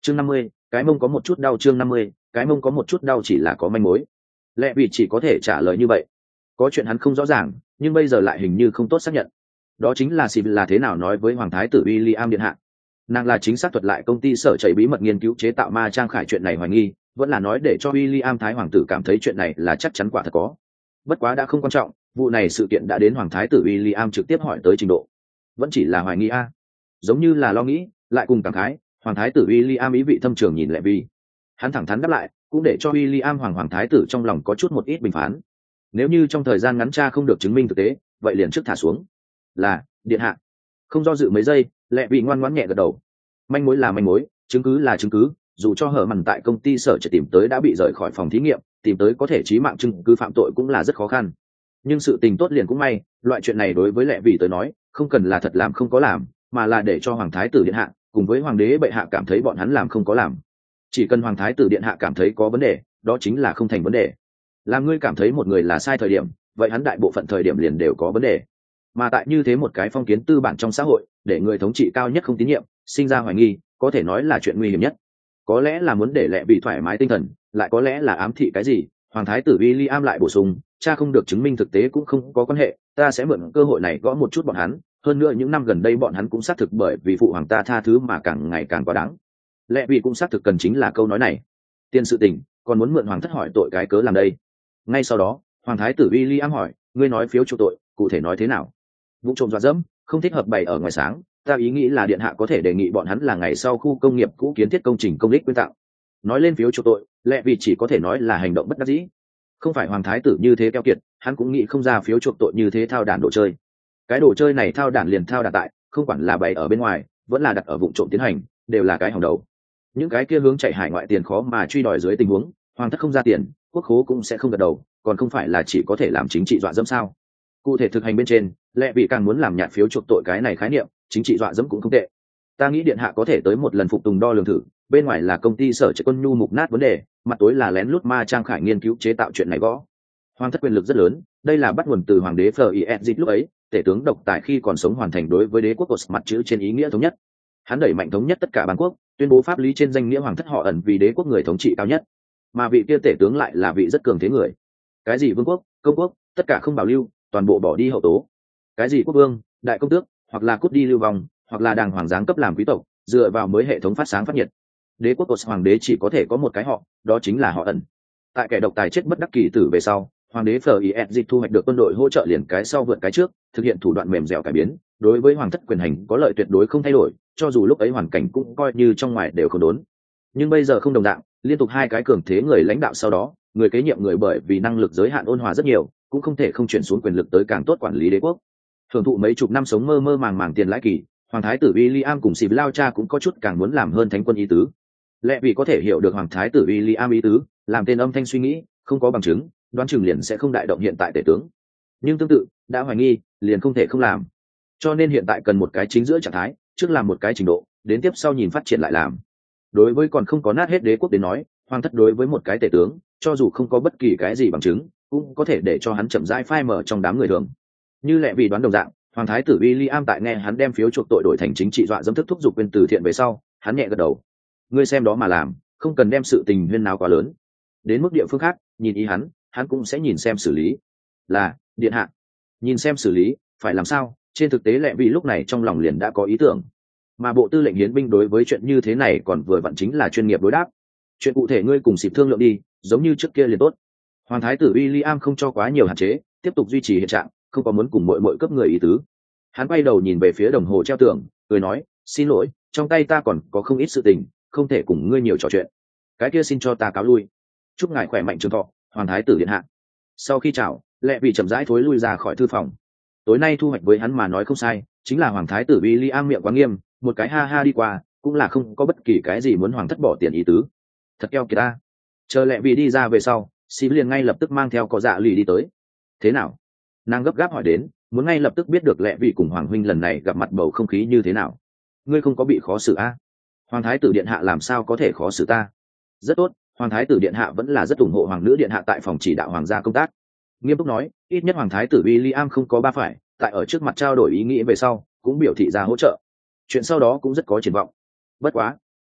chương 50, cái mông có một chút đau. chương 50, cái mông có một chút đau chỉ là có manh mối. Lẽ vì chỉ có thể trả lời như vậy. Có chuyện hắn không rõ ràng, nhưng bây giờ lại hình như không tốt xác nhận. Đó chính là Sib là thế nào nói với hoàng thái tử William điện hạ. Nàng là chính xác thuật lại công ty sở chảy bí mật nghiên cứu chế tạo ma trang khải chuyện này hoài nghi, vẫn là nói để cho William thái hoàng tử cảm thấy chuyện này là chắc chắn quả thật có. Bất quá đã không quan trọng, vụ này sự kiện đã đến hoàng thái tử William trực tiếp hỏi tới trình độ. Vẫn chỉ là hoài nghi a. Giống như là lo nghĩ, lại cùng cảm khái, hoàng thái tử William ý vị thâm trường nhìn Lệ Vi. Hắn thẳng thắn đáp lại, cũng để cho William hoàng thái tử trong lòng có chút một ít bình phán. Nếu như trong thời gian ngắn cha không được chứng minh thực tế, vậy liền trước thả xuống. Là, điện hạ. Không do dự mấy giây, Lệ Vi ngoan ngoãn nhẹ gật đầu. Manh mối là manh mối, chứng cứ là chứng cứ, dù cho hở mằn tại công ty sở chỉ tìm tới đã bị rời khỏi phòng thí nghiệm, tìm tới có thể chí mạng chứng cứ phạm tội cũng là rất khó khăn. Nhưng sự tình tốt liền cũng may, loại chuyện này đối với Lệ Vi tới nói, không cần là thật làm không có làm, mà là để cho hoàng thái tử điện hạ cùng với hoàng đế bệ hạ cảm thấy bọn hắn làm không có làm. Chỉ cần hoàng thái tử điện hạ cảm thấy có vấn đề, đó chính là không thành vấn đề. Làm ngươi cảm thấy một người là sai thời điểm, vậy hắn đại bộ phận thời điểm liền đều có vấn đề. Mà tại như thế một cái phong kiến tư bản trong xã hội, để người thống trị cao nhất không tín nhiệm, sinh ra hoài nghi, có thể nói là chuyện nguy hiểm nhất. Có lẽ là muốn để Lệ Vì thoải mái tinh thần, lại có lẽ là ám thị cái gì. Hoàng thái tử William lại bổ sung, cha không được chứng minh thực tế cũng không có quan hệ, ta sẽ mượn cơ hội này gõ một chút bọn hắn. Hơn nữa những năm gần đây bọn hắn cũng xác thực bởi vì phụ hoàng ta tha thứ mà càng ngày càng quá đáng. Lệ Vì cũng xác thực cần chính là câu nói này. Tiên sự tình, còn muốn mượn hoàng thất hỏi tội cái cớ làm đây. Ngay sau đó, hoàng thái tử William hỏi, ngươi nói phiếu chuộc tội, cụ thể nói thế nào? Vụ trộm dọa dẫm, không thích hợp bày ở ngoài sáng, ta ý nghĩ là điện hạ có thể đề nghị bọn hắn là ngày sau khu công nghiệp cũ kiến thiết công trình công ích quyên tặng. Nói lên phiếu chuộc tội, Lệ Vì chỉ có thể nói là hành động bất đắc dĩ. Không phải hoàng thái tử như thế keo kiệt, hắn cũng nghĩ không ra phiếu chuộc tội như thế thao đản đồ chơi. Cái đồ chơi này thao đản liền thao đản tại, không quản là bày ở bên ngoài, vẫn là đặt ở vụ trộm tiến hành, đều là cái hỏng đầu. Những cái kia hướng chạy hải ngoại tiền khó mà truy đòi dưới tình huống, hoàng thất không ra tiền, quốc khố cũng sẽ không gật đầu, còn không phải là chỉ có thể làm chính trị dọa dẫm sao? Cụ thể thực hành bên trên, Lệ Vì càng muốn làm nhạt phiếu chuộc tội cái này khái niệm, chính trị dọa dẫm cũng không tệ. Ta nghĩ điện hạ có thể tới một lần phục tùng đo lường thử, bên ngoài là công ty sở chạy quân nhu mục nát vấn đề, mặt tối là lén lút ma trang khải nghiên cứu chế tạo chuyện này gõ. Hoàng thất quyền lực rất lớn, đây là bắt nguồn từ hoàng đế Fleur lúc ấy, tể tướng độc tài khi còn sống hoàn thành đối với đế quốc của mặt chữ trên ý nghĩa thống nhất. Hắn đẩy mạnh thống nhất tất cả bang quốc, tuyên bố pháp lý trên danh nghĩa hoàng thất họ ẩn vì đế quốc người thống trị cao nhất, mà vị kia tể tướng lại là vị rất cường thế người. Cái gì vương quốc, công quốc, tất cả không bảo lưu, toàn bộ bỏ đi hậu tố. Cái gì quốc vương, đại công tước, hoặc là cút đi lưu vong, hoặc là đàng hoàng giáng cấp làm quý tộc, dựa vào mới hệ thống phát sáng phát nhiệt. Đế quốc của hoàng đế chỉ có thể có một cái họ, đó chính là họ ẩn. Tại kẻ độc tài chết bất đắc kỳ tử về sau, hoàng đế Fleur thu hoạch được quân đội hỗ trợ liền cái sau vượt cái trước, thực hiện thủ đoạn mềm dẻo cải biến, đối với hoàng thất quyền hành có lợi tuyệt đối không thay đổi, cho dù lúc ấy hoàn cảnh cũng coi như trong ngoài đều không đốn. Nhưng bây giờ không đồng dạng, liên tục hai cái cường thế người lãnh đạo sau đó, người kế nhiệm người bởi vì năng lực giới hạn ôn hòa rất nhiều, cũng không thể không chuyển xuống quyền lực tới càng tốt quản lý đế quốc. Hưởng thụ mấy chục năm sống mơ mơ màng màng tiền lãi kỳ, hoàng thái tử William cùng Sib lao cha cũng có chút càng muốn làm hơn thánh quân ý tứ. Lẽ vì có thể hiểu được hoàng thái tử William ý tứ, làm tên âm thanh suy nghĩ, không có bằng chứng, đoán chừng liền sẽ không đại động hiện tại tể tướng. Nhưng tương tự, đã hoài nghi, liền không thể không làm. Cho nên hiện tại cần một cái chính giữa trạng thái, trước làm một cái trình độ, đến tiếp sau nhìn phát triển lại làm. Đối với còn không có nát hết đế quốc đến nói, hoàng thất đối với một cái tể tướng, cho dù không có bất kỳ cái gì bằng chứng, cũng có thể để cho hắn chậm rãi phai mở trong đám người thường. Như Lệ vì đoán đồng dạng, hoàng thái tử William tại nghe hắn đem phiếu chuộc tội đổi thành chính trị dọa dẫm thức thúc giục quyền từ thiện về sau, hắn nhẹ gật đầu. Ngươi xem đó mà làm, không cần đem sự tình huyên náo quá lớn. Đến mức địa phương khác, nhìn ý hắn cũng sẽ nhìn xem xử lý. Là, điện hạ. Nhìn xem xử lý, phải làm sao? Trên thực tế Lệ vì lúc này trong lòng liền đã có ý tưởng. Mà bộ tư lệnh hiến binh đối với chuyện như thế này còn vừa vặn chính là chuyên nghiệp đối đáp. Chuyện cụ thể ngươi cùng Sib thương lượng đi, giống như trước kia liền tốt. Hoàng thái tử William không cho quá nhiều hạn chế, tiếp tục duy trì hiện trạng, không có muốn cùng mọi cấp người ý tứ. Hắn quay đầu nhìn về phía đồng hồ treo tường, cười nói, xin lỗi, trong tay ta còn có không ít sự tình, không thể cùng ngươi nhiều trò chuyện. Cái kia xin cho ta cáo lui. Chúc ngài khỏe mạnh trường thọ, hoàng thái tử điện hạ. Sau khi chào, Lệ vì chậm rãi thối lui ra khỏi thư phòng. Tối nay thu hoạch với hắn mà nói không sai, chính là hoàng thái tử William miệng quá nghiêm, một cái ha ha đi qua, cũng là không có bất kỳ cái gì muốn hoàng thất bỏ tiền ý tứ. Thật keo kiệt ta. Chờ Lệ vì đi ra về sau, Sib liền ngay lập tức mang theo có dạ lì đi tới. Thế nào? Nàng gấp gáp hỏi đến, muốn ngay lập tức biết được Lệ vì cùng hoàng huynh lần này gặp mặt bầu không khí như thế nào. Ngươi không có bị khó xử a? Hoàng thái tử điện hạ làm sao có thể khó xử ta? Rất tốt, hoàng thái tử điện hạ vẫn là rất ủng hộ hoàng nữ điện hạ tại phòng chỉ đạo hoàng gia công tác. Nghiêm túc nói, ít nhất hoàng thái tử William không có ba phải, tại ở trước mặt trao đổi ý nghĩ về sau, cũng biểu thị ra hỗ trợ. Chuyện sau đó cũng rất có triển vọng. Bất quá,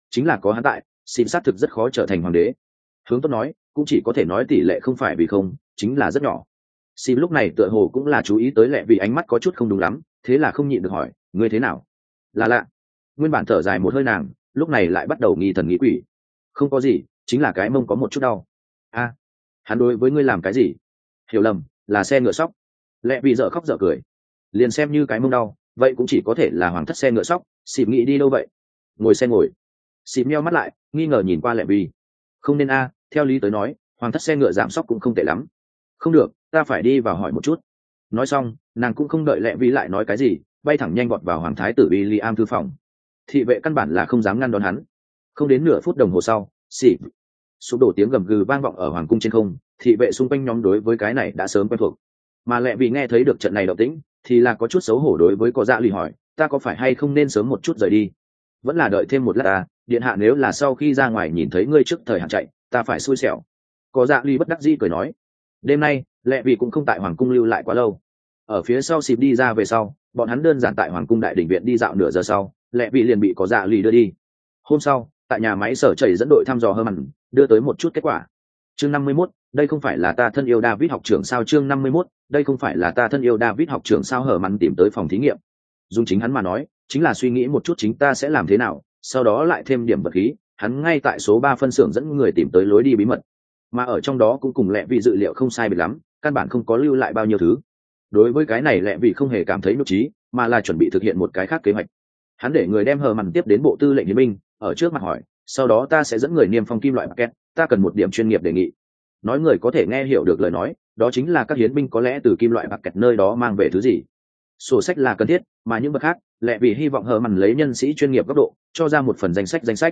chính là có hắn tại, xin xác thực rất khó trở thành hoàng đế. Hướng tốt nói, cũng chỉ có thể nói tỷ lệ không phải vì không, chính là rất nhỏ. Xin lúc này tựa hồ cũng là chú ý tới lẹ vì ánh mắt có chút không đúng lắm, thế là không nhịn được hỏi, ngươi thế nào? Là lạ. Nguyên bản thở dài một hơi nàng, lúc này lại bắt đầu nghi thần nghĩ quỷ. Không có gì, chính là cái mông có một chút đau. A, hắn đối với ngươi làm cái gì? Hiểu lầm, là xe ngựa sóc. Lẹ vì dở khóc dở cười. Liền xem như cái mông đau, vậy cũng chỉ có thể là hoàng thất xe ngựa sóc. Xịp nghĩ đi đâu vậy? Ngồi xe ngồi. Xịp meo mắt lại, nghi ngờ nhìn qua lẹ vì. Không nên a, theo lý tới nói, hoàng thất xe ngựa giảm sóc cũng không tệ lắm. Không được, ta phải đi vào hỏi một chút. Nói xong, nàng cũng không đợi lẹ vì lại nói cái gì, bay thẳng nhanh vọt vào hoàng thái tử William thư phòng. Thị vệ căn bản là không dám ngăn đón hắn. Không đến nửa phút đồng hồ sau, xịp sụp đổ tiếng gầm gừ vang vọng ở hoàng cung trên không. Thị vệ xung quanh nhóm đối với cái này đã sớm quen thuộc, mà lẹ vì nghe thấy được trận này động tĩnh thì là có chút xấu hổ đối với có dạ lì hỏi, ta có phải hay không nên sớm một chút rời đi, vẫn là đợi thêm một lát à, điện hạ nếu là sau khi ra ngoài nhìn thấy ngươi trước thời hạn chạy, ta phải xui xẻo. Có dạ lì bất đắc dĩ cười nói. Đêm nay lẹ vì cũng không tại hoàng cung lưu lại quá lâu. Ở phía sau xịp đi ra về sau, bọn hắn đơn giản tại hoàng cung đại đình viện đi dạo nửa giờ sau, lẹ vì liền bị có dạ lì đưa đi. Hôm sau tại nhà máy sở chảy dẫn đội thăm dò hơn hẳn, đưa tới một chút kết quả. Chương 51, đây không phải là ta thân yêu David học trưởng sao? Chương 51, đây không phải là ta thân yêu David học trưởng sao? Hở mặn tìm tới phòng thí nghiệm. Dùng chính hắn mà nói, chính là suy nghĩ một chút chính ta sẽ làm thế nào, sau đó lại thêm điểm vật khí, hắn ngay tại số 3 phân xưởng dẫn người tìm tới lối đi bí mật. Mà ở trong đó cũng cùng lẹ vì dự liệu không sai biệt lắm, căn bản không có lưu lại bao nhiêu thứ. Đối với cái này lẹ vì không hề cảm thấy nhục trí, mà là chuẩn bị thực hiện một cái khác kế hoạch. Hắn để người đem hờ mặn tiếp đến bộ tư lệnh hiến binh, ở trước mặt hỏi, sau đó ta sẽ dẫn người niêm phong kim loại packet, ta cần một điểm chuyên nghiệp đề nghị. Nói người có thể nghe hiểu được lời nói, đó chính là các hiến binh có lẽ từ kim loại packet nơi đó mang về thứ gì. Sổ sách là cần thiết, mà những vật khác, lẹ vì hy vọng hờ mặn lấy nhân sĩ chuyên nghiệp góc độ, cho ra một phần danh sách.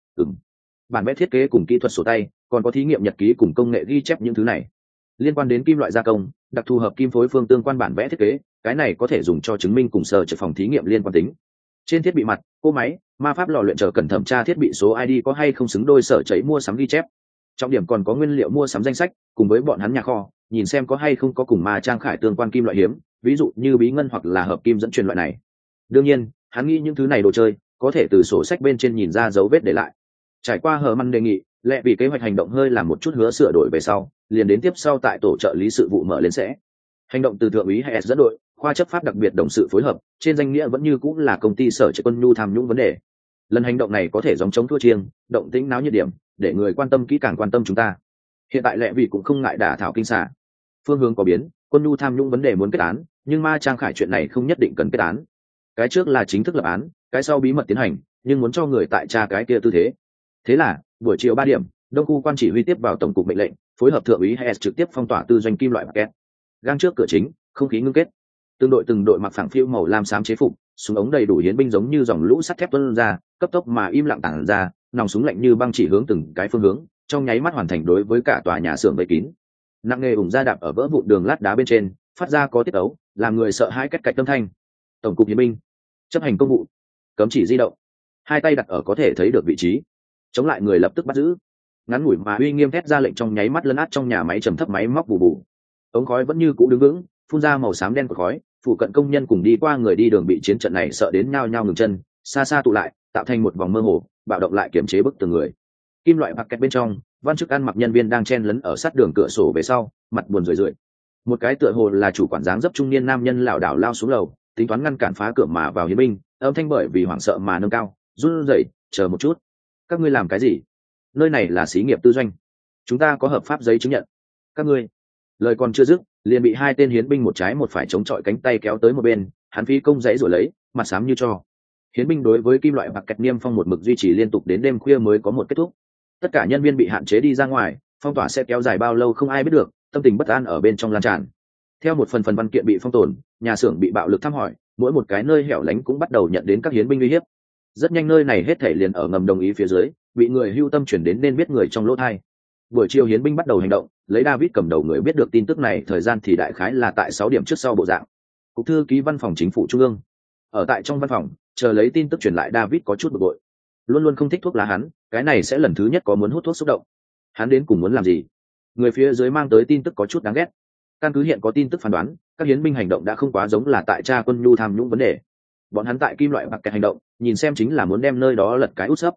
Bản vẽ thiết kế cùng kỹ thuật sổ tay, còn có thí nghiệm nhật ký cùng công nghệ ghi chép những thứ này. Liên quan đến kim loại gia công, đặc thù hợp kim phối phương tương quan bản vẽ thiết kế, cái này có thể dùng cho chứng minh cùng sở trực phòng thí nghiệm liên quan tính. Trên thiết bị mặt, cỗ máy, ma pháp lò luyện chờ cần thẩm tra thiết bị số ID có hay không xứng đôi sở chảy mua sắm ghi chép. Trọng điểm còn có nguyên liệu mua sắm danh sách, cùng với bọn hắn nhà kho, nhìn xem có hay không có cùng ma trang khải tương quan kim loại hiếm, ví dụ như bí ngân hoặc là hợp kim dẫn truyền loại này. Đương nhiên, hắn nghĩ những thứ này đồ chơi, có thể từ sổ sách bên trên nhìn ra dấu vết để lại. Trải qua hờ măn đề nghị, lẽ vì kế hoạch hành động hơi làm một chút hứa sửa đổi về sau, liền đến tiếp sau tại tổ trợ lý sự vụ mở lên sẽ. Hành động từ thượng úy hay dẫn đội, khoa chấp pháp đặc biệt đồng sự phối hợp, trên danh nghĩa vẫn như cũng là công ty sở chạy quân nhu tham nhũng vấn đề. Lần hành động này có thể giống chống thua chiêng, động tĩnh náo nhiệt điểm, để người quan tâm kỹ càng quan tâm chúng ta. Hiện tại lẽ vì cũng không ngại đả thảo kinh xả. Phương hướng có biến, quân nhu tham nhũng vấn đề muốn kết án, nhưng ma trang khải chuyện này không nhất định cần kết án. Cái trước là chính thức lập án, cái sau bí mật tiến hành, nhưng muốn cho người tại tra cái kia tư thế. Thế là buổi chiều 3 điểm, đông khu quan chỉ huy tiếp vào tổng cục mệnh lệnh, phối hợp thượng úy Hayes trực tiếp phong tỏa tư doanh kim loại packet. Gang trước cửa chính, không khí ngưng kết. Từng đội mặc phẳng phiu màu lam xám chế phục, súng ống đầy đủ hiến binh giống như dòng lũ sắt thép tuôn ra, cấp tốc mà im lặng tản ra, nòng súng lạnh như băng chỉ hướng từng cái phương hướng, trong nháy mắt hoàn thành đối với cả tòa nhà xưởng vây kín. Nặng nghề ủng ra đạp ở vỡ vụn đường lát đá bên trên, phát ra có tiết ấu, làm người sợ hãi cách cạch âm thanh. Tổng cục hiến binh, chấp hành công vụ, cấm chỉ di động, hai tay đặt ở có thể thấy được vị trí, chống lại người lập tức bắt giữ. Ngắn ngủi mà uy nghiêm thét ra lệnh trong nháy mắt lấn át trong nhà máy trầm thấp máy móc bù bù. Ống khói vẫn như cũ đứng vững, phun ra màu xám đen của khói, phụ cận công nhân cùng đi qua người đi đường bị chiến trận này sợ đến nhao nhao ngừng chân, xa xa tụ lại, tạo thành một vòng mơ hồ, bạo động lại kiểm chế bức từng người. Kim loại packet bên trong, văn chức ăn mặc nhân viên đang chen lấn ở sát đường cửa sổ về sau, mặt buồn rười rượi. Một cái tựa hồ là chủ quản dáng dấp trung niên nam nhân lảo đảo lao xuống lầu, tính toán ngăn cản phá cửa mà vào hiến binh, âm thanh bởi vì hoảng sợ mà nâng cao, run rẩy, chờ một chút, các ngươi làm cái gì? Nơi này là xí nghiệp tư doanh, chúng ta có hợp pháp giấy chứng nhận. Các ngươi, lời còn chưa dứt, liền bị hai tên hiến binh một trái một phải chống chọi cánh tay kéo tới một bên, hắn phi công giấy rồi lấy, mặt xám như cho. Hiến binh đối với kim loại bạc kẹt niêm phong một mực duy trì liên tục đến đêm khuya mới có một kết thúc. Tất cả nhân viên bị hạn chế đi ra ngoài, phong tỏa sẽ kéo dài bao lâu không ai biết được, tâm tình bất an ở bên trong lan tràn. Theo một phần văn kiện bị phong tồn, nhà xưởng bị bạo lực thăm hỏi, mỗi một cái nơi hẻo lánh cũng bắt đầu nhận đến các hiến binh uy hiếp. Rất nhanh nơi này hết thảy liền ở ngầm đồng ý phía dưới, bị người hưu tâm chuyển đến nên biết người trong lỗ thai. Buổi chiều hiến binh bắt đầu hành động, lấy David cầm đầu người biết được tin tức này thời gian thì đại khái là tại 6 điểm trước sau bộ dạng. Cục thư ký văn phòng chính phủ trung ương. Ở tại trong văn phòng, chờ lấy tin tức truyền lại David có chút bực bội. Luôn luôn không thích thuốc lá hắn, cái này sẽ lần thứ nhất có muốn hút thuốc xúc động. Hắn đến cùng muốn làm gì? Người phía dưới mang tới tin tức có chút đáng ghét. Căn cứ hiện có tin tức phán đoán, các hiến binh hành động đã không quá giống là tại tra quân nhu tham nhũng vấn đề. Bọn hắn tại kim loại bạc kẹt hành động, nhìn xem chính là muốn đem nơi đó lật cái út sấp.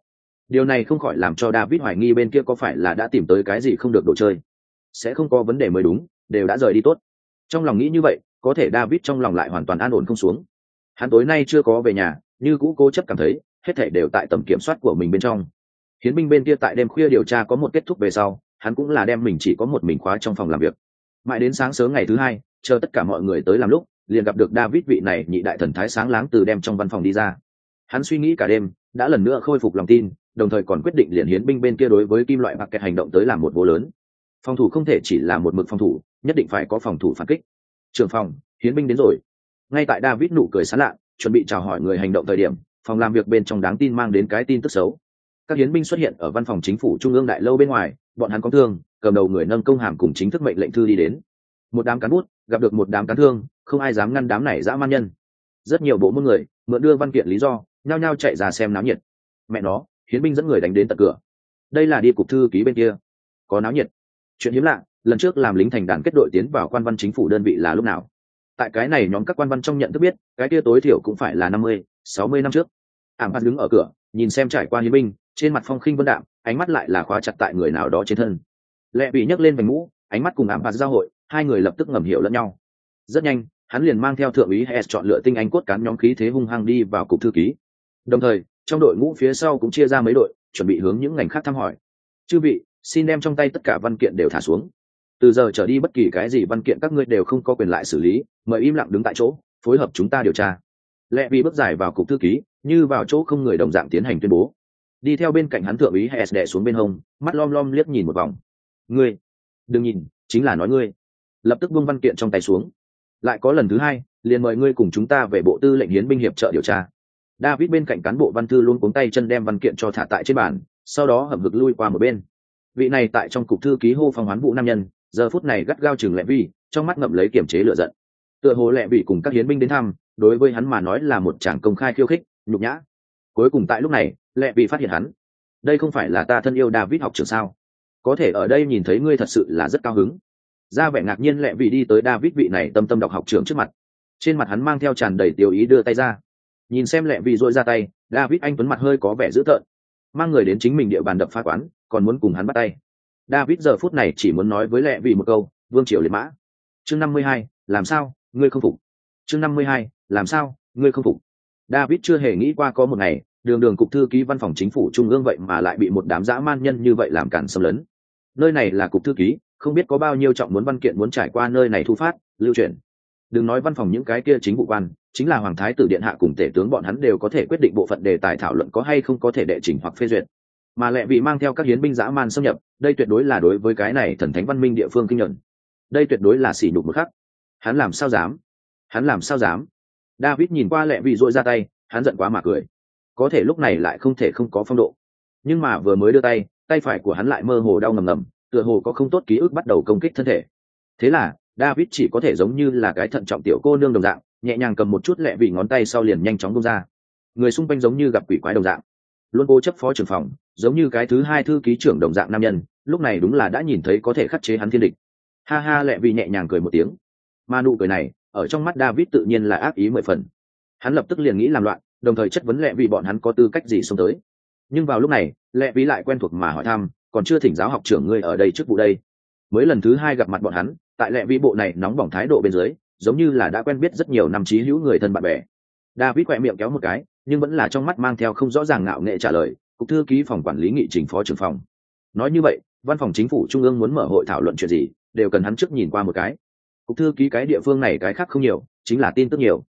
Điều này không khỏi làm cho David hoài nghi bên kia có phải là đã tìm tới cái gì không được đồ chơi. Sẽ không có vấn đề mới đúng, đều đã rời đi tốt. Trong lòng nghĩ như vậy, có thể David trong lòng lại hoàn toàn an ổn không xuống. Hắn tối nay chưa có về nhà, như cũ cố chấp cảm thấy hết thảy đều tại tầm kiểm soát của mình bên trong. Hiến binh bên kia tại đêm khuya điều tra có một kết thúc về sau, hắn cũng là đem mình chỉ có một mình khóa trong phòng làm việc. Mãi đến sáng sớm ngày thứ hai, chờ tất cả mọi người tới làm lúc, liền gặp được David vị này nhị đại thần thái sáng láng từ đem trong văn phòng đi ra. Hắn suy nghĩ cả đêm, đã lần nữa khôi phục lòng tin, đồng thời còn quyết định liền hiến binh bên kia đối với kim loại bạc kẹt hành động tới làm một vô lớn. Phòng thủ không thể chỉ là một mực phòng thủ, nhất định phải có phòng thủ phản kích. Trưởng phòng, hiến binh đến rồi. Ngay tại David nụ cười sán lạ, chuẩn bị chào hỏi người hành động thời điểm, phòng làm việc bên trong đáng tin mang đến cái tin tức xấu. Các hiến binh xuất hiện ở văn phòng chính phủ trung ương đại lâu bên ngoài, bọn hắn có thương, cầm đầu người nâng công hàm cùng chính thức mệnh lệnh thư đi đến. Một đám cán bút gặp được một đám cán thương, không ai dám ngăn đám này dã man nhân. Rất nhiều bộ môn người mượn đưa văn kiện lý do, nhao nhao chạy ra xem náo nhiệt. Mẹ nó, hiến binh dẫn người đánh đến tận cửa. Đây là đi cục thư ký bên kia, có náo nhiệt. Chuyện hiếm lạ, lần trước làm lính thành đàn kết đội tiến vào quan văn chính phủ đơn vị là lúc nào? Tại cái này nhóm các quan văn trong nhận thức biết, cái kia tối thiểu cũng phải là 50-60 năm trước. Ảm Bạt đứng ở cửa, nhìn xem trải qua hiến binh, trên mặt phong khinh vân đạm, ánh mắt lại là khóa chặt tại người nào đó trên thân. Lệ bị nhấc lên vành mũ, ánh mắt cùng Ảm Bạt giao hội, hai người lập tức ngầm hiểu lẫn nhau. Rất nhanh, hắn liền mang theo thượng úy Hess chọn lựa tinh anh cốt cán nhóm khí thế hung hăng đi vào cục thư ký. Đồng thời, trong đội ngũ phía sau cũng chia ra mấy đội, chuẩn bị hướng những ngành khác thăm hỏi. Chư vị, xin đem trong tay tất cả văn kiện đều thả xuống. Từ giờ trở đi bất kỳ cái gì văn kiện các ngươi đều không có quyền lại xử lý, mời im lặng đứng tại chỗ, phối hợp chúng ta điều tra. Lệ bị bước dài vào cục thư ký, như vào chỗ không người đồng dạng tiến hành tuyên bố. Đi theo bên cạnh hắn thượng úy Hess đè xuống bên hông, mắt lom lom liếc nhìn một vòng. Ngươi, đừng nhìn, chính là nói ngươi. Lập tức buông văn kiện trong tay xuống. Lại có lần thứ hai, liền mời ngươi cùng chúng ta về bộ tư lệnh hiến binh hiệp trợ điều tra. David bên cạnh cán bộ văn thư luôn cuống tay chân đem văn kiện cho thả tại trên bàn, sau đó hậm hực lui qua một bên. Vị này tại trong cục thư ký hô phong hoán vụ nam nhân, giờ phút này gắt gao chừng Lệ Vi, trong mắt ngậm lấy kiềm chế lửa giận. Tựa hồ Lệ Vi cùng các hiến binh đến thăm, đối với hắn mà nói là một tràng công khai khiêu khích, nhục nhã. Cuối cùng tại lúc này, Lệ Vi phát hiện hắn, đây không phải là ta thân yêu David học trưởng sao? Có thể ở đây nhìn thấy ngươi thật sự là rất cao hứng. Ra vẻ ngạc nhiên Lệ Vi đi tới David vị này tâm tâm đọc học trưởng trước mặt, trên mặt hắn mang theo tràn đầy tiêu ý đưa tay ra. Nhìn xem Lệ Vi duỗi ra tay, David anh tuấn mặt hơi có vẻ dữ tợn, mang người đến chính mình địa bàn đập phá quán, còn muốn cùng hắn bắt tay. David giờ phút này chỉ muốn nói với Lệ Vi một câu, vương triều liệt mã. Chương 52, làm sao, ngươi không phục? Chương 52, làm sao, ngươi không phục? David chưa hề nghĩ qua có một ngày, đường cục thư ký văn phòng chính phủ trung ương vậy mà lại bị một đám dã man nhân như vậy làm cản xâm lấn. Nơi này là cục thư ký, không biết có bao nhiêu trọng muốn văn kiện muốn trải qua nơi này thu phát, lưu chuyển. Đừng nói văn phòng những cái kia chính vụ quan, chính là hoàng thái tử điện hạ cùng tể tướng bọn hắn đều có thể quyết định bộ phận đề tài thảo luận có hay không có thể đệ trình hoặc phê duyệt. Mà Lệ vị mang theo các hiến binh dã man xâm nhập, đây tuyệt đối là đối với cái này thần thánh văn minh địa phương kinh nhận. Đây tuyệt đối là sỉ nhục một khắc. Hắn làm sao dám? Hắn làm sao dám? David nhìn qua Lệ vị duỗi ra tay, hắn giận quá mà cười. Có thể lúc này lại không thể không có phong độ. Nhưng mà vừa mới đưa tay, tay phải của hắn lại mơ hồ đau ngầm ngầm, tựa hồ có không tốt ký ức bắt đầu công kích thân thể. Thế là David chỉ có thể giống như là cái thận trọng tiểu cô nương đồng dạng, nhẹ nhàng cầm một chút Lệ vị ngón tay sau liền nhanh chóng buông ra. Người xung quanh giống như gặp quỷ quái đồng dạng, luôn cố chấp phó trưởng phòng, giống như cái thứ hai thư ký trưởng đồng dạng nam nhân, lúc này đúng là đã nhìn thấy có thể khắc chế hắn thiên địch. Ha ha, Lệ vị nhẹ nhàng cười một tiếng, mà nụ cười này ở trong mắt David tự nhiên là ác ý 10 phần. Hắn lập tức liền nghĩ làm loạn, đồng thời chất vấn Lệ vị bọn hắn có tư cách gì xông tới. Nhưng vào lúc này, Lệ vị lại quen thuộc mà hỏi thăm, còn chưa thỉnh giáo học trưởng ngươi ở đây trước vụ đây. Mới lần thứ hai gặp mặt bọn hắn, tại Lệ vị bộ này nóng bỏng thái độ bên dưới, giống như là đã quen biết rất nhiều năm chí hữu người thân bạn bè. David khỏe miệng kéo một cái, nhưng vẫn là trong mắt mang theo không rõ ràng ngạo nghệ trả lời, cục thư ký phòng quản lý nghị trình phó trưởng phòng. Nói như vậy, văn phòng chính phủ trung ương muốn mở hội thảo luận chuyện gì, đều cần hắn trước nhìn qua một cái. Cục thư ký cái địa phương này cái khác không nhiều, chính là tin tức nhiều.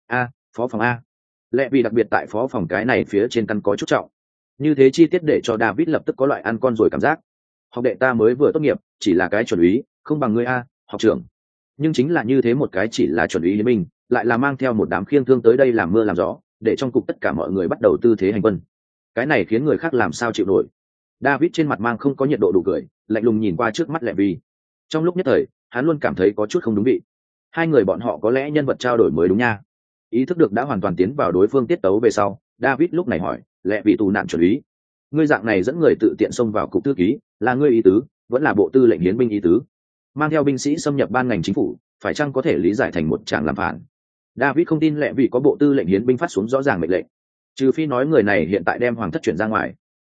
Phó phòng A. Lệ vì đặc biệt tại phó phòng cái này phía trên căn có chút trọng. Như thế chi tiết để cho David lập tức có loại ăn con rồi cảm giác. Học đệ ta mới vừa tốt nghiệp, chỉ là cái chuẩn úy, không bằng ngươi A, học trưởng. Nhưng chính là như thế một cái chỉ là chuẩn úy hiến binh, lại là mang theo một đám khiêng thương tới đây làm mưa làm gió, để trong cục tất cả mọi người bắt đầu tư thế hành quân. Cái này khiến người khác làm sao chịu nổi. David trên mặt mang không có nhiệt độ đủ cười, lạnh lùng nhìn qua trước mắt Lệ Vi. Trong lúc nhất thời, hắn luôn cảm thấy có chút không đúng vị. Hai người bọn họ có lẽ nhân vật trao đổi mới đúng nha. Ý thức được đã hoàn toàn tiến vào đối phương tiết tấu về sau, David lúc này hỏi, Lệ vị tù nạn chuẩn úy, ngươi dạng này dẫn người tự tiện xông vào cục thư ký, là ngươi ý tứ, vẫn là bộ tư lệnh hiến binh ý tứ? Mang theo binh sĩ xâm nhập ban ngành chính phủ, phải chăng có thể lý giải thành một tràng làm phản? David không tin Lệ vị có bộ tư lệnh hiến binh phát xuống rõ ràng mệnh lệnh, trừ phi nói người này hiện tại đem hoàng thất chuyển ra ngoài.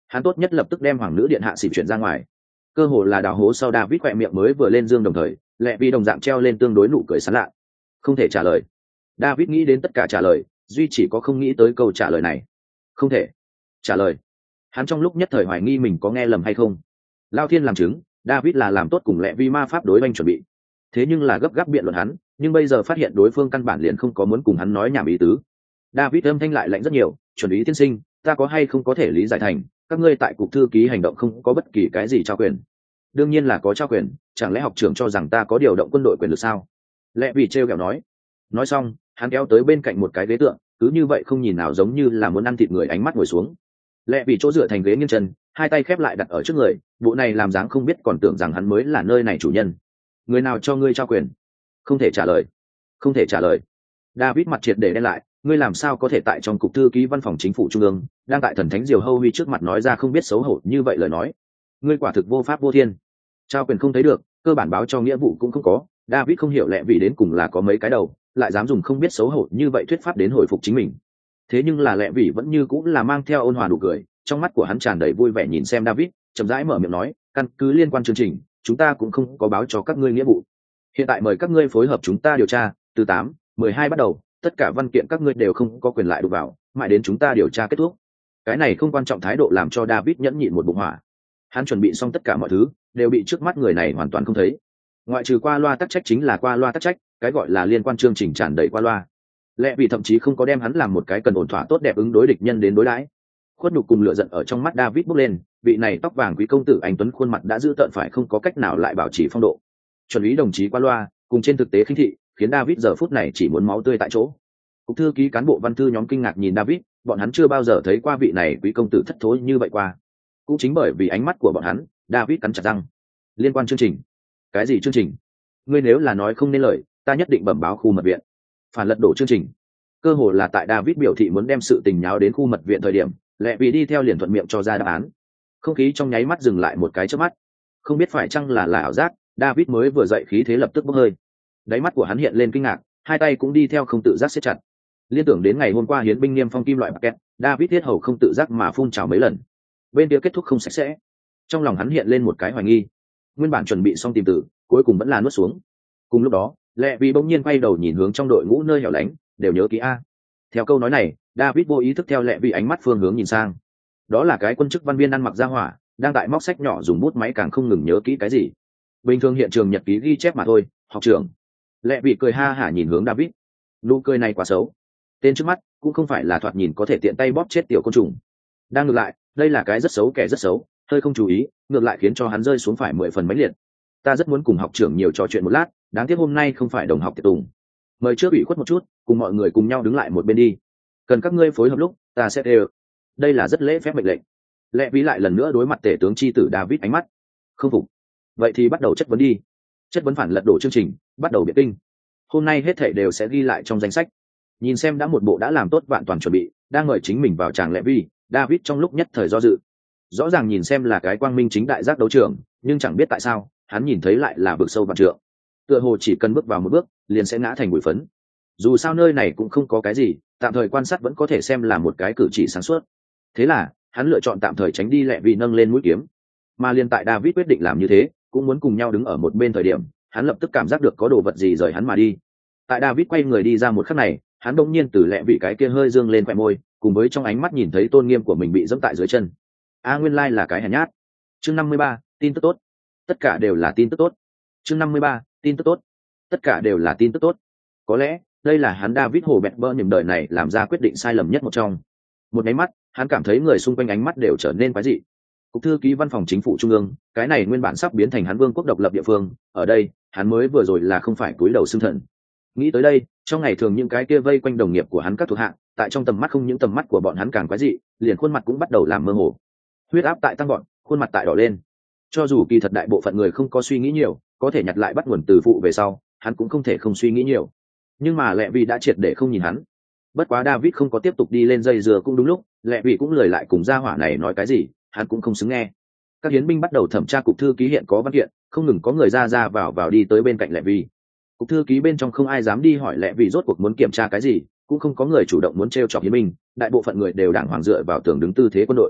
hắn tốt nhất lập tức đem hoàng nữ điện hạ xịp chuyển ra ngoài. Cơ hồ là đào hố sau David khỏe miệng mới vừa lên dương đồng thời, lẹ vì đồng dạng treo lên tương đối nụ cười sán lạ. Không thể trả lời. David nghĩ đến tất cả trả lời, duy chỉ có không nghĩ tới câu trả lời này. Không thể trả lời. Hắn trong lúc nhất thời hoài nghi mình có nghe lầm hay không. Lao thiên làm chứng, David là làm tốt cùng lẹ vì ma pháp đối oanh chuẩn bị. Thế nhưng là gấp gáp biện luận hắn, nhưng bây giờ phát hiện đối phương căn bản liền không có muốn cùng hắn nói nhảm ý tứ. David âm thanh lại lạnh rất nhiều, chuẩn ý tiên sinh, ta có hay không có thể lý giải thành các ngươi tại cục thư ký hành động không có bất kỳ cái gì trao quyền? Đương nhiên là có trao quyền, chẳng lẽ học trưởng cho rằng ta có điều động quân đội quyền lực sao? Lẽ vì trêu ghẹo nói xong hắn kéo tới bên cạnh một cái ghế tượng, cứ như vậy không nhìn nào giống như là muốn ăn thịt người, ánh mắt ngồi xuống. Lẽ vì chỗ dựa thành ghế nghiêng chân, hai tay khép lại đặt ở trước người, bộ này làm dáng không biết còn tưởng rằng hắn mới là nơi này chủ nhân. Người nào cho ngươi trao quyền? Không thể trả lời. Không thể trả lời. David mặt triệt để đen lại, ngươi làm sao có thể tại trong cục thư ký văn phòng chính phủ trung ương, đang tại thần thánh diều hâu huy trước mặt nói ra không biết xấu hổ như vậy lời nói? Ngươi quả thực vô pháp vô thiên. Trao quyền không thấy được, cơ bản báo cho nghĩa vụ cũng không có. David không hiểu lẽ vì đến cùng là có mấy cái đầu, lại dám dùng không biết xấu hổ như vậy thuyết pháp đến hồi phục chính mình. Thế nhưng là lẽ vì vẫn như cũng là mang theo ôn hòa nụ cười, trong mắt của hắn tràn đầy vui vẻ nhìn xem David, chậm rãi mở miệng nói, căn cứ liên quan chương trình, chúng ta cũng không có báo cho các ngươi nghĩa vụ. Hiện tại mời các ngươi phối hợp chúng ta điều tra, từ 8/12 bắt đầu, tất cả văn kiện các ngươi đều không có quyền lại đụng vào, mãi đến chúng ta điều tra kết thúc. Cái này không quan trọng thái độ làm cho David nhẫn nhịn một bụng hỏa. Hắn chuẩn bị xong tất cả mọi thứ, đều bị trước mắt người này hoàn toàn không thấy. Ngoại trừ qua loa tắc trách chính là qua loa tắc trách, cái gọi là liên quan chương trình tràn đầy qua loa. Lẽ vì thậm chí không có đem hắn làm một cái cần ổn thỏa tốt đẹp ứng đối địch nhân đến đối đãi. Khuất nhục cùng lửa giận ở trong mắt David bốc lên, vị này tóc vàng quý công tử anh tuấn khuôn mặt đã giữ tợn phải không có cách nào lại bảo trì phong độ. Chuẩn ý đồng chí qua loa, cùng trên thực tế khinh thị, khiến David giờ phút này chỉ muốn máu tươi tại chỗ. Cục thư ký cán bộ văn thư nhóm kinh ngạc nhìn David, bọn hắn chưa bao giờ thấy qua vị này quý công tử thất thối như vậy qua. Cũng chính bởi vì ánh mắt của bọn hắn, David cắn chặt răng. Liên quan chương trình? Cái gì chương trình? Ngươi nếu là nói không nên lời, ta nhất định bẩm báo khu mật viện. Phản lật đổ chương trình. Cơ hồ là tại David biểu thị muốn đem sự tình nháo đến khu mật viện thời điểm, lẽ vì đi theo liền thuận miệng cho ra đáp án. Không khí trong nháy mắt dừng lại một cái chớp mắt. Không biết phải chăng là ảo giác, David mới vừa dậy khí thế lập tức bốc hơi. Đáy mắt của hắn hiện lên kinh ngạc, hai tay cũng đi theo không tự giác siết chặt. Liên tưởng đến ngày hôm qua hiến binh niêm phong kim loại packet, David thiết hầu không tự giác mà phun trào mấy lần. Bên kia kết thúc không sạch sẽ. Trong lòng hắn hiện lên một cái hoài nghi. Nguyên bản chuẩn bị xong tìm tử, cuối cùng vẫn là nuốt xuống. Cùng lúc đó, Lệ Vì bỗng nhiên quay đầu nhìn hướng trong đội ngũ nơi hẻo lánh, đều nhớ kỹ a. Theo câu nói này, David vô ý thức theo Lệ Vì ánh mắt phương hướng nhìn sang. Đó là cái quân chức văn viên ăn mặc ra hỏa, đang tại móc sách nhỏ dùng bút máy càng không ngừng nhớ kỹ cái gì. Bình thường hiện trường nhật ký ghi chép mà thôi, học trưởng. Lệ Vì cười ha hả nhìn hướng David. Nụ cười này quá xấu. Tên trước mắt cũng không phải là thoạt nhìn có thể tiện tay bóp chết tiểu côn trùng. Đang ngược lại, đây là cái rất xấu kẻ rất xấu, hơi không chú ý, ngược lại khiến cho hắn rơi xuống phải 10 phần mãnh liệt. Ta rất muốn cùng học trưởng nhiều trò chuyện một lát, đáng tiếc hôm nay không phải đồng học tiệc tùng. Mời trước ủy khuất một chút, cùng mọi người cùng nhau đứng lại một bên đi. Cần các ngươi phối hợp lúc, ta sẽ đều. Đây là rất lễ phép mệnh lệnh. Lẽ Ví lại lần nữa đối mặt tể tướng chi tử David ánh mắt. Không phục. Vậy thì bắt đầu chất vấn đi. Chất vấn phản lật đổ chương trình, bắt đầu biện kinh. Hôm nay hết thảy đều sẽ ghi lại trong danh sách. Nhìn xem đã một bộ đã làm tốt vạn toàn chuẩn bị, đang mời chính mình vào tràng Lẽ Vi, David trong lúc nhất thời do dự. Rõ ràng nhìn xem là cái quang minh chính đại giác đấu trường, nhưng chẳng biết tại sao, hắn nhìn thấy lại là vực sâu vạn trượng. Tựa hồ chỉ cần bước vào một bước, liền sẽ ngã thành bụi phấn. Dù sao nơi này cũng không có cái gì, tạm thời quan sát vẫn có thể xem là một cái cử chỉ sáng suốt. Thế là, hắn lựa chọn tạm thời tránh đi Lẽ Vi nâng lên mũi kiếm. Mà liên tại David quyết định làm như thế, cũng muốn cùng nhau đứng ở một bên thời điểm, hắn lập tức cảm giác được có đồ vật gì rời hắn mà đi. Tại David quay người đi ra một khắc này, hắn đột nhiên từ Lẽ Vi cái kia hơi dương lên khóe môi, cùng với trong ánh mắt nhìn thấy tôn nghiêm của mình bị dẫm tại dưới chân. Nguyên lai là cái hèn nhát. Chương 53, tin tức tốt. Tất cả đều là tin tức tốt. Chương 53, tin tức tốt. Tất cả đều là tin tức tốt. Có lẽ, đây là hắn David Hồ Bẹt Bơ nhầm đời này làm ra quyết định sai lầm nhất một trong. Một cái mắt, hắn cảm thấy người xung quanh ánh mắt đều trở nên quái dị. Cục thư ký văn phòng chính phủ trung ương, cái này nguyên bản sắp biến thành hắn vương quốc độc lập địa phương, ở đây, hắn mới vừa rồi là không phải cúi đầu xưng thần. Nghĩ tới đây, trong ngày thường những cái kia vây quanh đồng nghiệp của hắn các thuộc hạ, tại trong tầm mắt không những tầm mắt của bọn hắn càng quái dị, liền khuôn mặt cũng bắt đầu làm mơ hồ. Huyết áp tại tăng gọn, khuôn mặt tại đỏ lên. Cho dù kỳ thật đại bộ phận người không có suy nghĩ nhiều, có thể nhặt lại bắt nguồn từ phụ về sau, hắn cũng không thể không suy nghĩ nhiều. Nhưng mà Lẽ Vi đã triệt để không nhìn hắn. Bất quá David không có tiếp tục đi lên dây dừa cũng đúng lúc, Lẽ Vi cũng lời lại cùng gia hỏa này nói cái gì, hắn cũng không xứng nghe. Các hiến binh bắt đầu thẩm tra cục thư ký hiện có văn kiện, không ngừng có người ra vào đi tới bên cạnh Lẽ Vi. Cục thư ký bên trong không ai dám đi hỏi Lẽ Vi rốt cuộc muốn kiểm tra cái gì, cũng không có người chủ động muốn trêu chọc hiến binh, đại bộ phận người đều đàng hoàng dựa vào tường đứng tư thế quân đội.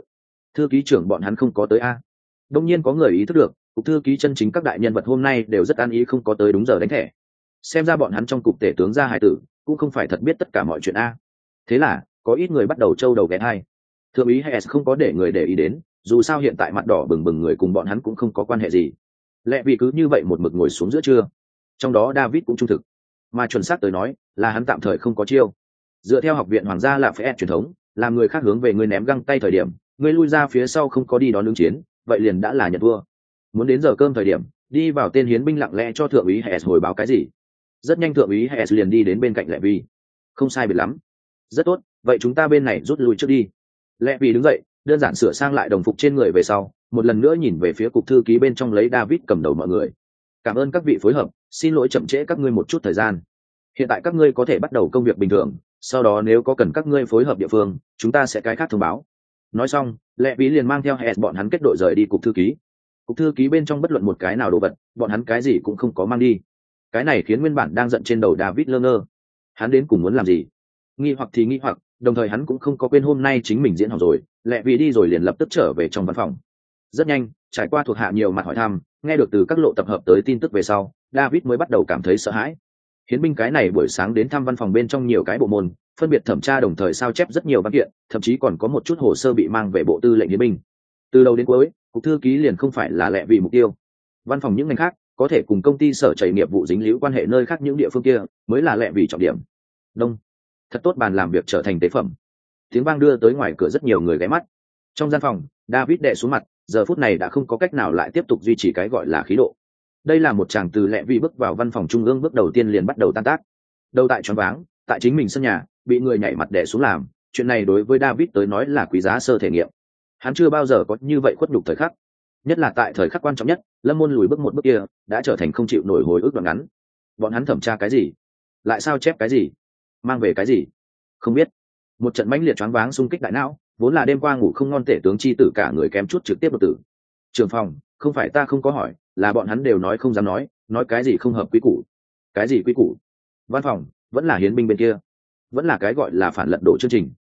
Thư ký trưởng bọn hắn không có tới a? Đông nhiên có người ý thức được cục thư ký chân chính các đại nhân vật hôm nay đều rất an ý không có tới đúng giờ đánh thẻ. Xem ra bọn hắn trong cục tể tướng gia hải tử cũng không phải thật biết tất cả mọi chuyện a. Thế là có ít người bắt đầu trâu đầu ghé thai. Thượng úy Hess không có để người để ý đến, dù sao hiện tại mặt đỏ bừng bừng người cùng bọn hắn cũng không có quan hệ gì. Lẽ vì cứ như vậy một mực ngồi xuống giữa trưa. Trong đó David cũng trung thực, mà chuẩn xác tới nói là hắn tạm thời không có chiêu. Dựa theo học viện hoàng gia là phải truyền thống, làm người khác hướng về người ném găng tay thời điểm, người lui ra phía sau không có đi đón ứng chiến, vậy liền đã là nhận thua. Muốn đến giờ cơm thời điểm, đi vào tên hiến binh lặng lẽ cho thượng úy Hess hồi báo cái gì. Rất nhanh thượng úy Hess liền đi đến bên cạnh Lệ Vi. Không sai biệt lắm. Rất tốt, vậy chúng ta bên này rút lui trước đi. Lệ Vi đứng dậy, đơn giản sửa sang lại đồng phục trên người về sau, một lần nữa nhìn về phía cục thư ký bên trong lấy David cầm đầu mọi người. Cảm ơn các vị phối hợp, xin lỗi chậm trễ các ngươi một chút thời gian. Hiện tại các ngươi có thể bắt đầu công việc bình thường, sau đó nếu có cần các ngươi phối hợp địa phương, chúng ta sẽ cái khác thông báo. Nói xong, Lệ Vi liền mang theo Hess bọn hắn kết đội rời đi cục thư ký. Cục thư ký bên trong bất luận một cái nào đồ vật, bọn hắn cái gì cũng không có mang đi. Cái này khiến nguyên bản đang giận trên đầu David lơ ngơ. Hắn đến cùng muốn làm gì? Nghi hoặc thì nghi hoặc, đồng thời hắn cũng không có quên hôm nay chính mình diễn học rồi. Lệ Vi đi rồi liền lập tức trở về trong văn phòng. Rất nhanh, trải qua thuộc hạ nhiều mặt hỏi thăm, nghe được từ các lộ tập hợp tới tin tức về sau, David mới bắt đầu cảm thấy sợ hãi. Hiến binh cái này buổi sáng đến thăm văn phòng bên trong nhiều cái bộ môn, phân biệt thẩm tra đồng thời sao chép rất nhiều văn kiện, thậm chí còn có một chút hồ sơ bị mang về bộ tư lệnh hiến binh. Từ đầu đến cuối, cục thư ký liền không phải là Lệ Vi mục tiêu. Văn phòng những ngành khác có thể cùng công ty sở chảy nghiệp vụ dính líu quan hệ nơi khác những địa phương kia mới là Lệ Vi trọng điểm. Đông, thật tốt bàn làm việc trở thành tế phẩm. Tiếng vang đưa tới ngoài cửa rất nhiều người ghé mắt. Trong gian phòng, David đè xuống mặt, giờ phút này đã không có cách nào lại tiếp tục duy trì cái gọi là khí độ. Đây là một chàng từ Lệ Vi bước vào văn phòng trung ương bước đầu tiên liền bắt đầu tan tác. Đầu tại choáng váng, tại chính mình sân nhà, bị người nhảy mặt đè xuống làm, chuyện này đối với David tới nói là quý giá sơ thể nghiệm. Hắn chưa bao giờ có như vậy khuất nhục thời khắc, nhất là tại thời khắc quan trọng nhất, Lâm Môn lùi bước một bước kia, đã trở thành không chịu nổi hồi ức đoạn ngắn. Bọn hắn thẩm tra cái gì? Lại sao chép cái gì? Mang về cái gì? Không biết. Một trận mãnh liệt choáng váng xung kích đại não, vốn là đêm qua ngủ không ngon tể tướng chi tử cả người kém chút trực tiếp đột tử. Trưởng phòng, không phải ta không có hỏi, là bọn hắn đều nói không dám nói cái gì không hợp quy củ. Cái gì quy củ? Văn phòng, vẫn là hiến binh bên kia, vẫn là cái gọi là phản lật đổ chương trình.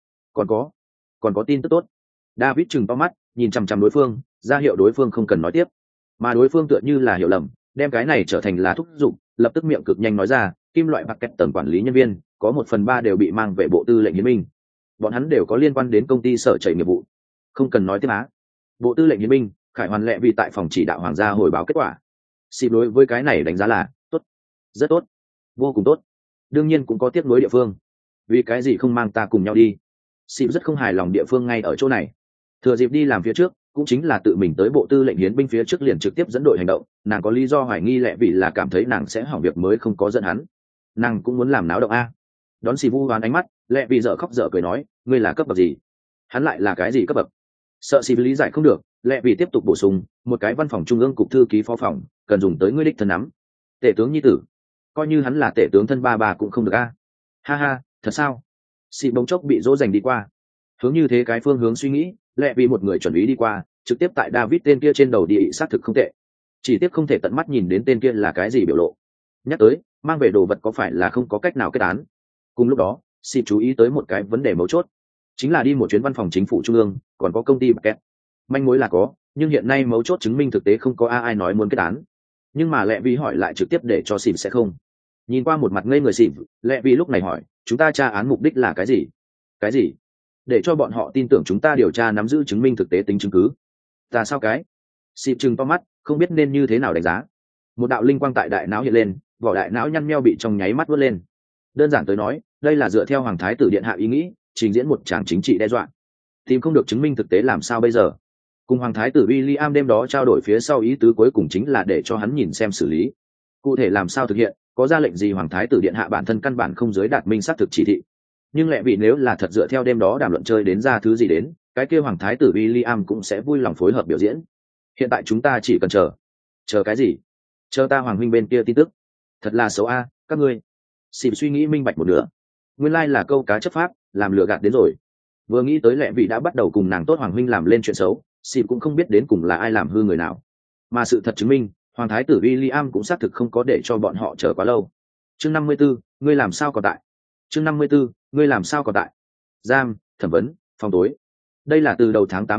Còn có tin tức tốt. David trừng to mắt, nhìn chằm chằm đối phương, ra hiệu đối phương không cần nói tiếp. Mà đối phương tựa như là hiểu lầm, đem cái này trở thành lá thúc giục, lập tức miệng cực nhanh nói ra, kim loại bạc kẹt tầng quản lý nhân viên, có 1/3 đều bị mang về bộ tư lệnh hiến binh. Bọn hắn đều có liên quan đến công ty sở chảy nghiệp vụ. Không cần nói tiếp á. Bộ tư lệnh hiến binh, Khải Hoàn Lệ vì tại phòng chỉ đạo hoàng gia hồi báo kết quả. Xịp đối với cái này đánh giá là tốt, rất tốt, vô cùng tốt. Đương nhiên cũng có tiếc nuối địa phương. Vì cái gì không mang ta cùng nhau đi? Xịp rất không hài lòng địa phương ngay ở chỗ này. Thừa dịp đi làm phía trước, cũng chính là tự mình tới bộ tư lệnh hiến binh phía trước liền trực tiếp dẫn đội hành động. Nàng có lý do hoài nghi Lệ vì là cảm thấy nàng sẽ hỏng việc mới không có dẫn hắn. Nàng cũng muốn làm náo động a. Đón Xịp vu đoán ánh mắt, Lệ vì dở khóc dở cười nói, ngươi là cấp bậc gì? Hắn lại là cái gì cấp bậc? Sợ Xịp lý giải không được, Lệ vì tiếp tục bổ sung, một cái văn phòng trung ương cục thư ký phó phòng, cần dùng tới ngươi đích thân nắm. Tể tướng nhi tử, coi như hắn là tể tướng thân ba cũng không được a. Ha ha, thật sao? Xịp bỗng chốc bị dỗ dành đi qua. Hướng như thế cái phương hướng suy nghĩ, Lệ vì một người chuẩn ý đi qua, trực tiếp tại David tên kia trên đầu địa xác thực không tệ. Chỉ tiếc không thể tận mắt nhìn đến tên kia là cái gì biểu lộ. Nhắc tới, mang về đồ vật có phải là không có cách nào kết án. Cùng lúc đó, Xịp chú ý tới một cái vấn đề mấu chốt, chính là đi một chuyến văn phòng chính phủ trung ương, còn có công ty bạc kẹt. Manh mối là có, nhưng hiện nay mấu chốt chứng minh thực tế không có ai nói muốn kết án. Nhưng mà Lệ vì hỏi lại trực tiếp để cho Xịp sẽ không. Nhìn qua một mặt ngây người Xịp, Lệ vì lúc này hỏi, chúng ta tra án mục đích là cái gì? Cái gì? Để cho bọn họ tin tưởng chúng ta điều tra nắm giữ chứng minh thực tế tính chứng cứ. Ta sao cái? Xịp trừng to mắt, không biết nên như thế nào đánh giá. Một đạo linh quang tại đại não hiện lên, vỏ đại não nhăn nheo bị trong nháy mắt vớt lên. Đơn giản tới nói, đây là dựa theo hoàng thái tử điện hạ ý nghĩ, trình diễn một tràng chính trị đe dọa. Tìm không được chứng minh thực tế làm sao bây giờ? Cùng hoàng thái tử William đêm đó trao đổi phía sau ý tứ cuối cùng chính là để cho hắn nhìn xem xử lý. Cụ thể làm sao thực hiện, có ra lệnh gì hoàng thái tử điện hạ bản thân căn bản không giới đạt minh xác thực chỉ thị. Nhưng Lệ vì nếu là thật dựa theo đêm đó đàm luận chơi đến ra thứ gì đến, cái kia hoàng thái tử William cũng sẽ vui lòng phối hợp biểu diễn. Hiện tại chúng ta chỉ cần chờ cái gì? Chờ ta hoàng huynh bên kia tin tức. Thật là xấu a, các ngươi. Xịp suy nghĩ minh bạch một nửa. Nguyên lai là câu cá chấp pháp, làm lừa gạt đến rồi. Vừa nghĩ tới Lệ vị đã bắt đầu cùng nàng tốt hoàng huynh làm lên chuyện xấu, Xịp cũng không biết đến cùng là ai làm hư người nào. Mà sự thật chứng minh, hoàng thái tử William cũng xác thực không có để cho bọn họ chờ quá lâu. Chương 54, ngươi làm sao còn tại? Chương 54, ngươi làm sao còn tại? Giam, thẩm vấn, phòng tối. Đây là từ đầu tháng 8 bắt đầu,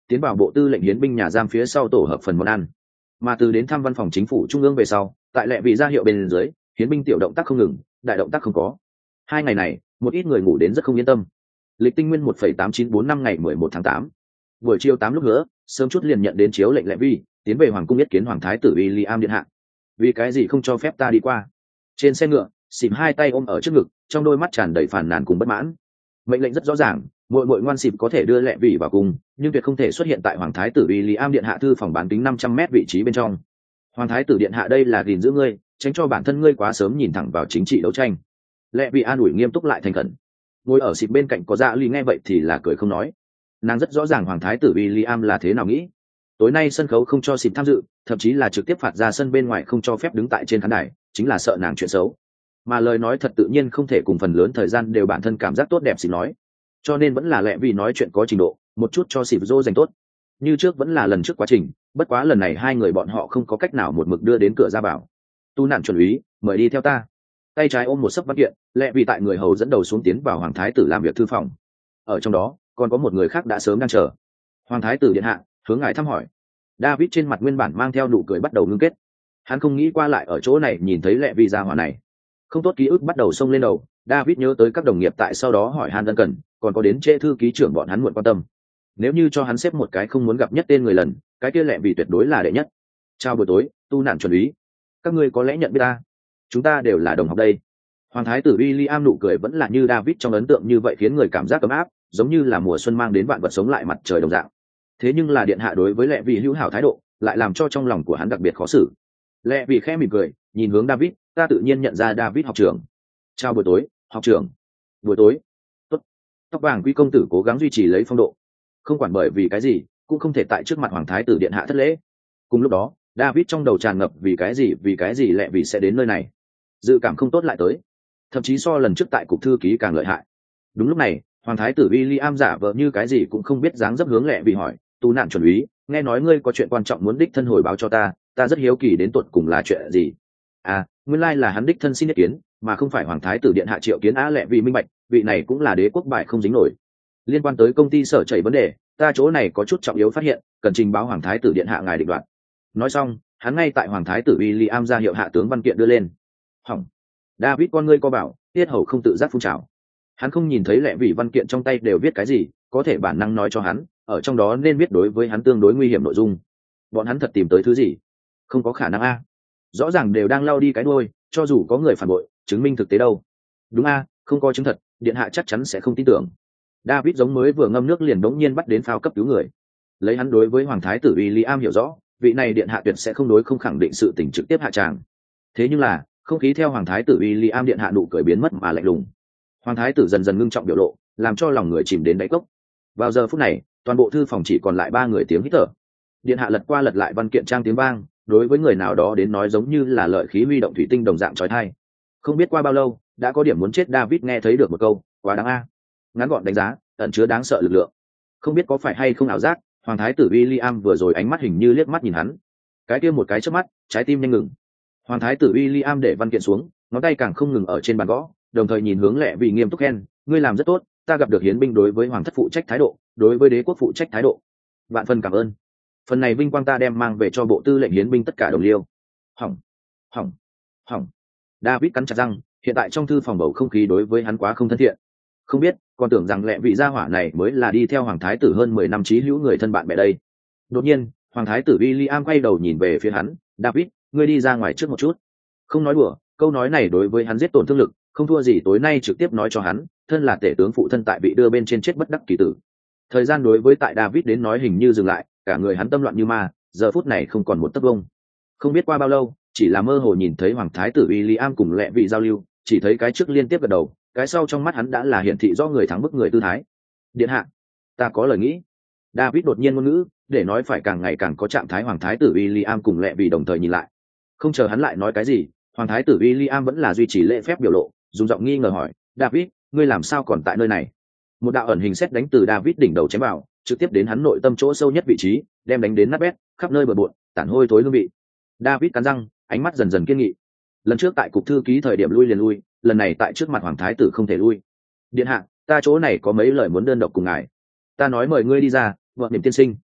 tiến vào bộ tư lệnh hiến binh nhà giam phía sau tổ hợp phần món ăn. Mà từ đến thăm văn phòng chính phủ trung ương về sau, tại lệ vị ra hiệu bên dưới, hiến binh tiểu động tác không ngừng, đại động tác không có. 2 ngày này, một ít người ngủ đến rất không yên tâm. Lịch tinh nguyên 1,8945 ngày 11 tháng 8. Buổi chiều 8 lúc nữa, sớm chút liền nhận đến chiếu lệnh lệ vi, tiến về hoàng cung yết kiến hoàng thái tử William điện hạ. Vì cái gì không cho phép ta đi qua? Trên xe ngựa, xịp 2 tay ôm ở trước ngực, trong đôi mắt tràn đầy phản nàn cùng bất mãn. Mệnh lệnh rất rõ ràng, muội ngoan xịp có thể đưa lệ vị vào cung, nhưng tuyệt không thể xuất hiện tại hoàng thái tử William điện hạ thư phòng bán kính 500m vị trí bên trong. Hoàng thái tử điện hạ đây là gìn giữ ngươi, tránh cho bản thân ngươi quá sớm nhìn thẳng vào chính trị đấu tranh. Lệ vị an ủi nghiêm túc lại thành khẩn. Ngồi ở xịp bên cạnh có dạ ly nghe vậy thì là cười không nói. Nàng rất rõ ràng hoàng thái tử William là thế nào nghĩ. Tối nay sân khấu không cho xịp tham dự, thậm chí là trực tiếp phạt ra sân bên ngoài không cho phép đứng tại trên khán đài, chính là sợ nàng chuyện xấu. Mà lời nói thật tự nhiên không thể cùng phần lớn thời gian đều bản thân cảm giác tốt đẹp xịp nói, cho nên vẫn là lẽ vì nói chuyện có trình độ, một chút cho xịp dô dành tốt. Như trước vẫn là lần trước quá trình, bất quá lần này hai người bọn họ không có cách nào một mực đưa đến cửa ra bảo. Tu nạn chuẩn úy, mời đi theo ta. Tay trái ôm một sấp văn kiện, lẽ vì tại người hầu dẫn đầu xuống tiến vào hoàng thái tử làm việc thư phòng. Ở trong đó còn có một người khác đã sớm đang chờ. Hoàng thái tử điện hạ, hướng ngài thăm hỏi. David trên mặt nguyên bản mang theo nụ cười bắt đầu ngưng kết. Hắn không nghĩ qua lại ở chỗ này nhìn thấy lệ vì gia hỏa này. Không tốt ký ức bắt đầu xông lên đầu, David nhớ tới các đồng nghiệp tại sau đó hỏi han ân cần, còn có đến trễ thư ký trưởng bọn hắn muộn quan tâm. Nếu như cho hắn xếp một cái không muốn gặp nhất tên người lần, cái kia lệ vì tuyệt đối là đệ nhất. Chào buổi tối, tu nạn chuẩn úy. Các ngươi có lẽ nhận biết ta. Chúng ta đều là đồng học đây. Hoàng thái tử William nụ cười vẫn là như David trong ấn tượng như vậy, khiến người cảm giác ấm áp, giống như là mùa xuân mang đến vạn vật sống lại mặt trời đồng dạng. Thế nhưng là điện hạ đối với lệ vì hữu hảo thái độ lại làm cho trong lòng của hắn đặc biệt khó xử. Lệ vì khẽ mỉm cười, nhìn hướng David, ta tự nhiên nhận ra David học trưởng. Chào buổi tối, học trưởng. Buổi tối. Tốt. Tóc vàng quý công tử cố gắng duy trì lấy phong độ, không quản bởi vì cái gì cũng không thể tại trước mặt hoàng thái tử điện hạ thất lễ. Cùng lúc đó David trong đầu tràn ngập vì cái gì lệ vì sẽ đến nơi này, dự cảm không tốt lại tới, thậm chí so lần trước tại cục thư ký càng lợi hại. Đúng lúc này hoàng thái tử William giả vờ như cái gì cũng không biết dáng dấp hướng lệ vì hỏi, tu nạn chuẩn úy, nghe nói ngươi có chuyện quan trọng muốn đích thân hồi báo cho ta, ta rất hiếu kỳ đến tột cùng là chuyện gì. À, nguyên lai là hắn đích thân xin ý kiến, mà không phải hoàng thái tử điện hạ triệu kiến á. Lệ vì minh bạch, vị này cũng là đế quốc bại không dính nổi. Liên quan tới công ty sở chảy vấn đề, ta chỗ này có chút trọng yếu phát hiện, cần trình báo hoàng thái tử điện hạ ngài định đoạt. Nói xong hắn ngay tại hoàng thái tử William ra hiệu hạ tướng văn kiện đưa lên. Hỏng. David con ngươi co bảo, tiết hầu không tự giác phun trào. Hắn không nhìn thấy lệ vì văn kiện trong tay đều viết cái gì, có thể bản năng nói cho hắn ở trong đó nên viết đối với hắn tương đối nguy hiểm nội dung. Bọn hắn thật tìm tới thứ gì? Không có khả năng a. Rõ ràng đều đang lao đi cái đuôi, cho dù có người phản bội chứng minh thực tế đâu. Đúng a, không có chứng thật, điện hạ chắc chắn sẽ không tin tưởng. David giống mới vừa ngâm nước liền đống nhiên bắt đến phao cấp cứu người. Lấy hắn đối với hoàng thái tử William hiểu rõ, vị này điện hạ tuyệt sẽ không đối không khẳng định sự tình trực tiếp hạ tràng. Thế nhưng là không khí theo hoàng thái tử William điện hạ nụ cười biến mất mà lạnh lùng. Hoàng thái tử dần dần ngưng trọng biểu lộ, làm cho lòng người chìm đến đáy cốc. Vào giờ phút này toàn bộ thư phòng chỉ còn lại 3 người tiếng hít thở. Điện hạ lật qua lật lại văn kiện trang tiếng vang, đối với người nào đó đến nói giống như là lợi khí huy động thủy tinh đồng dạng chói tai. Không biết qua bao lâu đã có điểm muốn chết David nghe thấy được một câu quá đáng a. Ngắn gọn đánh giá, ẩn chứa đáng sợ lực lượng. Không biết có phải hay không ảo giác, hoàng thái tử William vừa rồi ánh mắt hình như liếc mắt nhìn hắn, cái kia một cái chớp mắt trái tim nhanh ngừng. Hoàng thái tử William để văn kiện xuống, ngón tay càng không ngừng ở trên bàn gõ, đồng thời nhìn hướng lệ vì nghiêm túc khen, ngươi làm rất tốt, ta gặp được hiến binh đối với hoàng thất phụ trách thái độ, đối với đế quốc phụ trách thái độ, vạn phần cảm ơn. Phần này vinh quang ta đem mang về cho bộ tư lệnh hiến binh tất cả đồng liêu. Hỏng hỏng hỏng. David cắn chặt răng, hiện tại trong thư phòng bầu không khí đối với hắn quá không thân thiện. Không biết còn tưởng rằng lệ vị gia hỏa này mới là đi theo hoàng thái tử hơn 10 năm chí hữu người thân bạn bè đây. Đột nhiên hoàng thái tử William quay đầu nhìn về phía hắn, David, ngươi đi ra ngoài trước một chút. Không nói đùa, câu nói này đối với hắn giết tổn thương lực không thua gì tối nay trực tiếp nói cho hắn thân là tể tướng phụ thân tại bị đưa bên trên chết bất đắc kỳ tử. Thời gian đối với tại David đến nói hình như dừng lại, cả người hắn tâm loạn như ma, giờ phút này không còn một tấc vông. Không biết qua bao lâu, chỉ là mơ hồ nhìn thấy hoàng thái tử William cùng lệ vị giao lưu, chỉ thấy cái trước liên tiếp gật đầu, cái sau trong mắt hắn đã là hiển thị do người thắng bức người tư thái. Điện hạ, ta có lời nghĩ. David đột nhiên ngôn ngữ, để nói phải càng ngày càng có trạng thái. Hoàng thái tử William cùng lệ vị đồng thời nhìn lại. Không chờ hắn lại nói cái gì, hoàng thái tử William vẫn là duy trì lễ phép biểu lộ, dùng giọng nghi ngờ hỏi, David, ngươi làm sao còn tại nơi này? Một đạo ẩn hình sét đánh từ David đỉnh đầu chém vào, trực tiếp đến hắn nội tâm chỗ sâu nhất vị trí, đem đánh đến nát bét, khắp nơi bừa bộn, tản hôi thối hương vị. David cắn răng, ánh mắt dần dần kiên nghị. Lần trước tại cục thư ký thời điểm lui liền lui, lần này tại trước mặt hoàng thái tử không thể lui. Điện hạ, ta chỗ này có mấy lời muốn đơn độc cùng ngài. Ta nói mời ngươi đi ra, vợ niệm tiên sinh.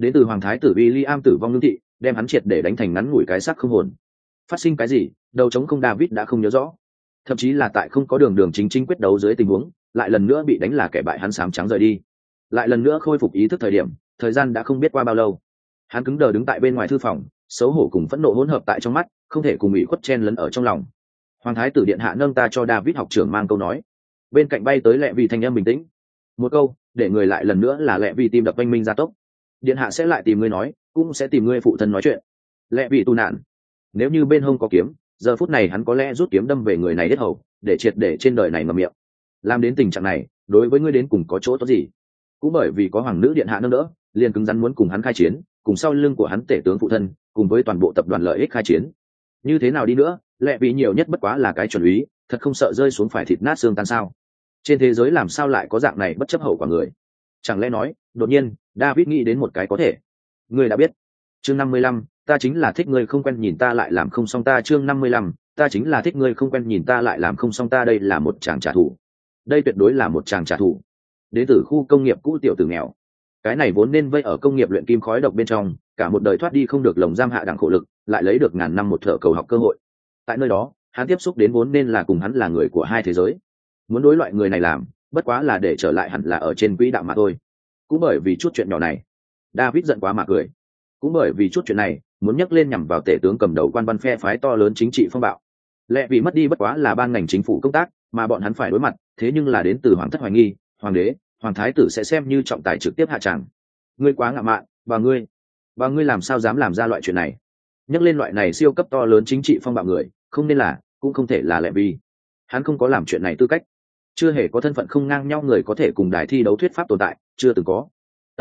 đến từ hoàng thái tử William tử vong lương thị, đem hắn triệt để đánh thành ngắn ngủi cái xác không hồn. Phát sinh cái gì, đầu trống không David đã không nhớ rõ. Thậm chí là tại không có đường đường chính chính quyết đấu dưới tình huống, lại lần nữa bị đánh là kẻ bại hắn xám trắng rời đi. Lại lần nữa khôi phục ý thức thời gian đã không biết qua bao lâu. Hắn cứng đờ đứng tại bên ngoài thư phòng, xấu hổ cùng phẫn nộ hỗn hợp tại trong mắt, không thể cùng ủy khuất chen lấn ở trong lòng. Hoàng thái tử điện hạ nâng ta cho David học trưởng mang câu nói. Bên cạnh bay tới Lệ Vì thanh âm bình tĩnh. Một câu, để người lại lần nữa là Lệ Vì tim đập oanh minh gia tốc. Điện hạ sẽ lại tìm ngươi nói, cũng sẽ tìm ngươi phụ thân nói chuyện. Lệ Vì tu nạn. Nếu như bên hông có kiếm, giờ phút này hắn có lẽ rút kiếm đâm về người này đứt hầu, để triệt để trên đời này ngậm miệng. Làm đến tình trạng này, đối với ngươi đến cùng có chỗ tốt gì? Cũng bởi vì có hoàng nữ điện hạ nâng đỡ, liền cứng rắn muốn cùng hắn khai chiến, cùng sau lưng của hắn tể tướng phụ thân, cùng với toàn bộ tập đoàn lợi ích khai chiến. Như thế nào đi nữa, Lệ Vì nhiều nhất bất quá là cái chuẩn úy, thật không sợ rơi xuống phải thịt nát xương tan sao? Trên thế giới làm sao lại có dạng này bất chấp hậu quả người? Chẳng lẽ nói, đột nhiên, David nghĩ đến một cái có thể. Ngươi đã biết. Chương 55, ta chính là thích ngươi không quen nhìn ta lại làm không xong ta. Chương 55, ta chính là thích ngươi không quen nhìn ta lại làm không xong ta. Đây là một chàng trả thù. Đây tuyệt đối là một chàng trả thù. Đến từ khu công nghiệp cũ tiểu tử nghèo. Cái này vốn nên vây ở công nghiệp luyện kim khói độc bên trong, cả một đời thoát đi không được lồng giam hạ đẳng khổ lực, lại lấy được ngàn năm một thợ cầu học cơ hội. Tại nơi đó, hắn tiếp xúc đến vốn nên là cùng hắn là người của hai thế giới. Muốn đối loại người này làm, bất quá là để trở lại hẳn là ở trên quỹ đạo mà thôi. Cũng bởi vì chút chuyện nhỏ này, David giận quá mà cười. Cũng bởi vì chút chuyện này, muốn nhắc lên nhằm vào tể tướng cầm đầu quan văn phe phái to lớn chính trị phong bạo. Lẽ vì mất đi bất quá là ban ngành chính phủ công tác, mà bọn hắn phải đối mặt, thế nhưng là đến từ hoàng thất hoài nghi, hoàng đế, hoàng thái tử sẽ xem như trọng tài trực tiếp hạ tràng. Ngươi quá ngạo mạn, và ngươi làm sao dám làm ra loại chuyện này? Nhắc lên loại này siêu cấp to lớn chính trị phong bạo người, không nên là, cũng không thể là Lệ Vi. Hắn không có làm chuyện này tư cách, chưa hề có thân phận không ngang nhau người có thể cùng đài thi đấu thuyết pháp tồn tại, chưa từng có.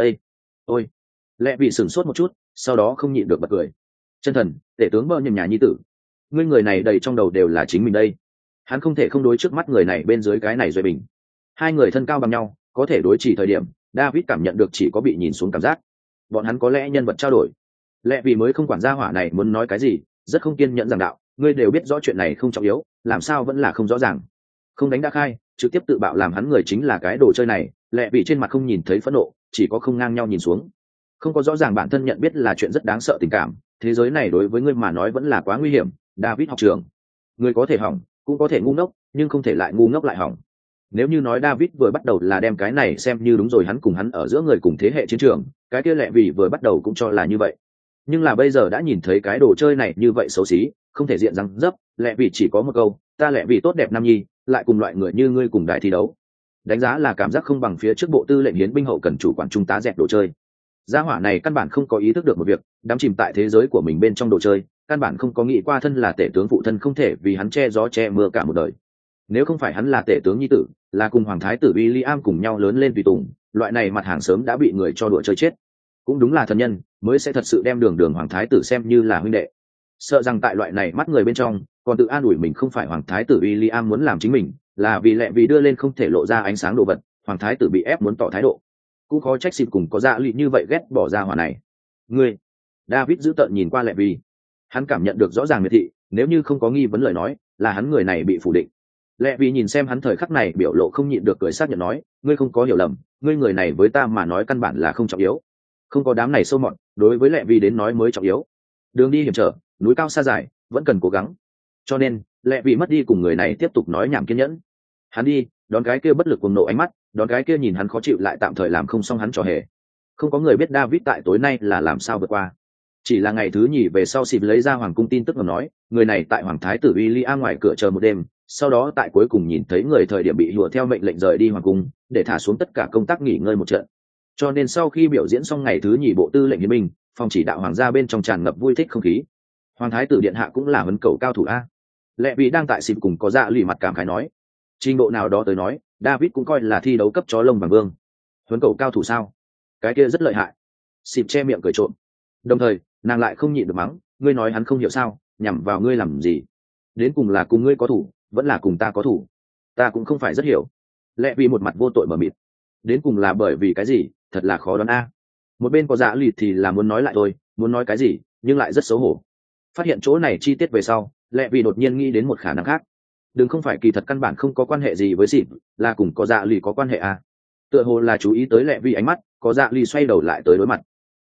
Ôi, Lệ Vi sửng sốt một chút, sau đó không nhịn được bật cười. Chân thần, tể tướng bơ nhầm nhà nhi tử, ngươi người này đầy trong đầu đều là chính mình đây. Hắn không thể không đối trước mắt người này bên dưới cái này duy bình. Hai người thân cao bằng nhau, có thể đối chỉ thời điểm, David cảm nhận được chỉ có bị nhìn xuống cảm giác. Bọn hắn có lẽ nhân vật trao đổi. Lẽ vì mới không quản gia hỏa này muốn nói cái gì, rất không kiên nhẫn giảng đạo, ngươi đều biết rõ chuyện này không trọng yếu, làm sao vẫn là không rõ ràng. Không đánh đã khai, trực tiếp tự bạo làm hắn người chính là cái đồ chơi này, Lẽ vì trên mặt không nhìn thấy phẫn nộ, chỉ có không ngang nhau nhìn xuống. Không có rõ ràng bản thân nhận biết là chuyện rất đáng sợ tình cảm, thế giới này đối với ngươi mà nói vẫn là quá nguy hiểm, David học trưởng. Ngươi có thể hỏng, cũng có thể ngu ngốc, nhưng không thể lại ngu ngốc lại hỏng. Nếu như nói David vừa bắt đầu là đem cái này xem như đúng rồi, hắn cùng hắn ở giữa người cùng thế hệ chiến trường, cái kia Lẽ vì vừa bắt đầu cũng cho là như vậy. Nhưng là bây giờ đã nhìn thấy cái đồ chơi này như vậy xấu xí, không thể diện răng dấp, Lẽ vì chỉ có một câu, ta Lẽ vì tốt đẹp nam nhi, lại cùng loại người như ngươi cùng đại thi đấu. Đánh giá là cảm giác không bằng phía trước bộ tư lệnh hiến binh hậu cần chủ quản trung tá dẹp đồ chơi. Gia hỏa này căn bản không có ý thức được một việc, đắm chìm tại thế giới của mình bên trong đồ chơi, căn bản không có nghĩ qua thân là tể tướng phụ thân không thể vì hắn che gió che mưa cả một đời. Nếu không phải hắn là tể tướng nhi tử, là cùng hoàng thái tử William cùng nhau lớn lên tùy tùng, loại này mặt hàng sớm đã bị người cho đùa chơi chết. Cũng đúng là thần nhân mới sẽ thật sự đem đường hoàng thái tử xem như là huynh đệ. Sợ rằng tại loại này mắt người bên trong, còn tự an ủi mình không phải hoàng thái tử William muốn làm chính mình, là vì Lẽ vì đưa lên không thể lộ ra ánh sáng đồ vật, hoàng thái tử bị ép muốn tỏ thái độ. Cũng khó trách xịt cùng có dạ lụy như vậy ghét bỏ ra hỏa này. Ngươi, David giữ tợn nhìn qua Lẽ vì, hắn cảm nhận được rõ ràng miệt thị, nếu như không có nghi vấn lời nói, là hắn người này bị phủ định. Lẽ vì nhìn xem hắn thời khắc này biểu lộ không nhịn được cười xác nhận nói, ngươi không có hiểu lầm, ngươi người này với ta mà nói căn bản là không trọng yếu, không có đám này sâu mọt, đối với Lẽ vì đến nói mới trọng yếu. Đường đi hiểm trở, núi cao xa dài, vẫn cần cố gắng. Cho nên Lẽ vì mất đi cùng người này tiếp tục nói nhảm kiên nhẫn. Hắn đi đón cái kia bất lực cuồng nộ ánh mắt, đón cái kia nhìn hắn khó chịu lại tạm thời làm không xong hắn trò hề. Không có người biết David tại tối nay là làm sao vượt qua. Chỉ là ngày thứ nhì về sau xịp lấy ra hoàng cung tin tức ngầm nói, người này tại hoàng thái tử William ngoài cửa chờ một đêm, sau đó tại cuối cùng nhìn thấy người thời điểm bị hùa theo mệnh lệnh rời đi hoàng cung, để thả xuống tất cả công tác nghỉ ngơi một trận. Cho nên sau khi biểu diễn xong ngày thứ nhì bộ tư lệnh hiến binh, phòng chỉ đạo hoàng gia bên trong tràn ngập vui thích không khí. Hoàng thái tử điện hạ cũng là huấn cầu cao thủ a. Lẽ vì đang tại xịp cùng có dạ lì mặt cảm khái nói, trình độ nào đó tới nói, David cũng coi là thi đấu cấp chó lông vàng vương. Huấn cầu cao thủ sao? Cái kia rất lợi hại. Xịp che miệng cười trộm. Đồng thời nàng lại không nhịn được mắng, ngươi nói hắn không hiểu sao, nhằm vào ngươi làm gì? Đến cùng là cùng ngươi có thủ, vẫn là cùng ta có thủ? Ta cũng không phải rất hiểu. Lẽ vì một mặt vô tội mờ mịt. Đến cùng là bởi vì cái gì, thật là khó đoán a. Một bên có dạ lì thì là muốn nói lại thôi, muốn nói cái gì nhưng lại rất xấu hổ. Phát hiện chỗ này chi tiết về sau, Lẽ vì đột nhiên nghĩ đến một khả năng khác. Đừng không phải kỳ thật căn bản không có quan hệ gì với xịp, là cùng có dạ lì có quan hệ a. Tựa hồ là chú ý tới Lẽ vì ánh mắt, có dạ lì xoay đầu lại tới đối mặt.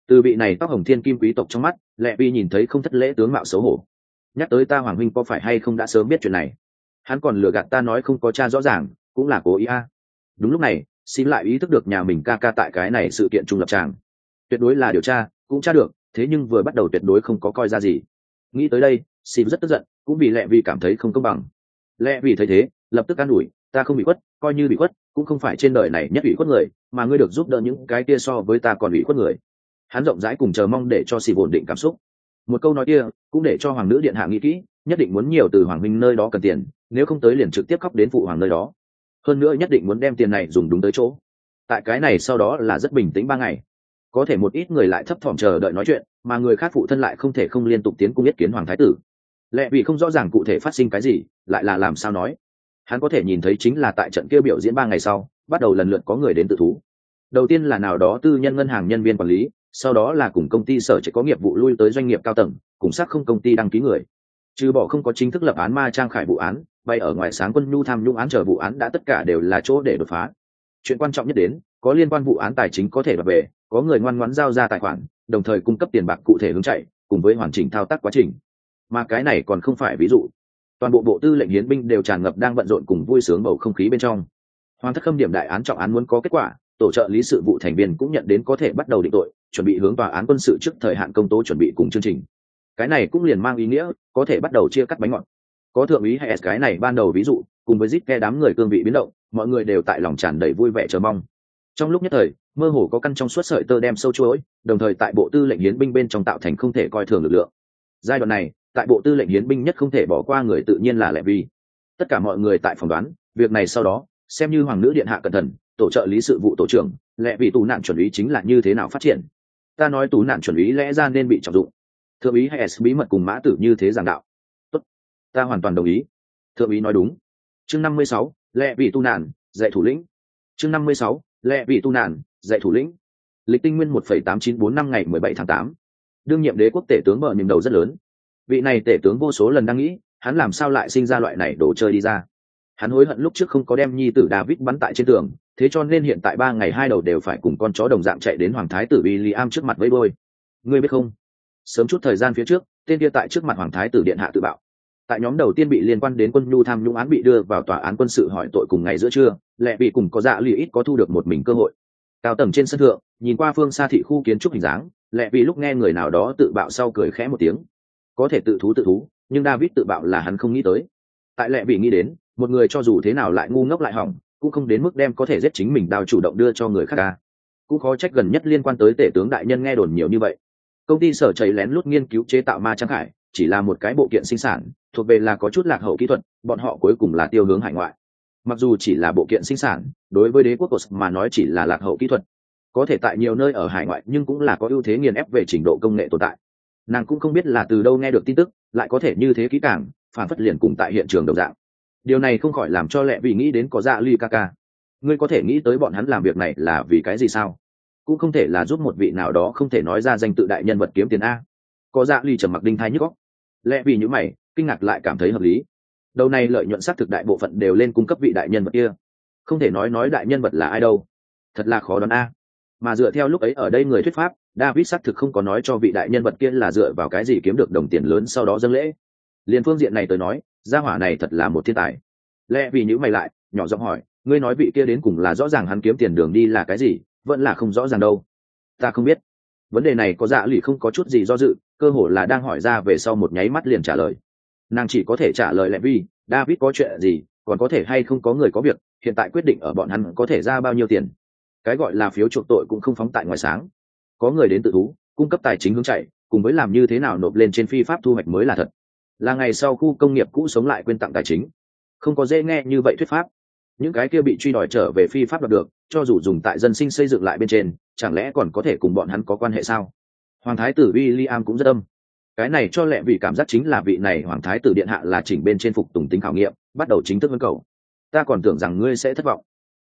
Từ vị này tóc hồng thiên kim quý tộc trong mắt, Lệ Vi nhìn thấy không thất lễ tướng mạo xấu hổ. Nhắc tới ta hoàng huynh có phải hay không đã sớm biết chuyện này? Hắn còn lừa gạt ta nói không có cha rõ ràng, cũng là cố ý a. Đúng lúc này, xin lại ý thức được nhà mình ca ca tại cái này sự kiện trung lập tràng. Tuyệt đối là điều tra, cũng tra được, thế nhưng vừa bắt đầu tuyệt đối không có coi ra gì. Nghĩ tới đây, xin rất tức giận, cũng vì Lệ Vi cảm thấy không công bằng. Lệ Vi thấy thế, lập tức an ủi, ta không bị khuất, coi như bị khuất, cũng không phải trên đời này nhất ủy khuất người, mà ngươi được giúp đỡ những cái kia so với ta còn ủy khuất người. Hắn rộng rãi cùng chờ mong để cho xì ổn định cảm xúc. Một câu nói kia cũng để cho hoàng nữ điện hạ nghĩ kỹ, nhất định muốn nhiều từ hoàng huynh nơi đó cần tiền, nếu không tới liền trực tiếp khóc đến phụ hoàng nơi đó. Hơn nữa nhất định muốn đem tiền này dùng đúng tới chỗ. Tại cái này sau đó là rất bình tĩnh 3 ngày. Có thể một ít người lại thấp thỏm chờ đợi nói chuyện, mà người khác phụ thân lại không thể không liên tục tiến cung yết kiến hoàng thái tử. Lẽ vì không rõ ràng cụ thể phát sinh cái gì, lại là làm sao nói. Hắn có thể nhìn thấy chính là tại trận kia biểu diễn 3 ngày sau, bắt đầu lần lượt có người đến tự thú. Đầu tiên là nào đó tư nhân ngân hàng nhân viên quản lý, sau đó là cùng công ty sở chỉ có nghiệp vụ lui tới doanh nghiệp cao tầng, cùng xác không công ty đăng ký người. Trừ bỏ không có chính thức lập án ma trang khải vụ án, bay ở ngoài sáng quân nhu tham nhũng án chờ vụ án đã tất cả đều là chỗ để đột phá. Chuyện quan trọng nhất đến, có liên quan vụ án tài chính có thể đoạt về, có người ngoan ngoãn giao ra tài khoản, đồng thời cung cấp tiền bạc cụ thể hướng chạy, cùng với hoàn chỉnh thao tác quá trình. Mà cái này còn không phải ví dụ. Toàn bộ bộ tư lệnh hiến binh đều tràn ngập đang bận rộn cùng vui sướng bầu không khí bên trong. Hoàng thất khâm điểm đại án trọng án muốn có kết quả, tổ trợ lý sự vụ thành viên cũng nhận đến có thể bắt đầu định tội, chuẩn bị hướng tòa án quân sự trước thời hạn công tố chuẩn bị cùng chương trình. Cái này cũng liền mang ý nghĩa có thể bắt đầu chia cắt bánh ngọt. Có thượng úy hay cái này ban đầu ví dụ, cùng với Zip đám người cương vị biến động, mọi người đều tại lòng tràn đầy vui vẻ chờ mong. Trong lúc nhất thời, mơ hồ có căn trong suốt sợi tơ đem sâu chuỗi, đồng thời tại bộ tư lệnh hiến binh bên trong tạo thành không thể coi thường lực lượng. Giai đoạn này, tại bộ tư lệnh hiến binh nhất không thể bỏ qua người tự nhiên là Lệ Vi. Tất cả mọi người tại phỏng đoán, việc này sau đó, xem như hoàng nữ điện hạ cẩn thận, tổ trợ lý sự vụ tổ trưởng, Lệ Vi tù nạn chuẩn úy chính là như thế nào phát triển. Ta nói tù nạn chuẩn úy lẽ ra nên bị trọng dụng. Thượng úy hay bí mật cùng mã tử như thế giảng đạo. Tốt, ta hoàn toàn đồng ý. Thượng úy nói đúng. Chương 56, Lệ Vi tu nạn, dạy thủ lĩnh. Chương 56, Lệ Vi tu nạn, dạy thủ lĩnh. Lịch tinh nguyên 1,8945 ngày 17 tháng 8. Đương nhiệm đế quốc tể tướng bờ nhìm đầu rất lớn. Vị này tể tướng vô số lần đang nghĩ, hắn làm sao lại sinh ra loại này đồ chơi đi ra. Hắn hối hận lúc trước không có đem nhi tử David bắn tại trên tường, thế cho nên hiện tại 3 ngày 2 đầu đều phải cùng con chó đồng dạng chạy đến hoàng thái tử William trước mặt vẫy đôi. Ngươi biết không? Sớm chút thời gian phía trước, tên kia tại trước mặt hoàng thái tử điện hạ tự bạo. Tại nhóm đầu tiên bị liên quan đến quân nhu tham nhũng án bị đưa vào tòa án quân sự hỏi tội cùng ngày giữa trưa, Lệ bị cùng có dạ lì ít có thu được một mình cơ hội. Cao tầng trên sân thượng, nhìn qua phương xa thị khu kiến trúc hình dáng, Lệ bị lúc nghe người nào đó tự bạo sau cười khẽ một tiếng. Có thể tự thú, nhưng David tự bạo là hắn không nghĩ tới. Tại Lệ bị nghĩ đến, một người cho dù thế nào lại ngu ngốc lại hỏng, cũng không đến mức đem có thể giết chính mình đao chủ động đưa cho người khác ca. Cũng khó trách gần nhất liên quan tới tể tướng đại nhân nghe đồn nhiều như vậy. Công ty sở chảy lén lút nghiên cứu chế tạo ma trang khải, chỉ là một cái bộ kiện sinh sản, thuộc về là có chút lạc hậu kỹ thuật, bọn họ cuối cùng là tiêu hướng hải ngoại. Mặc dù chỉ là bộ kiện sinh sản, đối với đế quốc mà nói chỉ là lạc hậu kỹ thuật, có thể tại nhiều nơi ở hải ngoại nhưng cũng là có ưu thế nghiền ép về trình độ công nghệ tồn tại. Nàng cũng không biết là từ đâu nghe được tin tức, lại có thể như thế kỹ càng, phản phất liền cùng tại hiện trường đồng dạng. Điều này không khỏi làm cho Lệ vì nghĩ đến có dạ ly ca. Ngươi có thể nghĩ tới bọn hắn làm việc này là vì cái gì sao? Cũng không thể là giúp một vị nào đó không thể nói ra danh tự đại nhân vật kiếm tiền a. Có dạ ly trầm mặc đinh thái nhức óc. Lệ vì những mày kinh ngạc lại cảm thấy hợp lý. Đầu này lợi nhuận xác thực đại bộ phận đều lên cung cấp vị đại nhân vật kia, không thể nói đại nhân vật là ai đâu, thật là khó đoán a. Mà dựa theo lúc ấy ở đây người thuyết pháp, David xác thực không có nói cho vị đại nhân vật kia là dựa vào cái gì kiếm được đồng tiền lớn sau đó dâng lễ. Liên phương diện này tới nói, gia hỏa này thật là một thiên tài. Lẽ vì những mày lại nhỏ giọng hỏi, ngươi nói vị kia đến cùng là rõ ràng hắn kiếm tiền đường đi là cái gì, vẫn là không rõ ràng đâu. Ta không biết. Vấn đề này có dạ lì không có chút gì do dự, cơ hồ là đang hỏi ra về sau một nháy mắt liền trả lời. Nàng chỉ có thể trả lời Lệ vì David có chuyện gì, còn có thể hay không có người có việc, hiện tại quyết định ở bọn hắn có thể ra bao nhiêu tiền. Cái gọi là phiếu chuộc tội cũng không phóng tại ngoài sáng, có người đến tự thú, cung cấp tài chính hướng chạy, cùng với làm như thế nào nộp lên trên phi pháp thu hoạch mới là thật. Là ngày sau khu công nghiệp cũ sống lại quyên tặng tài chính, không có dễ nghe như vậy thuyết pháp. Những cái kia bị truy đòi trở về phi pháp đoạt được, cho dù dùng tại dân sinh xây dựng lại bên trên, chẳng lẽ còn có thể cùng bọn hắn có quan hệ sao? Hoàng thái tử William cũng rất âm. Cái này cho Lệ vì cảm giác chính là vị này hoàng thái tử điện hạ là chỉnh bên trên phục tùng tính khảo nghiệm, bắt đầu chính thức vấn cầu. Ta còn tưởng rằng ngươi sẽ thất vọng.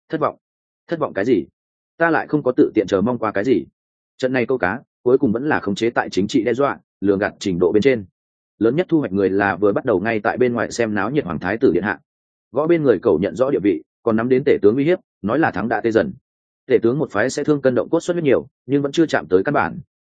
Thất vọng cái gì? Ta lại không có tự tiện chờ mong qua cái gì. Trận này câu cá cuối cùng vẫn là khống chế tại chính trị đe dọa, lường gạt trình độ bên trên. Lớn nhất thu hoạch người là vừa bắt đầu ngay tại bên ngoài xem náo nhiệt hoàng thái tử điện hạ, gõ bên người cầu nhận rõ địa vị, còn nắm đến tể tướng uy hiếp, nói là thắng đã tê dần. Tể tướng một phái sẽ thương cân động cốt suất rất nhiều, nhưng vẫn chưa chạm tới căn bản,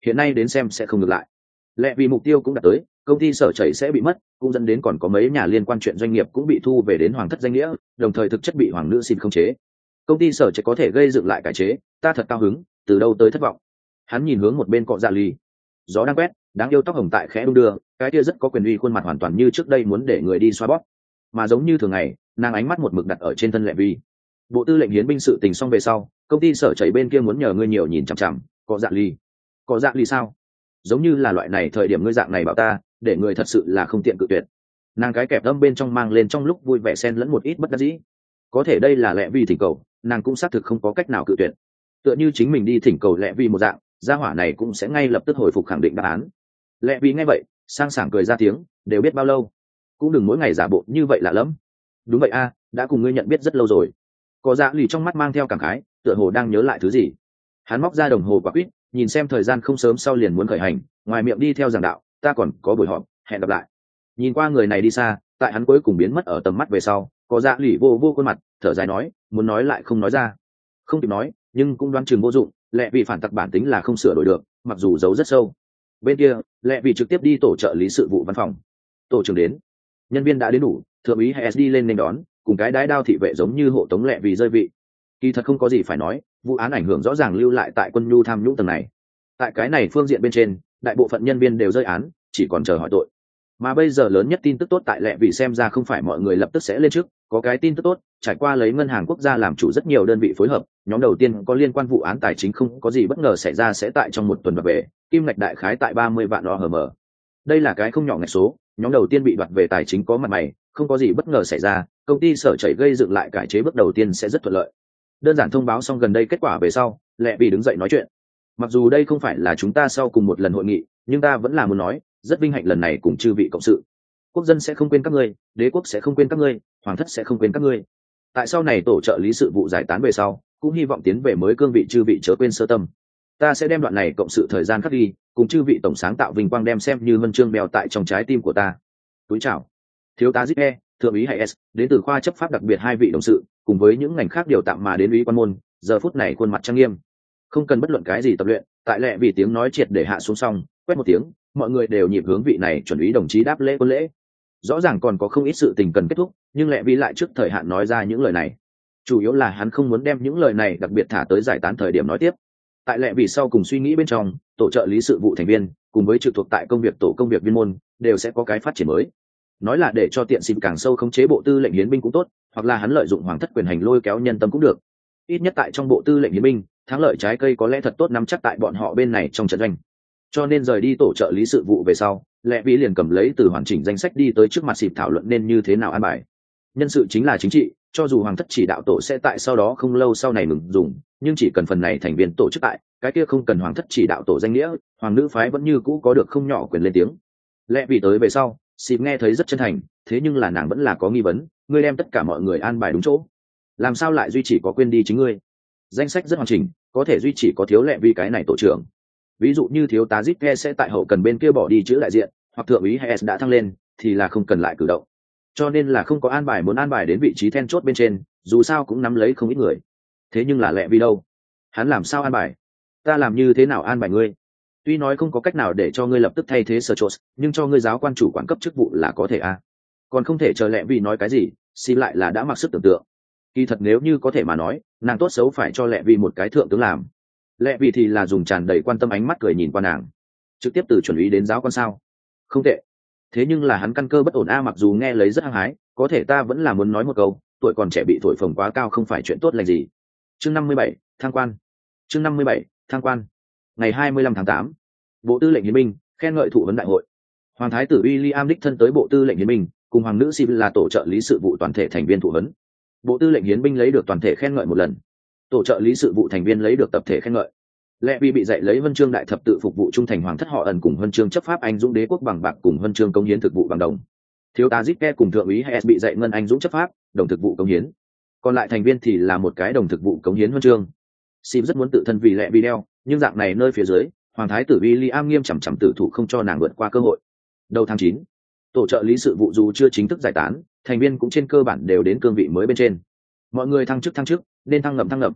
hiện nay đến xem sẽ không ngược lại. Lẽ vì mục tiêu cũng đạt tới, công ty sở chảy sẽ bị mất, cũng dẫn đến còn có mấy nhà liên quan chuyện doanh nghiệp cũng bị thu về đến hoàng thất danh nghĩa, đồng thời thực chất bị hoàng nữ xin khống chế. Công ty sở chảy có thể gây dựng lại cải chế, ta thật cao hứng, từ đâu tới thất vọng. Hắn nhìn hướng một bên cọ dạ lì. Gió đang quét, đáng yêu tóc hồng tại khẽ đung đưa, cái kia rất có quyền uy khuôn mặt hoàn toàn như trước đây muốn để người đi xoa bóp, mà giống như thường ngày, nàng ánh mắt một mực đặt ở trên thân Lệ Vi. Bộ tư lệnh hiến binh sự tình xong về sau, công ty sở chảy bên kia muốn nhờ ngươi nhiều nhìn chằm chằm, cọ dạ lì. Cọ dạ lì sao? Giống như là loại này thời điểm ngươi dạng này bảo ta, để người thật sự là không tiện cự tuyệt. Nàng cái kẹp âm bên trong mang lên trong lúc vui vẻ xen lẫn một ít bất đắc dĩ. Có thể đây là Lệ Vi thỉnh cầu, nàng cũng xác thực không có cách nào cự tuyệt. Tựa như chính mình đi thỉnh cầu Lệ Vi một dạng, gia hỏa này cũng sẽ ngay lập tức hồi phục khẳng định đáp án. Lệ Vi nghe vậy, sang sảng cười ra tiếng, đều biết bao lâu, cũng đừng mỗi ngày giả bộ như vậy lạ lắm. Đúng vậy a, đã cùng ngươi nhận biết rất lâu rồi. Có dạ lì trong mắt mang theo cảm khái, tựa hồ đang nhớ lại thứ gì. Hắn móc ra đồng hồ quả quýt, nhìn xem thời gian không sớm sau liền muốn khởi hành, ngoài miệng đi theo giảng đạo, ta còn có buổi họp, hẹn gặp lại. Nhìn qua người này đi xa, tại hắn cuối cùng biến mất ở tầm mắt về sau, có dạ lì vô vô khuôn mặt, thở dài nói, muốn nói lại không nói ra. Không kịp nói, nhưng cũng đoán chừng vô dụng, Lệ vì phản tặc bản tính là không sửa đổi được, mặc dù giấu rất sâu. Bên kia, Lệ vì trực tiếp đi tổ trợ lý sự vụ văn phòng. Tổ trưởng đến, nhân viên đã đến đủ, thượng úy hay đi lên nên đón, cùng cái đái đao thị vệ giống như hộ tống Lệ vì rơi vị. Kỳ thật không có gì phải nói, vụ án ảnh hưởng rõ ràng lưu lại tại quân nhu tham nhũng tầng này. Tại cái này phương diện bên trên, đại bộ phận nhân viên đều rơi án, chỉ còn chờ hỏi tội. Mà bây giờ lớn nhất tin tức tốt tại Lệ vì xem ra không phải mọi người lập tức sẽ lên trước, có cái tin tức tốt, trải qua lấy ngân hàng quốc gia làm chủ rất nhiều đơn vị phối hợp, nhóm đầu tiên có liên quan vụ án tài chính không có gì bất ngờ xảy ra sẽ tại trong một tuần đoạt về, kim ngạch đại khái tại 30 vạn OHM. Đây là cái không nhỏ ngạch số, nhóm đầu tiên bị đoạt về tài chính có mặt mày, không có gì bất ngờ xảy ra, công ty sở chảy gây dựng lại cải chế bước đầu tiên sẽ rất thuận lợi. Đơn giản thông báo xong gần đây kết quả về sau, Lệ vì đứng dậy nói chuyện. Mặc dù đây không phải là chúng ta sau cùng một lần hội nghị, nhưng ta vẫn là muốn nói, rất vinh hạnh lần này cùng chư vị cộng sự. Quốc dân sẽ không quên các ngươi, đế quốc sẽ không quên các ngươi, hoàng thất sẽ không quên các ngươi. Tại sau này tổ trợ lý sự vụ giải tán về sau, cũng hy vọng tiến về mới cương vị chư vị chớ quên sơ tâm. Ta sẽ đem đoạn này cộng sự thời gian khắc đi, cùng chư vị tổng sáng tạo vinh quang đem xem như huân chương bèo tại trong trái tim của ta. Túi chào. Thiếu tá Zip, thượng úy hay S, đến từ khoa chấp pháp đặc biệt hai vị đồng sự, cùng với những ngành khác điều tạm mà đến úy quan môn, giờ phút này khuôn mặt trang nghiêm. Không cần bất luận cái gì tập luyện, tại Lệ vì tiếng nói triệt để hạ xuống xong, quét một tiếng, mọi người đều nhịp hướng vị này chuẩn úy đồng chí đáp lễ quân lễ. Rõ ràng còn có không ít sự tình cần kết thúc, nhưng Lệ vì lại trước thời hạn nói ra những lời này. Chủ yếu là hắn không muốn đem những lời này đặc biệt thả tới giải tán thời điểm nói tiếp. Tại Lệ vì sau cùng suy nghĩ bên trong, tổ trợ lý sự vụ thành viên cùng với trực thuộc tại công việc tổ công việc viên môn đều sẽ có cái phát triển mới. Nói là để cho tiện xịt càng sâu khống chế bộ tư lệnh hiến binh cũng tốt, hoặc là hắn lợi dụng hoàng thất quyền hành lôi kéo nhân tâm cũng được. Ít nhất tại trong bộ tư lệnh hiến binh, thắng lợi trái cây có lẽ thật tốt nắm chắc tại bọn họ bên này trong trận doanh. Cho nên rời đi tổ trợ lý sự vụ về sau, Lệ Vĩ liền cầm lấy từ hoàn chỉnh danh sách đi tới trước mặt xịp thảo luận nên như thế nào an bài. Nhân sự chính là chính trị, cho dù hoàng thất chỉ đạo tổ sẽ tại sau đó không lâu sau này ngừng dùng, nhưng chỉ cần phần này thành viên tổ chức tại, cái kia không cần hoàng thất chỉ đạo tổ danh nghĩa, hoàng nữ phái vẫn như cũ có được không nhỏ quyền lên tiếng. Lệ Vĩ tới về sau, xịp nghe thấy rất chân thành, thế nhưng là nàng vẫn là có nghi vấn, ngươi đem tất cả mọi người an bài đúng chỗ, làm sao lại duy chỉ có quên đi chính ngươi? Danh sách rất hoàn chỉnh, có thể duy chỉ có thiếu Lệ Vĩ cái này tổ trưởng. Ví dụ như thiếu tá Zip sẽ tại hậu cần bên kia bỏ đi chữ đại diện, hoặc thượng úy Hayes đã thăng lên, thì là không cần lại cử động. Cho nên là không có an bài muốn an bài đến vị trí then chốt bên trên, dù sao cũng nắm lấy không ít người. Thế nhưng là Lệ Vĩ đâu? Hắn làm sao an bài? Ta làm như thế nào an bài ngươi? Tuy nói không có cách nào để cho ngươi lập tức thay thế Serchos, nhưng cho ngươi giáo quan chủ quản cấp chức vụ là có thể a. Còn không thể chờ Lệ Vĩ nói cái gì, xin lại là đã mặc sức tưởng tượng. Kỳ thật nếu như có thể mà nói, nàng tốt xấu phải cho Lệ Vĩ một cái thượng tướng làm. Lệ Vĩ thì là dùng tràn đầy quan tâm ánh mắt cười nhìn qua nàng, trực tiếp từ chuẩn úy đến giáo quan sao? Không tệ. Thế nhưng là hắn căn cơ bất ổn a, mặc dù nghe lấy rất hăng hái, có thể ta vẫn là muốn nói một câu, tuổi còn trẻ bị thổi phồng quá cao không phải chuyện tốt lành gì. Chương 57, thăng quan. Chương 57, thăng quan. Ngày 25 tháng 8, Bộ Tư lệnh Hiến binh khen ngợi thụ vấn đại hội. Hoàng thái tử William đích thân tới Bộ Tư lệnh Hiến binh, cùng hoàng nữ Sim là tổ trợ lý sự vụ toàn thể thành viên thụ vấn. Bộ Tư lệnh Hiến binh lấy được toàn thể khen ngợi một lần, tổ trợ lý sự vụ thành viên lấy được tập thể khen ngợi. Lệ Vĩ bị dạy lấy huân chương đại thập tự phục vụ trung thành hoàng thất họ ẩn cùng huân chương chấp pháp anh dũng đế quốc bằng bạc cùng huân chương công hiến thực vụ bằng đồng. Thiếu tá Zip cùng thượng úy Hayes bị dạy ngân anh dũng chấp pháp, đồng thực vụ công hiến. Còn lại thành viên thì là một cái đồng thực vụ công hiến huân chương. Sim rất muốn tự thân vì Lệ Vĩ đeo, nhưng dạng này nơi phía dưới, hoàng thái tử William nghiêm chằm chằm tử thủ không cho nàng vượt qua cơ hội. Đầu tháng 9, tổ trợ lý sự vụ dù chưa chính thức giải tán, thành viên cũng trên cơ bản đều đến cương vị mới bên trên. Mọi người thăng chức, nên thăng ngậm.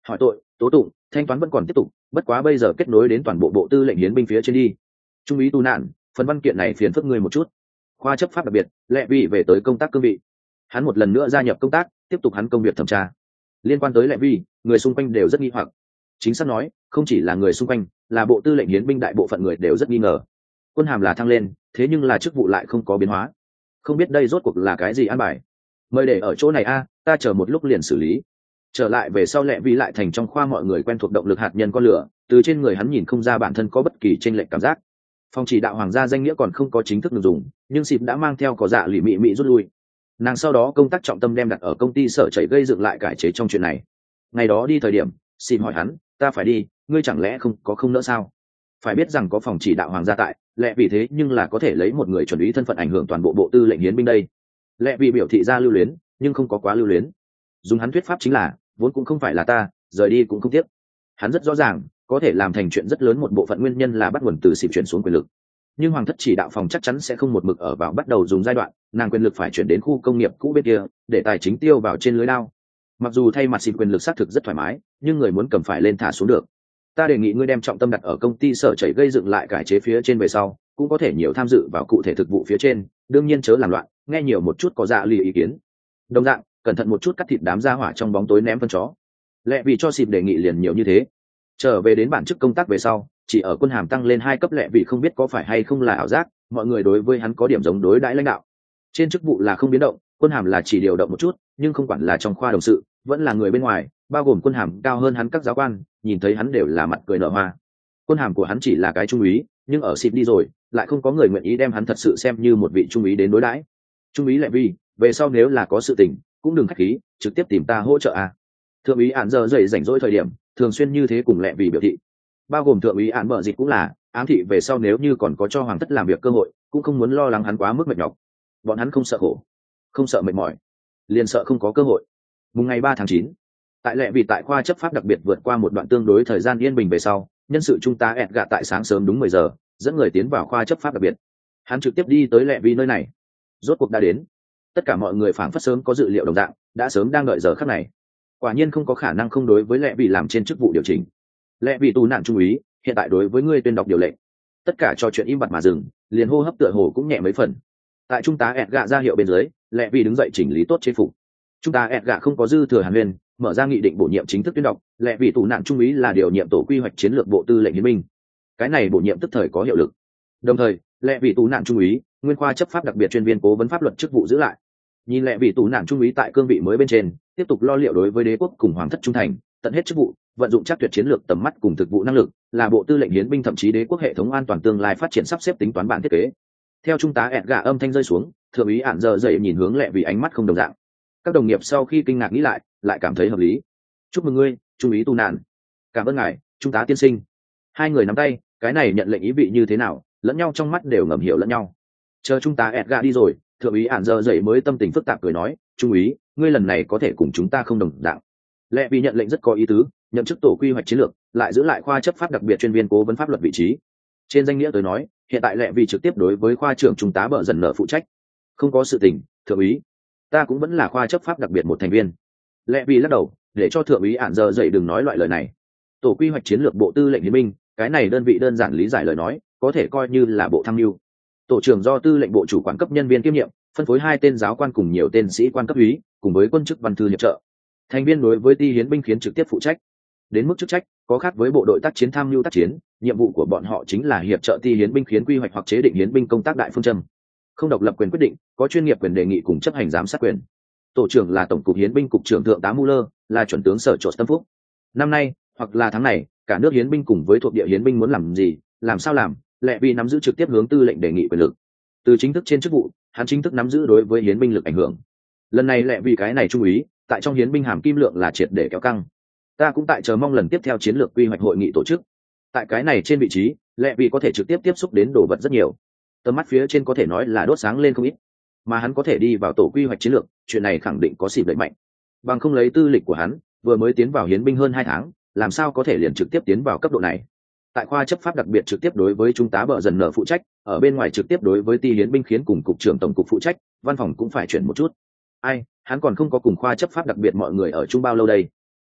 hỏi tội, tố tụng, thanh toán vẫn còn tiếp tục, bất quá bây giờ kết nối đến toàn bộ bộ tư lệnh hiến binh phía trên đi. Trung úy Tu Nạn, phần văn kiện này phiền phức ngươi một chút. Khoa chấp pháp đặc biệt, Lệ Vi về tới công tác cương vị. Hắn một lần nữa gia nhập công tác, tiếp tục hắn công việc thẩm tra. Liên quan tới Lệ Vi, người xung quanh đều rất nghi hoặc. Chính xác nói, không chỉ là người xung quanh, là bộ tư lệnh hiến binh đại bộ phận người đều rất nghi ngờ. Quân hàm là thăng lên, thế nhưng là chức vụ lại không có biến hóa. Không biết đây rốt cuộc là cái gì an bài. Mời để ở chỗ này a, ta chờ một lúc liền xử lý. Trở lại về sau Lệ Vi lại thành trong khoa mọi người quen thuộc động lực hạt nhân con lửa, từ trên người hắn nhìn không ra bản thân có bất kỳ chênh lệch cảm giác. Phòng chỉ đạo hoàng gia danh nghĩa còn không có chính thức được dùng, nhưng xịp đã mang theo có dạ lụy mị rút lui. Nàng sau đó công tác trọng tâm đem đặt ở công ty sở chảy gây dựng lại cải chế trong chuyện này. Ngày đó đi thời điểm, xịp hỏi hắn, ta phải đi, ngươi chẳng lẽ không nỡ sao? Phải biết rằng có phòng chỉ đạo hoàng gia tại, Lệ vì thế nhưng là có thể lấy một người chuẩn úy thân phận ảnh hưởng toàn bộ bộ tư lệnh hiến binh đây. Lệ vì biểu thị ra lưu luyến, nhưng không có quá lưu luyến. Dùng hắn thuyết pháp chính là, vốn cũng không phải là ta, rời đi cũng không tiếc. Hắn rất rõ ràng, có thể làm thành chuyện rất lớn một bộ phận nguyên nhân là bắt nguồn từ xịp chuyển xuống quyền lực. Nhưng hoàng thất chỉ đạo phòng chắc chắn sẽ không một mực ở vào bắt đầu dùng giai đoạn, nàng quyền lực phải chuyển đến khu công nghiệp cũ bên kia, để tài chính tiêu vào trên lưới lao. Mặc dù thay mặt xịp quyền lực xác thực rất thoải mái, nhưng người muốn cầm phải lên thả xuống được. Ta đề nghị ngươi đem trọng tâm đặt ở công ty sở chảy gây dựng lại cải chế phía trên về sau, cũng có thể nhiều tham dự vào cụ thể thực vụ phía trên, đương nhiên chớ làm loạn, nghe nhiều một chút có dạ lì ý kiến. Đồng dạng, cẩn thận một chút cắt thịt đám gia hỏa trong bóng tối ném phân chó. Lệ vì cho xịp đề nghị liền nhiều như thế. Trở về đến bản chức công tác về sau, chỉ ở quân hàm tăng lên 2 cấp Lệ vì không biết có phải hay không là ảo giác, mọi người đối với hắn có điểm giống đối đãi lãnh đạo. Trên chức vụ là không biến động, quân hàm là chỉ điều động một chút, nhưng không quản là trong khoa đồng sự, vẫn là người bên ngoài, bao gồm quân hàm cao hơn hắn các giáo quan, nhìn thấy hắn đều là mặt cười nở hoa. Quân hàm của hắn chỉ là cái trung úy, nhưng ở xịp đi rồi, lại không có người nguyện ý đem hắn thật sự xem như một vị trung úy đến đối đãi. Trung úy Lệ vì, về sau nếu là có sự tình, cũng đừng khách khí, trực tiếp tìm ta hỗ trợ a. Thượng úy Án giờ dậy rảnh rỗi thời điểm, thường xuyên như thế cùng Lệ vì biểu thị, bao gồm thượng úy Án bợ dịch cũng là ám thị về sau nếu như còn có cho hoàng thất làm việc cơ hội, cũng không muốn lo lắng hắn quá mức mệt nhọc. Bọn hắn không sợ khổ, không sợ mệt mỏi, liền sợ không có cơ hội. Mùng ngày 3 tháng 9, tại Lệ vì tại khoa chấp pháp đặc biệt vượt qua một đoạn tương đối thời gian yên bình về sau, nhân sự trung tá Edgar tại sáng sớm đúng 10 giờ dẫn người tiến vào khoa chấp pháp đặc biệt. Hắn trực tiếp đi tới Lệ vì nơi này. Rốt cuộc đã đến. Tất cả mọi người phảng phất sớm có dự liệu đồng dạng, đã sớm đang đợi giờ khắc này. Quả nhiên không có khả năng không đối với Lệ vì làm trên chức vụ điều chỉnh. Lệ vì tù nạn trung úy, hiện tại đối với ngươi tuyên đọc điều lệnh. Tất cả trò chuyện im bặt mà dừng, liền hô hấp tựa hồ cũng nhẹ mấy phần. Tại trung tá Edgar ra hiệu bên dưới, Lệ vì đứng dậy chỉnh lý tốt chế phục. Trung tá Edgar không có dư thừa hàn huyên, mở ra nghị định bổ nhiệm chính thức tuyên đọc. Lệ vì tù nạn trung úy là điều nhiệm tổ quy hoạch chiến lược bộ tư lệnh hiến binh. Cái này bổ nhiệm tức thời có hiệu lực. Đồng thời, Lệ vì tù nạn trung úy, nguyên khoa chấp pháp đặc biệt chuyên viên cố vấn pháp luật chức vụ giữ lại. Nhìn Lệ vì tù nạn trung úy tại cương vị mới bên trên, tiếp tục lo liệu đối với đế quốc cùng hoàng thất trung thành, tận hết chức vụ, vận dụng chắc tuyệt chiến lược tầm mắt cùng thực vụ năng lực, là bộ tư lệnh hiến binh thậm chí đế quốc hệ thống an toàn tương lai phát triển sắp xếp tính toán bản thiết kế. Theo trung tá Edgar âm thanh rơi xuống, thượng úy Án giờ dậy nhìn hướng Lệ vì ánh mắt không đồng dạng. Các đồng nghiệp sau khi kinh ngạc nghĩ lại cảm thấy hợp lý. Chúc mừng ngươi, trung úy tu nạn. Cảm ơn ngài, trung tá tiên sinh. Hai người nắm tay, cái này nhận lệnh ý vị như thế nào, lẫn nhau trong mắt đều ngầm hiểu lẫn nhau. Chờ trung tá Edgar đi rồi, thượng úy Án giờ dậy mới tâm tình phức tạp cười nói, trung úy, ngươi lần này có thể cùng chúng ta không đồng dạng. Lệ vì nhận lệnh rất có ý tứ, nhậm chức tổ quy hoạch chiến lược, lại giữ lại khoa chấp pháp đặc biệt chuyên viên cố vấn pháp luật vị trí. Trên danh nghĩa tới nói, hiện tại Lệ vì trực tiếp đối với khoa trưởng trung tá bợ dần nợ phụ trách. Không có sự tình, thượng úy, ta cũng vẫn là khoa chấp pháp đặc biệt một thành viên. Lệ vì lắc đầu, để cho thượng úy Án giờ dậy đừng nói loại lời này. Tổ quy hoạch chiến lược bộ tư lệnh hiến binh, cái này đơn vị đơn giản lý giải lời nói, có thể coi như là bộ tham mưu. Tổ trưởng do tư lệnh bộ chủ quản cấp nhân viên kiêm nhiệm, phân phối 2 tên giáo quan cùng nhiều tên sĩ quan cấp úy, cùng với quân chức văn thư hiệp trợ. Thành viên đối với ti hiến binh khiến trực tiếp phụ trách. Đến mức chức trách, có khác với bộ đội tác chiến tham mưu tác chiến, nhiệm vụ của bọn họ chính là hiệp trợ ti hiến binh khiến quy hoạch hoặc chế định hiến binh công tác đại phương châm. Không độc lập quyền quyết định, có chuyên nghiệp quyền đề nghị cùng chấp hành giám sát quyền. Tổ trưởng là tổng cục hiến binh cục trưởng thượng tá Muller, là chuẩn tướng sở Trột Tâm Phúc. Năm nay, hoặc là tháng này, cả nước hiến binh cùng với thuộc địa hiến binh muốn làm gì, làm sao làm, Lệ vì nắm giữ trực tiếp hướng tư lệnh đề nghị quyền lực. Từ chính thức trên chức vụ, hắn chính thức nắm giữ đối với hiến binh lực ảnh hưởng. Lần này Lệ vì cái này trung úy, tại trong hiến binh hàm kim lượng là triệt để kéo căng. Ta cũng tại chờ mong lần tiếp theo chiến lược quy hoạch hội nghị tổ chức. Tại cái này trên vị trí, Lệ vì có thể trực tiếp tiếp xúc đến đồ vật rất nhiều. Tầm mắt phía trên có thể nói là đốt sáng lên không ít. Mà hắn có thể đi vào tổ quy hoạch chiến lược, chuyện này khẳng định có xịp lợi mạnh. Bằng không lấy tư lịch của hắn, vừa mới tiến vào hiến binh hơn 2 tháng, làm sao có thể liền trực tiếp tiến vào cấp độ này. Tại khoa chấp pháp đặc biệt trực tiếp đối với trung tá bợ dần nợ phụ trách, ở bên ngoài trực tiếp đối với ti hiến binh khiến cùng cục trưởng tổng cục phụ trách, văn phòng cũng phải chuyển một chút. Ai, hắn còn không có cùng khoa chấp pháp đặc biệt mọi người ở chung bao lâu đây.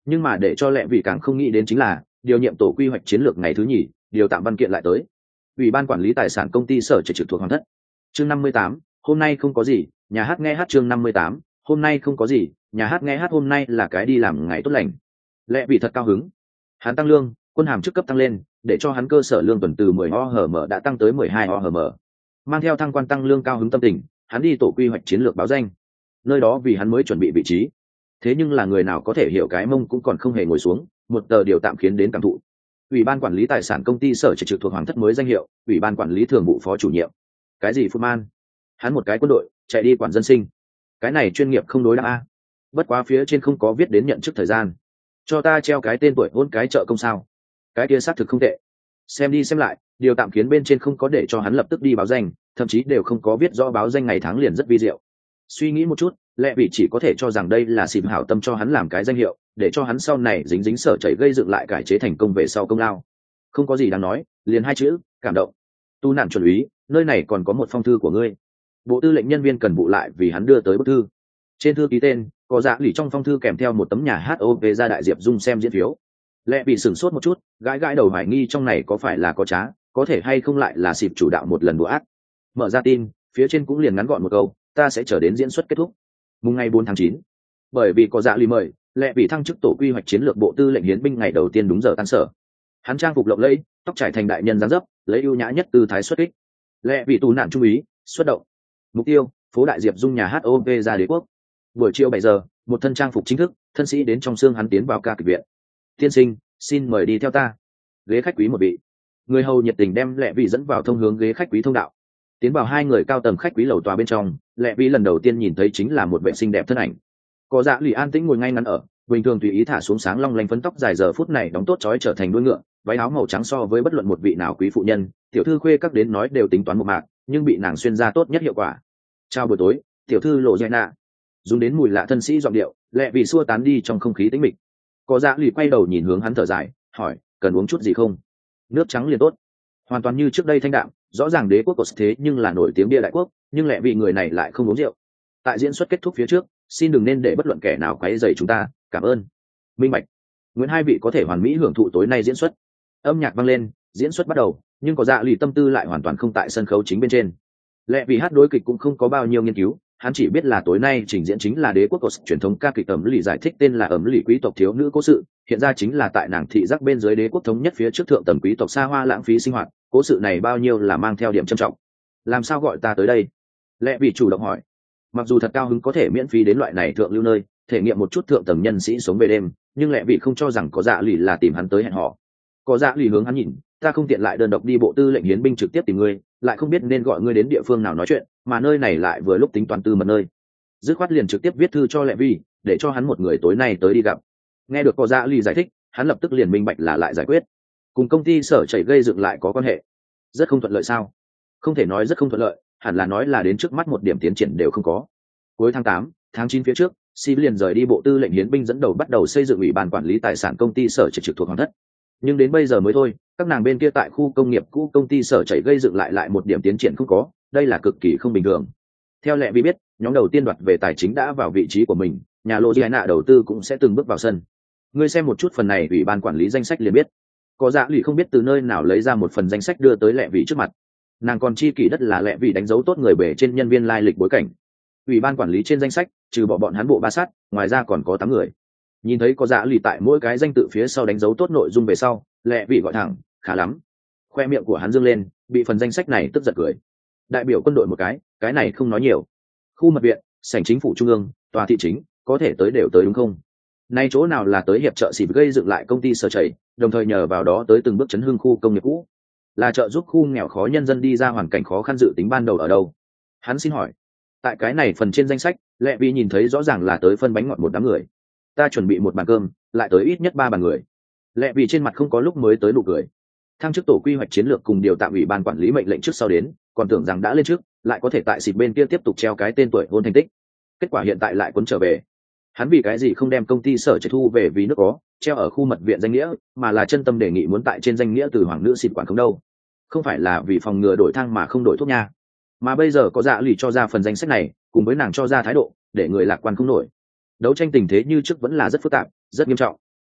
Nhưng mà để cho lẹ vì càng không nghĩ đến chính là điều nhiệm tổ quy hoạch chiến lược ngày thứ nhì, điều tạm văn kiện lại tới. Ủy ban quản lý tài sản công ty sở trực thuộc Hoàng thất. Chương 58, hôm nay không có gì, nhà hát nghe hát. Chương 58, hôm nay không có gì, nhà hát nghe hát. Hôm nay là cái đi làm ngày tốt lành. Lẹ vì thật cao hứng. Hắn tăng lương, quân hàm chức cấp tăng lên, để cho hắn cơ sở lương tuần từ 10 OHM đã tăng tới 12 OHM. Mang theo thăng quan tăng lương cao hứng tâm tình, hắn đi tổ quy hoạch chiến lược báo danh. Nơi đó vì hắn mới chuẩn bị vị trí. Thế nhưng là người nào có thể hiểu cái mông cũng còn không hề ngồi xuống, một tờ điều tạm khiến đến cảm thụ. Ủy ban quản lý tài sản công ty sở trực thuộc Hoàng thất mới danh hiệu, ủy ban quản lý thường vụ phó chủ nhiệm. Cái gì Phú Man? Hắn một cái quân đội, chạy đi quản dân sinh. Cái này chuyên nghiệp không đối đáp a. Bất quá phía trên không có viết đến nhận chức thời gian. Cho ta treo cái tên tuổi hôn cái trợ công sao? Cái kia xác thực không tệ. Xem đi xem lại, điều tạm khiến bên trên không có để cho hắn lập tức đi báo danh, thậm chí đều không có viết rõ báo danh ngày tháng liền rất vi diệu. Suy nghĩ một chút, lẽ vì chỉ có thể cho rằng đây là xịp hảo tâm cho hắn làm cái danh hiệu, để cho hắn sau này dính dính sở chảy gây dựng lại cải chế thành công về sau công lao. Không có gì đáng nói, liền hai chữ, cảm động. Tu nạn chuẩn úy, nơi này còn có một phong thư của ngươi. Bộ tư lệnh nhân viên cần vụ lại vì hắn đưa tới bức thư. Trên thư ký tên, có dạ lì trong phong thư kèm theo một tấm nhà hát về ra đại diệp dung xem diễn phiếu. Lẽ bị sửng sốt một chút, gãi gãi đầu hoài nghi trong này có phải là có trá, có thể hay không lại là xịp chủ đạo một lần đùa ác. Mở ra tin, phía trên cũng liền ngắn gọn một câu, ta sẽ chờ đến diễn xuất kết thúc. Mùng ngày 4 tháng 9. Bởi vì có dạ lì mời, lẽ bị thăng chức tổ quy hoạch chiến lược bộ tư lệnh hiến binh ngày đầu tiên đúng giờ tan sở. Hắn trang phục lộng lẫy, tóc trải thành đại nhân dáng dấp, lấy ưu nhã nhất tư thái xuất kích. Lẽ bị tù nạn trung úy, xuất động. Mục tiêu, phố đại diệp dung nhà hát ra đế quốc. Buổi chiều 7 giờ, một thân trang phục chính thức, thân sĩ đến trong xương hắn tiến vào ca kịch viện. Tiên sinh, xin mời đi theo ta. Ghế khách quý một vị. Người hầu nhiệt tình đem lẹ vị dẫn vào thông hướng ghế khách quý thông đạo. Tiến vào hai người cao tầng khách quý lầu tòa bên trong, lẹ vị lần đầu tiên nhìn thấy chính là một vệ sinh đẹp thân ảnh. Có dạ lì an tĩnh ngồi ngay ngắn ở, bình thường tùy ý thả xuống sáng long lanh phấn tóc dài giờ phút này đóng tốt chói trở thành đuôi ngựa, váy áo màu trắng so với bất luận một vị nào quý phụ nhân, tiểu thư khuê các đến nói đều tính toán một mạc, nhưng bị nàng xuyên ra tốt nhất hiệu quả. Chào buổi tối, tiểu thư lộ dạy nạ. Dùng đến mùi lạ thân sĩ giọng điệu, lẹ vị xua tán đi trong không khí tĩnh mịch. Có dạ lì quay đầu nhìn hướng hắn thở dài, hỏi, cần uống chút gì không? Nước trắng liền tốt. Hoàn toàn như trước đây thanh đạm, rõ ràng đế quốc có thế nhưng là nổi tiếng bia đại quốc, nhưng lẹ vị người này lại không uống rượu. Tại diễn xuất kết thúc phía trước, xin đừng nên để bất luận kẻ nào quấy rầy chúng ta, cảm ơn. Minh bạch. Nguyễn hai vị có thể hoàn mỹ hưởng thụ tối nay diễn xuất. Âm nhạc vang lên, diễn xuất bắt đầu, nhưng có dạ lì tâm tư lại hoàn toàn không tại sân khấu chính bên trên. Lẹ vì hát đối kịch cũng không có bao nhiêu nghiên cứu, hắn chỉ biết là tối nay trình diễn chính là đế quốc có truyền thống ca kịch ẩm lì, giải thích tên là ẩm lì quý tộc thiếu nữ cố sự, hiện ra chính là tại nàng thị giác bên dưới đế quốc thống nhất phía trước thượng tầng quý tộc xa hoa lãng phí sinh hoạt, cố sự này bao nhiêu là mang theo điểm trầm trọng. Làm sao gọi ta tới đây? Lẹ vì chủ động hỏi. Mặc dù thật cao hứng có thể miễn phí đến loại này thượng lưu nơi, thể nghiệm một chút thượng tầng nhân sĩ sống về đêm, nhưng lẹ vị không cho rằng có dạ lì là tìm hắn tới hẹn họ. Có dạ lì hướng hắn nhìn, ta không tiện lại đơn độc đi bộ tư lệnh hiến binh trực tiếp tìm ngươi, lại không biết nên gọi ngươi đến địa phương nào nói chuyện, mà nơi này lại vừa lúc tính toán tư mật nơi. Dứt khoát liền trực tiếp viết thư cho lẹ vi, để cho hắn một người tối nay tới đi gặp. Nghe được có dạ lì giải thích, hắn lập tức liền minh bạch là lại giải quyết. Cùng công ty sở chảy gây dựng lại có quan hệ. Rất không thuận lợi sao? Không thể nói rất không thuận lợi, hẳn là nói là đến trước mắt một điểm tiến triển đều không có. Cuối tháng 8, tháng 9 phía trước, Si liền rời đi bộ tư lệnh hiến binh dẫn đầu bắt đầu xây dựng ủy ban quản lý tài sản công ty sở trực thuộc Hoàng thất. Nhưng đến bây giờ mới thôi, các nàng bên kia tại khu công nghiệp cũ công ty sở chảy gây dựng lại một điểm tiến triển không có, đây là cực kỳ không bình thường. Theo lẽ vi biết, nhóm đầu tiên đoạt về tài chính đã vào vị trí của mình, nhà lô Giana đầu tư cũng sẽ từng bước vào sân. Ngươi xem một chút phần này ủy ban quản lý danh sách liền biết. Có dạ lì không biết từ nơi nào lấy ra một phần danh sách đưa tới lẹ vị trước mặt. Nàng còn chi kỷ đất là lẹ vị đánh dấu tốt người bề trên nhân viên lai lịch bối cảnh. Ủy ban quản lý trên danh sách, trừ bỏ bọn hắn bộ ba sát, ngoài ra còn có 8 người. Nhìn thấy có dạ lì tại mỗi cái danh tự phía sau đánh dấu tốt nội dung về sau, lẹ vị gọi thẳng, khá lắm. Khoe miệng của hắn dương lên, bị phần danh sách này tức giật cười. Đại biểu quân đội một cái này không nói nhiều. Khu mật viện, sảnh chính phủ trung ương, tòa thị chính, có thể tới đều tới đúng không? Nay chỗ nào là tới hiệp trợ xịp gây dựng lại công ty sở chảy, đồng thời nhờ vào đó tới từng bước chấn hưng khu công nghiệp cũ, là trợ giúp khu nghèo khó nhân dân đi ra hoàn cảnh khó khăn dự tính ban đầu ở đâu? Hắn xin hỏi. Tại cái này phần trên danh sách, lẹ vi nhìn thấy rõ ràng là tới phân bánh ngọt một đám người. Ta chuẩn bị một bàn cơm, lại tới ít nhất 3 bàn người. Lẹ vì trên mặt không có lúc mới tới nụ cười. Thăng chức tổ quy hoạch chiến lược cùng điều tạm ủy ban quản lý mệnh lệnh trước sau đến, còn tưởng rằng đã lên trước, lại có thể tại xịp bên kia tiếp tục treo cái tên tuổi hôn thành tích. Kết quả hiện tại lại cuốn trở về. Hắn vì cái gì không đem công ty sở chạy thu về vì nước có, treo ở khu mật viện danh nghĩa, mà là chân tâm đề nghị muốn tại trên danh nghĩa từ hoàng nữ xịp quản không đâu. Không phải là vì phòng ngừa đổi thang mà không đổi thuốc nha. Mà bây giờ có dạ lì cho ra phần danh sách này, cùng với nàng cho ra thái độ, để người lạc quan không nổi. Đấu tranh tình thế như trước vẫn là rất phức tạp, rất nghiêm trọng.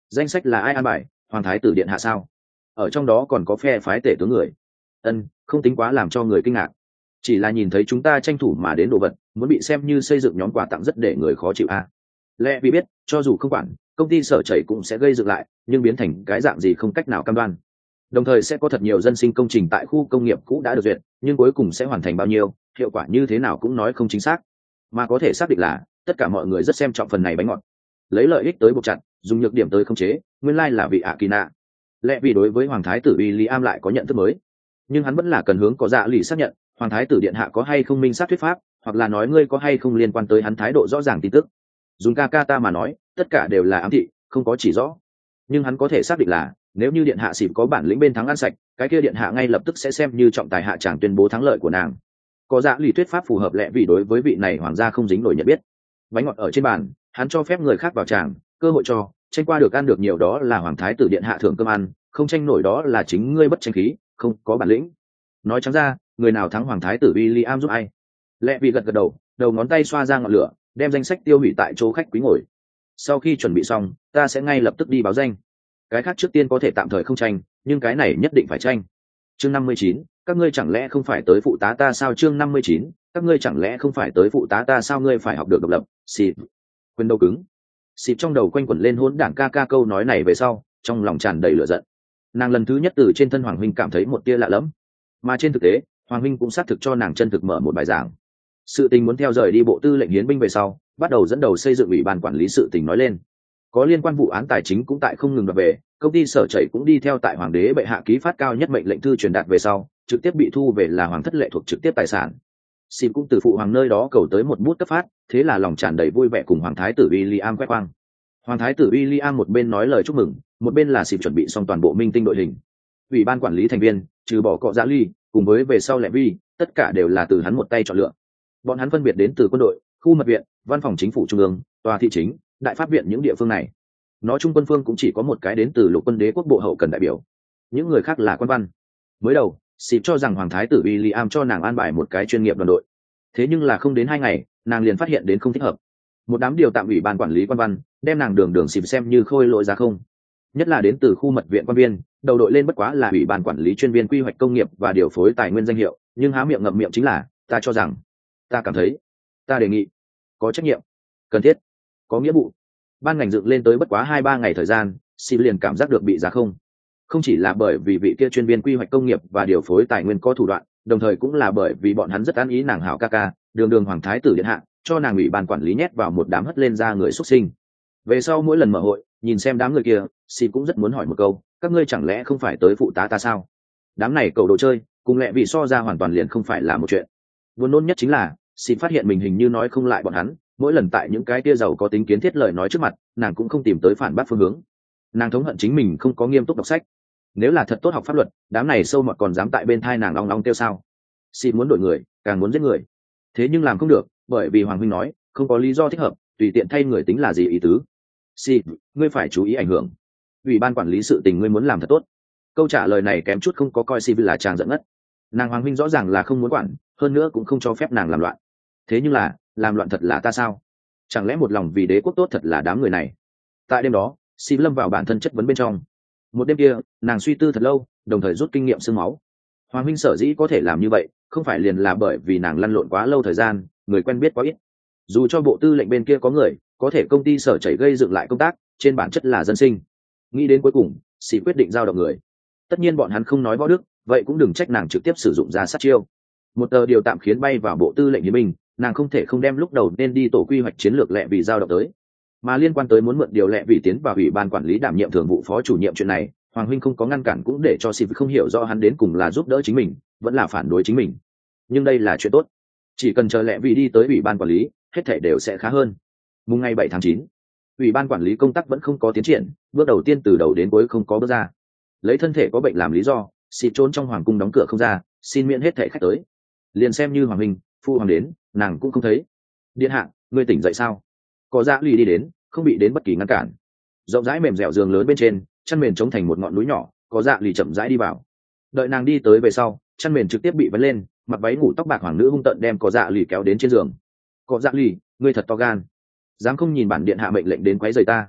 Danh sách là ai an bài? Hoàng thái tử điện hạ sao? Ở trong đó còn có phe phái tể tướng người. Không tính quá làm cho người kinh ngạc, chỉ là nhìn thấy chúng ta tranh thủ mà đến đồ vật muốn bị xem như xây dựng nhóm quà tặng rất để người khó chịu lẽ vì biết cho dù không quản công ty sở chảy cũng sẽ gây dựng lại, nhưng biến thành cái dạng gì không cách nào cam đoan. Đồng thời sẽ có thật nhiều dân sinh công trình tại khu công nghiệp cũ đã được duyệt, nhưng cuối cùng sẽ hoàn thành bao nhiêu, hiệu quả như thế nào cũng nói không chính xác. Mà có thể xác định là tất cả mọi người rất xem trọng phần này bánh ngọt, lấy lợi ích tới buộc chặt, dùng nhược điểm tới khống chế, nguyên lai là vị Akina. Lẽ vì đối với hoàng thái tử William lại có nhận thức mới, nhưng hắn vẫn là cần hướng có dạ lì xác nhận hoàng thái tử điện hạ có hay không minh sát thuyết pháp, hoặc là nói ngươi có hay không liên quan tới hắn thái độ rõ ràng tin tức. Dùng Kakata mà nói, tất cả đều là ám thị, không có chỉ rõ. Nhưng hắn có thể xác định là nếu như điện hạ xịp có bản lĩnh bên thắng ăn sạch, cái kia điện hạ ngay lập tức sẽ xem như trọng tài hạ tràng tuyên bố thắng lợi của nàng. Có dạ lì thuyết pháp phù hợp lẽ vì đối với vị này hoàng gia không dính nổi nhận biết. Bánh ngọt ở trên bàn, hắn cho phép người khác vào tràng, cơ hội cho tranh qua được ăn được nhiều đó là hoàng thái tử điện hạ thưởng cơm ăn, không tranh nổi đó là chính ngươi bất tranh khí, không có bản lĩnh. Nói trắng ra, người nào thắng hoàng thái tử William giúp ai? Lẽ vì gật gật đầu, đầu ngón tay xoa ra ngọn lửa, đem danh sách tiêu hủy tại chỗ khách quý ngồi. Sau khi chuẩn bị xong, ta sẽ ngay lập tức đi báo danh. Cái khác trước tiên có thể tạm thời không tranh, nhưng cái này nhất định phải tranh. Chương 59, các ngươi chẳng lẽ không phải tới phụ tá ta sao? Chương 59, các ngươi chẳng lẽ không phải tới phụ tá ta sao? Ngươi phải học được độc lập. Xịp. Quên đầu cứng. Xịp trong đầu quanh quẩn lên hỗn đảng ca ca câu nói này về sau, trong lòng tràn đầy lửa giận. Nàng lần thứ nhất từ trên thân hoàng huynh cảm thấy một tia lạ lẫm, mà trên thực tế hoàng huynh cũng xác thực cho nàng chân thực mở một bài giảng. Sự tình muốn theo rời đi bộ tư lệnh hiến binh về sau, bắt đầu dẫn đầu xây dựng ủy ban quản lý sự tình nói lên, có liên quan vụ án tài chính cũng tại không ngừng đoạt về, công ty sở chảy cũng đi theo tại hoàng đế bệ hạ ký phát cao nhất mệnh lệnh thư truyền đạt về sau trực tiếp bị thu về là hoàng thất lệ thuộc trực tiếp tài sản. Xin cũng từ phụ hoàng nơi đó cầu tới một bút cấp phát, thế là lòng tràn đầy vui vẻ cùng hoàng thái tử William quét quang. Hoàng thái tử William một bên nói lời chúc mừng, một bên là xịp chuẩn bị xong toàn bộ minh tinh đội hình. Ủy ban quản lý thành viên trừ bỏ cọ dạ ly cùng với về sau lệ vi, tất cả đều là từ hắn một tay chọn lựa. Bọn hắn phân biệt đến từ quân đội, khu mật viện, văn phòng chính phủ trung ương, tòa thị chính, đại pháp viện những địa phương này. Nói chung quân phương cũng chỉ có một cái đến từ lục quân đế quốc bộ hậu cần đại biểu, những người khác là quân văn. Mới đầu xịp cho rằng hoàng thái tử William cho nàng an bài một cái chuyên nghiệp đoàn đội, thế nhưng là không đến 2 ngày nàng liền phát hiện đến không thích hợp. Một đám điều tạm ủy ban quản lý quan văn đem nàng đường xịp xem như khôi lỗi giá không, nhất là đến từ khu mật viện quan viên, đầu đội lên bất quá là ủy ban quản lý chuyên viên quy hoạch công nghiệp và điều phối tài nguyên danh hiệu, nhưng há miệng ngậm miệng chính là ta cho rằng, ta cảm thấy, ta đề nghị, có trách nhiệm, cần thiết, có nghĩa vụ. Ban ngành dựng lên tới bất quá 2-3 ngày thời gian, xịp liền cảm giác được bị giá không chỉ là bởi vì vị kia chuyên viên quy hoạch công nghiệp và điều phối tài nguyên có thủ đoạn, đồng thời cũng là bởi vì bọn hắn rất an ý nàng hảo ca ca đường hoàng thái tử điện hạ cho nàng ủy ban quản lý nhét vào một đám hất lên ra người xuất sinh. Về sau mỗi lần mở hội nhìn xem đám người kia, xịp cũng rất muốn hỏi một câu, các ngươi chẳng lẽ không phải tới phụ tá ta sao? Đám này cầu đồ chơi cùng lẹ vì so ra hoàn toàn liền không phải là một chuyện. Buồn nôn nhất chính là xịp phát hiện mình hình như nói không lại bọn hắn, mỗi lần tại những cái kia giàu có tính kiến thiết lời nói trước mặt, nàng cũng không tìm tới phản bác phương hướng. Nàng thống hận chính mình không có nghiêm túc đọc sách. Nếu là thật tốt học pháp luật, đám này sâu mọt còn dám tại bên thai nàng long long kêu sao? Xịp muốn đổi người, càng muốn giết người, thế nhưng làm không được, bởi vì hoàng huynh nói không có lý do thích hợp, tùy tiện thay người tính là gì ý tứ. Xịp, ngươi phải chú ý ảnh hưởng. Ủy ban quản lý sự tình ngươi muốn làm thật tốt. Câu trả lời này kém chút không có coi Xịp là chàng giận ngất. Nàng hoàng huynh rõ ràng là không muốn quản, hơn nữa cũng không cho phép nàng làm loạn. Thế nhưng là làm loạn thật là ta sao? Chẳng lẽ một lòng vì đế quốc tốt thật là đám người này? Tại đêm đó Xịp lâm vào bản thân chất vấn bên trong. Một đêm kia nàng suy tư thật lâu, đồng thời rút kinh nghiệm xương máu. Hoàng huynh sở dĩ có thể làm như vậy không phải liền là bởi vì nàng lăn lộn quá lâu thời gian, người quen biết quá ít. Dù cho bộ tư lệnh bên kia có người có thể công ty sở chảy gây dựng lại công tác, trên bản chất là dân sinh. Nghĩ đến cuối cùng Xịp quyết định giao động người. Tất nhiên bọn hắn không nói võ đức, vậy cũng đừng trách nàng trực tiếp sử dụng ra sát chiêu. Một tờ điều tạm khiến bay vào bộ tư lệnh hiến binh, nàng không thể không đem lúc đầu nên đi tổ quy hoạch chiến lược lẹ vì giao động tới. Mà liên quan tới muốn mượn điều lẹ vì tiến vào ủy ban quản lý đảm nhiệm thường vụ phó chủ nhiệm chuyện này, hoàng huynh không có ngăn cản cũng để cho Xịp không hiểu rõ hắn đến cùng là giúp đỡ chính mình vẫn là phản đối chính mình. Nhưng đây là chuyện tốt, chỉ cần chờ lẹ vì đi tới ủy ban quản lý, hết thảy đều sẽ khá hơn. Mùng ngày 7 tháng 9, ủy ban quản lý công tác vẫn không có tiến triển, bước đầu tiên từ đầu đến cuối không có bước ra. Lấy thân thể có bệnh làm lý do, Xịp trốn trong hoàng cung đóng cửa không ra, xin miễn hết thảy khách tới. Liền xem như hoàng huynh phu hoàng đến, nàng cũng không thấy. Điện hạ, ngươi tỉnh dậy sao? Có dạ lì đi đến, không bị đến bất kỳ ngăn cản. Rộng rãi mềm dẻo giường lớn bên trên, chăn mền chống thành một ngọn núi nhỏ, có dạ lì chậm rãi đi vào. Đợi nàng đi tới về sau, chăn mền trực tiếp bị vấn lên, mặc váy ngủ tóc bạc hoàng nữ hung tợn đem có dạ lì kéo đến trên giường. Có dạ lì, ngươi thật to gan, dám không nhìn bản điện hạ mệnh lệnh đến quấy rầy ta.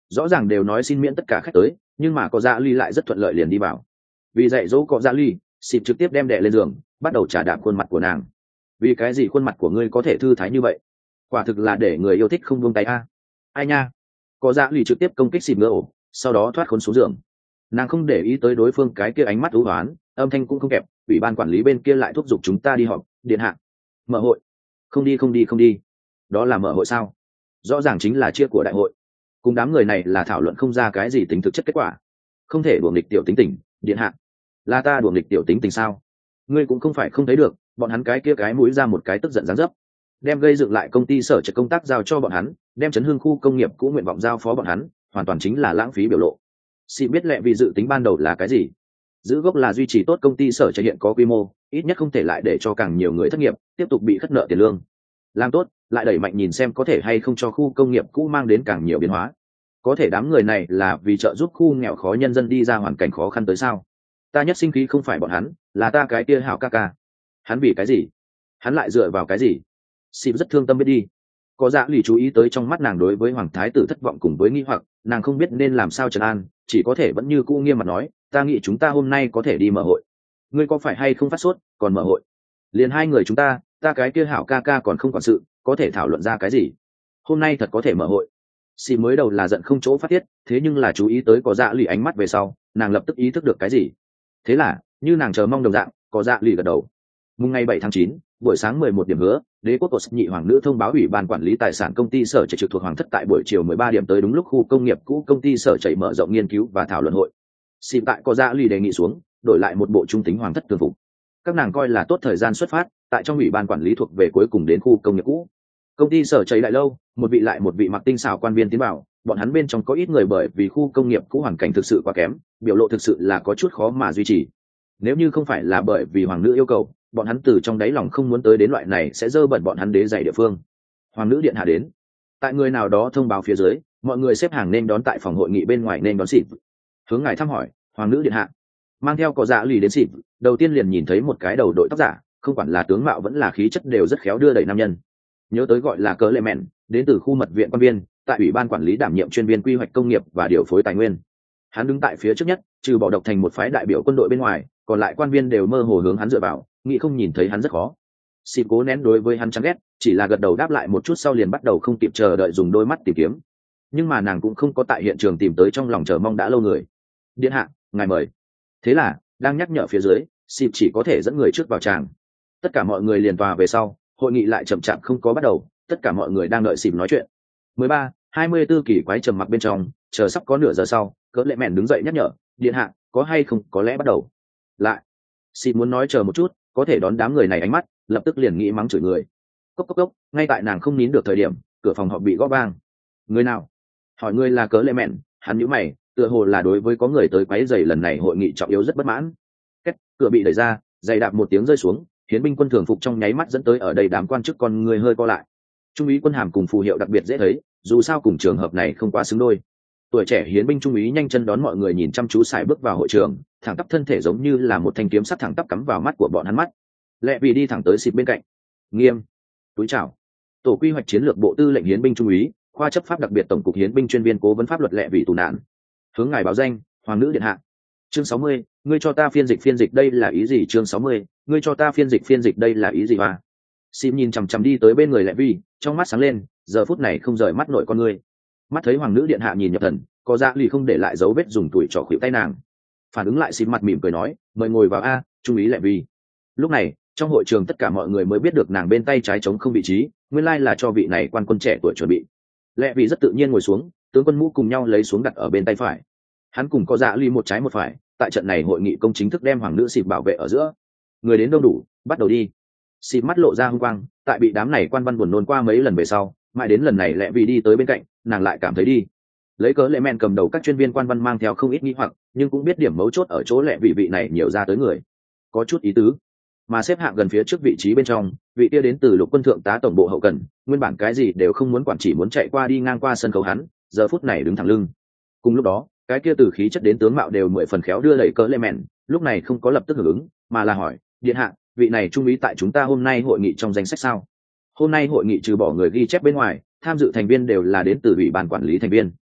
rõ ràng đều nói xin miễn tất cả khách tới, nhưng mà có dạ ly lại rất thuận lợi liền đi vào. Vì dạy dỗ có dạ ly, xịp trực tiếp đem đè lên giường, bắt đầu trả đạp khuôn mặt của nàng. Vì cái gì khuôn mặt của ngươi có thể thư thái như vậy? Quả thực là để người yêu thích không buông tay a. Ai nha? Có dạ ly trực tiếp công kích xịp ngựa ổ, sau đó thoát khốn xuống giường. Nàng không để ý tới đối phương cái kia ánh mắt u hoán, âm thanh cũng không kẹp. Ủy ban quản lý bên kia lại thúc giục chúng ta đi họp, điện hạ. Mở hội? Không đi không đi không đi. Đó là mở hội sao? Rõ ràng chính là chia của đại hội. Cùng đám người này là thảo luận không ra cái gì tính thực chất kết quả. Không thể đùa nghịch tiểu tính tình, điện hạ. Là ta đùa nghịch tiểu tính tình sao? Ngươi cũng không phải không thấy được, bọn hắn cái kia cái mũi ra một cái tức giận giáng dấp, đem gây dựng lại công ty sở trạch công tác giao cho bọn hắn, đem chấn hương khu công nghiệp cũ nguyện vọng giao phó bọn hắn, hoàn toàn chính là lãng phí biểu lộ. Xin biết lẹ vì dự tính ban đầu là cái gì? Giữ gốc là duy trì tốt công ty sở trạch hiện có quy mô, ít nhất không thể lại để cho càng nhiều người thất nghiệp, tiếp tục bị khất nợ tiền lương. Làm tốt, lại đẩy mạnh nhìn xem có thể hay không cho khu công nghiệp cũ mang đến càng nhiều biến hóa. Có thể đám người này là vì trợ giúp khu nghèo khó nhân dân đi ra hoàn cảnh khó khăn tới sao? Ta nhất sinh khí không phải bọn hắn, là ta cái kia hảo ca ca. Hắn vì cái gì? Hắn lại dựa vào cái gì? Xịp rất thương tâm biết đi. Có dạ lì chú ý tới trong mắt nàng đối với hoàng thái tử thất vọng cùng với nghi hoặc, nàng không biết nên làm sao trấn an, chỉ có thể vẫn như cũ nghiêm mặt nói, ta nghĩ chúng ta hôm nay có thể đi mở hội. Ngươi có phải hay không phát sốt, còn mở hội? Liền hai người chúng ta cái kia hảo ca ca còn không quản sự, có thể thảo luận ra cái gì? Hôm nay thật có thể mở hội. Xịp mới đầu là giận không chỗ phát tiết, thế nhưng là chú ý tới có dạ lì ánh mắt về sau, nàng lập tức ý thức được cái gì. Thế là, như nàng chờ mong đồng dạng, có dạ lì gật đầu. Mùng ngày 7 tháng 9, buổi sáng 11 điểm hứa, đế quốc Cột nhị hoàng nữ thông báo ủy ban quản lý tài sản công ty sở chạy trực thuộc hoàng thất tại buổi chiều 13 điểm tới đúng lúc khu công nghiệp cũ công ty sở chạy mở rộng nghiên cứu và thảo luận hội. Xin tại có dạ lì đề nghị xuống, đổi lại một bộ trung tính hoàng thất thường phục. Các nàng coi là tốt thời gian xuất phát, tại trong ủy ban quản lý thuộc về cuối cùng đến khu công nghiệp cũ. Công ty sở chạy đại lâu, một vị mặc tinh xảo quan viên tiến vào, bọn hắn bên trong có ít người bởi vì khu công nghiệp cũ hoàn cảnh thực sự quá kém, biểu lộ thực sự là có chút khó mà duy trì. Nếu như không phải là bởi vì hoàng nữ yêu cầu, bọn hắn từ trong đáy lòng không muốn tới đến loại này sẽ dơ bẩn bọn hắn đế dày địa phương. Hoàng nữ điện hạ đến. Tại người nào đó thông báo phía dưới, mọi người xếp hàng nên đón tại phòng hội nghị bên ngoài nên đón xịp. Hướng ngài thăm hỏi, hoàng nữ điện hạ. Mang theo có dạ lì đến xịp, đầu tiên liền nhìn thấy một cái đầu đội tóc giả, không quản là tướng mạo vẫn là khí chất đều rất khéo đưa đẩy nam nhân. Nhớ tới gọi là cỡ lệ mẹn, đến từ khu mật viện quan viên, tại ủy ban quản lý đảm nhiệm chuyên viên quy hoạch công nghiệp và điều phối tài nguyên. Hắn đứng tại phía trước nhất, trừ bỏ độc thành một phái đại biểu quân đội bên ngoài, còn lại quan viên đều mơ hồ hướng hắn dựa vào, nghĩ không nhìn thấy hắn rất khó. Xịp cố nén đối với hắn chán ghét, chỉ là gật đầu đáp lại một chút sau liền bắt đầu không kịp chờ đợi dùng đôi mắt tìm kiếm. Nhưng mà nàng cũng không có tại hiện trường tìm tới trong lòng chờ mong đã lâu người. Điện hạ, ngài mời. Thế là đang nhắc nhở phía dưới, xịp chỉ có thể dẫn người trước vào tràng. Tất cả mọi người liền tòa về sau, hội nghị lại chậm chạp không có bắt đầu, tất cả mọi người đang đợi xịp nói chuyện. 24 kỳ quái trầm mặc bên trong, chờ sắp có nửa giờ sau, cỡ lệ mẹn đứng dậy nhắc nhở, điện hạ, có hay không có lẽ bắt đầu lại. Xịp muốn nói chờ một chút, có thể đón đám người này ánh mắt, lập tức liền nghĩ mắng chửi người. Cốc cốc cốc, ngay tại nàng không nín được thời điểm, cửa phòng họp bị gõ vang. Người nào? Hỏi ngươi là cỡ lệ mẹn. Hắn nhíu mày, tựa hồ là đối với có người tới quấy rầy lần này hội nghị trọng yếu rất bất mãn. Két, cửa bị đẩy ra, giày đạp một tiếng rơi xuống, hiến binh quân thường phục trong nháy mắt dẫn tới ở đây đám quan chức con người hơi co lại. Trung úy quân hàm cùng phù hiệu đặc biệt dễ thấy, dù sao cùng trường hợp này không quá xứng đôi. Tuổi trẻ hiến binh trung úy nhanh chân đón mọi người nhìn chăm chú xài bước vào hội trường, thẳng tắp thân thể giống như là một thanh kiếm sắt thẳng tắp cắm vào mắt của bọn hắn mắt. Lẹ vì đi thẳng tới xịt bên cạnh. Nghiêm, túi chào. Tổ quy hoạch chiến lược bộ tư lệnh hiến binh trung úy, khoa chấp pháp đặc biệt tổng cục hiến binh chuyên viên cố vấn pháp luật Lẹ vì tù nạn. Hướng ngài báo danh, hoàng nữ điện hạ. Chương 60, ngươi cho ta phiên dịch đây là ý gì? Chương 60, ngươi cho ta phiên dịch đây là ý gì? Hoa. Xịt nhìn chằm chằm đi tới bên người Lẹ vì, trong mắt sáng lên, giờ phút này không rời mắt nội con ngươi. Mắt thấy hoàng nữ điện hạ nhìn nhập thần, có dạ lì không để lại dấu vết dùng tuổi trỏ khuỷu tay nàng. Phản ứng lại xịt mặt mỉm cười nói, mời ngồi vào a, trung ý Lẹ vì. Lúc này trong hội trường tất cả mọi người mới biết được nàng bên tay trái trống không vị trí, nguyên lai là cho vị này quan quân trẻ tuổi chuẩn bị. Lẹ vì rất tự nhiên ngồi xuống, tướng quân mũ cùng nhau lấy xuống đặt ở bên tay phải. Hắn cùng có dạ ly một trái một phải, tại trận này hội nghị công chính thức đem hoàng nữ xịt bảo vệ ở giữa. Người đến đông đủ, bắt đầu đi. Xịt mắt lộ ra hung quang, tại bị đám này quan văn buồn nôn qua mấy lần về sau, mãi đến lần này Lẹ vì đi tới bên cạnh, nàng lại cảm thấy đi. Lấy cớ Lệ Mẹn cầm đầu các chuyên viên quan văn mang theo không ít nghi hoặc, nhưng cũng biết điểm mấu chốt ở chỗ Lẹ vị này nhiều ra tới người, có chút ý tứ. Mà xếp hạng gần phía trước vị trí bên trong, vị kia đến từ lục quân thượng tá tổng bộ hậu cần, nguyên bản cái gì đều không muốn quản, chỉ muốn chạy qua đi ngang qua sân khấu hắn, giờ phút này đứng thẳng lưng. Cùng lúc đó, cái kia từ khí chất đến tướng mạo đều 10 phần khéo đưa đẩy cớ Lệ Mẹn, lúc này không có lập tức hưởng ứng, mà là hỏi, điện hạ, vị này trung úy tại chúng ta hôm nay hội nghị trong danh sách sao? Hôm nay hội nghị trừ bỏ người ghi chép bên ngoài, tham dự thành viên đều là đến từ ủy ban quản lý thành viên.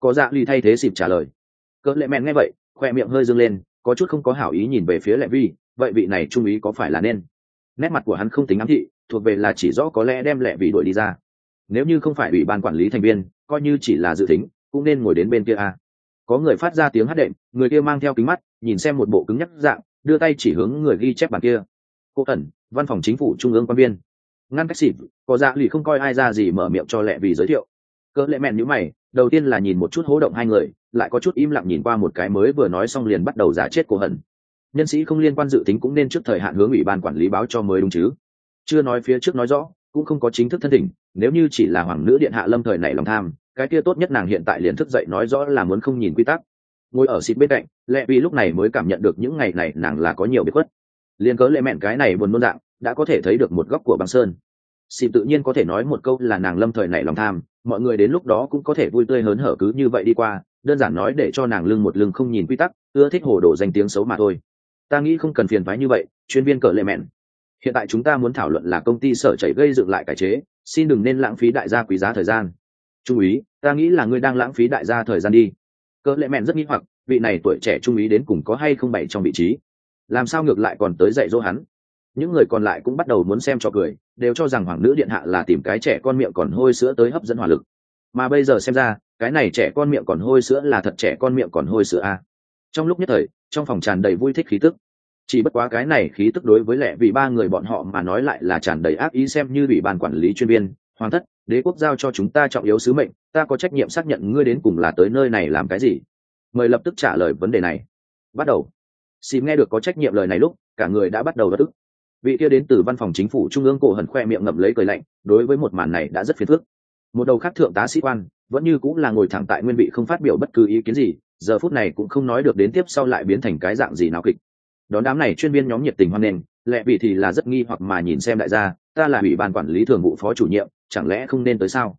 Có dạ ly thay thế xịp trả lời. Cỡ lệ mẹn nghe vậy khoe miệng hơi dâng lên, có chút không có hảo ý nhìn về phía lệ vi, vậy vị này trung ý có phải là nên. Nét mặt của hắn không tính ám thị, thuộc về là chỉ rõ có lẽ đem lệ vị đuổi đi ra. Nếu như không phải ủy ban quản lý thành viên, coi như chỉ là dự tính cũng nên ngồi đến bên kia a. Có người phát ra tiếng hát đệm, người kia mang theo kính mắt nhìn xem một bộ cứng nhắc dạng, đưa tay chỉ hướng người ghi chép bàn kia. Cô ẩn, văn phòng chính phủ trung ương quan viên. Ngăn cách xịp, có dạ lì không coi ai ra gì mở miệng cho lệ vì giới thiệu. Cỡ lệ mẹn nhíu mày, đầu tiên là nhìn một chút hố động hai người, lại có chút im lặng nhìn qua một cái mới vừa nói xong liền bắt đầu giả chết của hận. Nhân sĩ không liên quan dự tính cũng nên trước thời hạn hướng ủy ban quản lý báo cho mới đúng chứ. Chưa nói phía trước nói rõ, cũng không có chính thức thân thỉnh, nếu như chỉ là hoàng nữ điện hạ lâm thời này lòng tham, cái kia tốt nhất nàng hiện tại liền thức dậy nói rõ là muốn không nhìn quy tắc. Ngồi ở xịt bên cạnh, lệ vì lúc này mới cảm nhận được những ngày này nàng là có nhiều biệt khuất. Liên cớ lệ mẹn cái này buồn nôn dạng, đã có thể thấy được một góc của băng sơn. Xịt tự nhiên có thể nói một câu là nàng lâm thời này lòng tham, mọi người đến lúc đó cũng có thể vui tươi hớn hở cứ như vậy đi qua, đơn giản nói để cho nàng lưng một lưng không nhìn quy tắc, ưa thích hồ đồ danh tiếng xấu mà thôi. Ta nghĩ không cần phiền phái như vậy, chuyên viên cỡ lệ mẹn. Hiện tại chúng ta muốn thảo luận là công ty sở chảy gây dựng lại cải chế, xin đừng nên lãng phí đại gia quý giá thời gian. Trung úy, ta nghĩ là ngươi đang lãng phí đại gia thời gian đi. Cỡ lệ mẹn rất nghi hoặc, vị này tuổi trẻ trung úy đến cùng có hay không bày trong vị trí, làm sao ngược lại còn tới dạy dỗ hắn. Những người còn lại cũng bắt đầu muốn xem trò cười, đều cho rằng hoàng nữ điện hạ là tìm cái trẻ con miệng còn hôi sữa tới hấp dẫn hỏa lực, mà bây giờ xem ra cái này trẻ con miệng còn hôi sữa là thật trẻ con miệng còn hôi sữa a. Trong lúc nhất thời trong phòng tràn đầy vui thích khí tức, chỉ bất quá cái này khí tức đối với lẽ vì ba người bọn họ mà nói lại là tràn đầy ác ý. Xem như ủy ban quản lý chuyên viên, hoàng thất, đế quốc giao cho chúng ta trọng yếu sứ mệnh, ta có trách nhiệm xác nhận ngươi đến cùng là tới nơi này làm cái gì. Mời lập tức trả lời vấn đề này. Bắt đầu. Xìm nghe được có trách nhiệm lời này lúc cả người đã bắt đầu bất ức. Vị kia đến từ văn phòng chính phủ trung ương cổ hẩn khoe miệng ngậm lấy cười lạnh, đối với một màn này đã rất phiền phức. Một đầu khác thượng tá sĩ quan vẫn như cũng là ngồi thẳng tại nguyên vị không phát biểu bất cứ ý kiến gì, giờ phút này cũng không nói được đến tiếp sau lại biến thành cái dạng gì nào kịch. Đón đám này chuyên viên nhóm nhiệt tình hoan nghênh, lẽ vị thì là rất nghi hoặc mà nhìn xem đại gia, ta là ủy ban quản lý thường vụ phó chủ nhiệm, chẳng lẽ không nên tới sao?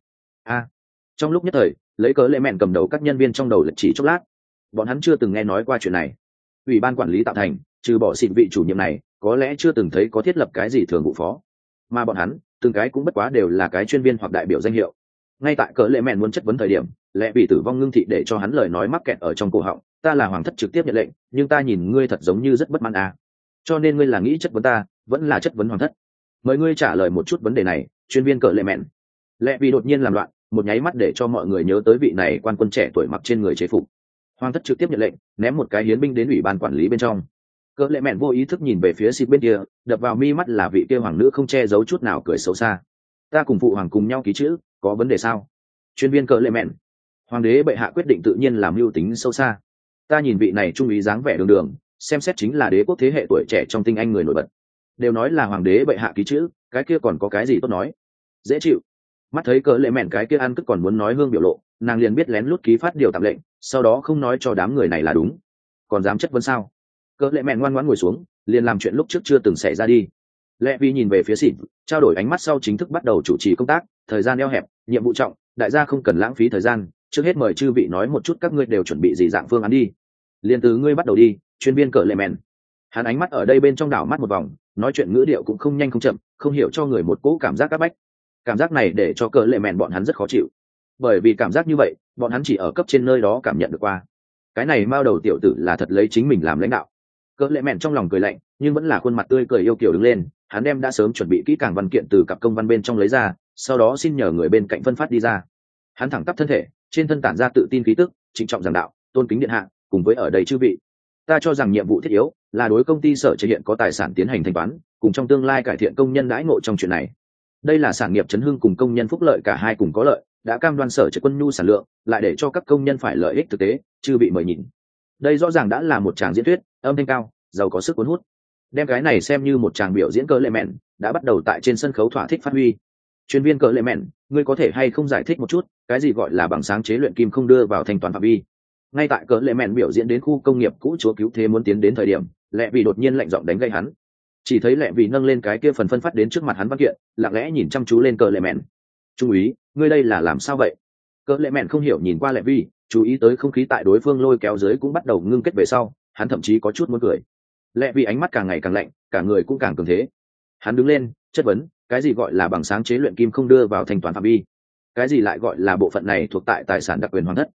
Trong lúc nhất thời lấy cớ lệ mẹn cầm đầu các nhân viên trong đầu lật chỉ chốc lát, bọn hắn chưa từng nghe nói qua chuyện này. Ủy ban quản lý tạo thành, trừ bỏ xịn vị chủ nhiệm này, có lẽ chưa từng thấy có thiết lập cái gì thường vụ phó, mà bọn hắn từng cái cũng bất quá đều là cái chuyên viên hoặc đại biểu danh hiệu. Ngay tại cớ lệ mẹn muốn chất vấn thời điểm, lẽ bị tử vong ngưng thị để cho hắn lời nói mắc kẹt ở trong cổ họng, ta là hoàng thất trực tiếp nhận lệnh, nhưng ta nhìn ngươi thật giống như rất bất mãn cho nên ngươi là nghĩ chất vấn ta vẫn là chất vấn hoàng thất? Mời ngươi trả lời một chút vấn đề này, chuyên viên cờ lệ mẹn. Lẽ vì đột nhiên làm loạn một nháy mắt để cho mọi người nhớ tới vị này quan quân trẻ tuổi mặc trên người chế phục. Hoàng thất trực tiếp nhận lệnh, ném một cái hiến binh đến ủy ban quản lý bên trong. Cờ lệ mẹn vô ý thức nhìn về phía xịt bên kia, đập vào mi mắt là vị kia hoàng nữ không che giấu chút nào cười xấu xa. Ta cùng phụ hoàng cùng nhau ký chữ, có vấn đề sao? Chuyên viên cờ lệ mẹn. Hoàng đế bệ hạ quyết định tự nhiên làm mưu tính sâu xa. Ta nhìn vị này trung ý dáng vẻ đường đường, xem xét chính là đế quốc thế hệ tuổi trẻ trong tinh anh người nổi bật. Đều nói là hoàng đế bệ hạ ký chữ, cái kia còn có cái gì tốt nói? Dễ chịu. Mắt thấy cờ lệ mẹn cái kia ăn cứ còn muốn nói hương biểu lộ, nàng liền biết lén lút ký phát điều tạm lệnh, sau đó không nói cho đám người này là đúng. Còn dám chất vấn sao? Cờ lệ mẹn ngoan ngoãn ngồi xuống, liền làm chuyện lúc trước chưa từng xảy ra đi. Lệ Vi nhìn về phía xịt, trao đổi ánh mắt sau chính thức bắt đầu chủ trì công tác. Thời gian eo hẹp, nhiệm vụ trọng, đại gia không cần lãng phí thời gian, trước hết mời chư vị nói một chút các ngươi đều chuẩn bị gì dạng phương án đi. Liên từ ngươi bắt đầu đi, chuyên viên cờ lệ mẹn. Hắn ánh mắt ở đây bên trong đảo mắt một vòng, nói chuyện ngữ điệu cũng không nhanh không chậm, không hiểu cho người một cỗ cảm giác áp bách. Cảm giác này để cho cờ lệ mẹn bọn hắn rất khó chịu, bởi vì cảm giác như vậy bọn hắn chỉ ở cấp trên nơi đó cảm nhận được qua. Cái này mao đầu tiểu tử là thật lấy chính mình làm lãnh đạo. Cờ lệ mẹn trong lòng cười lạnh, nhưng vẫn là khuôn mặt tươi cười yêu kiều đứng lên. Hắn đem đã sớm chuẩn bị kỹ càng văn kiện từ cặp công văn bên trong lấy ra, sau đó xin nhờ người bên cạnh phân phát đi ra. Hắn thẳng tắp thân thể, trên thân tản ra tự tin khí tức, trịnh trọng giảng đạo, tôn kính điện hạ, cùng với ở đây chư vị, ta cho rằng nhiệm vụ thiết yếu là đối công ty sở chế hiện có tài sản tiến hành thanh toán, cùng trong tương lai cải thiện công nhân đãi ngộ trong chuyện này. Đây là sản nghiệp chấn hưng cùng công nhân phúc lợi cả hai cùng có lợi, đã cam đoan sở chế quân nhu sản lượng, lại để cho các công nhân phải lợi ích thực tế, chư vị mời nhìn. Đây rõ ràng đã là một tràng diễn thuyết, âm thanh cao, giàu có sức cuốn hút. Đem cái này xem như một tràng biểu diễn cờ lệ mẹn, đã bắt đầu tại trên sân khấu thỏa thích phát huy. Chuyên viên cờ lệ mẹn, ngươi có thể hay không giải thích một chút, cái gì gọi là bằng sáng chế luyện kim không đưa vào thanh toán phạm vi? Ngay tại cờ lệ mẹn biểu diễn đến khu công nghiệp cũ chúa cứu thế muốn tiến đến thời điểm, lẹ vì đột nhiên lạnh giọng đánh gây hắn. Chỉ thấy lẹ vì nâng lên cái kia phần phân phát đến trước mặt hắn văn kiện, lặng lẽ nhìn chăm chú lên cờ lệ mẹn. Trung úy, ngươi đây là làm sao vậy? Cờ lệ mẹn không hiểu nhìn qua lẹ vi, chú ý tới không khí tại đối phương lôi kéo dưới cũng bắt đầu ngưng kết về sau, hắn thậm chí có chút muốn cười. Lẹ vì ánh mắt càng ngày càng lạnh, cả người cũng càng cường thế. Hắn đứng lên chất vấn, cái gì gọi là bằng sáng chế luyện kim không đưa vào thanh toán phạm vi? Cái gì lại gọi là bộ phận này thuộc tại tài sản đặc quyền hoàng thất?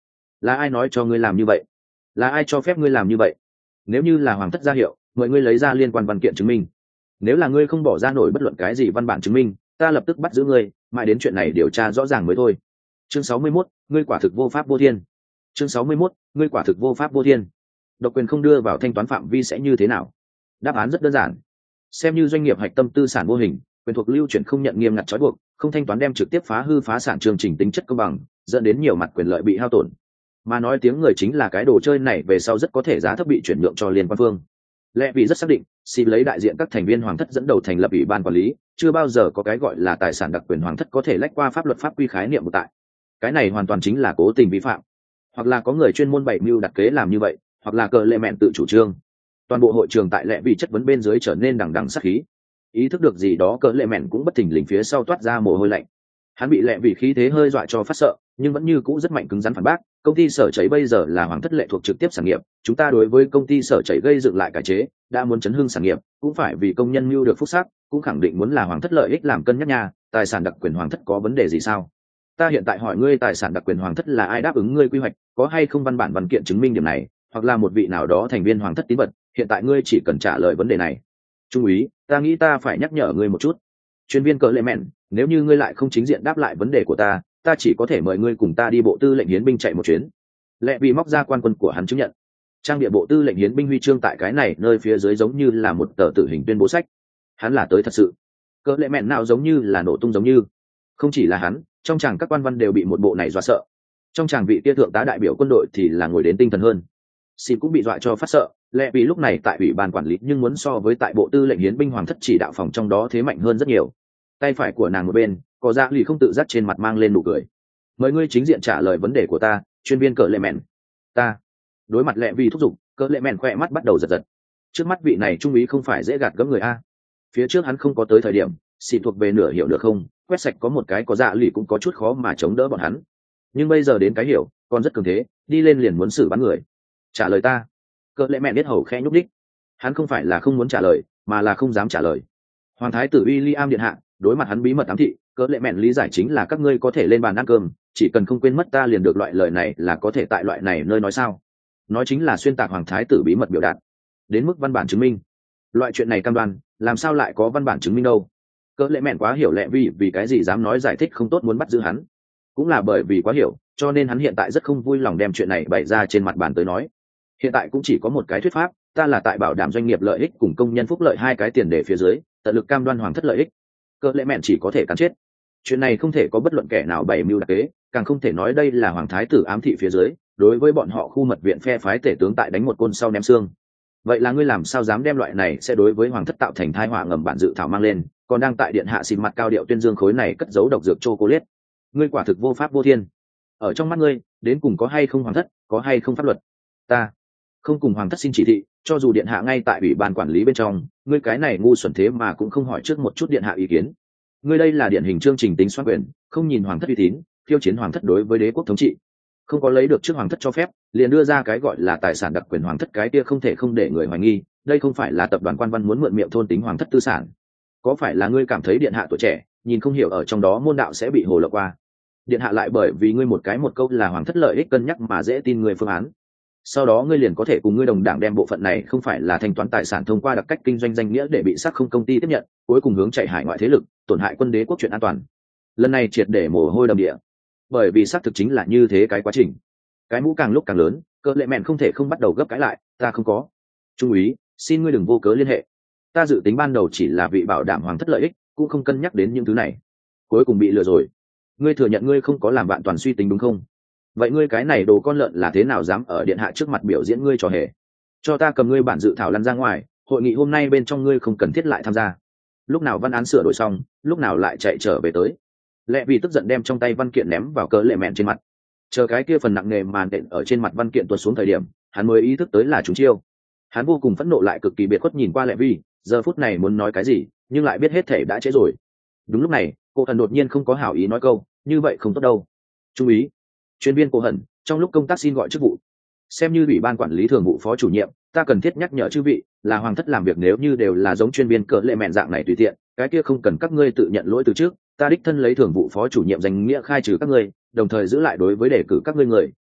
Là ai nói cho ngươi làm như vậy? Là ai cho phép ngươi làm như vậy? Nếu như là hoàng thất ra hiệu, mời ngươi lấy ra liên quan văn kiện chứng minh. Nếu là ngươi không bỏ ra nổi bất luận cái gì văn bản chứng minh, ta lập tức bắt giữ ngươi, mãi đến chuyện này điều tra rõ ràng mới thôi. Chương 61, ngươi quả thực vô pháp vô thiên. Chương 61, ngươi quả thực vô pháp vô thiên. Độc quyền không đưa vào thanh toán phạm vi sẽ như thế nào? Đáp án rất đơn giản. Xem như doanh nghiệp hạch tâm tư sản vô hình, quyền thuộc lưu chuyển không nhận nghiêm ngặt trói buộc, không thanh toán đem trực tiếp phá hư phá sản chương trình tính chất công bằng, dẫn đến nhiều mặt quyền lợi bị hao tổn. Mà nói tiếng người chính là cái đồ chơi này về sau rất có thể giá thấp bị chuyển nhượng cho liên quan phương. Lẽ vì rất xác định, xin lấy đại diện các thành viên hoàng thất dẫn đầu thành lập ủy ban quản lý, chưa bao giờ có cái gọi là tài sản đặc quyền hoàng thất có thể lách qua pháp luật pháp quy khái niệm một tại. Cái này hoàn toàn chính là cố tình vi phạm, hoặc là có người chuyên môn bày mưu đặt kế làm như vậy, hoặc là cờ lệ mẹn tự chủ trương. Toàn bộ hội trường tại lẽ vì chất vấn bên dưới trở nên đằng đằng sát khí. Ý thức được gì đó cờ lệ mẹn cũng bất thình lình phía sau toát ra mồ hôi lạnh. Hắn bị lẽ vì khí thế hơi dọa cho phát sợ, nhưng vẫn như cũ rất mạnh cứng rắn phản bác. Công ty Sở Chảy bây giờ là hoàng thất lệ thuộc trực tiếp sản nghiệp, chúng ta đối với công ty Sở Chảy gây dựng lại cải chế, đã muốn chấn hưng sản nghiệp, cũng phải vì công nhân mưu được phúc sắc, cũng khẳng định muốn là hoàng thất lợi ích làm cân nhắc nha. Tài sản đặc quyền hoàng thất có vấn đề gì sao? Ta hiện tại hỏi ngươi, tài sản đặc quyền hoàng thất là ai đáp ứng ngươi quy hoạch, có hay không văn bản văn kiện chứng minh điểm này, hoặc là một vị nào đó thành viên hoàng thất tín vật? Hiện tại ngươi chỉ cần trả lời vấn đề này. Trung úy, ta nghĩ ta phải nhắc nhở ngươi một chút. Chuyên viên cờ lệ mẹn, nếu như ngươi lại không chính diện đáp lại vấn đề của ta chỉ có thể mời ngươi cùng ta đi bộ tư lệnh hiến binh chạy một chuyến. Lẽ vì móc ra quan quân của hắn chứng nhận, trang địa bộ tư lệnh hiến binh huy chương tại cái này nơi phía dưới giống như là một tờ tử hình tuyên bố sách. Hắn là tới thật sự. Cờ lệ mẹn nào giống như là nổ tung giống như. Không chỉ là hắn, trong tràng các quan văn đều bị một bộ này dọa sợ. Trong tràng vị tia thượng tá đại biểu quân đội thì là ngồi đến tinh thần hơn. Xin cũng bị dọa cho phát sợ. Lẽ vì lúc này tại ủy ban quản lý nhưng muốn so với tại bộ tư lệnh hiến binh hoàng thất chỉ đạo phòng trong đó thế mạnh hơn rất nhiều. Tay phải của nàng một bên, có dạ lì không tự giác trên mặt mang lên nụ cười. Mời ngươi chính diện trả lời vấn đề của ta, chuyên viên cờ lệ mẹn. Ta đối mặt lẽ vì thúc giục, cờ lệ mẹn khỏe mắt bắt đầu giật giật. Trước mắt vị này trung úy không phải dễ gạt gẫm người a. Phía trước hắn không có tới thời điểm, xì thuộc về nửa hiểu được không, quét sạch có một cái có dạ lì cũng có chút khó mà chống đỡ bọn hắn. Nhưng bây giờ đến cái hiểu, còn rất cường thế, đi lên liền muốn xử bắn người. Trả lời ta. Cờ lệ mẹn biết hầu khẽ nhúc đích. Hắn không phải là không muốn trả lời, mà là không dám trả lời. Hoàng thái tử William điện hạ, đối mặt hắn bí mật ám thị, cỡ lệ mẹn lý giải chính là các ngươi có thể lên bàn ăn cơm, chỉ cần không quên mất ta liền được. Loại lời này là có thể tại loại này nơi nói sao? Nói chính là xuyên tạc hoàng thái tử bí mật biểu đạt, đến mức văn bản chứng minh. Loại chuyện này cam đoan, làm sao lại có văn bản chứng minh đâu? Cỡ lệ mẹn quá hiểu lẽ vì cái gì dám nói giải thích không tốt muốn bắt giữ hắn, cũng là bởi vì quá hiểu, cho nên hắn hiện tại rất không vui lòng đem chuyện này bày ra trên mặt bàn tới nói. Hiện tại cũng chỉ có một cái thuyết pháp, ta là tại bảo đảm doanh nghiệp lợi ích cùng công nhân phúc lợi hai cái tiền đề phía dưới, tận lực cam đoan hoàng thất lợi ích. Cỡ lệ mẹn chỉ có thể cắn chết. Chuyện này không thể có bất luận kẻ nào bày mưu đặc kế, càng không thể nói đây là hoàng thái tử ám thị phía dưới, đối với bọn họ khu mật viện phe phái tể tướng tại đánh một côn sau ném xương. Vậy là ngươi làm sao dám đem loại này sẽ đối với hoàng thất tạo thành tai họa ngầm bản dự thảo mang lên, còn đang tại điện hạ xịt mặt cao điệu tuyên dương khối này cất giấu độc dược chocolate. Ngươi quả thực vô pháp vô thiên. Ở trong mắt ngươi, đến cùng có hay không hoàng thất, có hay không pháp luật? Ta không cùng hoàng thất xin chỉ thị, cho dù điện hạ ngay tại ủy ban quản lý bên trong, ngươi cái này ngu xuẩn thế mà cũng không hỏi trước một chút điện hạ ý kiến. Ngươi đây là điển hình chương trình tính soát quyền, không nhìn hoàng thất uy tín, khiêu chiến hoàng thất đối với đế quốc thống trị. Không có lấy được trước hoàng thất cho phép, liền đưa ra cái gọi là tài sản đặc quyền hoàng thất, cái kia không thể không để người hoài nghi, đây không phải là tập đoàn quan văn muốn mượn miệng thôn tính hoàng thất tư sản. Có phải là ngươi cảm thấy điện hạ tuổi trẻ, nhìn không hiểu ở trong đó môn đạo sẽ bị hồ lộ qua? Điện hạ lại bởi vì ngươi một câu là hoàng thất lợi ích cân nhắc mà dễ tin ngươi phương án. Sau đó ngươi liền có thể cùng ngươi đồng đảng đem bộ phận này không phải là thanh toán tài sản thông qua đặc cách kinh doanh danh nghĩa để bị sắc không công ty tiếp nhận, cuối cùng hướng chạy hải ngoại thế lực, tổn hại quân đế quốc chuyện an toàn. Lần này triệt để mồ hôi đầm địa, bởi vì xác thực chính là như thế cái quá trình. Cái mũ càng lúc càng lớn, cỡ lệ mẹn không thể không bắt đầu gấp cãi lại, ta không có. Trung úy, xin ngươi đừng vô cớ liên hệ. Ta dự tính ban đầu chỉ là vị bảo đảm hoàng thất lợi ích, cũng không cân nhắc đến những thứ này. Cuối cùng bị lừa rồi. Ngươi thừa nhận ngươi không có làm vạn toàn suy tính đúng không? Vậy ngươi cái này đồ con lợn là thế nào dám ở điện hạ trước mặt biểu diễn ngươi trò hề? Cho ta cầm ngươi bản dự thảo lăn ra ngoài, hội nghị hôm nay bên trong ngươi không cần thiết lại tham gia. Lúc nào văn án sửa đổi xong, lúc nào lại chạy trở về tới. Lẽ vì tức giận đem trong tay văn kiện ném vào cỡ lệ mẹn trên mặt. Chờ cái kia phần nặng nề màn đện ở trên mặt văn kiện tuột xuống thời điểm, hắn mới ý thức tới là chúng chiêu. Hắn vô cùng phẫn nộ lại cực kỳ biệt khuất nhìn qua Lệ Vi, giờ phút này muốn nói cái gì, nhưng lại biết hết thể đã trễ rồi. Đúng lúc này, cô thần đột nhiên không có hảo ý nói câu, như vậy không tốt đâu. Chú ý, chuyên viên cô hận, trong lúc công tác xin gọi chức vụ. Xem như ủy ban quản lý thường vụ phó chủ nhiệm, ta cần thiết nhắc nhở chư vị, là hoàng thất làm việc nếu như đều là giống chuyên viên cỡ lệ mẹn dạng này tùy tiện, cái kia không cần các ngươi tự nhận lỗi từ trước, ta đích thân lấy thường vụ phó chủ nhiệm danh nghĩa khai trừ các ngươi, đồng thời giữ lại đối với đề cử các ngươi người,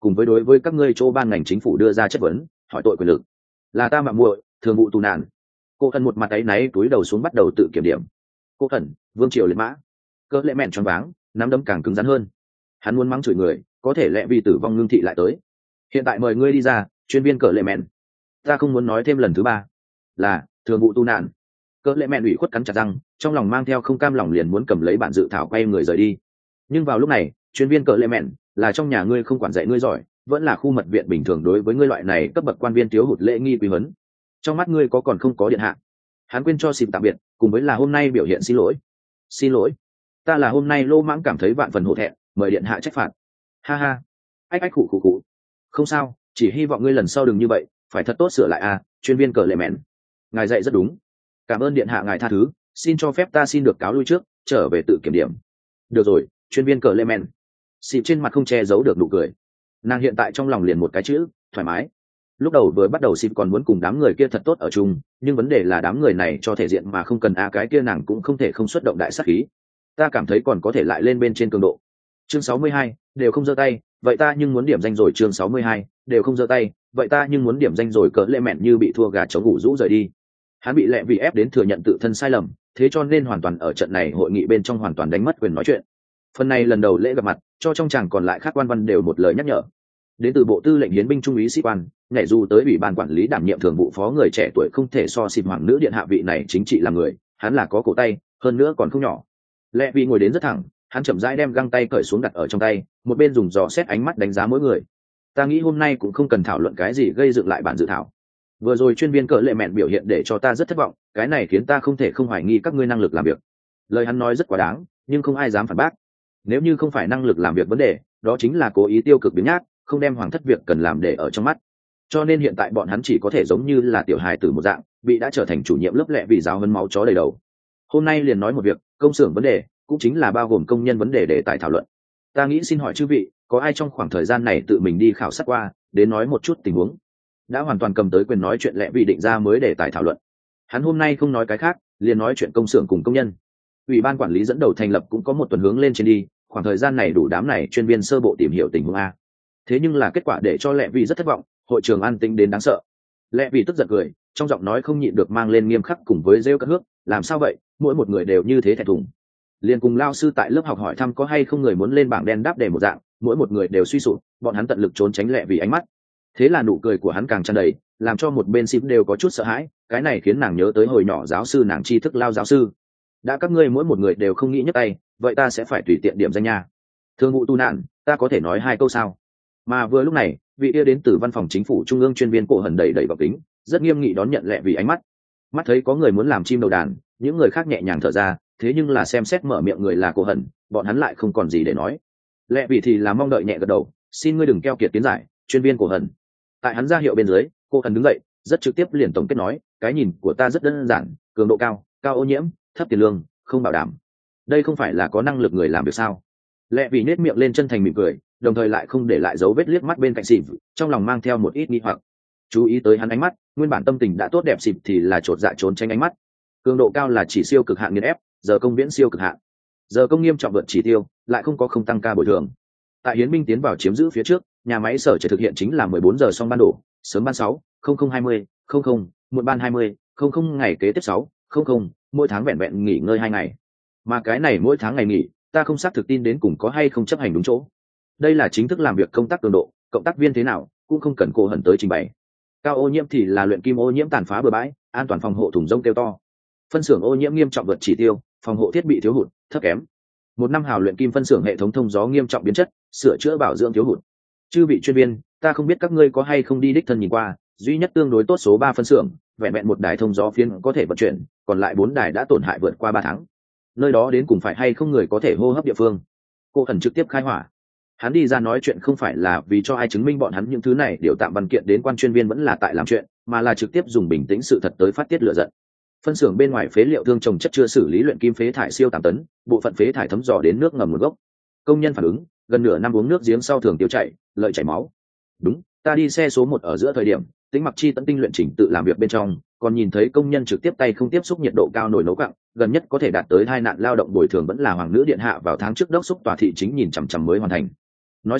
cùng với đối với các ngươi chỗ ban ngành chính phủ đưa ra chất vấn hỏi tội quyền lực. Là ta mạo muội, thường vụ tù nạn. Cô thần một mặt áy náy túi đầu xuống bắt đầu tự kiểm điểm. Cô thần, vương triều liệt mã. Cỡ lệ mẹn choáng váng, nắm đấm càng cứng rắn hơn. Hắn muốn mắng chửi người, có thể lẽ vì tử vong ngưng thị lại tới. Hiện tại mời ngươi đi ra, chuyên viên cỡ lệ mẹn. Ta không muốn nói thêm lần thứ ba. Là thường vụ tu nạn. Cỡ lệ mẹn ủy khuất cắn chặt răng, trong lòng mang theo không cam lòng liền muốn cầm lấy bản dự thảo quay người rời đi. Nhưng vào lúc này, chuyên viên cỡ lệ mẹn là trong nhà ngươi không quản dạy ngươi giỏi, vẫn là khu mật viện bình thường đối với ngươi loại này cấp bậc quan viên thiếu hụt lễ nghi quý huấn. Trong mắt ngươi có còn không có điện hạ. Hắn quên cho xịp tạm biệt, cùng với là hôm nay biểu hiện xin lỗi. Xin lỗi, ta là hôm nay lô mãng cảm thấy vạn phần hổ thẹn, mời điện hạ trách phạt. Ha ha, ách ách khụ khụ khụ. Không sao, chỉ hy vọng ngươi lần sau đừng như vậy, phải thật tốt sửa lại à, chuyên viên cờ lệ mẹn. Ngài dạy rất đúng, cảm ơn điện hạ ngài tha thứ, xin cho phép ta xin được cáo lui trước, trở về tự kiểm điểm. Được rồi, chuyên viên cờ lệ mẹn. Xịp trên mặt không che giấu được nụ cười. Nàng hiện tại trong lòng liền một cái chữ, thoải mái. Lúc đầu vừa bắt đầu xịp còn muốn cùng đám người kia thật tốt ở chung, nhưng vấn đề là đám người này cho thể diện mà không cần cái kia nàng cũng không thể không xuất động đại sát khí. Ta cảm thấy còn có thể lại lên bên trên cường độ. Chương 62, đều không giơ tay, vậy ta nhưng muốn điểm danh rồi. Chương 62, đều không giơ tay, vậy ta nhưng muốn điểm danh rồi. Cỡ lệ mẹn như bị thua gà chống ngủ rũ rời đi. Hắn bị lẹ vì ép đến thừa nhận tự thân sai lầm, thế cho nên hoàn toàn ở trận này hội nghị bên trong hoàn toàn đánh mất quyền nói chuyện. Phần này lần đầu lễ gặp mặt, cho trong chàng còn lại khác quan văn đều một lời nhắc nhở. Đến từ bộ tư lệnh hiến binh trung úy sĩ quan, nhảy dù tới ủy ban quản lý đảm nhiệm thường vụ phó người trẻ tuổi không thể so xịp hoàng nữ điện hạ vị này chính trị là người, hắn là có cổ tay, hơn nữa còn không nhỏ. Lẹ vì ngồi đến rất thẳng, hắn chậm rãi đem găng tay cởi xuống đặt ở trong tay, một bên dùng dò xét ánh mắt đánh giá mỗi người. Ta nghĩ hôm nay cũng không cần thảo luận cái gì gây dựng lại bản dự thảo. Vừa rồi chuyên viên cỡ lệ mẹn biểu hiện để cho ta rất thất vọng, cái này khiến ta không thể không hoài nghi các ngươi năng lực làm việc. Lời hắn nói rất quá đáng, nhưng không ai dám phản bác. Nếu như không phải năng lực làm việc vấn đề, đó chính là cố ý tiêu cực biến nhát, không đem hoàng thất việc cần làm để ở trong mắt. Cho nên hiện tại bọn hắn chỉ có thể giống như là tiểu hài tử một dạng, bị đã trở thành chủ nhiệm lớp lẹ vì giáo hơn máu chó đầy đầu. Hôm nay liền nói một việc, công xưởng vấn đề, cũng chính là bao gồm công nhân vấn đề để tại thảo luận. Ta nghĩ xin hỏi chư vị, có ai trong khoảng thời gian này tự mình đi khảo sát qua, đến nói một chút tình huống? Đã hoàn toàn cầm tới quyền nói chuyện lẹ vì định ra mới để tài thảo luận. Hắn hôm nay không nói cái khác, liền nói chuyện công xưởng cùng công nhân. Ủy ban quản lý dẫn đầu thành lập cũng có một tuần hướng lên trên đi, khoảng thời gian này đủ đám này chuyên viên sơ bộ tìm hiểu tình huống a. Thế nhưng là kết quả để cho lẹ vì rất thất vọng, hội trường an tĩnh đến đáng sợ. Lẹ vì tức giận cười, trong giọng nói không nhịn được mang lên nghiêm khắc cùng với rêu cất hước, làm sao vậy, mỗi một người đều như thế thẹn thùng. Liền cùng lao sư tại lớp học hỏi thăm có hay không người muốn lên bảng đen đáp đề một dạng, mỗi một người đều suy sụp, bọn hắn tận lực trốn tránh lẹ vì ánh mắt. Thế là nụ cười của hắn càng tràn đầy, làm cho một bên xịp đều có chút sợ hãi, cái này khiến nàng nhớ tới hồi nhỏ giáo sư nàng tri thức lao giáo sư. Đã các ngươi mỗi một người đều không nghĩ nhấc tay, vậy ta sẽ phải tùy tiện điểm danh nha. Thương vụ tu nạn, ta có thể nói hai câu sao? Mà vừa lúc này, vị kia đến từ văn phòng chính phủ trung ương chuyên viên cổ hần đẩy vào kính, rất nghiêm nghị đón nhận lẹ vì ánh mắt. Mắt thấy có người muốn làm chim đầu đàn, những người khác nhẹ nhàng thở ra, thế nhưng là xem xét mở miệng người là cổ hần, bọn hắn lại không còn gì để nói. Lẹ vì thì là mong đợi nhẹ gật đầu, xin ngươi đừng keo kiệt tiến giải, chuyên viên cổ hần. Tại hắn ra hiệu bên dưới, cổ hần đứng dậy, rất trực tiếp liền tổng kết nói, cái nhìn của ta rất đơn giản, cường độ cao, cao ô nhiễm, thấp tiền lương, không bảo đảm. Đây không phải là có năng lực người làm việc sao? Lẹ vì nết miệng lên chân thành mỉm cười, đồng thời lại không để lại dấu vết liếc mắt bên cạnh xịp, trong lòng mang theo một ít nghi hoặc. Chú ý tới hắn ánh mắt, nguyên bản tâm tình đã tốt đẹp xịp thì là chột dạ trốn tránh ánh mắt. Cường độ cao là chỉ siêu cực hạn nghiền ép, giờ công viễn siêu cực hạn. Giờ công nghiêm trọng vượt chỉ tiêu, lại không có không tăng ca bồi thường. Tại hiến binh tiến vào chiếm giữ phía trước, nhà máy sở chỉ thực hiện chính là 14 giờ xong ban đổ, sớm ban 6, 0020, 00, muộn ban 20, 00 ngày kế tiếp 6, 00, mỗi tháng vẹn vẹn nghỉ ngơi 2 ngày. Mà cái này mỗi tháng ngày nghỉ, ta không xác thực tin đến cùng có hay không chấp hành đúng chỗ. Đây là chính thức làm việc công tác cường độ, cộng tác viên thế nào cũng không cần cô hận tới trình bày. Cao ô nhiễm thì là luyện kim ô nhiễm tàn phá bừa bãi, an toàn phòng hộ thùng rông kêu to. Phân xưởng ô nhiễm nghiêm trọng vượt chỉ tiêu, phòng hộ thiết bị thiếu hụt, thấp kém. Một năm hào luyện kim phân xưởng hệ thống thông gió nghiêm trọng biến chất, sửa chữa bảo dưỡng thiếu hụt. Chư vị chuyên viên, ta không biết các ngươi có hay không đi đích thân nhìn qua, duy nhất tương đối tốt số 3 phân xưởng, vẹn vẹn một đài thông gió phiên có thể vận chuyển, còn lại 4 đài đã tổn hại vượt qua 3 tháng. Nơi đó đến cùng phải hay không người có thể hô hấp địa phương. Cô thần trực tiếp khai hỏa. Hắn đi ra nói chuyện không phải là vì cho ai chứng minh bọn hắn những thứ này điều tạm văn kiện đến quan chuyên viên vẫn là tại làm chuyện, mà là trực tiếp dùng bình tĩnh sự thật tới phát tiết lửa giận. Phân xưởng bên ngoài phế liệu thương trồng chất chưa xử lý luyện kim phế thải siêu 8 tấn, bộ phận phế thải thấm dò đến nước ngầm nguồn gốc. Công nhân phản ứng, gần nửa năm uống nước giếng sau thường tiêu chảy, lợi chảy máu. Đúng, ta đi xe số 1 ở giữa thời điểm, Tĩnh Mặc Chi tận tinh luyện chỉnh tự làm việc bên trong, còn nhìn thấy công nhân trực tiếp tay không tiếp xúc nhiệt độ cao nồi nấu cặn, gần nhất có thể đạt tới tai nạn lao động bồi thường vẫn là hoàng nữ điện hạ vào tháng trước đốc xúc tòa thị chính nhìn chằm chằm mới hoàn thành. Nói xong,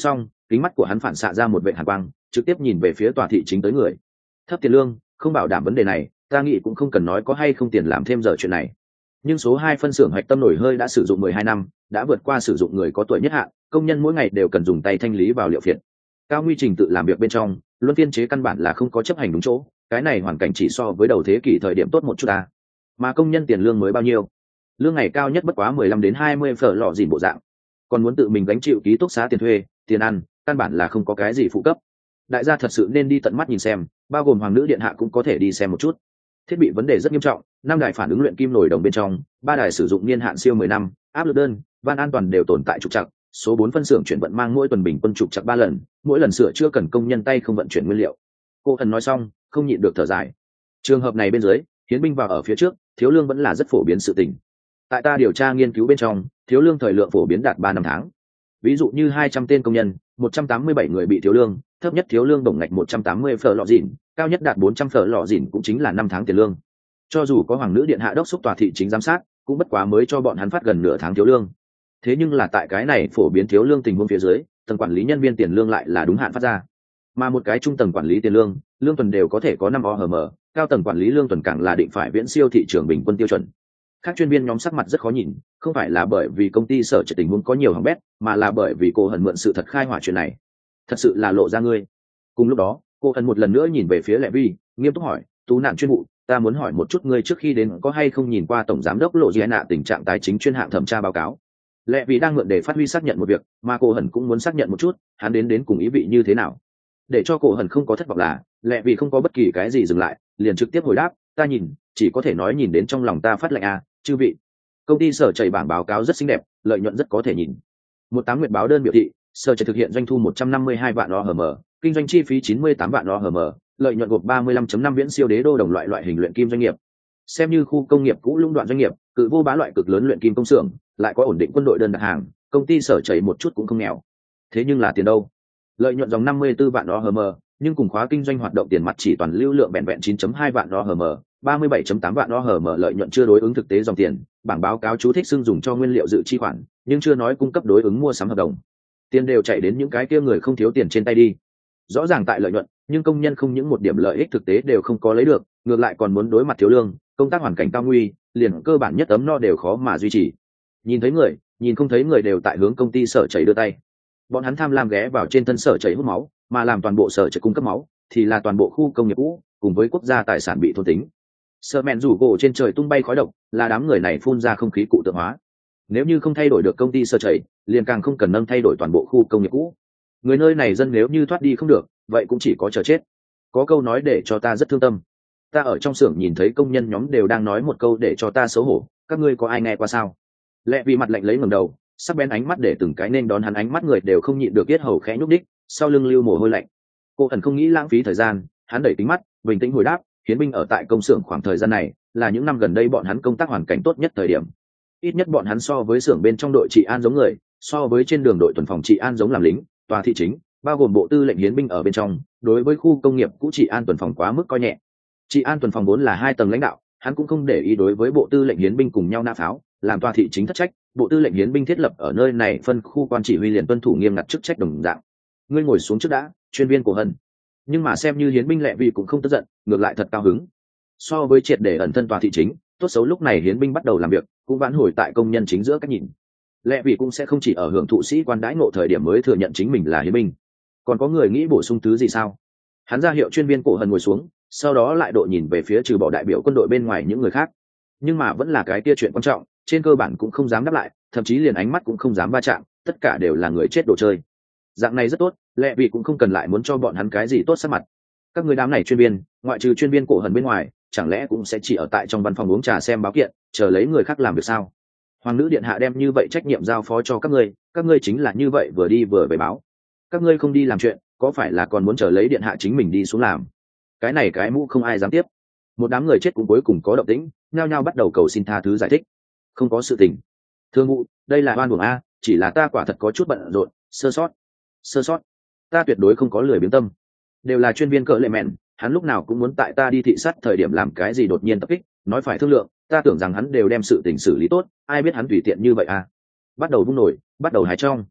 kính mắt của hắn phản xạ ra một vệt hàn quang, trực tiếp nhìn về phía tòa thị chính tới người. Thấp tiền lương không bảo đảm vấn đề này, ta nghĩ cũng không cần nói có hay không tiền làm thêm giờ chuyện này. Nhưng số 2 phân xưởng hạch tâm nổi hơi đã sử dụng 12 năm, đã vượt qua sử dụng người có tuổi nhất hạn, công nhân mỗi ngày đều cần dùng tay thanh lý vào liệu phiện. Cao nguy trình tự làm việc bên trong, luân phiên chế căn bản là không có chấp hành đúng chỗ, cái này hoàn cảnh chỉ so với đầu thế kỷ thời điểm tốt một chút ta. Mà công nhân tiền lương mới bao nhiêu? Lương ngày cao nhất bất quá 15 đến 20 phở lọ dìn bộ dạng. Còn muốn tự mình gánh chịu ký túc xá tiền thuê, tiền ăn, căn bản là không có cái gì phụ cấp. Đại gia thật sự nên đi tận mắt nhìn xem, bao gồm hoàng nữ điện hạ cũng có thể đi xem một chút. Thiết bị vấn đề rất nghiêm trọng, 5 đài phản ứng luyện kim nổi đồng bên trong, 3 đài sử dụng niên hạn siêu 10 năm, áp lực đơn, van an toàn đều tồn tại trục trặc, số 4 phân xưởng chuyển vận mang mỗi tuần bình quân trục trặc 3 lần, mỗi lần sửa chữa cần công nhân tay không vận chuyển nguyên liệu. Cô thần nói xong, không nhịn được thở dài. Trường hợp này bên dưới, hiến binh vào ở phía trước, thiếu lương vẫn là rất phổ biến sự tình. Tại ta điều tra nghiên cứu bên trong, thiếu lương thời lượng phổ biến đạt 3 năm tháng. Ví dụ như 200 tên công nhân, 187 người bị thiếu lương, thấp nhất thiếu lương bổng ngạch 180 phở lọ dìn, cao nhất đạt 400 phở lọ dìn cũng chính là 5 tháng tiền lương. Cho dù có hoàng nữ điện hạ đốc xúc tòa thị chính giám sát, cũng bất quá mới cho bọn hắn phát gần nửa tháng thiếu lương. Thế nhưng là tại cái này phổ biến thiếu lương tình huống phía dưới, tầng quản lý nhân viên tiền lương lại là đúng hạn phát ra. Mà một cái trung tầng quản lý tiền lương, lương tuần đều có thể có 5 OHM, cao tầng quản lý lương tuần càng là định phải viễn siêu thị trường bình quân tiêu chuẩn. Các chuyên viên nhóm sắc mặt rất khó nhìn, không phải là bởi vì công ty sở trệ tình huống có nhiều hỏng bét, mà là bởi vì cô hận mượn sự thật khai hỏa chuyện này. Thật sự là lộ ra ngươi. Cùng lúc đó, cô hận một lần nữa nhìn về phía Lệ Vi, nghiêm túc hỏi, tú nạn chuyên vụ, ta muốn hỏi một chút ngươi trước khi đến có hay không nhìn qua tổng giám đốc Lộ Di nạ tình trạng tài chính chuyên hạng thẩm tra báo cáo. Lệ Vi đang mượn để phát huy xác nhận một việc, mà cô hận cũng muốn xác nhận một chút, hắn đến cùng ý vị như thế nào. Để cho cô hận không có thất vọng là, Lệ Vi không có bất kỳ cái gì dừng lại, liền trực tiếp hồi đáp, ta nhìn, chỉ có thể nói nhìn đến trong lòng ta phát lạnh à, chư vị. Công ty sở chảy bảng báo cáo rất xinh đẹp, lợi nhuận rất có thể nhìn. Một tám nguyệt báo đơn biểu thị, sở chảy thực hiện doanh thu 152 vạn OHM, kinh doanh chi phí 98 vạn OHM, lợi nhuận gộp 35.5 viễn siêu đế đô đồng loại hình luyện kim doanh nghiệp. Xem như khu công nghiệp cũ lũng đoạn doanh nghiệp, cự vô bá loại cực lớn luyện kim công xưởng, lại có ổn định quân đội đơn đặt hàng, công ty sở chảy một chút cũng không nghèo. Thế nhưng là tiền đâu? Lợi nhuận dòng 54 vạn OHM, nhưng cùng khóa kinh doanh hoạt động tiền mặt chỉ toàn lưu lượng vẹn 9.2 vạn OHM, 37.8 vạn OHM lợi nhuận chưa đối ứng thực tế dòng tiền, bảng báo cáo chú thích xưng dùng cho nguyên liệu dự chi khoản, nhưng chưa nói cung cấp đối ứng mua sắm hợp đồng. Tiền đều chạy đến những cái kia người không thiếu tiền trên tay đi. Rõ ràng tại lợi nhuận, nhưng công nhân không những một điểm lợi ích thực tế đều không có lấy được, ngược lại còn muốn đối mặt thiếu lương, công tác hoàn cảnh cao nguy, liền cơ bản nhất ấm no đều khó mà duy trì. Nhìn thấy người, nhìn không thấy người đều tại hướng công ty sở chảy đưa tay. Bọn hắn tham lam ghé vào trên thân sở chảy hút máu, mà làm toàn bộ sở chảy cung cấp máu, thì là toàn bộ khu công nghiệp cũ, cùng với quốc gia tài sản bị thôn tính. Sợ mẹn rủ gỗ trên trời tung bay khói độc, là đám người này phun ra không khí cụ tượng hóa. Nếu như không thay đổi được công ty sở chảy, liền càng không cần nâng thay đổi toàn bộ khu công nghiệp cũ. Người nơi này dân nếu như thoát đi không được, vậy cũng chỉ có chờ chết. Có câu nói để cho ta rất thương tâm. Ta ở trong xưởng nhìn thấy công nhân nhóm đều đang nói một câu để cho ta xấu hổ, các ngươi có ai nghe qua sao? Lẹ vì mặt lạnh lấy ngẩng đầu, sắc bén ánh mắt để từng cái nên đón hắn ánh mắt người đều không nhịn được yết hầu khẽ nhúc đích, sau lưng lưu mồ hôi lạnh. Cô thần không nghĩ lãng phí thời gian, hắn đẩy kính mắt, bình tĩnh hồi đáp, hiến binh ở tại công xưởng khoảng thời gian này là những năm gần đây bọn hắn công tác hoàn cảnh tốt nhất thời điểm. Ít nhất bọn hắn so với xưởng bên trong đội trị an giống người, so với trên đường đội tuần phòng trị an giống làm lính, tòa thị chính, bao gồm bộ tư lệnh hiến binh ở bên trong, đối với khu công nghiệp cũ trị an tuần phòng quá mức coi nhẹ. Trị an tuần phòng vốn là 2 tầng lãnh đạo, hắn cũng không để ý đối với bộ tư lệnh hiến binh cùng nhau nã pháo, làm tòa thị chính thất trách, bộ tư lệnh hiến binh thiết lập ở nơi này phân khu quan chỉ huy liền tuân thủ nghiêm ngặt chức trách đồng dạng. Ngươi ngồi xuống trước đã, chuyên viên của Hân. Nhưng mà xem như hiến binh Lệ Vị cũng không tức giận, ngược lại thật cao hứng. So với triệt để ẩn thân tòa thị chính, tốt xấu lúc này hiến binh bắt đầu làm việc, cũng vãn hồi tại công nhân chính giữa cách nhìn. Lệ Vị cũng sẽ không chỉ ở hưởng thụ sĩ quan đãi ngộ thời điểm mới thừa nhận chính mình là hiến binh. Còn có người nghĩ bổ sung thứ gì sao? Hắn ra hiệu chuyên viên cổ Hân ngồi xuống, sau đó lại độ nhìn về phía trừ bỏ đại biểu quân đội bên ngoài những người khác. Nhưng mà vẫn là cái kia chuyện quan trọng, trên cơ bản cũng không dám đáp lại, thậm chí liền ánh mắt cũng không dám va chạm, tất cả đều là người chết đồ chơi. Dạng này rất tốt, Lệ Vị cũng không cần lại muốn cho bọn hắn cái gì tốt sắc mặt. Các người đám này chuyên viên, ngoại trừ chuyên viên cổ Hân bên ngoài, chẳng lẽ cũng sẽ chỉ ở tại trong văn phòng uống trà xem báo kiện, chờ lấy người khác làm việc sao? Hoàng nữ điện hạ đem như vậy trách nhiệm giao phó cho các ngươi chính là như vậy vừa đi vừa về báo. Các ngươi không đi làm chuyện, có phải là còn muốn chờ lấy điện hạ chính mình đi xuống làm? Cái này cái mũ không ai dám tiếp. Một đám người chết cũng cuối cùng có động tĩnh, nhao nhao bắt đầu cầu xin tha thứ giải thích. Không có sự tình. Thương vụ, đây là oan uổng a, chỉ là ta quả thật có chút bận rộn, sơ sót. Ta tuyệt đối không có lười biếng tâm. Đều là chuyên viên cỡ lệ mẹn, hắn lúc nào cũng muốn tại ta đi thị sát thời điểm làm cái gì đột nhiên tập kích, nói phải thương lượng, ta tưởng rằng hắn đều đem sự tình xử lý tốt, ai biết hắn tùy tiện như vậy à. Bắt đầu vung nổi, bắt đầu hái trong.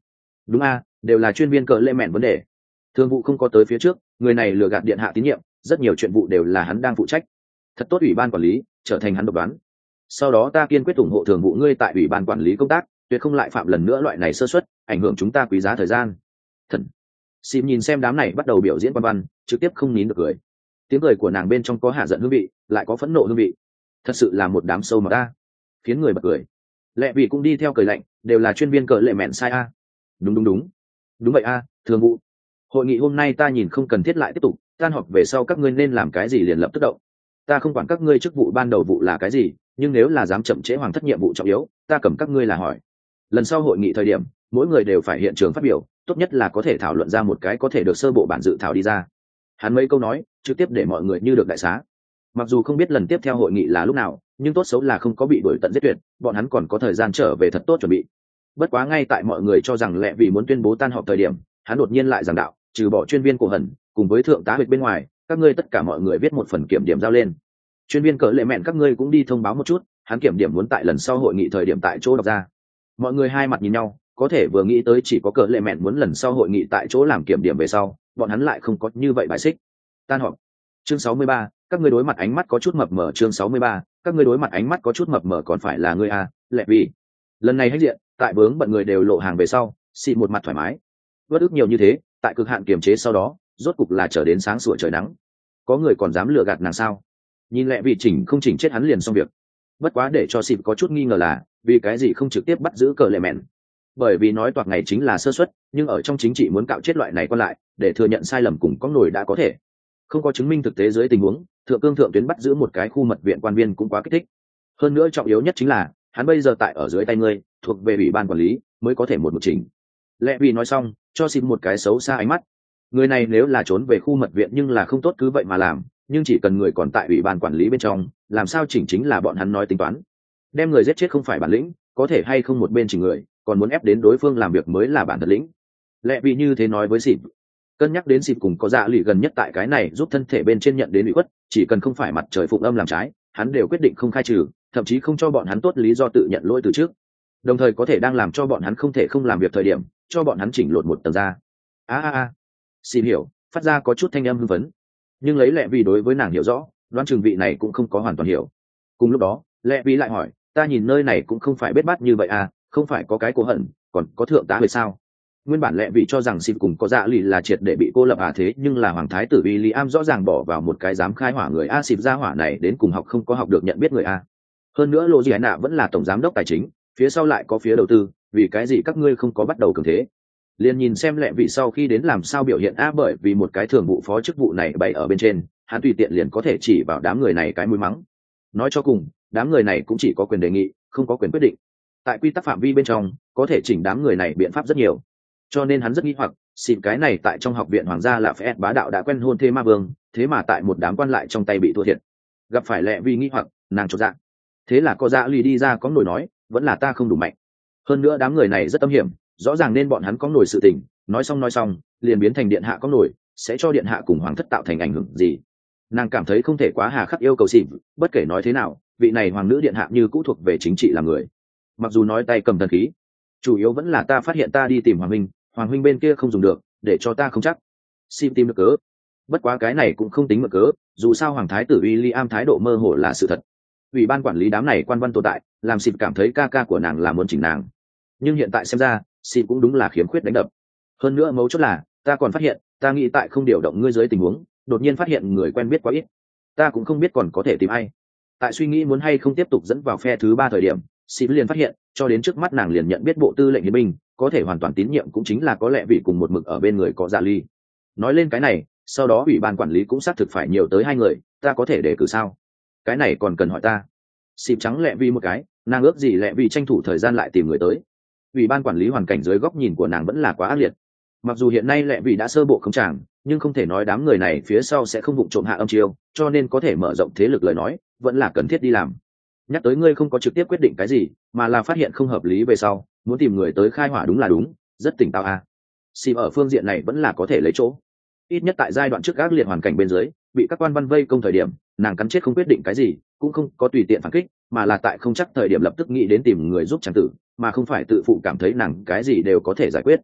đúng a, đều là chuyên viên cờ lệ mẹn vấn đề. Thường vụ không có tới phía trước, người này lừa gạt điện hạ tín nhiệm, rất nhiều chuyện vụ đều là hắn đang phụ trách. Thật tốt ủy ban quản lý trở thành hắn độc đoán. Sau đó ta kiên quyết ủng hộ thường vụ ngươi tại ủy ban quản lý công tác, tuyệt không lại phạm lần nữa loại này sơ suất, ảnh hưởng chúng ta quý giá thời gian. Thần. Sim nhìn xem đám này bắt đầu biểu diễn văn văn, trực tiếp không nín được cười. Tiếng cười của nàng bên trong có hạ giận hương vị, lại có phẫn nộ hương vị. Thật sự là một đám sâu mà ta, khiến người bật cười. Lệ vị cũng đi theo cười lạnh, đều là chuyên viên cờ lệ mẹn sai a. Đúng vậy a, thường vụ. Hội nghị hôm nay ta nhìn không cần thiết lại tiếp tục, tan họp về sau các ngươi nên làm cái gì liền lập tức động. Ta không quản các ngươi chức vụ ban đầu vụ là cái gì, nhưng nếu là dám chậm trễ hoàng thất nhiệm vụ trọng yếu, ta cầm các ngươi là hỏi. Lần sau hội nghị thời điểm, mỗi người đều phải hiện trường phát biểu, tốt nhất là có thể thảo luận ra một cái có thể được sơ bộ bản dự thảo đi ra. Hắn mấy câu nói, trực tiếp để mọi người như được đại xá. Mặc dù không biết lần tiếp theo hội nghị là lúc nào, nhưng tốt xấu là không có bị đuổi tận giết tuyệt, bọn hắn còn có thời gian trở về thật tốt chuẩn bị. Bất quá ngay tại mọi người cho rằng Lệ vì muốn tuyên bố tan họp thời điểm, hắn đột nhiên lại giảng đạo, trừ bỏ chuyên viên cổ hẩn cùng với thượng tá huyệt bên ngoài, các ngươi tất cả mọi người viết một phần kiểm điểm giao lên. Chuyên viên cỡ lệ mẹn các ngươi cũng đi thông báo một chút, hắn kiểm điểm muốn tại lần sau hội nghị thời điểm tại chỗ đọc ra. Mọi người hai mặt nhìn nhau, có thể vừa nghĩ tới chỉ có cỡ lệ mẹn muốn lần sau hội nghị tại chỗ làm kiểm điểm về sau, bọn hắn lại không có như vậy bài xích. Tan họp. Chương 63, các ngươi đối mặt ánh mắt có chút mập mờ. Chương 63, các ngươi đối mặt ánh mắt có chút mập mờ, còn phải là ngươi à, Lệ vì. Lần này hết diện, tại vướng bận người đều lộ hàng về sau, xị một mặt thoải mái. Vất ức nhiều như thế, tại cực hạn kiềm chế sau đó, rốt cục là trở đến sáng sủa trời nắng. Có người còn dám lừa gạt nàng sao? Nhìn Lệ vì chỉnh không chỉnh chết hắn liền xong việc. Bất quá để cho xịp có chút nghi ngờ là, vì cái gì không trực tiếp bắt giữ cờ lệ mẹn? Bởi vì nói toạc ngày chính là sơ suất, nhưng ở trong chính trị muốn cạo chết loại này còn lại, để thừa nhận sai lầm cùng có nổi đã có thể. Không có chứng minh thực tế dưới tình huống, thượng cương thượng tuyến bắt giữ một cái khu mật viện quan viên cũng quá kích thích. Hơn nữa trọng yếu nhất chính là, hắn bây giờ tại ở dưới tay ngươi, thuộc về ủy ban quản lý, mới có thể một chỉnh. Lệ vì nói xong, cho xịp một cái xấu xa ánh mắt. Người này nếu là trốn về khu mật viện nhưng là không tốt cứ vậy mà làm, nhưng chỉ cần người còn tại ủy ban quản lý bên trong, làm sao chỉnh chính là bọn hắn nói tính toán. Đem người giết chết không phải bản lĩnh, có thể hay không một bên chỉnh người, còn muốn ép đến đối phương làm việc mới là bản thật lĩnh. Lệ vì như thế nói với xịp. Cân nhắc đến xịp cùng có dạ lì gần nhất tại cái này giúp thân thể bên trên nhận đến ủy khuất, chỉ cần không phải mặt trời phụng âm làm trái, hắn đều quyết định không khai trừ, thậm chí không cho bọn hắn tốt lý do tự nhận lỗi từ trước. Đồng thời có thể đang làm cho bọn hắn không thể không làm việc thời điểm, cho bọn hắn chỉnh lột một tầng ra. Xịp hiểu, phát ra có chút thanh âm hưng phấn. Nhưng lấy Lệ vì đối với nàng hiểu rõ, đoán chừng vị này cũng không có hoàn toàn hiểu. Cùng lúc đó, Lệ vì lại hỏi, ta nhìn nơi này cũng không phải bết bát như vậy à, không phải có cái cố hận, còn có thượng tá về sao? Nguyên bản Lệ vì cho rằng xịp cùng có dạ lì là triệt để bị cô lập à, thế nhưng là hoàng thái tử William rõ ràng bỏ vào một cái dám khai hỏa người a, xịp ra hỏa này đến cùng học không có học được nhận biết người a. Hơn nữa Lô Di Nạ vẫn là tổng giám đốc tài chính, phía sau lại có phía đầu tư, vì cái gì các ngươi không có bắt đầu cường thế? Liền nhìn xem Lệ vị sau khi đến làm sao biểu hiện a, bởi vì một cái thường vụ phó chức vụ này bày ở bên trên, hắn tùy tiện liền có thể chỉ vào đám người này cái mũi mắng. Nói cho cùng, đám người này cũng chỉ có quyền đề nghị, không có quyền quyết định. Tại quy tắc phạm vi bên trong, có thể chỉnh đám người này biện pháp rất nhiều. Cho nên hắn rất nghi hoặc, xịp cái này tại trong học viện hoàng gia là phép bá đạo đã quen hôn thê ma vương, thế mà tại một đám quan lại trong tay bị thua thiệt. Gặp phải Lệ vì nghi hoặc, nàng chột dạ. Thế là có dạ lì đi ra có nổi nói, vẫn là ta không đủ mạnh. Hơn nữa đám người này rất âm hiểm, rõ ràng nên bọn hắn có nổi sự tình, nói xong liền biến thành điện hạ có nổi, sẽ cho điện hạ cùng hoàng thất tạo thành ảnh hưởng gì. Nàng cảm thấy không thể quá hà khắc yêu cầu xịp, bất kể nói thế nào, vị này hoàng nữ điện hạ như cũ thuộc về chính trị làm người. Mặc dù nói tay cầm thần khí, chủ yếu vẫn là ta phát hiện ta đi tìm hoàng huynh bên kia không dùng được, để cho ta không chắc. Sim tìm được cớ. Bất quá cái này cũng không tính mực cớ, dù sao hoàng thái tử William thái độ mơ hồ là sự thật. Ủy ban quản lý đám này quan văn tồn tại, làm Sim cảm thấy ca ca của nàng là muốn chỉnh nàng. Nhưng hiện tại xem ra, Sim cũng đúng là khiếm khuyết đánh đập. Hơn nữa mấu chốt là, ta còn phát hiện, ta nghĩ tại không điều động ngươi dưới tình huống, đột nhiên phát hiện người quen biết quá ít. Ta cũng không biết còn có thể tìm ai. Tại suy nghĩ muốn hay không tiếp tục dẫn vào phe thứ 3 thời điểm, Sim liền phát hiện, cho đến trước mắt nàng liền nhận biết bộ tư lệnh hiến binh, có thể hoàn toàn tín nhiệm cũng chính là có Lệ vị cùng một mực ở bên người có dạ ly. Nói lên cái này, sau đó ủy ban quản lý cũng xác thực phải nhiều tới 2 người, ta có thể đề cử sao? Cái này còn cần hỏi ta. Sim trắng Lệ vị một cái, nàng ước gì Lệ vị tranh thủ thời gian lại tìm người tới. Ủy ban quản lý hoàn cảnh dưới góc nhìn của nàng vẫn là quá ác liệt. Mặc dù hiện nay Lệ vị đã sơ bộ không tràng, nhưng không thể nói đám người này phía sau sẽ không vụng trộm hạ âm chiêu, cho nên có thể mở rộng thế lực lời nói, vẫn là cần thiết đi làm. Nhắc tới ngươi không có trực tiếp quyết định cái gì, mà là phát hiện không hợp lý về sau, muốn tìm người tới khai hỏa đúng là đúng, rất tỉnh táo à. Sim ở phương diện này vẫn là có thể lấy chỗ. Ít nhất tại giai đoạn trước ác liệt hoàn cảnh bên dưới, bị các quan văn vây công thời điểm, nàng cắn chết không quyết định cái gì, cũng không có tùy tiện phản kích, mà là tại không chắc thời điểm lập tức nghĩ đến tìm người giúp chàng tử, mà không phải tự phụ cảm thấy nàng cái gì đều có thể giải quyết.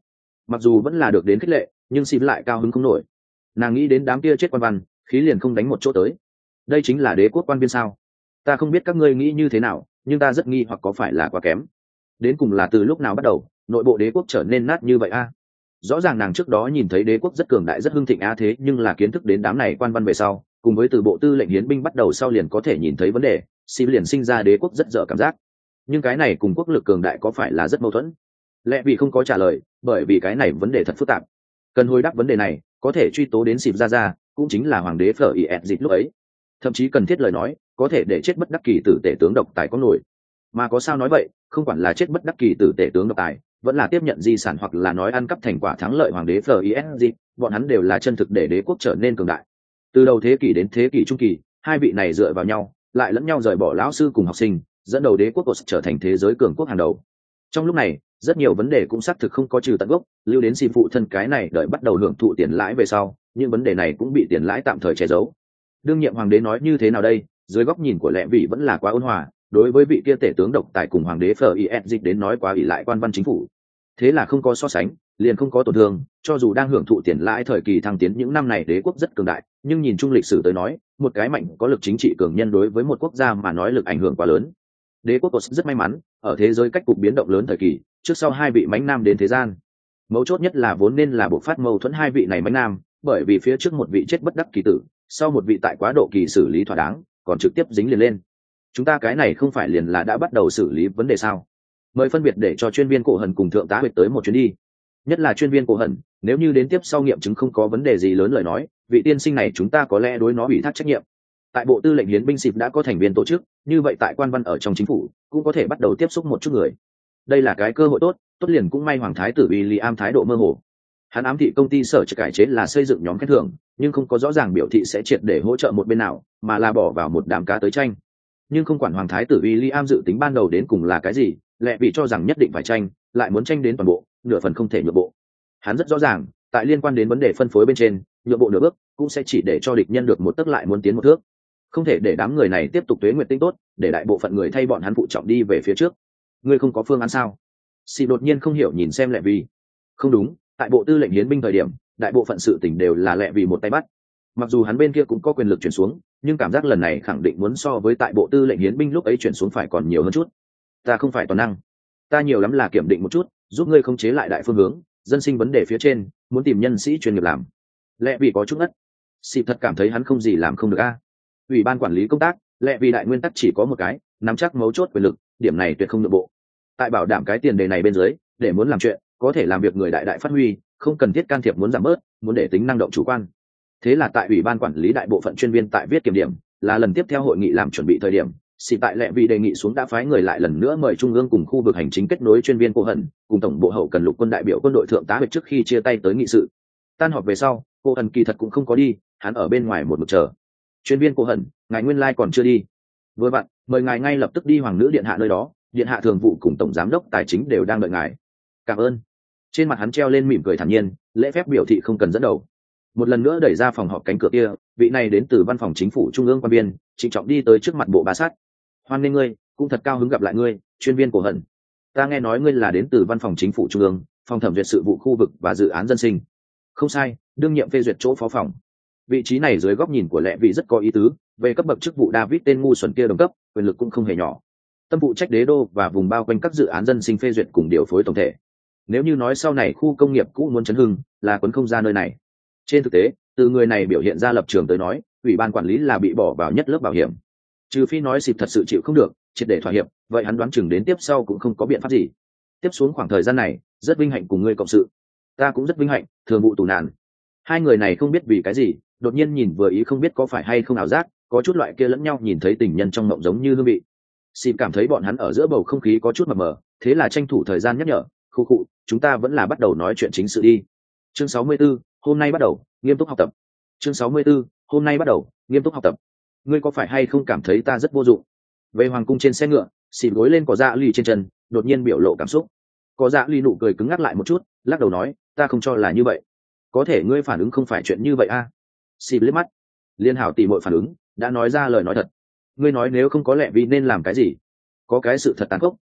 mặc dù vẫn là được đến khích lệ nhưng xịp lại cao hứng không nổi. Nàng nghĩ đến đám kia chết quan văn, khí liền không đánh một chỗ tới. Đây chính là đế quốc quan viên sao? Ta không biết các ngươi nghĩ như thế nào, nhưng ta rất nghi hoặc có phải là quá kém. Đến cùng là từ lúc nào bắt đầu nội bộ đế quốc trở nên nát như vậy a? Rõ ràng nàng trước đó nhìn thấy đế quốc rất cường đại rất hưng thịnh a, thế nhưng là kiến thức đến đám này quan văn về sau, cùng với từ bộ tư lệnh hiến binh bắt đầu sau liền có thể nhìn thấy vấn đề, xịp liền sinh ra đế quốc rất dở cảm giác. Nhưng cái này cùng quốc lực cường đại có phải là rất mâu thuẫn? Lẽ vì không có trả lời, bởi vì cái này vấn đề thật phức tạp. Cần hồi đáp vấn đề này, có thể truy tố đến xịp ra, cũng chính là hoàng đế Phở Is dịch lúc ấy. Thậm chí cần thiết lời nói, có thể để chết bất đắc kỳ tử tể tướng độc tài có nổi. Mà có sao nói vậy, không quản là chết bất đắc kỳ tử tể tướng độc tài, vẫn là tiếp nhận di sản hoặc là nói ăn cắp thành quả thắng lợi hoàng đế Phở Is dịch, bọn hắn đều là chân thực để đế quốc trở nên cường đại. Từ đầu thế kỷ đến thế kỷ trung kỳ, hai vị này dựa vào nhau, lại lẫn nhau rời bỏ lão sư cùng học sinh, dẫn đầu đế quốc của trở thành thế giới cường quốc hàng đầu. Trong lúc này, rất nhiều vấn đề cũng xác thực không có trừ tận gốc, lưu đến xin phụ thân cái này đợi bắt đầu hưởng thụ tiền lãi về sau, nhưng vấn đề này cũng bị tiền lãi tạm thời che giấu. Đương nhiệm hoàng đế nói như thế nào đây? Dưới góc nhìn của Lệ Vị vẫn là quá ôn hòa, đối với vị kia tể tướng độc tài cùng hoàng đế Phở Is dịch đến nói quá ỷ lại quan văn chính phủ. Thế là không có so sánh, liền không có tổn thương, cho dù đang hưởng thụ tiền lãi thời kỳ thăng tiến những năm này đế quốc rất cường đại, nhưng nhìn chung lịch sử tới nói, một cái mạnh có lực chính trị cường nhân đối với một quốc gia mà nói lực ảnh hưởng quá lớn. Đế quốc rất may mắn, ở thế giới cách cục biến động lớn thời kỳ, trước sau hai vị mãnh nam đến thế gian. Mấu chốt nhất là vốn nên là buộc phát mâu thuẫn hai vị này mãnh nam, bởi vì phía trước một vị chết bất đắc kỳ tử, sau một vị tại quá độ kỳ xử lý thỏa đáng, còn trực tiếp dính liền lên. Chúng ta cái này không phải liền là đã bắt đầu xử lý vấn đề sao? Mời phân biệt để cho chuyên viên Cổ Hần cùng thượng tá Huyệt tới một chuyến đi. Nhất là chuyên viên Cổ Hần, nếu như đến tiếp sau nghiệm chứng không có vấn đề gì lớn lời nói, vị tiên sinh này chúng ta có lẽ đối nó ủy thác trách nhiệm. Tại bộ tư lệnh hiến binh xịp đã có thành viên tổ chức, như vậy tại quan văn ở trong chính phủ cũng có thể bắt đầu tiếp xúc một chút người. Đây là cái cơ hội tốt, tốt liền cũng may hoàng thái tử William thái độ mơ hồ. Hắn ám thị công ty sở chức cải chế là xây dựng nhóm khen thưởng, nhưng không có rõ ràng biểu thị sẽ triệt để hỗ trợ một bên nào, mà là bỏ vào một đám cá tới tranh. Nhưng không quản hoàng thái tử William dự tính ban đầu đến cùng là cái gì, Lệ Vị cho rằng nhất định phải tranh, lại muốn tranh đến toàn bộ, nửa phần không thể nhượng bộ. Hắn rất rõ ràng, tại liên quan đến vấn đề phân phối bên trên, nhượng bộ nửa bước cũng sẽ chỉ để cho địch nhân được một tấc lại muốn tiến một thước. Không thể để đám người này tiếp tục tuế nguyệt tinh tốt, để đại bộ phận người thay bọn hắn phụ trọng đi về phía trước. Ngươi không có phương án sao? Xì đột nhiên không hiểu nhìn xem Lệ Vị. Không đúng, tại bộ tư lệnh hiến binh thời điểm, đại bộ phận sự tình đều là Lệ Vị một tay bắt. Mặc dù hắn bên kia cũng có quyền lực chuyển xuống, nhưng cảm giác lần này khẳng định muốn so với tại bộ tư lệnh hiến binh lúc ấy chuyển xuống phải còn nhiều hơn chút. Ta không phải toàn năng, ta nhiều lắm là kiểm định một chút, giúp ngươi khống chế lại đại phương hướng, dân sinh vấn đề phía trên, muốn tìm nhân sĩ chuyên nghiệp làm. Lệ Vị có chút ngất. Xịp thật cảm thấy hắn không gì làm không được a. Ủy ban quản lý công tác, Lệ Vị đại nguyên tắc chỉ có một cái, nắm chắc mấu chốt quyền lực, điểm này tuyệt không nhượng bộ. Tại bảo đảm cái tiền đề này bên dưới, để muốn làm chuyện, có thể làm việc người đại đại phát huy, không cần thiết can thiệp muốn giảm bớt, muốn để tính năng động chủ quan. Thế là tại ủy ban quản lý đại bộ phận chuyên viên tại viết kiểm điểm, là lần tiếp theo hội nghị làm chuẩn bị thời điểm, xịp tại Lệ Vị đề nghị xuống đã phái người lại lần nữa mời trung ương cùng khu vực hành chính kết nối chuyên viên Cổ Hần, cùng tổng bộ hậu cần lục quân đại biểu quân đội thượng tá Huyệt trước khi chia tay tới nghị sự. Tan họp về sau, Cổ Hần kỳ thật cũng không có đi, hắn ở bên ngoài một mực chờ. Chuyên viên Cổ Hần, ngài nguyên lai còn chưa đi. Vừa vặn, mời ngài ngay lập tức đi hoàng nữ điện hạ nơi đó, điện hạ thường vụ cùng tổng giám đốc tài chính đều đang đợi ngài. Cảm ơn. Trên mặt hắn treo lên mỉm cười thản nhiên, lễ phép biểu thị không cần dẫn đầu. Một lần nữa đẩy ra phòng họp cánh cửa kia, vị này đến từ văn phòng chính phủ trung ương quan viên trịnh trọng đi tới trước mặt bộ bá sát. Hoan nghênh ngươi, cũng thật cao hứng gặp lại ngươi, chuyên viên Cổ Hần. Ta nghe nói ngươi là đến từ văn phòng chính phủ trung ương, phòng thẩm duyệt sự vụ khu vực và dự án dân sinh. Không sai, đương nhiệm phê duyệt chỗ phó phòng. Vị trí này dưới góc nhìn của Lệ Vị rất có ý tứ, về cấp bậc chức vụ David tên ngu xuẩn kia đồng cấp, quyền lực cũng không hề nhỏ. Tâm vụ trách đế đô và vùng bao quanh các dự án dân sinh phê duyệt cùng điều phối tổng thể. Nếu như nói sau này khu công nghiệp cũ muốn chấn hưng, là quấn không ra nơi này. Trên thực tế, từ người này biểu hiện ra lập trường tới nói, ủy ban quản lý là bị bỏ vào nhất lớp bảo hiểm. Trừ phi nói xịp thật sự chịu không được, triệt để thỏa hiệp, vậy hắn đoán chừng đến tiếp sau cũng không có biện pháp gì. Tiếp xuống khoảng thời gian này, rất vinh hạnh cùng ngươi cộng sự. Ta cũng rất vinh hạnh, thường vụ tù nạn. Hai người này không biết vì cái gì, đột nhiên nhìn vừa ý không biết có phải hay không ảo giác, có chút loại kia lẫn nhau nhìn thấy tình nhân trong mộng giống như hương vị. Xịp cảm thấy bọn hắn ở giữa bầu không khí có chút mờ mờ, thế là tranh thủ thời gian nhắc nhở, khu cụ, chúng ta vẫn là bắt đầu nói chuyện chính sự đi. Chương 64, hôm nay bắt đầu nghiêm túc học tập. Chương 64, hôm nay bắt đầu nghiêm túc học tập. Ngươi có phải hay không cảm thấy ta rất vô dụng? Về hoàng cung trên xe ngựa, xịt gối lên có dạ ly trên chân, đột nhiên biểu lộ cảm xúc. Có dạ ly nụ cười cứng ngắc lại một chút, lắc đầu nói, ta không cho là như vậy. Có thể ngươi phản ứng không phải chuyện như vậy a? Xịt liếc mắt, liên hảo tỉ mọi phản ứng, đã nói ra lời nói thật. Ngươi nói nếu không có Lệ Vị nên làm cái gì? Có cái sự thật tàn khốc,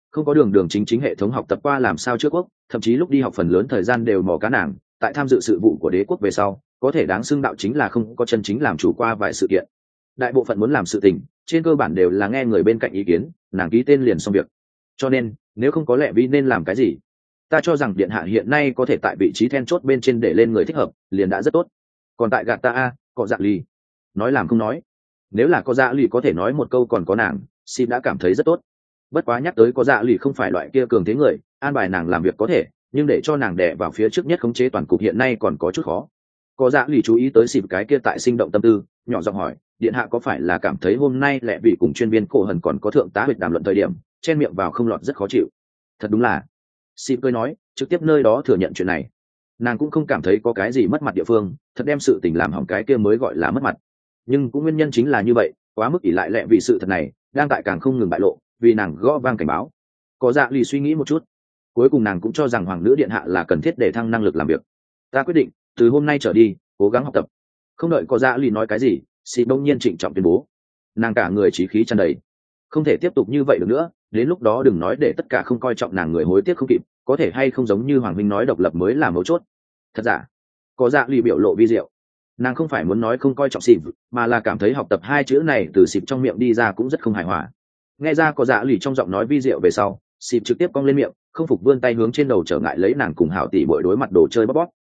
không có đường đường chính chính hệ thống học tập qua làm sao trước quốc, thậm chí lúc đi học phần lớn thời gian đều mò cá nàng. Tại tham dự sự vụ của đế quốc về sau, có thể đáng xưng đạo chính là không có chân chính làm chủ qua vài sự kiện. Đại bộ phận muốn làm sự tình, trên cơ bản đều là nghe người bên cạnh ý kiến, nàng ký tên liền xong việc. Cho nên, nếu không có lẽ vì nên làm cái gì, ta cho rằng điện hạ hiện nay có thể tại vị trí then chốt bên trên để lên người thích hợp, liền đã rất tốt. Còn tại gạt ta có dạ lì, nói làm không nói. Nếu là có dạ lì có thể nói một câu còn có nàng, xin đã cảm thấy rất tốt. Bất quá nhắc tới có dạ lì không phải loại kia cường thế người, an bài nàng làm việc có thể, nhưng để cho nàng đè vào phía trước nhất khống chế toàn cục hiện nay còn có chút khó. Có dạ lì chú ý tới xịp cái kia tại sinh động tâm tư, nhỏ giọng hỏi, điện hạ có phải là cảm thấy hôm nay lẽ vì cùng chuyên viên cổ hần còn có thượng tá huyệt đàm luận thời điểm chen miệng vào không lọt rất khó chịu? Thật đúng là. Xịp cười nói, trực tiếp nơi đó thừa nhận chuyện này. Nàng cũng không cảm thấy có cái gì mất mặt địa phương, thật đem sự tình làm hỏng cái kia mới gọi là mất mặt. Nhưng cũng nguyên nhân chính là như vậy, quá mức ỷ lại lẽ vì sự thật này đang tại càng không ngừng bại lộ, vì nàng gõ vang cảnh báo. Có dạ lì suy nghĩ một chút, cuối cùng nàng cũng cho rằng hoàng nữ điện hạ là cần thiết để thăng năng lực làm việc. Ta quyết định từ hôm nay trở đi cố gắng học tập. Không đợi có dạ lì nói cái gì, xì đông nhiên trịnh trọng tuyên bố. Nàng cả người trí khí tràn đầy, không thể tiếp tục như vậy được nữa, đến lúc đó đừng nói để tất cả không coi trọng nàng người hối tiếc không kịp, có thể hay không giống như hoàng huynh nói độc lập mới là mấu chốt. Thật giả. Có dạ lì biểu lộ vi diệu, nàng không phải muốn nói không coi trọng xịp, mà là cảm thấy học tập hai chữ này từ xịp trong miệng đi ra cũng rất không hài hòa. Nghe ra có dạ lì trong giọng nói vi diệu về sau, xịp trực tiếp cong lên miệng, không phục vươn tay hướng trên đầu trở ngại lấy nàng cùng hảo tỷ bội đối mặt đồ chơi bóp bóp.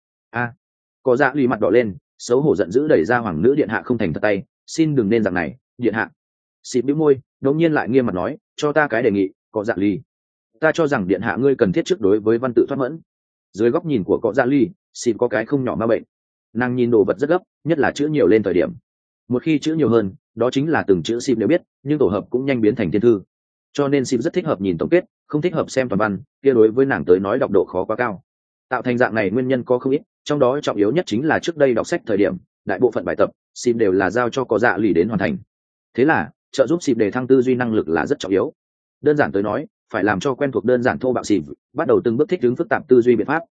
Có dạ lì mặt đỏ lên, xấu hổ giận dữ đẩy ra hoàng nữ điện hạ không thành thật tay, xin đừng nên dạng này, điện hạ. Xịp bĩu môi, đột nhiên lại nghiêm mặt nói, cho ta cái đề nghị, có dạ lì. Ta cho rằng điện hạ ngươi cần thiết trước đối với văn tự thoát mẫn. Dưới góc nhìn của có dạ lì, xịp có cái không nhỏ ma bệnh. Nàng nhìn đồ vật rất gấp, nhất là chữ nhiều lên thời điểm. Một khi chữ nhiều hơn, đó chính là từng chữ xịp đều biết, nhưng tổ hợp cũng nhanh biến thành thiên thư. Cho nên xịp rất thích hợp nhìn tổng kết, không thích hợp xem toàn văn, kia đối với nàng tới nói đọc độ khó quá cao. Tạo thành dạng này nguyên nhân có không ít, trong đó trọng yếu nhất chính là trước đây đọc sách thời điểm, đại bộ phận bài tập xịp đều là giao cho có dạ lì đến hoàn thành. Thế là trợ giúp xịp đề thăng tư duy năng lực là rất trọng yếu. Đơn giản tới nói, phải làm cho quen thuộc đơn giản thô bạo xịp, bắt đầu từng bước thích ứng phức tạp tư duy biện pháp.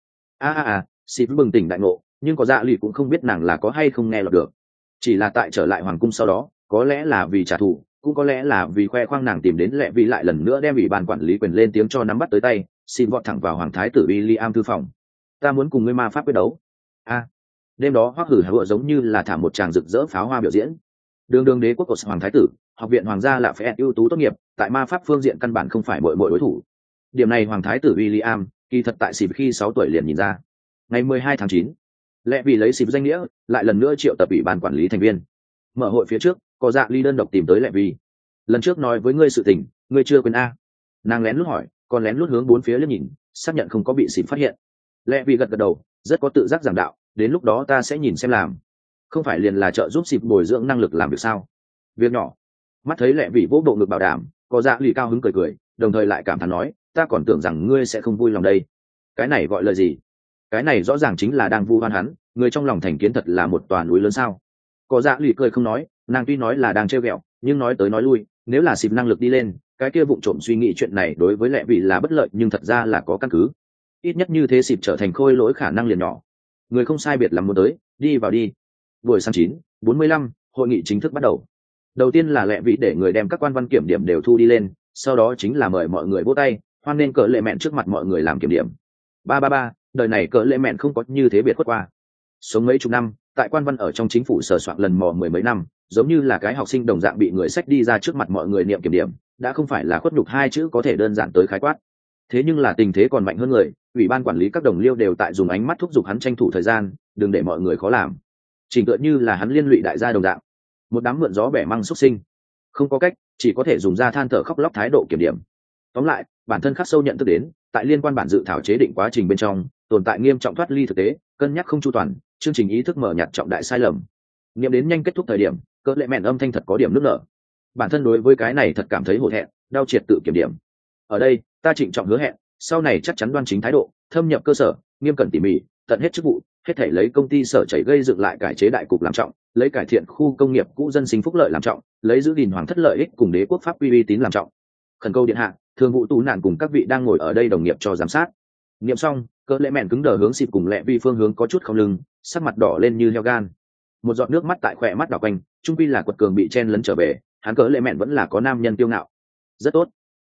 Xịp bừng tỉnh đại ngộ, nhưng có dạ lì cũng không biết nàng là có hay không nghe lọt được. Chỉ là tại trở lại hoàng cung sau đó, có lẽ là vì trả thù, cũng có lẽ là vì khoe khoang nàng tìm đến lẹ vì lại lần nữa đem ủy ban quản lý quyền lên tiếng cho nắm bắt tới tay, xin vọt thẳng vào hoàng thái tử William thư phòng. Ta muốn cùng ngươi ma pháp quyết đấu. Đêm đó hoắc hử hựa giống như là thả một tràng rực rỡ pháo hoa biểu diễn. Đường đế quốc của hoàng thái tử, học viện hoàng gia là phải ưu tú tốt nghiệp, tại ma pháp phương diện căn bản không phải mọi đối thủ. Điểm này hoàng thái tử William kỳ thật tại xịp khi 6 tuổi liền nhìn ra. Ngày 12 tháng 9, lẽ vì lấy xịp danh nghĩa lại lần nữa triệu tập ủy ban quản lý thành viên. Mở hội phía trước, có dạ ly đơn độc tìm tới lẽ vì. Lần trước nói với ngươi sự tình, ngươi chưa quên Nàng lén lút hỏi, còn lén lút hướng bốn phía liếc nhìn, xác nhận không có bị xịp phát hiện. Lẽ vì gật gật đầu, rất có tự giác giảng đạo, đến lúc đó ta sẽ nhìn xem làm. Không phải liền là trợ giúp xịp bồi dưỡng năng lực làm việc sao? Việc nhỏ. Mắt thấy lẽ vì vỗ bộ ngực bảo đảm, có dạ ly cao hứng cười cười, đồng thời lại cảm thán nói, ta còn tưởng rằng ngươi sẽ không vui lòng đây. Cái này gọi là gì? Cái này rõ ràng chính là đang vu oan hắn, người trong lòng thành kiến thật là một tòa núi lớn sao? Có dạ lì cười không nói, nàng tuy nói là đang trêu ghẹo, nhưng nói tới nói lui, nếu là xịp năng lực đi lên, cái kia vụng trộm suy nghĩ chuyện này đối với lẽ vì là bất lợi, nhưng thật ra là có căn cứ. Ít nhất như thế xịp trở thành khôi lỗi khả năng liền nhỏ. Người không sai biệt lắm muốn tới, đi vào đi. Buổi sáng 9:45, hội nghị chính thức bắt đầu. Đầu tiên là lẽ vị để người đem các quan văn kiểm điểm đều thu đi lên, sau đó chính là mời mọi người vỗ tay, hoan nên cỡ lệ mẹn trước mặt mọi người làm kiểm điểm. Ba, đời này cỡ lệ mẹn không có như thế biệt khuất qua. Sống mấy chục năm, tại quan văn ở trong chính phủ sờ soạn lần mò mười mấy năm, giống như là cái học sinh đồng dạng bị người sách đi ra trước mặt mọi người niệm kiểm điểm, đã không phải là khuất nhục hai chữ có thể đơn giản tới khái quát. Thế nhưng là tình thế còn mạnh hơn người, ủy ban quản lý các đồng liêu đều tại dùng ánh mắt thúc giục hắn tranh thủ thời gian, đừng để mọi người khó làm. Trình tựa như là hắn liên lụy đại gia đồng dạng, một đám mượn gió bẻ măng xuất sinh, không có cách, chỉ có thể dùng ra than thở khóc lóc thái độ kiểm điểm. Tóm lại, bản thân khắc sâu nhận thức đến, tại liên quan bản dự thảo chế định quá trình bên trong, tồn tại nghiêm trọng thoát ly thực tế, cân nhắc không chu toàn, chương trình ý thức mở nhạt trọng đại sai lầm. Nghiệm đến nhanh kết thúc thời điểm, cỡ lệ mẹn âm thanh thật có điểm nước nở. Bản thân đối với cái này thật cảm thấy hổ thẹn, đau triệt tự kiểm điểm. Ở đây, ta trịnh trọng hứa hẹn, sau này chắc chắn đoan chính thái độ, thâm nhập cơ sở, nghiêm cẩn tỉ mỉ, tận hết chức vụ, hết thể lấy công ty sở chảy gây dựng lại cải chế đại cục làm trọng, lấy cải thiện khu công nghiệp cũ dân sinh phúc lợi làm trọng, lấy giữ gìn hoàng thất lợi ích cùng đế quốc pháp uy tín làm trọng. Khẩn cầu điện hạ, thường vụ tù nạn cùng các vị đang ngồi ở đây đồng nghiệp cho giám sát. Nghiệm xong, cỡ lệ mẹn cứng đờ hướng xịp cùng lẹ vi phương hướng có chút không lưng, sắc mặt đỏ lên như heo gan. Một giọt nước mắt tại khỏe mắt đỏ quanh, trung quy là quật cường bị chen lấn trở về, hắn cỡ lệ mẹn vẫn là có nam nhân tiêu ngạo. Rất tốt.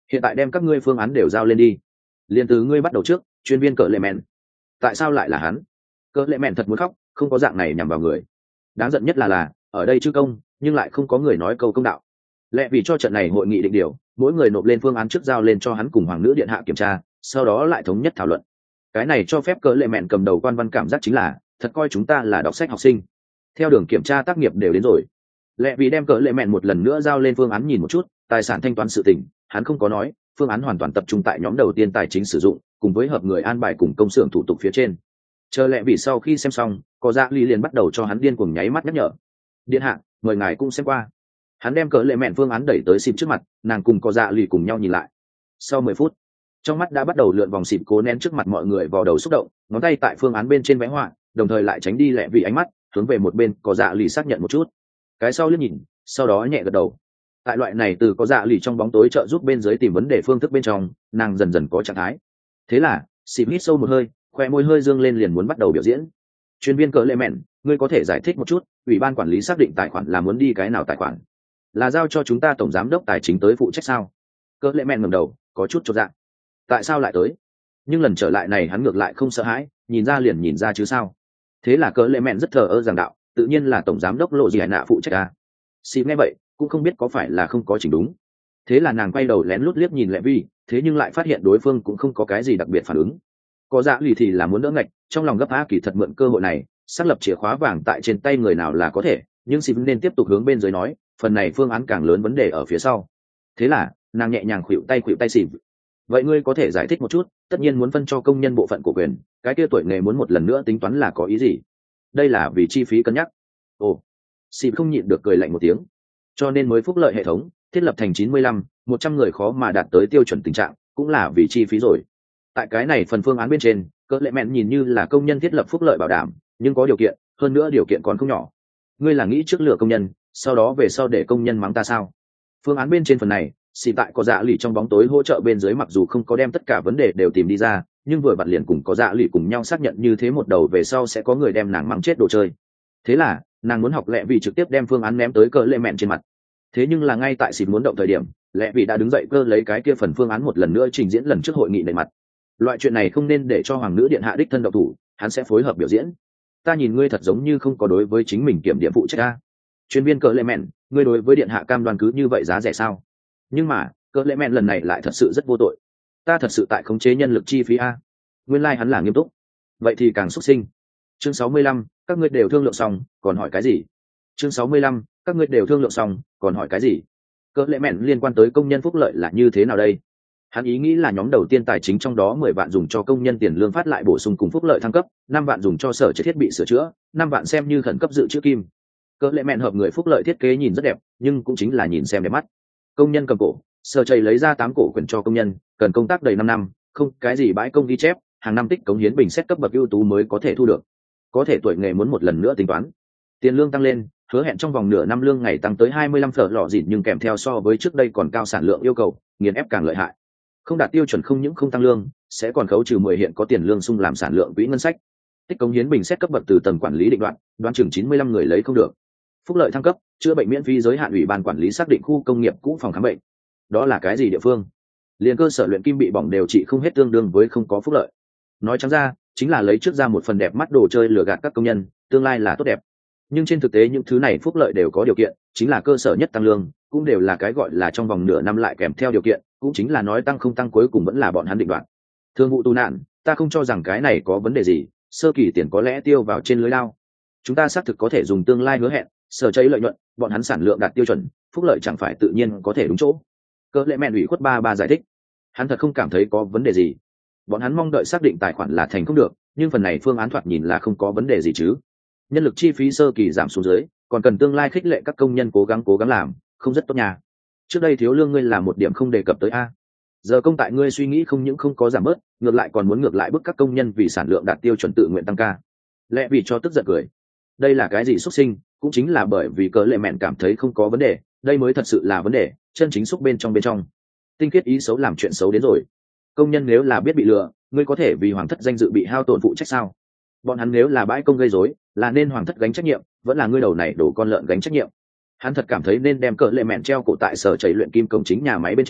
hiện tại đem các ngươi phương án đều giao lên đi. Liên từ ngươi bắt đầu trước, chuyên viên cỡ lệ mẹn. Tại sao lại là hắn? Cỡ lệ mẹn thật muốn khóc, không có dạng này nhằm vào người. Đáng giận nhất là ở đây chư công nhưng lại không có người nói câu công đạo. Lẽ vì cho trận này hội nghị định điều, mỗi người nộp lên phương án trước giao lên cho hắn cùng hoàng nữ điện hạ kiểm tra, sau đó lại thống nhất thảo luận. Cái này cho phép cỡ lệ mẹn cầm đầu quan văn cảm giác chính là thật coi chúng ta là đọc sách học sinh. Theo đường kiểm tra tác nghiệp đều đến rồi, lẽ vì đem cỡ lệ mẹn một lần nữa giao lên phương án nhìn một chút, tài sản thanh toán sự tình hắn không có nói, phương án hoàn toàn tập trung tại nhóm đầu tiên tài chính sử dụng cùng với hợp người an bài cùng công xưởng thủ tục phía trên. Chờ lẽ vì sau khi xem xong, có dạ ly liền bắt đầu cho hắn điên cuồng nháy mắt nhắc nhở. Điện hạ, mời ngài cũng xem qua. Hắn đem cỡ lệ mẹn phương án đẩy tới xịp trước mặt, nàng cùng có dạ ly cùng nhau nhìn lại. Sau 10 phút, trong mắt đã bắt đầu lượn vòng xịp cố nén trước mặt mọi người vào đầu xúc động, ngón tay tại phương án bên trên vẽ họa, đồng thời lại tránh đi lẹ vì ánh mắt hướng về một bên có dạ lì xác nhận một chút. Cái sau liếc nhìn, sau đó nhẹ gật đầu. Tại loại này từ có dạ lì trong bóng tối trợ giúp bên dưới tìm vấn đề phương thức bên trong, nàng dần dần có trạng thái. Thế là xịp hít sâu một hơi, khoe môi hơi dương lên liền muốn bắt đầu biểu diễn. Chuyên viên cỡ lệ mẹn, ngươi có thể giải thích một chút, ủy ban quản lý xác định tài khoản là muốn đi cái nào tài khoản? Là giao cho chúng ta tổng giám đốc tài chính tới phụ trách sao? Cỡ lệ mẹn ngẩng đầu, có chút chột dạ. Tại sao lại tới? Nhưng lần trở lại này hắn ngược lại không sợ hãi, nhìn ra liền nhìn ra chứ sao. Thế là cỡ lệ mẹn rất thờ ơ giảng đạo, tự nhiên là tổng giám đốc lộ gì hải nạ phụ trách à. Xịp nghe vậy cũng không biết có phải là không có chỉnh đúng. Thế là nàng quay đầu lén lút liếc nhìn lẹ vi, thế nhưng lại phát hiện đối phương cũng không có cái gì đặc biệt phản ứng. Có dạ lì thì là muốn đỡ ngạch, trong lòng gấp á kỳ thật mượn cơ hội này xác lập chìa khóa vàng tại trên tay người nào là có thể, nhưng xịp nên tiếp tục hướng bên dưới nói, phần này phương án càng lớn vấn đề ở phía sau. Thế là nàng nhẹ nhàng khuỵu tay xịp. Vậy ngươi có thể giải thích một chút, tất nhiên muốn phân cho công nhân bộ phận của quyền, cái kia tuổi nghề muốn một lần nữa tính toán là có ý gì? Đây là vì chi phí cân nhắc. Ồ, xịp không nhịn được cười lạnh một tiếng. Cho nên mới phúc lợi hệ thống thiết lập thành 95, 100 người khó mà đạt tới tiêu chuẩn tình trạng, cũng là vì chi phí rồi. Tại cái này phần phương án bên trên, cỡ lệ mẹn nhìn như là công nhân thiết lập phúc lợi bảo đảm, nhưng có điều kiện, hơn nữa điều kiện còn không nhỏ. Ngươi là nghĩ trước lựa công nhân, sau đó về sau để công nhân mắng ta sao? Phương án bên trên phần này, xì tại có dạ lì trong bóng tối hỗ trợ bên dưới mặc dù không có đem tất cả vấn đề đều tìm đi ra, nhưng vừa vặn liền cùng có dạ lì cùng nhau xác nhận như thế một đầu về sau sẽ có người đem nàng mắng chết đồ chơi. Thế là nàng muốn học lẹ vì trực tiếp đem phương án ném tới cỡ lệ mẹn trên mặt. Thế nhưng là ngay tại xì muốn động thời điểm, lẹ vì đã đứng dậy cơ lấy cái kia phần phương án một lần nữa trình diễn lần trước hội nghị nảy mặt. Loại chuyện này không nên để cho hoàng nữ điện hạ đích thân động thủ, hắn sẽ phối hợp biểu diễn. Ta nhìn ngươi thật giống như không có đối với chính mình kiểm điểm phụ trách a. Chuyên viên cỡ lệ mẹn, ngươi đối với điện hạ cam đoan cứ như vậy giá rẻ sao? Nhưng mà cỡ lệ mẹn lần này lại thật sự rất vô tội. Ta thật sự tại khống chế nhân lực chi phí a. Nguyên lai hắn là nghiêm túc. Vậy thì càng xuất sinh. Chương 65, các ngươi đều thương lượng xong, còn hỏi cái gì? Chương 65, các ngươi đều thương lượng xong, còn hỏi cái gì? Cỡ lệ mẹn liên quan tới công nhân phúc lợi là như thế nào đây? Hắn ý nghĩ là nhóm đầu tiên tài chính trong đó 10 vạn dùng cho công nhân tiền lương phát lại bổ sung cùng phúc lợi thăng cấp, 5 vạn dùng cho sở thiết bị sửa chữa, 5 vạn xem như khẩn cấp dự trữ kim. Cỡ lệ mẹn hợp người phúc lợi thiết kế nhìn rất đẹp, nhưng cũng chính là nhìn xem đẹp mắt. Công nhân cầm cổ, sở chầy lấy ra 8 cổ quyền cho công nhân, cần công tác đầy 5 năm, không cái gì bãi công ghi chép, hàng năm tích cống hiến bình xét cấp bậc ưu tú mới có thể thu được. Có thể tuổi nghề muốn một lần nữa tính toán. Tiền lương tăng lên, hứa hẹn trong vòng nửa năm lương ngày tăng tới 25 phở lọ dịn, nhưng kèm theo so với trước đây còn cao sản lượng yêu cầu, nghiền ép càng lợi hại. Không đạt tiêu chuẩn không những không tăng lương, sẽ còn khấu trừ 10 hiện có tiền lương sung làm sản lượng quỹ ngân sách. Tích cống hiến bình xét cấp bậc từ tầng quản lý định đoán chừng 95 người lấy không được. Phúc lợi thăng cấp, chữa bệnh miễn phí giới hạn ủy ban quản lý xác định khu công nghiệp cũ phòng khám bệnh. Đó là cái gì địa phương? Liên cơ sở luyện kim bị bỏng đều trị không hết, tương đương với không có phúc lợi. Nói trắng ra, chính là lấy trước ra một phần đẹp mắt đồ chơi lừa gạt các công nhân, tương lai là tốt đẹp. Nhưng trên thực tế những thứ này phúc lợi đều có điều kiện, chính là cơ sở nhất tăng lương, cũng đều là cái gọi là trong vòng nửa năm lại kèm theo điều kiện, cũng chính là nói tăng không tăng cuối cùng vẫn là bọn hắn định đoạt. Thương vụ tù nạn, ta không cho rằng cái này có vấn đề gì, sơ kỳ tiền có lẽ tiêu vào trên lưới lao. Chúng ta xác thực có thể dùng tương lai hứa hẹn, sở cháy lợi nhuận, bọn hắn sản lượng đạt tiêu chuẩn, phúc lợi chẳng phải tự nhiên có thể đúng chỗ. Cỡ lệ mẹn ủy khuất ba giải thích, hắn thật không cảm thấy có vấn đề gì. Bọn hắn mong đợi xác định tài khoản là thành không được, nhưng phần này phương án thoạt nhìn là không có vấn đề gì chứ. Nhân lực chi phí sơ kỳ giảm xuống dưới, còn cần tương lai khích lệ các công nhân cố gắng làm, không rất tốt nhà. Trước đây thiếu lương ngươi là một điểm không đề cập tới a. Giờ công tại ngươi suy nghĩ không những không có giảm bớt, ngược lại còn muốn ngược lại bức các công nhân vì sản lượng đạt tiêu chuẩn tự nguyện tăng ca. Lẽ vì cho tức giận cười. Đây là cái gì xuất sinh, cũng chính là bởi vì cỡ lệ mẹn cảm thấy không có vấn đề, đây mới thật sự là vấn đề, chân chính xúc bên trong. Tinh khiết ý xấu làm chuyện xấu đến rồi. Công nhân nếu là biết bị lừa, ngươi có thể vì hoàng thất danh dự bị hao tổn phụ trách sao? Bọn hắn nếu là bãi công gây rối, là nên hoàng thất gánh trách nhiệm, vẫn là ngươi đầu này đổ con lợn gánh trách nhiệm. Hắn thật cảm thấy nên đem cỡ lệ mẹn treo cổ tại sở chảy luyện kim công chính nhà máy bên trên,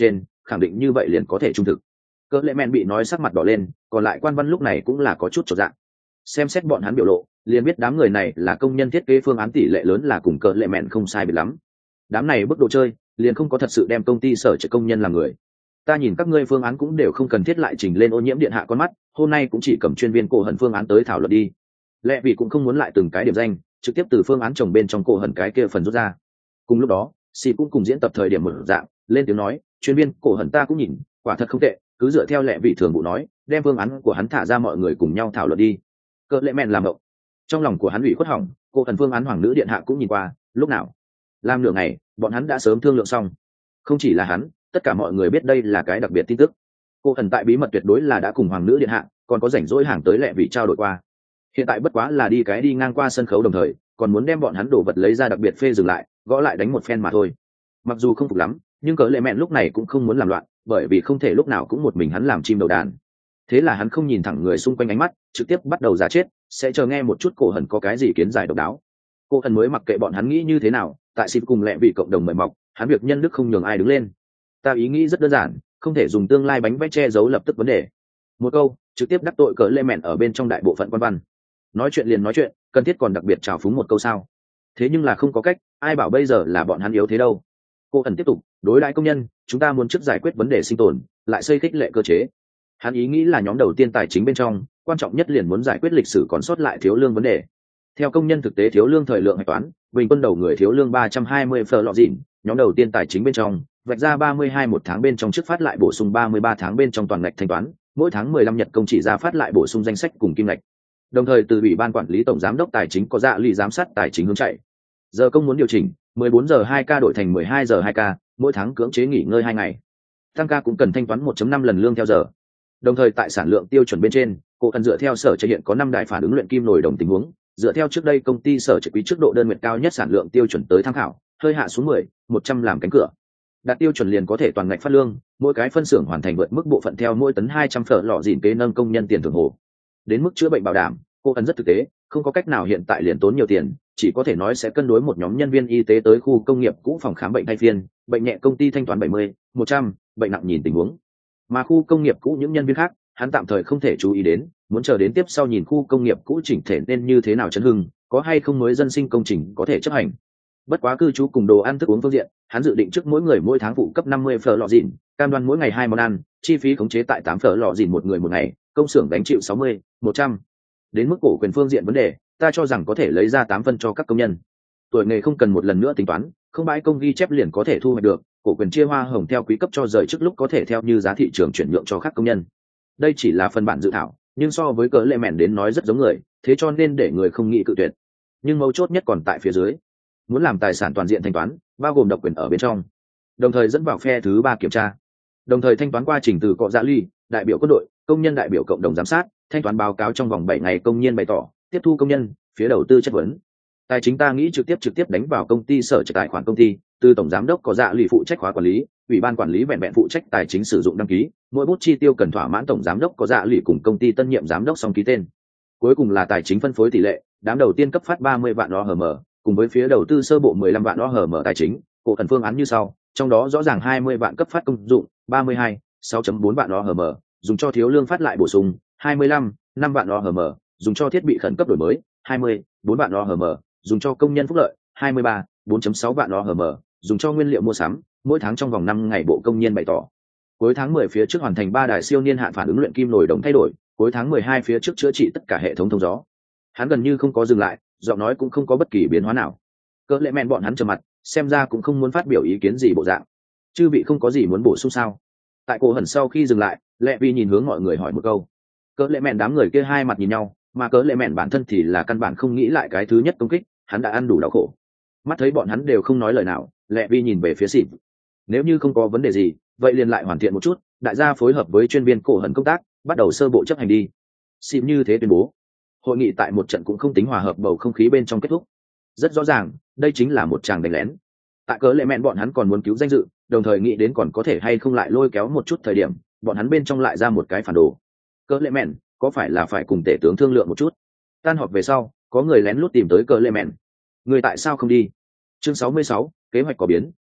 khẳng định như vậy liền có thể trung thực. Cỡ lệ mẹn bị nói sắc mặt đỏ lên, còn lại quan văn lúc này cũng là có chút chột dạ. Xem xét bọn hắn biểu lộ liền biết đám người này là công nhân thiết kế phương án tỷ lệ lớn là cùng cỡ lệ mẹn không sai biệt lắm. Đám này bước đồ chơi liền không có thật sự đem công ty sở trợ công nhân làm người. Ta nhìn các ngươi phương án cũng đều không cần thiết lại trình lên ô nhiễm điện hạ con mắt, hôm nay cũng chỉ cầm chuyên viên cổ hận phương án tới thảo luận đi. Lẽ vì cũng không muốn lại từng cái điểm danh, trực tiếp từ phương án trồng bên trong cổ hận cái kia phần rút ra. Cùng lúc đó xì cũng cùng diễn tập thời điểm một dạng lên tiếng nói, chuyên viên cổ hận ta cũng nhìn quả thật không tệ, cứ dựa theo lẽ vị thường vụ nói, đem phương án của hắn thả ra mọi người cùng nhau thảo luận đi. Cỡ lệ mẹn làm động, trong lòng của hắn ủy khuất hỏng, cổ hận phương án hoàng nữ điện hạ cũng nhìn qua, lúc nào làm nửa ngày bọn hắn đã sớm thương lượng xong. Không chỉ là hắn, tất cả mọi người biết đây là cái đặc biệt tin tức. Cô thần tại bí mật tuyệt đối là đã cùng hoàng nữ điện hạ còn có rảnh rỗi hàng tới lẹ vị trao đổi qua. Hiện tại bất quá là đi ngang qua sân khấu, đồng thời còn muốn đem bọn hắn đổ vật lấy ra đặc biệt phê dừng lại, gõ lại đánh một phen mà thôi. Mặc dù không phục lắm, nhưng cỡ lệ mẹn lúc này cũng không muốn làm loạn, bởi vì không thể lúc nào cũng một mình hắn làm chim đầu đàn. Thế là hắn không nhìn thẳng người xung quanh ánh mắt, trực tiếp bắt đầu giả chết, sẽ chờ nghe một chút cổ hận có cái gì kiến giải độc đáo. Cô thần mới mặc kệ bọn hắn nghĩ như thế nào, tại xịp cùng lẹ vị cộng đồng mời mọc, hắn việc nhân đức không nhường ai đứng lên. Ta ý nghĩ rất đơn giản, không thể dùng tương lai bánh vẽ che giấu lập tức vấn đề. Một câu trực tiếp đắc tội cỡ lệ mẹn ở bên trong đại bộ phận quan văn. Nói chuyện liền nói chuyện, cần thiết còn đặc biệt trào phúng một câu sao? Thế nhưng là không có cách, ai bảo bây giờ là bọn hắn yếu thế đâu. Cô thần tiếp tục, đối đãi công nhân, chúng ta muốn trước giải quyết vấn đề sinh tồn, lại xây khích lệ cơ chế. Hắn ý nghĩ là nhóm đầu tiên tài chính bên trong, quan trọng nhất liền muốn giải quyết lịch sử còn sót lại thiếu lương vấn đề. Theo công nhân thực tế thiếu lương thời lượng hạch toán, bình quân đầu người thiếu lương 320 phở lọ dịn, nhóm đầu tiên tài chính bên trong vạch ra 32 một tháng bên trong trước phát lại bổ sung 33 tháng bên trong toàn ngạch thanh toán, mỗi tháng 15 nhật công chỉ ra phát lại bổ sung danh sách cùng kim ngạch. Đồng thời từ ủy ban quản lý tổng giám đốc tài chính có dạ lì giám sát tài chính hướng chạy. Giờ công muốn điều chỉnh, 14 giờ 2 ca đổi thành 12 giờ 2 ca, mỗi tháng cưỡng chế nghỉ ngơi 2 ngày. Tăng ca cũng cần thanh toán 1.5 lần lương theo giờ. Đồng thời tại sản lượng tiêu chuẩn bên trên, cổ cần dựa theo sở chế hiện có 5 đại phản ứng luyện kim nồi đồng tình huống, dựa theo trước đây công ty sở chế quý trước độ đơn nguyện cao nhất sản lượng tiêu chuẩn tới tham khảo, hơi hạ xuống 100 làm cánh cửa. Đạt tiêu chuẩn liền có thể toàn ngạch phát lương, mỗi cái phân xưởng hoàn thành vượt mức bộ phận theo mỗi tấn 200 phở lọ dịn kế nâng công nhân tiền thưởng hồ. Đến mức chữa bệnh bảo đảm, cô ấn rất thực tế, không có cách nào hiện tại liền tốn nhiều tiền, chỉ có thể nói sẽ cân đối một nhóm nhân viên y tế tới khu công nghiệp cũ phòng khám bệnh thay phiên, bệnh nhẹ công ty thanh toán 70, 100, bệnh nặng nhìn tình huống. Mà khu công nghiệp cũ những nhân viên khác, hắn tạm thời không thể chú ý đến, muốn chờ đến tiếp sau nhìn khu công nghiệp cũ chỉnh thể nên như thế nào chấn hưng, có hay không mới dân sinh công trình có thể chấp hành. Bất quá cư trú cùng đồ ăn thức uống phương diện, hắn dự định trước mỗi người mỗi tháng phụ cấp 50 phở lọ dịn, cam đoan mỗi ngày 2 món ăn, chi phí khống chế tại 8 phở lọ dịn một người một ngày, công xưởng gánh chịu 60, 100. Đến mức cổ quyền phương diện vấn đề, ta cho rằng có thể lấy ra 8 phân cho các công nhân. Tuổi nghề không cần một lần nữa tính toán, không bãi công ghi chép liền có thể thu hoạch được, cổ quyền chia hoa hồng theo quý cấp cho rời trước lúc có thể theo như giá thị trường chuyển nhượng cho các công nhân. Đây chỉ là phần bản dự thảo, nhưng so với cỡ lệ mẹn đến nói rất giống người, thế cho nên để người không nghĩ cự tuyệt. Nhưng mấu chốt nhất còn tại phía dưới, muốn làm tài sản toàn diện thanh toán, bao gồm độc quyền ở bên trong, đồng thời dẫn vào phe thứ 3 kiểm tra, đồng thời thanh toán qua trình từ cọ dạ ly, đại biểu quân đội, công nhân đại biểu cộng đồng giám sát, thanh toán báo cáo trong vòng 7 ngày công nhân bày tỏ, tiếp thu công nhân, phía đầu tư chất vấn. Tài chính ta nghĩ trực tiếp đánh vào công ty sở trạch tài khoản công ty, từ tổng giám đốc có dạ lì phụ trách khóa quản lý, ủy ban quản lý vẹn vẹn phụ trách tài chính sử dụng đăng ký, mỗi bút chi tiêu cần thỏa mãn tổng giám đốc có dạ lì cùng công ty tân nhiệm giám đốc song ký tên. Cuối cùng là tài chính phân phối tỷ lệ, đám đầu tiên cấp phát 30 vạn OHM, cùng với phía đầu tư sơ bộ 15 vạn OHM tài chính, cổ phần phương án như sau, trong đó rõ ràng 20 vạn cấp phát công dụng, 32, 6.4 vạn OHM, dùng cho thiếu lương phát lại bổ sung, 25, 5 vạn OHM, dùng cho thiết bị khẩn cấp đổi mới, 20, 4 vạn OHM, dùng cho công nhân phúc lợi, 23, 4.6 vạn OHM, dùng cho nguyên liệu mua sắm, mỗi tháng trong vòng 5 ngày bộ công nhân bày tỏ. Cuối tháng 10 phía trước hoàn thành 3 đài siêu niên hạn phản ứng luyện kim nồi đồng thay đổi, cuối tháng 12 phía trước chữa trị tất cả hệ thống thông gió. Hắn gần như không có dừng lại, giọng nói cũng không có bất kỳ biến hóa nào. Cỡ lệ mẹn bọn hắn trầm mặt, xem ra cũng không muốn phát biểu ý kiến gì bộ dạng. Chư vị không có gì muốn bổ sung sao? Tại cổ hẩn sau khi dừng lại, Lệ Vi nhìn hướng mọi người hỏi một câu. Cỡ lệ mẹn đám người kia hai mặt nhìn nhau, mà cỡ lệ mẹn bản thân thì là căn bản không nghĩ lại cái thứ nhất công kích, hắn đã ăn đủ đau khổ. Mắt thấy bọn hắn đều không nói lời nào, Lệ Vi nhìn về phía Xịp. Nếu như không có vấn đề gì, vậy liền lại hoàn thiện một chút, đại gia phối hợp với chuyên viên cổ hẩn công tác, bắt đầu sơ bộ chấp hành đi. Xịp như thế tuyên bố. Hội nghị tại một trận cũng không tính hòa hợp bầu không khí bên trong kết thúc. Rất rõ ràng, đây chính là một tràng đánh lén. Tại cỡ lệ mẹn bọn hắn còn muốn cứu danh dự, đồng thời nghĩ đến còn có thể hay không lại lôi kéo một chút thời điểm, bọn hắn bên trong lại ra một cái phản đồ. Cỡ lệ mẹn, có phải là phải cùng tể tướng thương lượng một chút? Tan họp về sau, có người lén lút tìm tới cỡ lệ mẹn. Người tại sao không đi? Chương 66, kế hoạch có biến,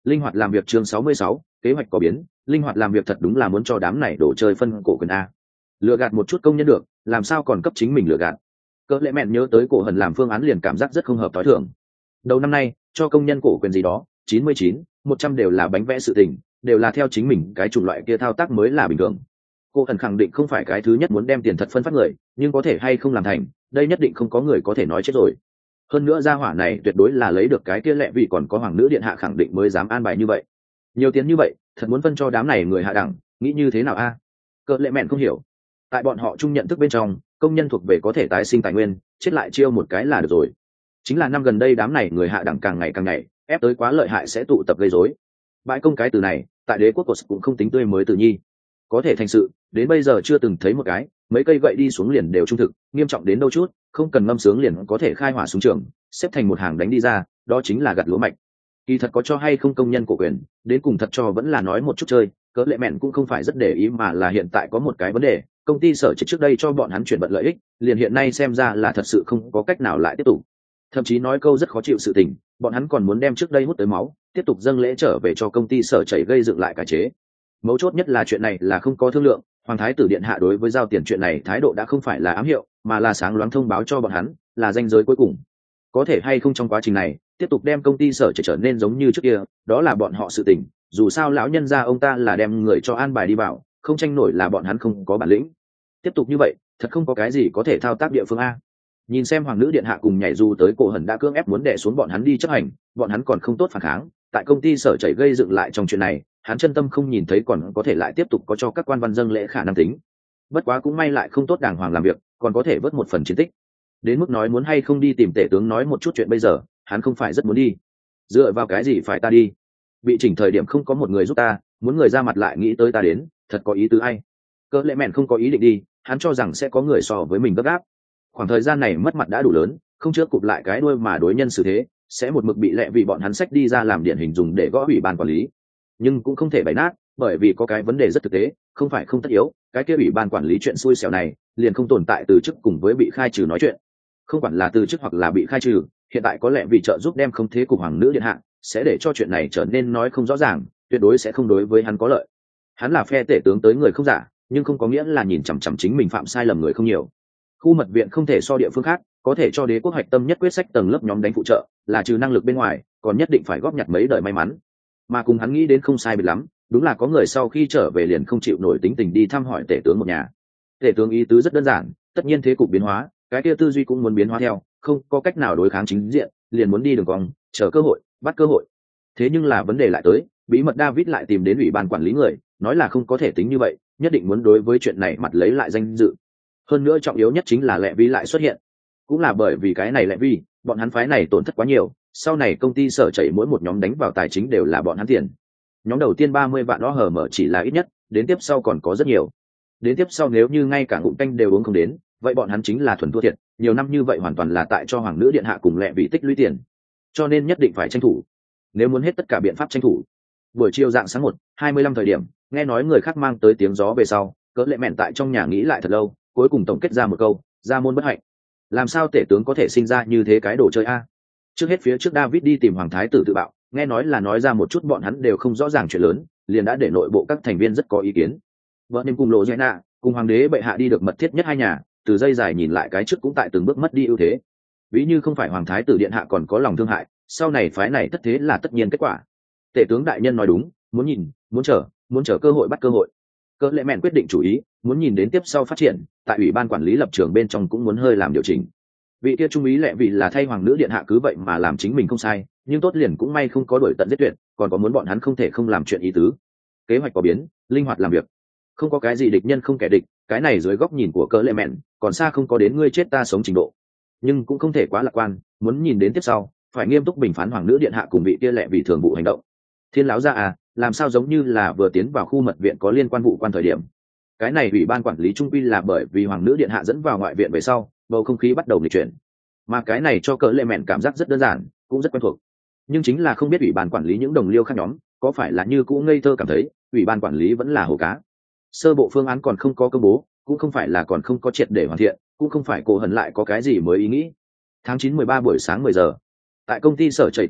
Linh hoạt làm việc chương 66, kế hoạch có biến, linh hoạt làm việc thật đúng là muốn cho đám này đổ chơi phân cổ quyền a. Lừa gạt một chút công nhân được, làm sao còn cấp chính mình lừa gạt. Cỡ lệ mẹn nhớ tới cổ hần làm phương án liền cảm giác rất không hợp tối thường. Đầu năm nay, cho công nhân cổ quyền gì đó, 99, 100 đều là bánh vẽ sự tình, đều là theo chính mình cái chủng loại kia thao tác mới là bình thường. Cô hần khẳng định không phải cái thứ nhất muốn đem tiền thật phân phát người, nhưng có thể hay không làm thành, đây nhất định không có người có thể nói chết rồi. Hơn nữa gia hỏa này tuyệt đối là lấy được cái kia lẹ vì còn có hoàng nữ điện hạ khẳng định mới dám an bài như vậy. Nhiều tiền như vậy, thật muốn phân cho đám này người hạ đẳng, nghĩ như thế nào a? Cỡ lệ mẹn không hiểu. Tại bọn họ chung nhận thức bên trong, công nhân thuộc về có thể tái sinh tài nguyên, chết lại chiêu một cái là được rồi. Chính là năm gần đây đám này người hạ đẳng càng ngày càng nhảy, ép tới quá lợi hại sẽ tụ tập gây rối. Bãi công cái từ này, tại đế quốc của cũng không tính tươi mới từ nhi. Có thể thành sự, đến bây giờ chưa từng thấy một cái, mấy cây gậy đi xuống liền đều trung thực, nghiêm trọng đến đâu chút, không cần ngâm sướng liền có thể khai hỏa xuống trường, xếp thành một hàng đánh đi ra, đó chính là gặt lúa mạch. Kỳ thật có cho hay không công nhân cổ quyền, đến cùng thật cho vẫn là nói một chút chơi, cỡ lệ mẹn cũng không phải rất để ý mà là hiện tại có một cái vấn đề, công ty sở chỉ trước đây cho bọn hắn chuyển bận lợi ích, liền hiện nay xem ra là thật sự không có cách nào lại tiếp tục. Thậm chí nói câu rất khó chịu sự tình, bọn hắn còn muốn đem trước đây hút tới máu, tiếp tục dâng lễ trở về cho công ty sở chảy gây dựng lại cải chế. Mấu chốt nhất là chuyện này là không có thương lượng, hoàng thái tử điện hạ đối với giao tiền chuyện này thái độ đã không phải là ám hiệu, mà là sáng loáng thông báo cho bọn hắn, là ranh giới cuối cùng. Có thể hay không trong quá trình này tiếp tục đem công ty sở trở nên giống như trước kia, đó là bọn họ sự tình, dù sao lão nhân gia ông ta là đem người cho an bài đi vào, không tranh nổi là bọn hắn không có bản lĩnh. Tiếp tục như vậy, thật không có cái gì có thể thao tác địa phương a. Nhìn xem hoàng nữ điện hạ cùng nhảy dù tới cổ hần đã cưỡng ép muốn đè xuống bọn hắn đi chấp hành, bọn hắn còn không tốt phản kháng, tại công ty sở chảy gây dựng lại trong chuyện này, hắn chân tâm không nhìn thấy còn có thể lại tiếp tục có cho các quan văn dâng lễ khả năng tính. Bất quá cũng may lại không tốt đàng hoàng làm việc, còn có thể vớt một phần chiến tích. Đến mức nói muốn hay không đi tìm tể tướng nói một chút chuyện bây giờ, hắn không phải rất muốn đi. Dựa vào cái gì phải ta đi? Bị chỉnh thời điểm không có một người giúp ta, muốn người ra mặt lại nghĩ tới ta đến, thật có ý tứ ai? Cỡ lệ mẹn không có ý định đi, hắn cho rằng sẽ có người so với mình gấp gáp. Khoảng thời gian này mất mặt đã đủ lớn, không trước cụp lại cái đuôi mà đối nhân xử thế, sẽ một mực bị lẹ vì bọn hắn sách đi ra làm điển hình dùng để gõ ủy ban quản lý. Nhưng cũng không thể bày nát, bởi vì có cái vấn đề rất thực tế, không phải không tất yếu, cái kia ủy ban quản lý chuyện xui xẻo này liền không tồn tại từ chức cùng với bị khai trừ nói chuyện. Không quản là từ chức hoặc là bị khai trừ, hiện tại có lẽ vì trợ giúp đem không thế cục hoàng nữ điện hạ, sẽ để cho chuyện này trở nên nói không rõ ràng, tuyệt đối sẽ không đối với hắn có lợi. Hắn là phe tể tướng tới người không giả, nhưng không có nghĩa là nhìn chằm chằm chính mình phạm sai lầm người không nhiều. Khu mật viện không thể so địa phương khác, có thể cho đế quốc hoạch tâm nhất quyết sách tầng lớp nhóm đánh phụ trợ, là trừ năng lực bên ngoài, còn nhất định phải góp nhặt mấy đời may mắn. Mà cùng hắn nghĩ đến không sai biệt lắm, đúng là có người sau khi trở về liền không chịu nổi tính tình đi thăm hỏi tể tướng một nhà. Tể tướng ý tứ rất đơn giản, tất nhiên thế cục biến hóa, cái kia tư duy cũng muốn biến hóa theo, không có cách nào đối kháng chính diện, liền muốn đi đường vòng, chờ cơ hội, bắt cơ hội. Thế nhưng là vấn đề lại tới, bí mật David lại tìm đến ủy ban quản lý người, nói là không có thể tính như vậy, nhất định muốn đối với chuyện này mặt lấy lại danh dự. Hơn nữa trọng yếu nhất chính là lệ vi lại xuất hiện, cũng là bởi vì cái này lệ vi, bọn hắn phái này tổn thất quá nhiều, sau này công ty sở chảy mỗi một nhóm đánh vào tài chính đều là bọn hắn tiền. Nhóm đầu tiên 30 vạn đó hở mở chỉ là ít nhất, đến tiếp sau còn có rất nhiều. Đến tiếp sau nếu như ngay cả ngụm canh đều uống không đến, vậy bọn hắn chính là thuần thua thiệt, nhiều năm như vậy hoàn toàn là tại cho hoàng nữ điện hạ cùng lệ vì tích lũy tiền. Cho nên nhất định phải tranh thủ. Nếu muốn hết tất cả biện pháp tranh thủ. Buổi chiều dạng sáng 1:25 thời điểm, nghe nói người khác mang tới tiếng gió về sau, cỡ lệ mẹn tại trong nhà nghĩ lại thật lâu, cuối cùng tổng kết ra một câu, ra môn bất hạnh. Làm sao tể tướng có thể sinh ra như thế cái đồ chơi a? Trước hết phía trước David đi tìm hoàng thái tử tự bạo, nghe nói là nói ra một chút bọn hắn đều không rõ ràng chuyện lớn, liền đã để nội bộ các thành viên rất có ý kiến. Vợ nên cùng lộ dễ nạ, cùng hoàng đế bệ hạ đi được mật thiết nhất hai nhà, từ dây dài nhìn lại cái trước cũng tại từng bước mất đi ưu thế. Ví như không phải hoàng thái tử điện hạ còn có lòng thương hại, sau này phái này tất thế là tất nhiên kết quả. Tể tướng đại nhân nói đúng, muốn nhìn, muốn chờ cơ hội bắt cơ hội. Cỡ lệ mẹn quyết định chủ ý, muốn nhìn đến tiếp sau phát triển, tại ủy ban quản lý lập trường bên trong cũng muốn hơi làm điều chỉnh. Vị kia trung ý lệ vì là thay hoàng nữ điện hạ cứ vậy mà làm chính mình không sai, nhưng tốt liền cũng may không có đổi tận giết tuyệt, còn có muốn bọn hắn không thể không làm chuyện ý tứ. Kế hoạch có biến, linh hoạt làm việc, không có cái gì địch nhân không kẻ địch, cái này dưới góc nhìn của cỡ lệ mẹn, còn xa không có đến ngươi chết ta sống trình độ. Nhưng cũng không thể quá lạc quan, muốn nhìn đến tiếp sau, phải nghiêm túc bình phán hoàng nữ điện hạ cùng vị kia lệ vì thường vụ hành động. Thiên lão gia à, làm sao giống như là vừa tiến vào khu mật viện có liên quan vụ quan thời điểm. Cái này ủy ban quản lý trung quy là bởi vì hoàng nữ điện hạ dẫn vào ngoại viện về sau, bầu không khí bắt đầu nghịch chuyển. Mà cái này cho cỡ lệ mẹn cảm giác rất đơn giản, cũng rất quen thuộc. Nhưng chính là không biết ủy ban quản lý những đồng liêu khác nhóm, có phải là như cũ ngây thơ cảm thấy, ủy ban quản lý vẫn là hồ cá. Sơ bộ phương án còn không có công bố, cũng không phải là còn không có triệt để hoàn thiện, cũng không phải cổ hần lại có cái gì mới ý nghĩ. Tháng 9 13 buổi sáng 10 giờ, tại công ty sở chảy tổng bộ,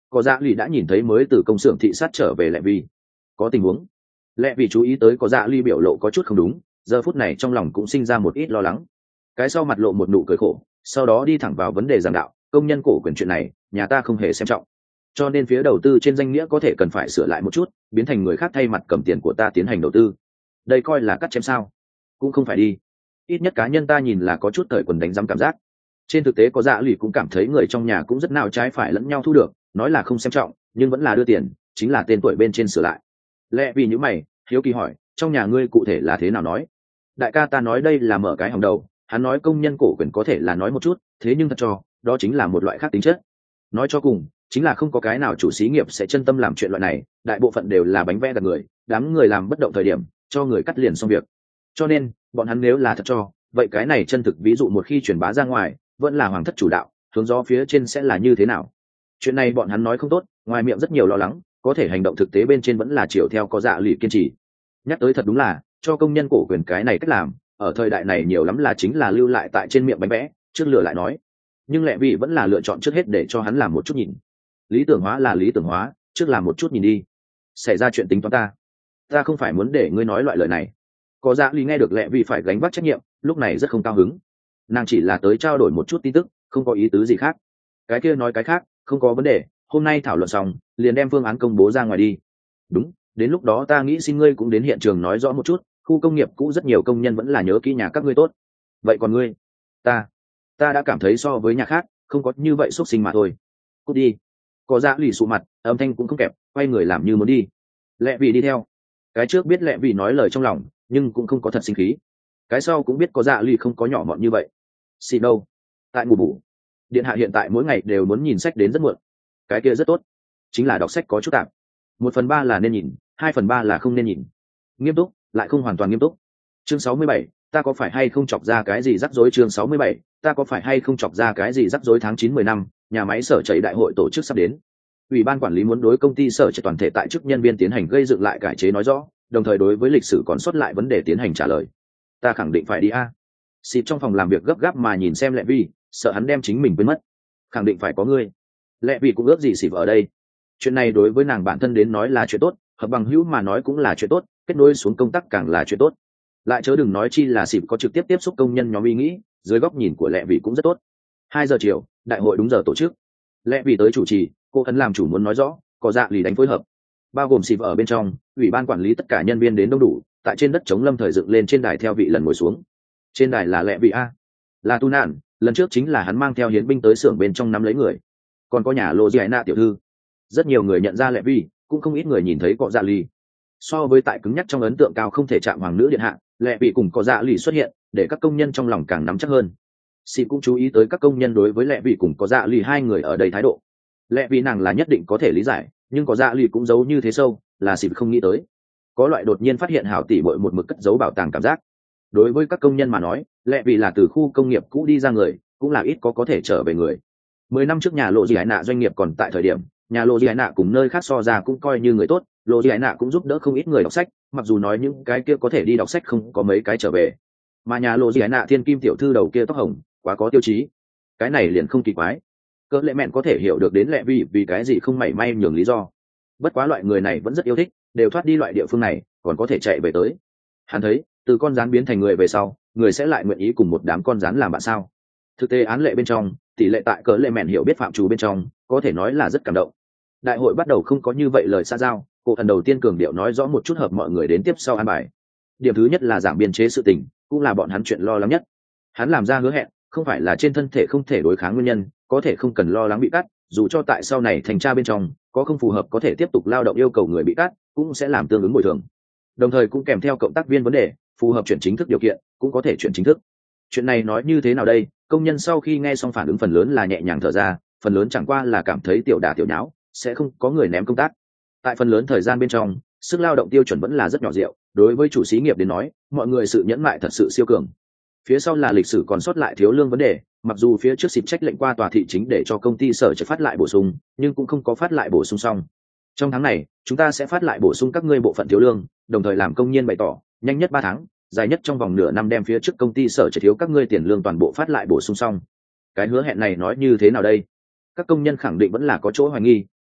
có dạ lì đã nhìn thấy mới từ công xưởng thị sát trở về lẹ vì có tình huống. Lẹ vì chú ý tới có dạ lì biểu lộ có chút không đúng, giờ phút này trong lòng cũng sinh ra một ít lo lắng. Cái sau mặt lộ một nụ cười khổ, sau đó đi thẳng vào vấn đề giảng đạo, công nhân cổ quyền chuyện này nhà ta không hề xem trọng, cho nên phía đầu tư trên danh nghĩa có thể cần phải sửa lại một chút, biến thành người khác thay mặt cầm tiền của ta tiến hành đầu tư. Đây coi là cắt chém sao? Cũng không phải đi, ít nhất cá nhân ta nhìn là có chút thời quần đánh giám cảm giác. Trên thực tế có dạ lì cũng cảm thấy người trong nhà cũng rất nào trái phải lẫn nhau thu được, nói là không xem trọng nhưng vẫn là đưa tiền, chính là tên tuổi bên trên sửa lại. Lẽ vì những mày hiếu kỳ hỏi, trong nhà ngươi cụ thể là thế nào nói? Đại ca ta nói đây là mở cái hòng đầu, hắn nói công nhân cổ quyền có thể là nói một chút, thế nhưng thật cho đó chính là một loại khác tính chất. Nói cho cùng chính là không có cái nào chủ xí nghiệp sẽ chân tâm làm chuyện loại này, đại bộ phận đều là bánh vẽ gạt người, đám người làm bất động thời điểm cho người cắt liền xong việc. Cho nên bọn hắn nếu là thật cho, vậy cái này chân thực ví dụ một khi truyền bá ra ngoài vẫn là hoàng thất chủ đạo, hướng gió phía trên sẽ là như thế nào? Chuyện này bọn hắn nói không tốt, ngoài miệng rất nhiều lo lắng, có thể hành động thực tế bên trên vẫn là chiều theo có dạ lì kiên trì. Nhắc tới thật đúng là cho công nhân cổ quyền cái này cách làm ở thời đại này nhiều lắm là chính là lưu lại tại trên miệng bánh vẽ, trước lừa lại nói. Nhưng lẹ vị vẫn là lựa chọn trước hết để cho hắn làm một chút nhìn. Lý tưởng hóa là lý tưởng hóa, trước làm một chút nhìn đi. Xảy ra chuyện tính toán ta không phải muốn để ngươi nói loại lời này. Có dạ lì nghe được lẹ vị phải gánh vác trách nhiệm, lúc này rất không cao hứng. Nàng chỉ là tới trao đổi một chút tin tức, không có ý tứ gì khác. Cái kia nói cái khác không có vấn đề, hôm nay thảo luận xong liền đem phương án công bố ra ngoài đi. Đúng, đến lúc đó ta nghĩ xin ngươi cũng đến hiện trường nói rõ một chút, khu công nghiệp cũ rất nhiều công nhân vẫn là nhớ kỹ nhà các ngươi tốt. Vậy còn ngươi? Ta đã cảm thấy so với nhà khác không có như vậy xuất sinh mà thôi. Cút đi. Có dạ lì sụ mặt, âm thanh cũng không kẹp, quay người làm như muốn đi. Lẹ vị đi theo. Cái trước biết lẹ vị nói lời trong lòng nhưng cũng không có thật sinh khí. Cái sau cũng biết có dạ lì không có nhỏ mọn như vậy. Xì đâu? Tại ngủ bù. Điện hạ hiện tại mỗi ngày đều muốn nhìn sách đến rất muộn. Cái kia rất tốt, chính là đọc sách có chút tạm. 1/3 là nên nhìn, 2/3 là không nên nhìn. Nghiêm túc lại không hoàn toàn nghiêm túc. Chương 67, ta có phải hay không chọc ra cái gì rắc rối? Chương 67, ta có phải hay không chọc ra cái gì rắc rối? Tháng 9 10 năm, nhà máy sở chảy đại hội tổ chức sắp đến. Ủy ban quản lý muốn đối công ty sở chảy toàn thể tại chức nhân viên tiến hành gây dựng lại cải chế nói rõ, đồng thời đối với lịch sử còn sót lại vấn đề tiến hành trả lời. Ta khẳng định phải đi a. Xịt trong phòng làm việc gấp gáp mà nhìn xem Lệ Vi, sợ hắn đem chính mình quên mất. Khẳng định phải có ngươi. Lệ Vi cũng ước gì xịt ở đây. Chuyện này đối với nàng bản thân đến nói là chuyện tốt, hợp bằng hữu mà nói cũng là chuyện tốt, kết nối xuống công tác càng là chuyện tốt. Lại chớ đừng nói chi là xịt có trực tiếp tiếp xúc công nhân nhóm ý nghĩ, dưới góc nhìn của Lệ Vi cũng rất tốt. 2 giờ chiều, đại hội đúng giờ tổ chức. Lệ Vi tới chủ trì, cô ấn làm chủ muốn nói rõ, có dạ lì đánh phối hợp. Bao gồm xịt ở bên trong, ủy ban quản lý tất cả nhân viên đến đông đủ, tại trên đất chống lâm thời dựng lên trên đài theo vị lần ngồi xuống. Trên đài là Lệ Vi a, là tu nạn, lần trước chính là hắn mang theo hiến binh tới xưởng bên trong nắm lấy người. Còn có nhà Lô Giai Na tiểu thư. Rất nhiều người nhận ra Lệ Vi, cũng không ít người nhìn thấy có dạ lì. So với tại cứng nhắc trong ấn tượng cao không thể chạm hoàng nữ điện hạ, Lệ Vi cùng có dạ lì xuất hiện, để các công nhân trong lòng càng nắm chắc hơn. Xịt cũng chú ý tới các công nhân đối với Lệ Vi cùng có dạ lì hai người ở đây thái độ. Lệ Vi nàng là nhất định có thể lý giải, nhưng có dạ lì cũng giấu như thế sâu, là xịt không nghĩ tới. Có loại đột nhiên phát hiện hảo tỷ bội một mực cất giấu bảo tàng cảm giác. Đối với các công nhân mà nói, Lệ Vi là từ khu công nghiệp cũ đi ra người, cũng là ít có thể trở về người. 10 năm trước nhà Lộ Dị Hải Nạ doanh nghiệp còn tại thời điểm, nhà Lộ Dị Hải Nạ cùng nơi khác so ra cũng coi như người tốt, Lộ Dị Hải Nạ cũng giúp đỡ không ít người đọc sách, mặc dù nói những cái kia có thể đi đọc sách không có mấy cái trở về. Mà nhà Lộ Dị Hải Nạ thiên kim tiểu thư đầu kia tóc hồng, quá có tiêu chí. Cái này liền không kỳ quái. Cỡ lệ mẹn có thể hiểu được đến Lệ Vi vì cái gì không mảy may nhường lý do. Bất quá loại người này vẫn rất yêu thích, đều thoát đi loại địa phương này, còn có thể chạy về tới. Hắn thấy, từ con rắn biến thành người về sau, người sẽ lại nguyện ý cùng một đám con rắn làm bạn sao? Thực tế án lệ bên trong, tỷ lệ tại cỡ lệ mẹn hiểu biết phạm trù bên trong, có thể nói là rất cảm động. Đại hội bắt đầu không có như vậy lời xa giao, cô thần đầu tiên cường điệu nói rõ một chút hợp mọi người đến tiếp sau an bài. Điểm thứ nhất là giảm biên chế sự tình, cũng là bọn hắn chuyện lo lắng nhất. Hắn làm ra hứa hẹn, không phải là trên thân thể không thể đối kháng nguyên nhân, có thể không cần lo lắng bị cắt, dù cho tại sau này thành tra bên trong có không phù hợp có thể tiếp tục lao động yêu cầu người bị cắt, cũng sẽ làm tương ứng bồi thường. Đồng thời cũng kèm theo cộng tác viên vấn đề, phù hợp chuyển chính thức điều kiện, cũng có thể chuyển chính thức. Chuyện này nói như thế nào đây? Công nhân sau khi nghe xong phản ứng phần lớn là nhẹ nhàng thở ra, phần lớn chẳng qua là cảm thấy tiểu đả tiểu nháo, sẽ không có người ném công tác. Tại phần lớn thời gian bên trong, sức lao động tiêu chuẩn vẫn là rất nhỏ rượu, đối với chủ xí nghiệp đến nói, mọi người sự nhẫn mại thật sự siêu cường. Phía sau là lịch sử còn sót lại thiếu lương vấn đề, mặc dù phía trước xịp trách lệnh qua tòa thị chính để cho công ty sở chỉ phát lại bổ sung, nhưng cũng không có phát lại bổ sung xong. Trong tháng này, chúng ta sẽ phát lại bổ sung các ngươi bộ phận thiếu lương, đồng thời làm công nhân bày tỏ, nhanh nhất 3 tháng, dài nhất trong vòng nửa năm đem phía trước công ty sở chỉ thiếu các ngươi tiền lương toàn bộ phát lại bổ sung xong. Cái hứa hẹn này nói như thế nào đây? Các công nhân khẳng định vẫn là có chỗ hoài nghi,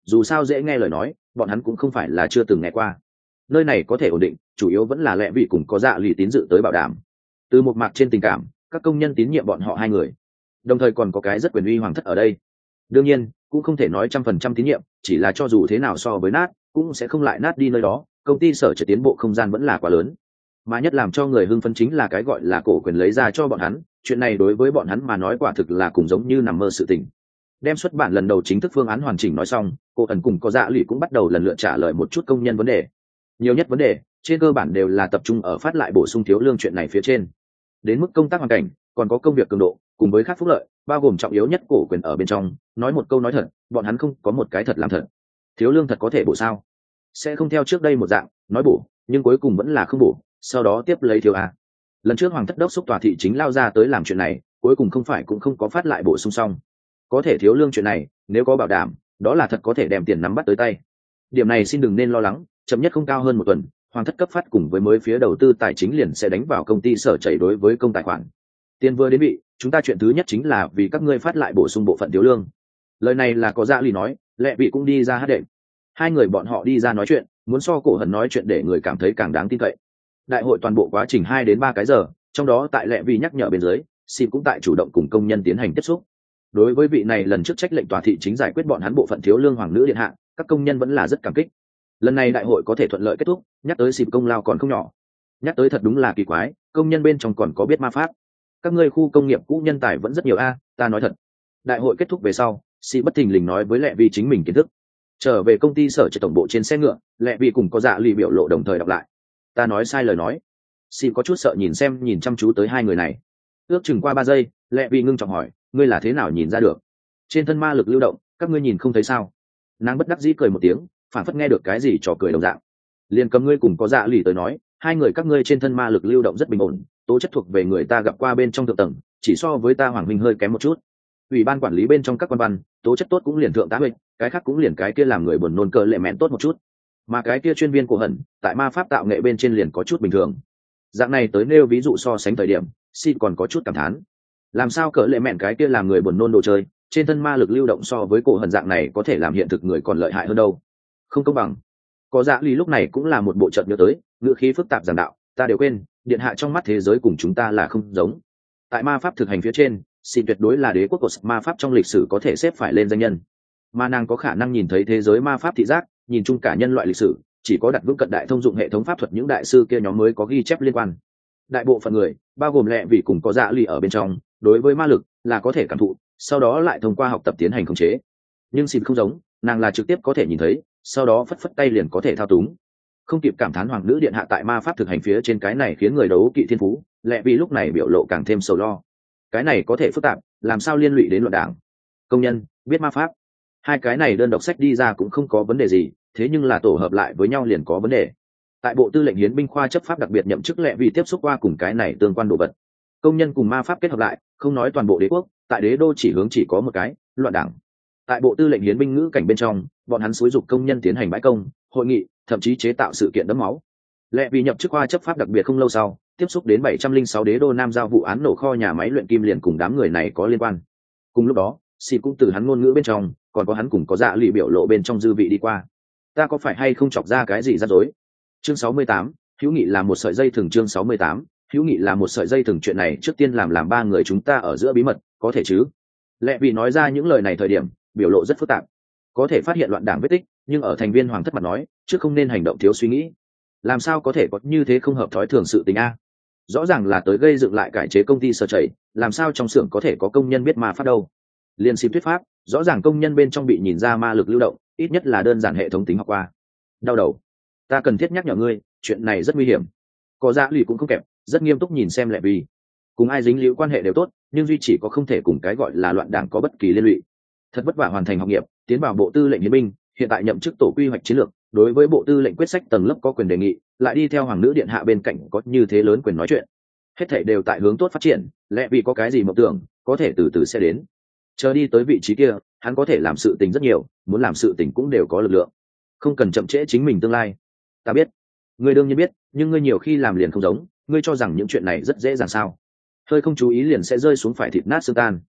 dù sao dễ nghe lời nói bọn hắn cũng không phải là chưa từng nghe qua. Nơi này có thể ổn định chủ yếu vẫn là lẽ vì cùng có dạ lì tín dự tới bảo đảm. Từ một mặt trên tình cảm các công nhân tín nhiệm bọn họ hai người, đồng thời còn có cái rất quyền uy hoàng thất ở đây. Đương nhiên cũng không thể nói 100% tín nhiệm, chỉ là cho dù thế nào so với nát cũng sẽ không lại nát đi nơi đó. Công ty sở chỉ tiến bộ không gian vẫn là quá lớn, mà nhất làm cho người hưng phấn chính là cái gọi là cổ quyền lấy ra cho bọn hắn. Chuyện này đối với bọn hắn mà nói quả thực là cùng giống như nằm mơ sự tình. Đem xuất bản lần đầu chính thức phương án hoàn chỉnh nói xong, cô ẩn cùng có dạ lụy cũng bắt đầu lần lượt trả lời một chút công nhân vấn đề. Nhiều nhất vấn đề trên cơ bản đều là tập trung ở phát lại bổ sung thiếu lương chuyện này phía trên. Đến mức công tác hoàn cảnh còn có công việc cường độ cùng với khác phúc lợi, bao gồm trọng yếu nhất cổ quyền ở bên trong, nói một câu nói thật, bọn hắn không có một cái thật làm thật. Thiếu lương thật có thể bổ sao? Sẽ không theo trước đây một dạng nói bổ nhưng cuối cùng vẫn là không bổ, sau đó tiếp lấy thiếu a. Lần trước hoàng thất đốc xúc tòa thị chính lao ra tới làm chuyện này, cuối cùng không phải cũng không có phát lại bổ sung xong. Có thể thiếu lương chuyện này nếu có bảo đảm đó là thật có thể đem tiền nắm bắt tới tay. Điểm này xin đừng nên lo lắng, chậm nhất không cao hơn một tuần hoàng thất cấp phát cùng với mới phía đầu tư tài chính liền sẽ đánh vào công ty sở chảy đối với công tài khoản. Tiền vừa đến vị, chúng ta chuyện thứ nhất chính là vì các ngươi phát lại bổ sung bộ phận thiếu lương. Lời này là có dạ lì nói, lẹ vị cũng đi ra hát đệm. Hai người bọn họ đi ra nói chuyện muốn so cổ hận nói chuyện để người cảm thấy càng đáng tin cậy. Đại hội toàn bộ quá trình 2 đến 3 cái giờ, trong đó tại lẹ vị nhắc nhở bên dưới, xin cũng tại chủ động cùng công nhân tiến hành tiếp xúc. Đối với vị này lần trước trách lệnh tòa thị chính giải quyết bọn hắn bộ phận thiếu lương hoàng nữ điện hạ, các công nhân vẫn là rất cảm kích. Lần này đại hội có thể thuận lợi kết thúc, nhắc tới xịp công lao còn không nhỏ. Nhắc tới thật đúng là kỳ quái, công nhân bên trong còn có biết ma pháp. Các ngươi khu công nghiệp cũ nhân tài vẫn rất nhiều a, ta nói thật. Đại hội kết thúc về sau, xịp bất thình lình nói với lẹ vị chính mình kiến thức. Trở về công ty sở chỉ tổng bộ trên xe ngựa, lẹ vị cùng có dạ lì biểu lộ đồng thời đọc lại. Ta nói sai lời nói. Xịp có chút sợ nhìn chăm chú tới hai người này. Ước chừng qua 3 giây, lẹ vị ngưng trọng hỏi, ngươi là thế nào nhìn ra được? Trên thân ma lực lưu động, các ngươi nhìn không thấy sao? Nàng bất đắc dĩ cười một tiếng, phản phất nghe được cái gì trò cười đồng dạng. Liền cầm ngươi cùng có dạ lì tới nói, hai người các ngươi trên thân ma lực lưu động rất bình ổn, tố chất thuộc về người ta gặp qua bên trong thượng tầng, chỉ so với ta hoàng minh hơi kém một chút. Ủy ban quản lý bên trong các quan văn, tố chất tốt cũng liền thượng tá huynh, cái khác cũng liền cái kia làm người buồn nôn cờ lệ mẹn tốt một chút. Mà cái kia chuyên viên của hận, tại ma pháp tạo nghệ bên trên liền có chút bình thường. Dạng này tới nêu ví dụ so sánh thời điểm, xin còn có chút cảm thán. Làm sao cỡ lệ mẹn cái kia làm người buồn nôn đồ chơi, trên thân ma lực lưu động so với cổ hận dạng này có thể làm hiện thực người còn lợi hại hơn đâu. Không công bằng. Có dạ lì lúc này cũng là một bộ trận nhớ tới, ngữ khí phức tạp giảng đạo, ta đều quên, điện hạ trong mắt thế giới cùng chúng ta là không giống. Tại ma pháp thực hành phía trên, xin tuyệt đối là đế quốc của ma pháp trong lịch sử có thể xếp phải lên danh nhân. Mà nàng có khả năng nhìn thấy thế giới ma pháp thị giác, nhìn chung cả nhân loại lịch sử, chỉ có đặt vững cận đại thông dụng hệ thống pháp thuật những đại sư kia nhóm mới có ghi chép liên quan. Đại bộ phận người, bao gồm lẹ vì cùng có dạ lì ở bên trong, đối với ma lực là có thể cảm thụ, sau đó lại thông qua học tập tiến hành khống chế. Nhưng xin không giống, nàng là trực tiếp có thể nhìn thấy, sau đó phất phất tay liền có thể thao túng. Không kịp cảm thán hoàng nữ điện hạ tại ma pháp thực hành phía trên cái này khiến người đấu kỵ thiên phú, lẹ vì lúc này biểu lộ càng thêm sầu lo. Cái này có thể phức tạp, làm sao liên lụy đến luận đảng? Công nhân biết ma pháp, hai cái này đơn độc sách đi ra cũng không có vấn đề gì, thế nhưng là tổ hợp lại với nhau liền có vấn đề. Tại bộ tư lệnh hiến binh khoa chấp pháp đặc biệt nhậm chức lẹ vì tiếp xúc qua cùng cái này tương quan đồ vật. Công nhân cùng ma pháp kết hợp lại, không nói toàn bộ đế quốc, tại đế đô chỉ hướng chỉ có một cái, loạn đảng. Tại bộ tư lệnh hiến binh ngữ cảnh bên trong, bọn hắn xúi dục công nhân tiến hành bãi công, hội nghị, thậm chí chế tạo sự kiện đẫm máu. Lẹ vì nhập chức khoa chấp pháp đặc biệt không lâu sau, tiếp xúc đến 706 đế đô nam giao vụ án nổ kho nhà máy luyện kim liền cùng đám người này có liên quan. Cùng lúc đó, xì cũng từ hắn ngôn ngữ bên trong, còn có hắn cùng có dạ lì biểu lộ bên trong dư vị đi qua. Ta có phải hay không chọc ra cái gì rắc rối? Chương 68, hữu nghị là một sợi dây thừng. Chương 68, hữu nghị là một sợi dây thừng. Chuyện này trước tiên làm ba người chúng ta ở giữa bí mật, có thể chứ? Lẹ vì nói ra những lời này thời điểm, biểu lộ rất phức tạp. Có thể phát hiện loạn đảng vết tích, nhưng ở thành viên hoàng thất mặt nói, trước không nên hành động thiếu suy nghĩ. Làm sao có thể có như thế không hợp thói thường sự tình a? Rõ ràng là tới gây dựng lại cải chế công ty sơ chảy, làm sao trong xưởng có thể có công nhân biết ma pháp đâu? Liên xịp thuyết pháp, rõ ràng công nhân bên trong bị nhìn ra ma lực lưu động, ít nhất là đơn giản hệ thống tính học qua. Đau đầu. Ta cần thiết nhắc nhở ngươi, chuyện này rất nguy hiểm. Có dạ lì cũng không kẹp, rất nghiêm túc nhìn xem lẹ vì. Cùng ai dính líu quan hệ đều tốt, nhưng duy chỉ có không thể cùng cái gọi là loạn đảng có bất kỳ liên lụy. Thật vất vả hoàn thành học nghiệp, tiến vào bộ tư lệnh hiến binh, hiện tại nhậm chức tổ quy hoạch chiến lược, đối với bộ tư lệnh quyết sách tầng lớp có quyền đề nghị, lại đi theo hoàng nữ điện hạ bên cạnh có như thế lớn quyền nói chuyện. Hết thảy đều tại hướng tốt phát triển, lẽ vì có cái gì mộng tưởng, có thể từ từ sẽ đến. Chờ đi tới vị trí kia, hắn có thể làm sự tình rất nhiều, muốn làm sự tình cũng đều có lực lượng. Không cần chậm trễ chính mình tương lai. Ta biết, ngươi đương nhiên biết, nhưng ngươi nhiều khi làm liền không giống, ngươi cho rằng những chuyện này rất dễ dàng sao? Hơi không chú ý liền sẽ rơi xuống phải thịt nát xương tan.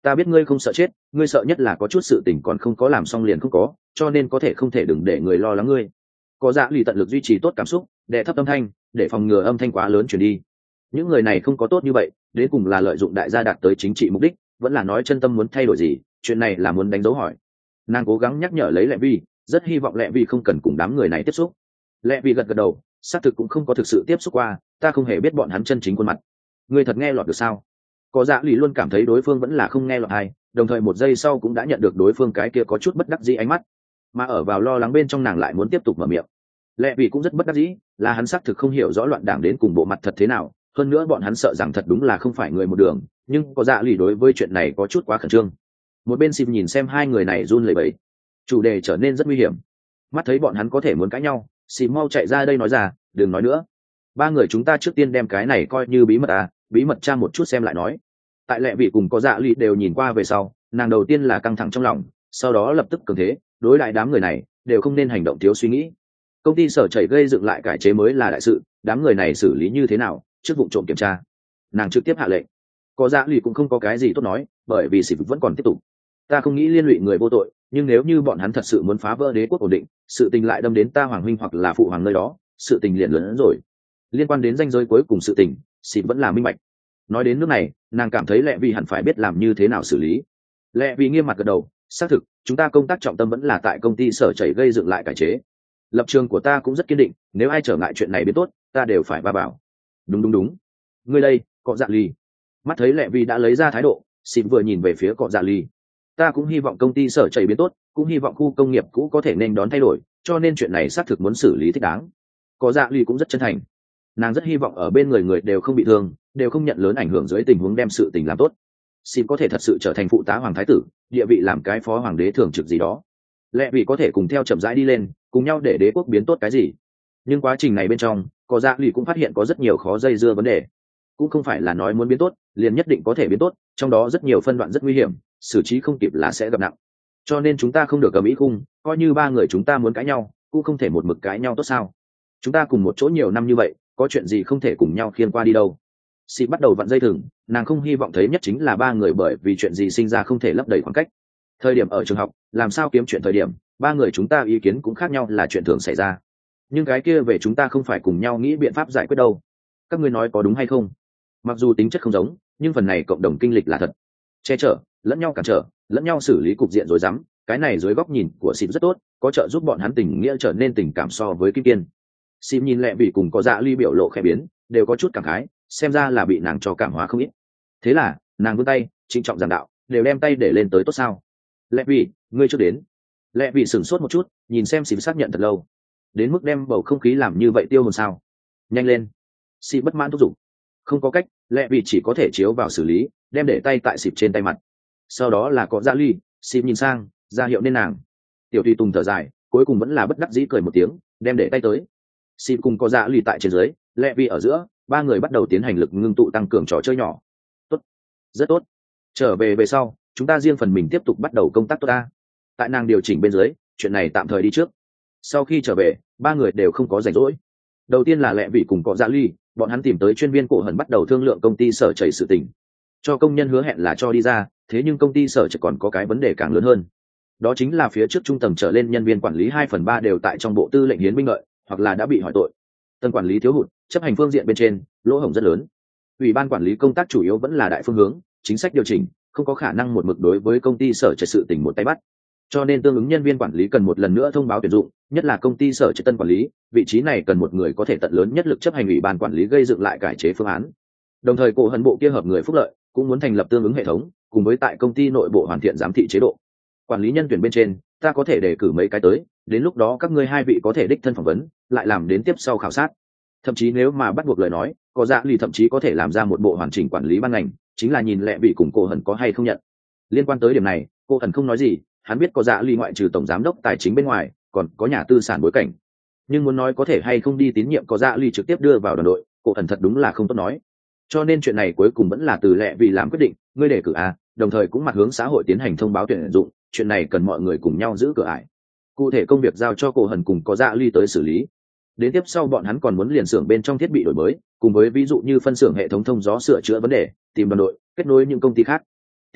Ta biết ngươi không sợ chết, ngươi sợ nhất là có chút sự tình còn không có làm xong liền không có, cho nên có thể không thể đừng để người lo lắng ngươi. Có dạ lì tận lực duy trì tốt cảm xúc, đè thấp âm thanh để phòng ngừa âm thanh quá lớn truyền đi. Những người này không có tốt như vậy, đến cùng là lợi dụng đại gia đạt tới chính trị mục đích, vẫn là nói chân tâm muốn thay đổi gì, chuyện này là muốn đánh dấu hỏi. Nàng cố gắng nhắc nhở lấy Lệ Vi, rất hy vọng Lệ Vi không cần cùng đám người này tiếp xúc. Lệ Vi gật gật đầu, xác thực cũng không có thực sự tiếp xúc qua, ta không hề biết bọn hắn chân chính khuôn mặt. Ngươi thật nghe lọt được sao? Có dạ lì luôn cảm thấy đối phương vẫn là không nghe lọt hay, đồng thời một giây sau cũng đã nhận được đối phương cái kia có chút bất đắc dĩ ánh mắt, mà ở vào lo lắng bên trong nàng lại muốn tiếp tục mở miệng. Lệ Vi cũng rất bất đắc dĩ, là hắn xác thực không hiểu rõ loạn đảng đến cùng bộ mặt thật thế nào, hơn nữa bọn hắn sợ rằng thật đúng là không phải người một đường, nhưng có dạ lì đối với chuyện này có chút quá khẩn trương. Một bên Sim nhìn xem hai người này run lẩy bẩy, chủ đề trở nên rất nguy hiểm. Mắt thấy bọn hắn có thể muốn cãi nhau, Sim mau chạy ra đây nói ra, đừng nói nữa, ba người chúng ta trước tiên đem cái này coi như bí mật à, bí mật tra một chút xem lại nói. Tại Lệ vị cùng có dạ lì đều nhìn qua về sau, nàng đầu tiên là căng thẳng trong lòng, sau đó lập tức cường thế, đối lại đám người này đều không nên hành động thiếu suy nghĩ. Công ty sở chảy gây dựng lại cải chế mới là đại sự, đám người này xử lý như thế nào trước vụ trộm kiểm tra. Nàng trực tiếp hạ lệnh. Có dạ lì cũng không có cái gì tốt nói, bởi vì sự vẫn còn tiếp tục. Ta không nghĩ liên lụy người vô tội, nhưng nếu như bọn hắn thật sự muốn phá vỡ đế quốc ổn định, sự tình lại đâm đến ta hoàng huynh hoặc là phụ hoàng nơi đó, sự tình liền lớn hơn rồi. Liên quan đến ranh giới cuối cùng sự tình, xịt vẫn là minh bạch. Nói đến nước này, nàng cảm thấy Lệ Vi hẳn phải biết làm như thế nào xử lý. Lệ Vi nghiêm mặt gật đầu, xác thực chúng ta công tác trọng tâm vẫn là tại công ty sở chảy gây dựng lại cải chế. Lập trường của ta cũng rất kiên định, nếu ai trở ngại chuyện này biến tốt, ta đều phải va bảo. Đúng, ngươi đây cọ dạ ly. Mắt thấy Lệ Vi đã lấy ra thái độ, xịt vừa nhìn về phía cọ dạ ly. Ta cũng hy vọng công ty sở chảy biến tốt, cũng hy vọng khu công nghiệp cũ có thể nên đón thay đổi, cho nên chuyện này xác thực muốn xử lý thích đáng. Cọ dạ ly cũng rất chân thành, nàng rất hy vọng ở bên người đều không bị thương, đều không nhận lớn ảnh hưởng dưới tình huống đem sự tình làm tốt. Xin có thể thật sự trở thành phụ tá hoàng thái tử, địa vị làm cái phó hoàng đế thường trực gì đó. Lẽ vì có thể cùng theo chậm rãi đi lên, cùng nhau để đế quốc biến tốt cái gì. Nhưng quá trình này bên trong, có dạ lì cũng phát hiện có rất nhiều khó dây dưa vấn đề. Cũng không phải là nói muốn biến tốt, liền nhất định có thể biến tốt, trong đó rất nhiều phân đoạn rất nguy hiểm, xử trí không kịp là sẽ gặp nặng. Cho nên chúng ta không được cầm ý khung, coi như ba người chúng ta muốn cãi nhau, cũng không thể một mực cãi nhau tốt sao? Chúng ta cùng một chỗ nhiều năm như vậy, có chuyện gì không thể cùng nhau khiêng qua đi đâu. Sĩ bắt đầu vặn dây thừng, nàng không hy vọng thấy nhất chính là ba người bởi vì chuyện gì sinh ra không thể lấp đầy khoảng cách. Thời điểm ở trường học, làm sao kiếm chuyện thời điểm, ba người chúng ta ý kiến cũng khác nhau là chuyện thường xảy ra. Nhưng cái kia về chúng ta không phải cùng nhau nghĩ biện pháp giải quyết đâu. Các ngươi nói có đúng hay không? Mặc dù tính chất không giống, nhưng phần này cộng đồng kinh lịch là thật. Che chở, lẫn nhau cản trở, lẫn nhau xử lý cục diện rối rắm, cái này dưới góc nhìn của Sĩ rất tốt, có trợ giúp bọn hắn tình nghĩa trở nên tình cảm so với Kim Kiên. Sim nhìn Lệ Vị cùng có dạ ly biểu lộ khẽ biến, đều có chút cảm khái, xem ra là bị nàng cho cảm hóa không ít. Thế là nàng vươn tay trịnh trọng giảng đạo, đều đem tay để lên tới tốt sao? Lệ Vị, ngươi chưa đến. Lệ Vị sửng sốt một chút, nhìn xem Sim xác nhận thật lâu, đến mức đem bầu không khí làm như vậy tiêu hồn sao? Nhanh lên. Sim bất mãn thúc giục. Không có cách, Lệ Vị chỉ có thể chiếu vào xử lý, đem để tay tại Sim trên tay mặt. Sau đó là có dạ ly, Sim nhìn sang, ra hiệu nên nàng. Tiểu Tùy Tùng thở dài, cuối cùng vẫn là bất đắc dĩ cười một tiếng, đem để tay tới. Xin cùng có dạ lì tại trên dưới, Lệ Vi ở giữa, ba người bắt đầu tiến hành lực ngưng tụ tăng cường trò chơi nhỏ. Tốt, rất tốt. Trở về sau, chúng ta riêng phần mình tiếp tục bắt đầu công tác tốt ta. Tại nàng điều chỉnh bên dưới, chuyện này tạm thời đi trước. Sau khi trở về, ba người đều không có rảnh rỗi. Đầu tiên là Lệ Vi cùng có dạ lì, bọn hắn tìm tới chuyên viên cổ hẩn bắt đầu thương lượng công ty sở chảy sự tình. Cho công nhân hứa hẹn là cho đi ra, thế nhưng công ty sở chảy còn có cái vấn đề càng lớn hơn. Đó chính là phía trước trung tầng trở lên nhân viên quản lý 2/3 đều tại trong bộ tư lệnh hiến binh lợi, hoặc là đã bị hỏi tội. Tầng quản lý thiếu hụt, chấp hành phương diện bên trên lỗ hổng rất lớn. Ủy ban quản lý công tác chủ yếu vẫn là đại phương hướng, chính sách điều chỉnh, không có khả năng một mực đối với công ty sở trạch sự tình một tay bắt. Cho nên tương ứng nhân viên quản lý cần một lần nữa thông báo tuyển dụng, nhất là công ty sở trạch tân quản lý, vị trí này cần một người có thể tận lớn nhất lực chấp hành ủy ban quản lý gây dựng lại cải chế phương án. Đồng thời cổ hận bộ kia hợp người phúc lợi cũng muốn thành lập tương ứng hệ thống, cùng với tại công ty nội bộ hoàn thiện giám thị chế độ. Quản lý nhân tuyển bên trên, ta có thể đề cử mấy cái tới, đến lúc đó các ngươi hai vị có thể đích thân phỏng vấn, lại làm đến tiếp sau khảo sát. Thậm chí nếu mà bắt buộc lời nói, có dạ lì thậm chí có thể làm ra một bộ hoàn chỉnh quản lý ban ngành, chính là nhìn Lệ Vị cùng cô hận có hay không nhận. Liên quan tới điểm này, cô hận không nói gì, hắn biết có dạ lì ngoại trừ tổng giám đốc tài chính bên ngoài, còn có nhà tư sản bối cảnh. Nhưng muốn nói có thể hay không đi tín nhiệm có dạ lì trực tiếp đưa vào đoàn đội, cô hận thật đúng là không tốt nói. Cho nên chuyện này cuối cùng vẫn là từ Lệ Vị làm quyết định, ngươi đề cử đồng thời cũng mặt hướng xã hội tiến hành thông báo tuyển dụng, chuyện này cần mọi người cùng nhau giữ cửa ải. Cụ thể công việc giao cho cô hận cùng có dạ ly tới xử lý. Đến tiếp sau bọn hắn còn muốn liền xưởng bên trong thiết bị đổi mới, cùng với ví dụ như phân xưởng hệ thống thông gió sửa chữa vấn đề, tìm đoàn đội, kết nối những công ty khác. Tiện thể,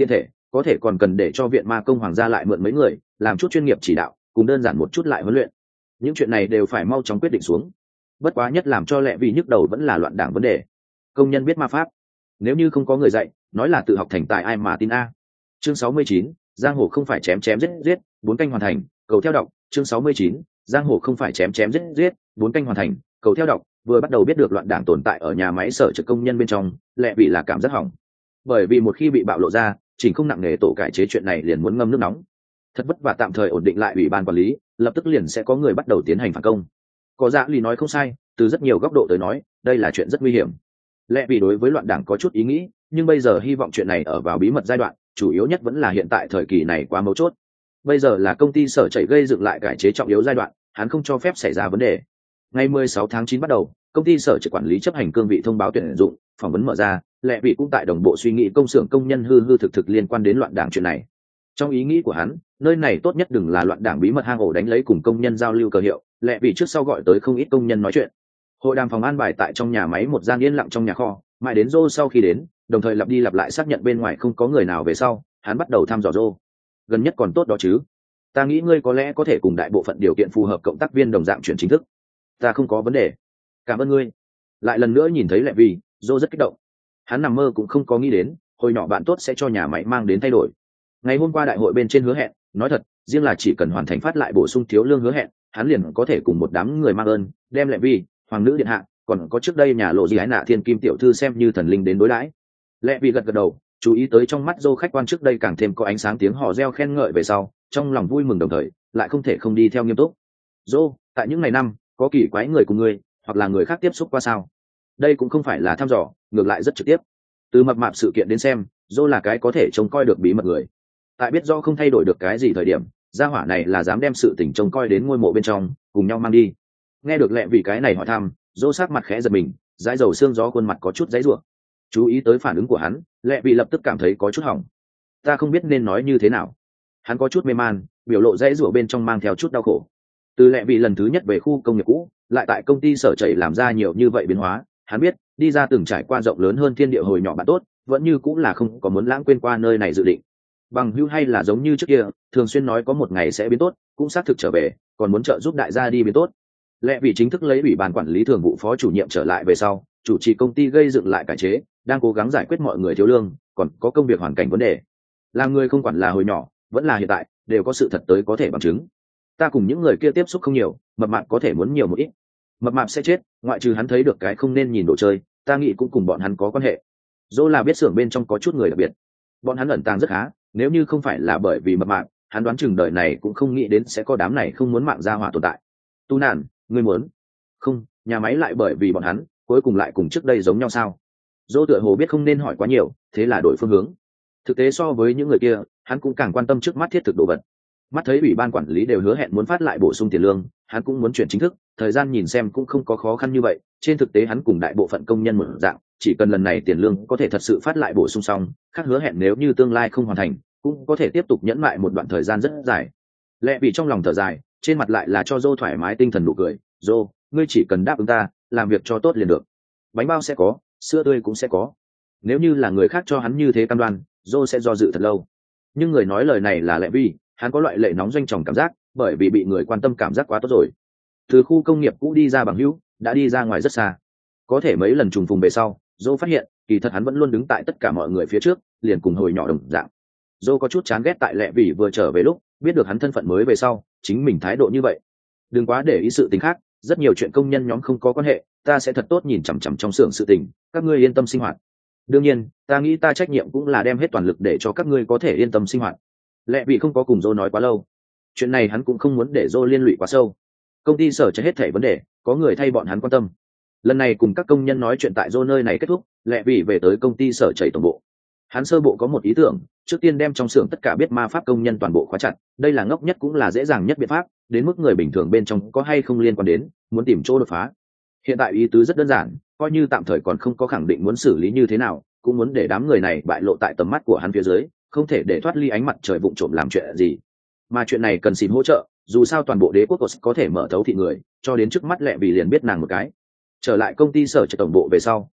có thể còn cần để cho viện ma công hoàng gia lại mượn mấy người làm chút chuyên nghiệp chỉ đạo, cùng đơn giản một chút lại huấn luyện. Những chuyện này đều phải mau chóng quyết định xuống. Bất quá nhất làm cho Lệ Vì nhức đầu vẫn là loạn đảng vấn đề. Công nhân biết ma pháp, nếu như không có người dạy, nói là tự học thành tài ai mà tin a. Chương 69, giang hồ không phải chém chém giết giết, 4 canh hoàn thành, cầu theo đọc. Chương 69, giang hồ không phải chém chém giết giết, 4 canh hoàn thành, cầu theo đọc. Vừa bắt đầu biết được loạn đảng tồn tại ở nhà máy sở trực công nhân bên trong, Lệ Vì là cảm giác hỏng. Bởi vì một khi bị bạo lộ ra, chỉnh không nặng nề tổ cải chế chuyện này liền muốn ngâm nước nóng. Thật vất vả tạm thời ổn định lại ủy ban quản lý, lập tức liền sẽ có người bắt đầu tiến hành phản công. Có Dạ Lì nói không sai, từ rất nhiều góc độ tới nói, đây là chuyện rất nguy hiểm. Lẽ vì đối với loạn đảng có chút ý nghĩ, nhưng bây giờ hy vọng chuyện này ở vào bí mật giai đoạn, chủ yếu nhất vẫn là hiện tại thời kỳ này quá mấu chốt. Bây giờ là công ty sở chạy gây dựng lại cải chế trọng yếu giai đoạn, hắn không cho phép xảy ra vấn đề. Ngày 16 tháng 9 bắt đầu, công ty sở trực quản lý chấp hành cương vị thông báo tuyển dụng, phỏng vấn mở ra, Lẽ vì cũng tại đồng bộ suy nghĩ công xưởng công nhân hư hư thực thực liên quan đến loạn đảng chuyện này. Trong ý nghĩ của hắn, nơi này tốt nhất đừng là loạn đảng bí mật hang ổ đánh lấy cùng công nhân giao lưu cờ hiệu, Lẽ vì trước sau gọi tới không ít công nhân nói chuyện. Hội đàm phòng an bài tại trong nhà máy một gian yên lặng trong nhà kho, mãi đến Joe sau khi đến, đồng thời lặp đi lặp lại xác nhận bên ngoài không có người nào về sau, hắn bắt đầu thăm dò Joe. Gần nhất còn tốt đó chứ? Ta nghĩ ngươi có lẽ có thể cùng đại bộ phận điều kiện phù hợp cộng tác viên đồng dạng chuyển chính thức. Ta không có vấn đề. Cảm ơn ngươi. Lại lần nữa nhìn thấy Lệ Vì, Joe rất kích động. Hắn nằm mơ cũng không có nghĩ đến, hồi nhỏ bạn tốt sẽ cho nhà máy mang đến thay đổi. Ngày hôm qua đại hội bên trên hứa hẹn, nói thật, riêng là chỉ cần hoàn thành phát lại bổ sung thiếu lương hứa hẹn, hắn liền có thể cùng một đám người mang ơn, đem Lệ Vì, hoàng nữ điện hạ, còn có trước đây nhà lộ gì ái nạ thiên kim tiểu thư xem như thần linh đến đối đãi. Lệ Vì gật gật đầu, chú ý tới trong mắt Joe khách quan trước đây càng thêm có ánh sáng tiếng hò reo khen ngợi về sau, trong lòng vui mừng đồng thời, lại không thể không đi theo nghiêm túc. Joe, tại những ngày năm, có kỳ quái người cùng ngươi, hoặc là người khác tiếp xúc qua sao? Đây cũng không phải là thăm dò, ngược lại rất trực tiếp. Từ mập mạp sự kiện đến xem, Joe là cái có thể trông coi được bí mật người. Tại biết do không thay đổi được cái gì thời điểm, gia hỏa này là dám đem sự tình trông coi đến ngôi mộ bên trong, cùng nhau mang đi. Nghe được Lệ Vì cái này hỏi thăm, Joe sát mặt khẽ giật mình, dãi dầu xương gió khuôn mặt có chút giãy giụa. Chú ý tới phản ứng của hắn, Lệ Vì lập tức cảm thấy có chút hỏng. Ta không biết nên nói như thế nào. Hắn có chút mê man, biểu lộ dãy giụa bên trong mang theo chút đau khổ. Từ Lệ Vì lần thứ nhất về khu công nghiệp cũ, lại tại công ty sở chảy làm ra nhiều như vậy biến hóa, hắn biết, đi ra từng trải qua rộng lớn hơn thiên địa hồi nhỏ bạn tốt, vẫn như cũng là không có muốn lãng quên qua nơi này dự định. Bằng hữu hay là giống như trước kia, thường xuyên nói có một ngày sẽ biến tốt, cũng xác thực trở về, còn muốn trợ giúp đại gia đi biến tốt. Lẽ vì chính thức lấy ủy ban quản lý thường vụ phó chủ nhiệm trở lại về sau, chủ trì công ty gây dựng lại cải chế, đang cố gắng giải quyết mọi người thiếu lương, còn có công việc hoàn cảnh vấn đề. Làm người không quản là hồi nhỏ, vẫn là hiện tại, đều có sự thật tới có thể bằng chứng. Ta cùng những người kia tiếp xúc không nhiều, mập mạp có thể muốn nhiều một ít. Mập mạp sẽ chết, ngoại trừ hắn thấy được cái không nên nhìn đồ chơi, ta nghĩ cũng cùng bọn hắn có quan hệ. Dô là biết xưởng bên trong có chút người đặc biệt, bọn hắn ẩn tàng rất khá, nếu như không phải là bởi vì mập mạp, hắn đoán chừng đời này cũng không nghĩ đến sẽ có đám này không muốn mạng ra hỏa tồn tại. Tu nản, ngươi muốn? Không, nhà máy lại bởi vì bọn hắn, cuối cùng lại cùng trước đây giống nhau sao? Dô tựa hồ biết không nên hỏi quá nhiều, thế là đổi phương hướng. Thực tế so với những người kia, hắn cũng càng quan tâm trước mắt thiết thực đồ vật. Mắt thấy ủy ban quản lý đều hứa hẹn muốn phát lại bổ sung tiền lương, hắn cũng muốn chuyển chính thức, thời gian nhìn xem cũng không có khó khăn như vậy. Trên thực tế hắn cùng đại bộ phận công nhân một dạng, chỉ cần lần này tiền lương có thể thật sự phát lại bổ sung xong, khác hứa hẹn nếu như tương lai không hoàn thành, cũng có thể tiếp tục nhẫn mại một đoạn thời gian rất dài. Lẽ vì trong lòng thở dài, trên mặt lại là cho Dô thoải mái tinh thần nụ cười. Dô, ngươi chỉ cần đáp ứng ta, làm việc cho tốt liền được. Bánh bao sẽ có, sữa tươi cũng sẽ có. Nếu như là người khác cho hắn như thế cam đoan, Dô sẽ do dự thật lâu. Nhưng người nói lời này là Lệ Vi, hắn có loại lệ nóng doanh tròng cảm giác, bởi vì bị người quan tâm cảm giác quá tốt rồi. Từ khu công nghiệp cũ đi ra bằng hữu, đã đi ra ngoài rất xa. Có thể mấy lần trùng phùng về sau, Dô phát hiện, kỳ thật hắn vẫn luôn đứng tại tất cả mọi người phía trước, liền cùng hồi nhỏ đồng dạng. Dô có chút chán ghét tại Lệ Vi vừa trở về lúc, biết được hắn thân phận mới về sau, chính mình thái độ như vậy. Đừng quá để ý sự tình khác, rất nhiều chuyện công nhân nhóm không có quan hệ, ta sẽ thật tốt nhìn chằm chằm trong xưởng sự tình, các ngươi yên tâm sinh hoạt. Đương nhiên, ta nghĩ ta trách nhiệm cũng là đem hết toàn lực để cho các ngươi có thể yên tâm sinh hoạt. Lẽ vì không có cùng Dô nói quá lâu, chuyện này hắn cũng không muốn để Dô liên lụy quá sâu. Công ty sở chạy hết thảy vấn đề, có người thay bọn hắn quan tâm. Lần này cùng các công nhân nói chuyện tại Dô nơi này kết thúc, Lẽ vì về tới công ty sở chạy tổng bộ. Hắn sơ bộ có một ý tưởng, trước tiên đem trong xưởng tất cả biết ma pháp công nhân toàn bộ khóa chặt, đây là ngốc nhất cũng là dễ dàng nhất biện pháp, đến mức người bình thường bên trong có hay không liên quan đến, muốn tìm chỗ đột phá. Hiện tại ý tứ rất đơn giản, coi như tạm thời còn không có khẳng định muốn xử lý như thế nào, cũng muốn để đám người này bại lộ tại tầm mắt của hắn phía dưới, không thể để thoát ly ánh mặt trời vụng trộm làm chuyện gì. Mà chuyện này cần xin hỗ trợ, dù sao toàn bộ đế quốc có thể mở thấu thị người, cho đến trước mắt Lẹ vì liền biết nàng một cái. Trở lại công ty sở chạy tổng bộ về sau,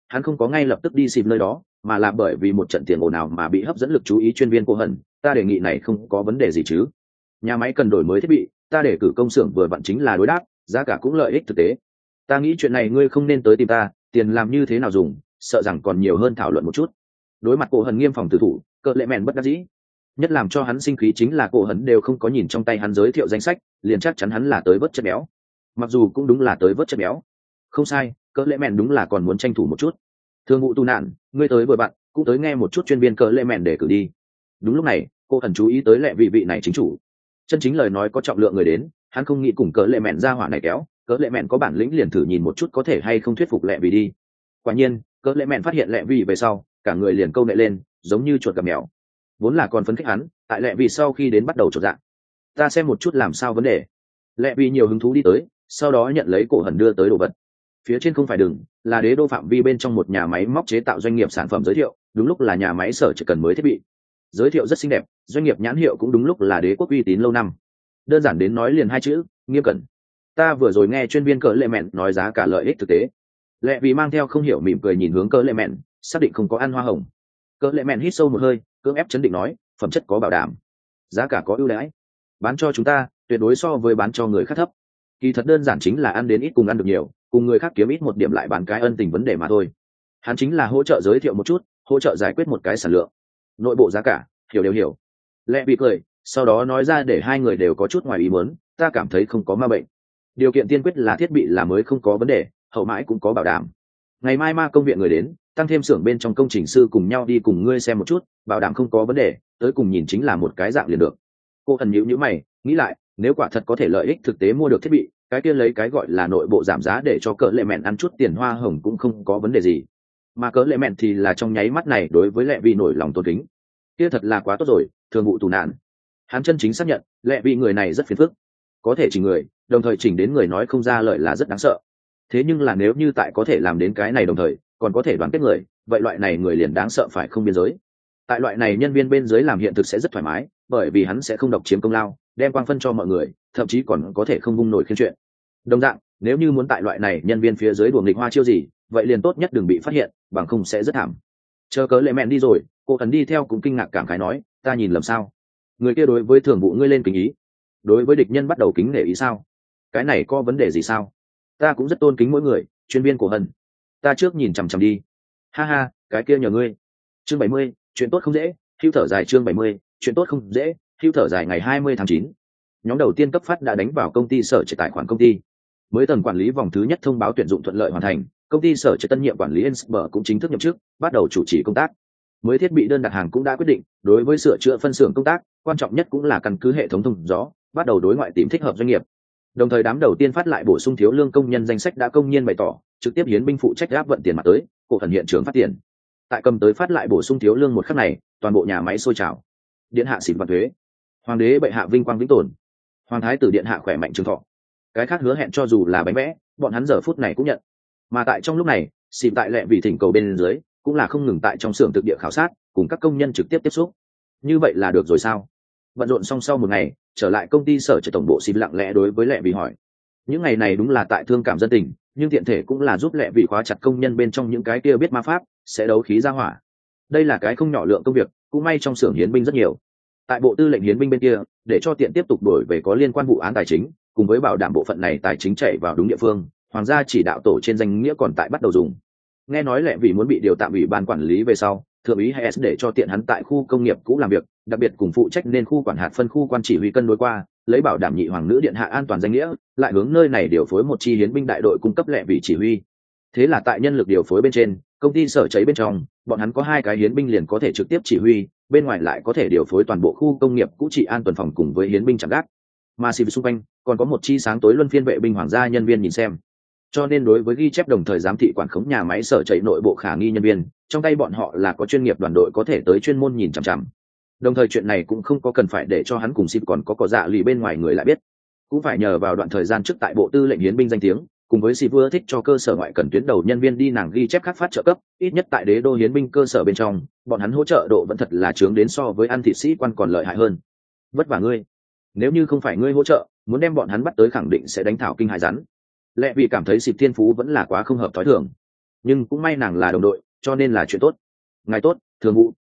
hắn không có ngay lập tức đi xịp nơi đó, mà là bởi vì một trận tiền ồn ào mà bị hấp dẫn lực chú ý chuyên viên Cô Hận. Ta đề nghị này không có vấn đề gì chứ? Nhà máy cần đổi mới thiết bị, ta để cử công xưởng vừa vặn chính là đối đáp, giá cả cũng lợi ích thực tế. Ta nghĩ chuyện này ngươi không nên tới tìm ta, tiền làm như thế nào dùng, sợ rằng còn nhiều hơn thảo luận một chút. Đối mặt Cô Hận nghiêm phòng tử thủ, Cờ Lệ Mèn bất đắc dĩ. Nhất làm cho hắn sinh khí chính là Cô Hận đều không có nhìn trong tay hắn giới thiệu danh sách, liền chắc chắn hắn là tới vớt chất béo. Mặc dù cũng đúng là tới vớt chất béo, không sai, Cờ Lệ Mèn đúng là còn muốn tranh thủ một chút. Thương vụ tu nạn, ngươi tới vừa bạn, cũng tới nghe một chút chuyên viên Cờ Lệ Mèn để cử đi. Đúng lúc này, Cô Hận chú ý tới Lệ vị này chính chủ. Chân chính lời nói có trọng lượng người đến, hắn không nghĩ cùng Cờ Lệ Mèn ra hỏa này kéo, Cờ Lệ Mèn có bản lĩnh liền thử nhìn một chút có thể hay không thuyết phục Lệ vị đi. Quả nhiên, Cờ Lệ Mèn phát hiện Lệ vị về sau, cả người liền câu nệ lên, giống như chuột gặp mèo. Vốn là còn phấn khích hắn, tại Lệ vị sau khi đến bắt đầu chột dạ. Ta xem một chút làm sao vấn đề. Lệ vị nhiều hứng thú đi tới, sau đó nhận lấy Cổ Hận đưa tới đồ vật. Phía trên không phải đừng, là đế đô phạm vi bên trong một nhà máy móc chế tạo doanh nghiệp sản phẩm giới thiệu, đúng lúc là nhà máy sở chỉ cần mới thiết bị. Giới thiệu rất xinh đẹp, doanh nghiệp nhãn hiệu cũng đúng lúc là đế quốc uy tín lâu năm. Đơn giản đến nói liền hai chữ, nghiêm cẩn. Ta vừa rồi nghe chuyên viên Cờ Lệ Mèn nói giá cả lợi ích thực tế. Lệ vì mang theo không hiểu mỉm cười nhìn hướng Cờ Lệ Mèn, xác định không có ăn hoa hồng. Cờ Lệ Mèn hít sâu một hơi, cưỡng ép chấn định nói, phẩm chất có bảo đảm, giá cả có ưu đãi, bán cho chúng ta tuyệt đối so với bán cho người khác thấp. Kỳ thật đơn giản chính là ăn đến ít cùng ăn được nhiều, cùng người khác kiếm ít một điểm lại bán cái ân tình vấn đề mà thôi. Hắn chính là hỗ trợ giới thiệu một chút, hỗ trợ giải quyết một cái sản lượng. Nội bộ giá cả, hiểu đều hiểu. Lệ bị cười, sau đó nói ra để hai người đều có chút ngoài ý muốn, ta cảm thấy không có ma bệnh. Điều kiện tiên quyết là thiết bị là mới không có vấn đề, hậu mãi cũng có bảo đảm. Ngày mai ma công viện người đến, tăng thêm xưởng bên trong công trình sư cùng nhau đi cùng ngươi xem một chút, bảo đảm không có vấn đề, tới cùng nhìn chính là một cái dạng liền được. Cô Hận nhíu mày, nghĩ lại, nếu quả thật có thể lợi ích thực tế mua được thiết bị, cái kia lấy cái gọi là nội bộ giảm giá để cho Cờ Lệ Mèn ăn chút tiền hoa hồng cũng không có vấn đề gì. Mà Cờ Lệ Mèn thì là trong nháy mắt này đối với Lệ vị nổi lòng tôn kính. Kia thật là quá tốt rồi, thường vụ tù nạn. Hắn chân chính xác nhận, Lệ vị người này rất phiền phức, có thể chỉnh người, đồng thời chỉnh đến người nói không ra lời là rất đáng sợ. Thế nhưng là nếu như tại có thể làm đến cái này đồng thời, còn có thể đoàn kết người, vậy loại này người liền đáng sợ phải không biên giới. Tại loại này nhân viên bên dưới làm hiện thực sẽ rất thoải mái, bởi vì hắn sẽ không độc chiếm công lao, đem quang phân cho mọi người, thậm chí còn có thể không vung nổi khiên chuyện. Đồng dạng, nếu như muốn tại loại này nhân viên phía dưới đùa nghịch hoa chiêu gì, vậy liền tốt nhất đừng bị phát hiện, bằng không sẽ rất thảm. Chờ Cờ Lệ Mèn đi rồi, Cô Hận đi theo cũng kinh ngạc cảm khái nói, ta nhìn lầm sao? Người kia đối với thường vụ ngươi lên kính ý, đối với địch nhân bắt đầu kính nể ý sao? Cái này có vấn đề gì sao? Ta cũng rất tôn kính mỗi người, chuyên viên của Hận. Ta trước nhìn chằm chằm đi. Ha ha, cái kia nhờ ngươi. Chương 70, chuyện tốt không dễ, hưu thở dài. Chương 70, chuyện tốt không dễ, hưu thở dài. Ngày 20 tháng 9, nhóm đầu tiên cấp phát đã đánh vào công ty sở trệ tài khoản công ty. Mới tầng quản lý vòng thứ nhất thông báo tuyển dụng thuận lợi hoàn thành, công ty sở trệ tân nhiệm quản lý Ensber cũng chính thức nhậm chức, bắt đầu chủ trì công tác. Mới thiết bị đơn đặt hàng cũng đã quyết định, đối với sửa chữa phân xưởng công tác, quan trọng nhất cũng là căn cứ hệ thống thông gió, bắt đầu đối ngoại tìm thích hợp doanh nghiệp. Đồng thời đám đầu tiên phát lại bổ sung thiếu lương công nhân danh sách đã công nhiên bày tỏ, trực tiếp hiến binh phụ trách áp vận tiền mặt tới, Cổ Hận hiện trường phát tiền. Tại cầm tới phát lại bổ sung thiếu lương một khắc này, toàn bộ nhà máy sôi trào. Điện hạ xỉn vạn thuế, hoàng đế bệ hạ vinh quang vĩnh tồn, hoàng thái tử điện hạ khỏe mạnh trường thọ. Cái khác hứa hẹn cho dù là bánh vẽ, bọn hắn giờ phút này cũng nhận. Mà tại trong lúc này, xỉn tại Lệ vị thỉnh cầu bên dưới, cũng là không ngừng tại trong xưởng thực địa khảo sát, cùng các công nhân trực tiếp tiếp xúc. Như vậy là được rồi sao? Bận rộn xong sau một ngày, trở lại công ty sở trệ tổng bộ, xỉn lặng lẽ đối với Lệ vị hỏi. Những ngày này đúng là tại thương cảm dân tình, nhưng tiện thể cũng là giúp Lệ vị khóa chặt công nhân bên trong những cái kia biết ma pháp, sẽ đấu khí ra hỏa. Đây là cái không nhỏ lượng công việc, cũng may trong xưởng hiến binh rất nhiều. Tại bộ tư lệnh hiến binh bên kia, để cho tiện tiếp tục đổi về có liên quan vụ án tài chính, cùng với bảo đảm bộ phận này tài chính chạy vào đúng địa phương, hoàng gia chỉ đạo tổ trên danh nghĩa còn tại bắt đầu dùng. Nghe nói Lệ vị muốn bị điều tạm ủy ban quản lý về sau, thượng úy Hayes để cho tiện hắn tại khu công nghiệp cũ làm việc, đặc biệt cùng phụ trách nên khu quản hạt phân khu quan chỉ huy cân đối qua, lấy bảo đảm nhị hoàng nữ điện hạ an toàn danh nghĩa, lại hướng nơi này điều phối một chi hiến binh đại đội cung cấp Lệ vị chỉ huy. Thế là tại nhân lực điều phối bên trên, công ty sở cháy bên trong, bọn hắn có 2 cái hiến binh liền có thể trực tiếp chỉ huy, bên ngoài lại có thể điều phối toàn bộ khu công nghiệp cũ trị an tuần phòng cùng với hiến binh chạm gác. Mà xịp xung quanh còn có một chi sáng tối luân phiên vệ binh hoàng gia nhân viên nhìn xem. Cho nên đối với ghi chép đồng thời giám thị quản khống nhà máy sở cháy nội bộ khả nghi nhân viên, trong tay bọn họ là có chuyên nghiệp đoàn đội có thể tới chuyên môn nhìn chằm chằm. Đồng thời chuyện này cũng không có cần phải để cho hắn cùng xịp còn có dạ lì bên ngoài người lại biết, cũng phải nhờ vào đoạn thời gian trước tại bộ tư lệnh hiến binh danh tiếng, cùng với xịp vừa thích cho cơ sở ngoại cần tuyến đầu nhân viên đi nàng ghi chép khác phát trợ cấp, ít nhất tại đế đô hiến binh cơ sở bên trong, bọn hắn hỗ trợ độ vẫn thật là chướng đến so với ăn thị sĩ quan còn lợi hại hơn. Vất vả ngươi, nếu như không phải ngươi hỗ trợ, muốn đem bọn hắn bắt tới khẳng định sẽ đánh thảo kinh hại rắn. Lệ vì cảm thấy xịp thiên phú vẫn là quá không hợp thói thường. nhưng cũng may nàng là đồng đội cho nên là chuyện tốt. Ngài tốt, thường vụ.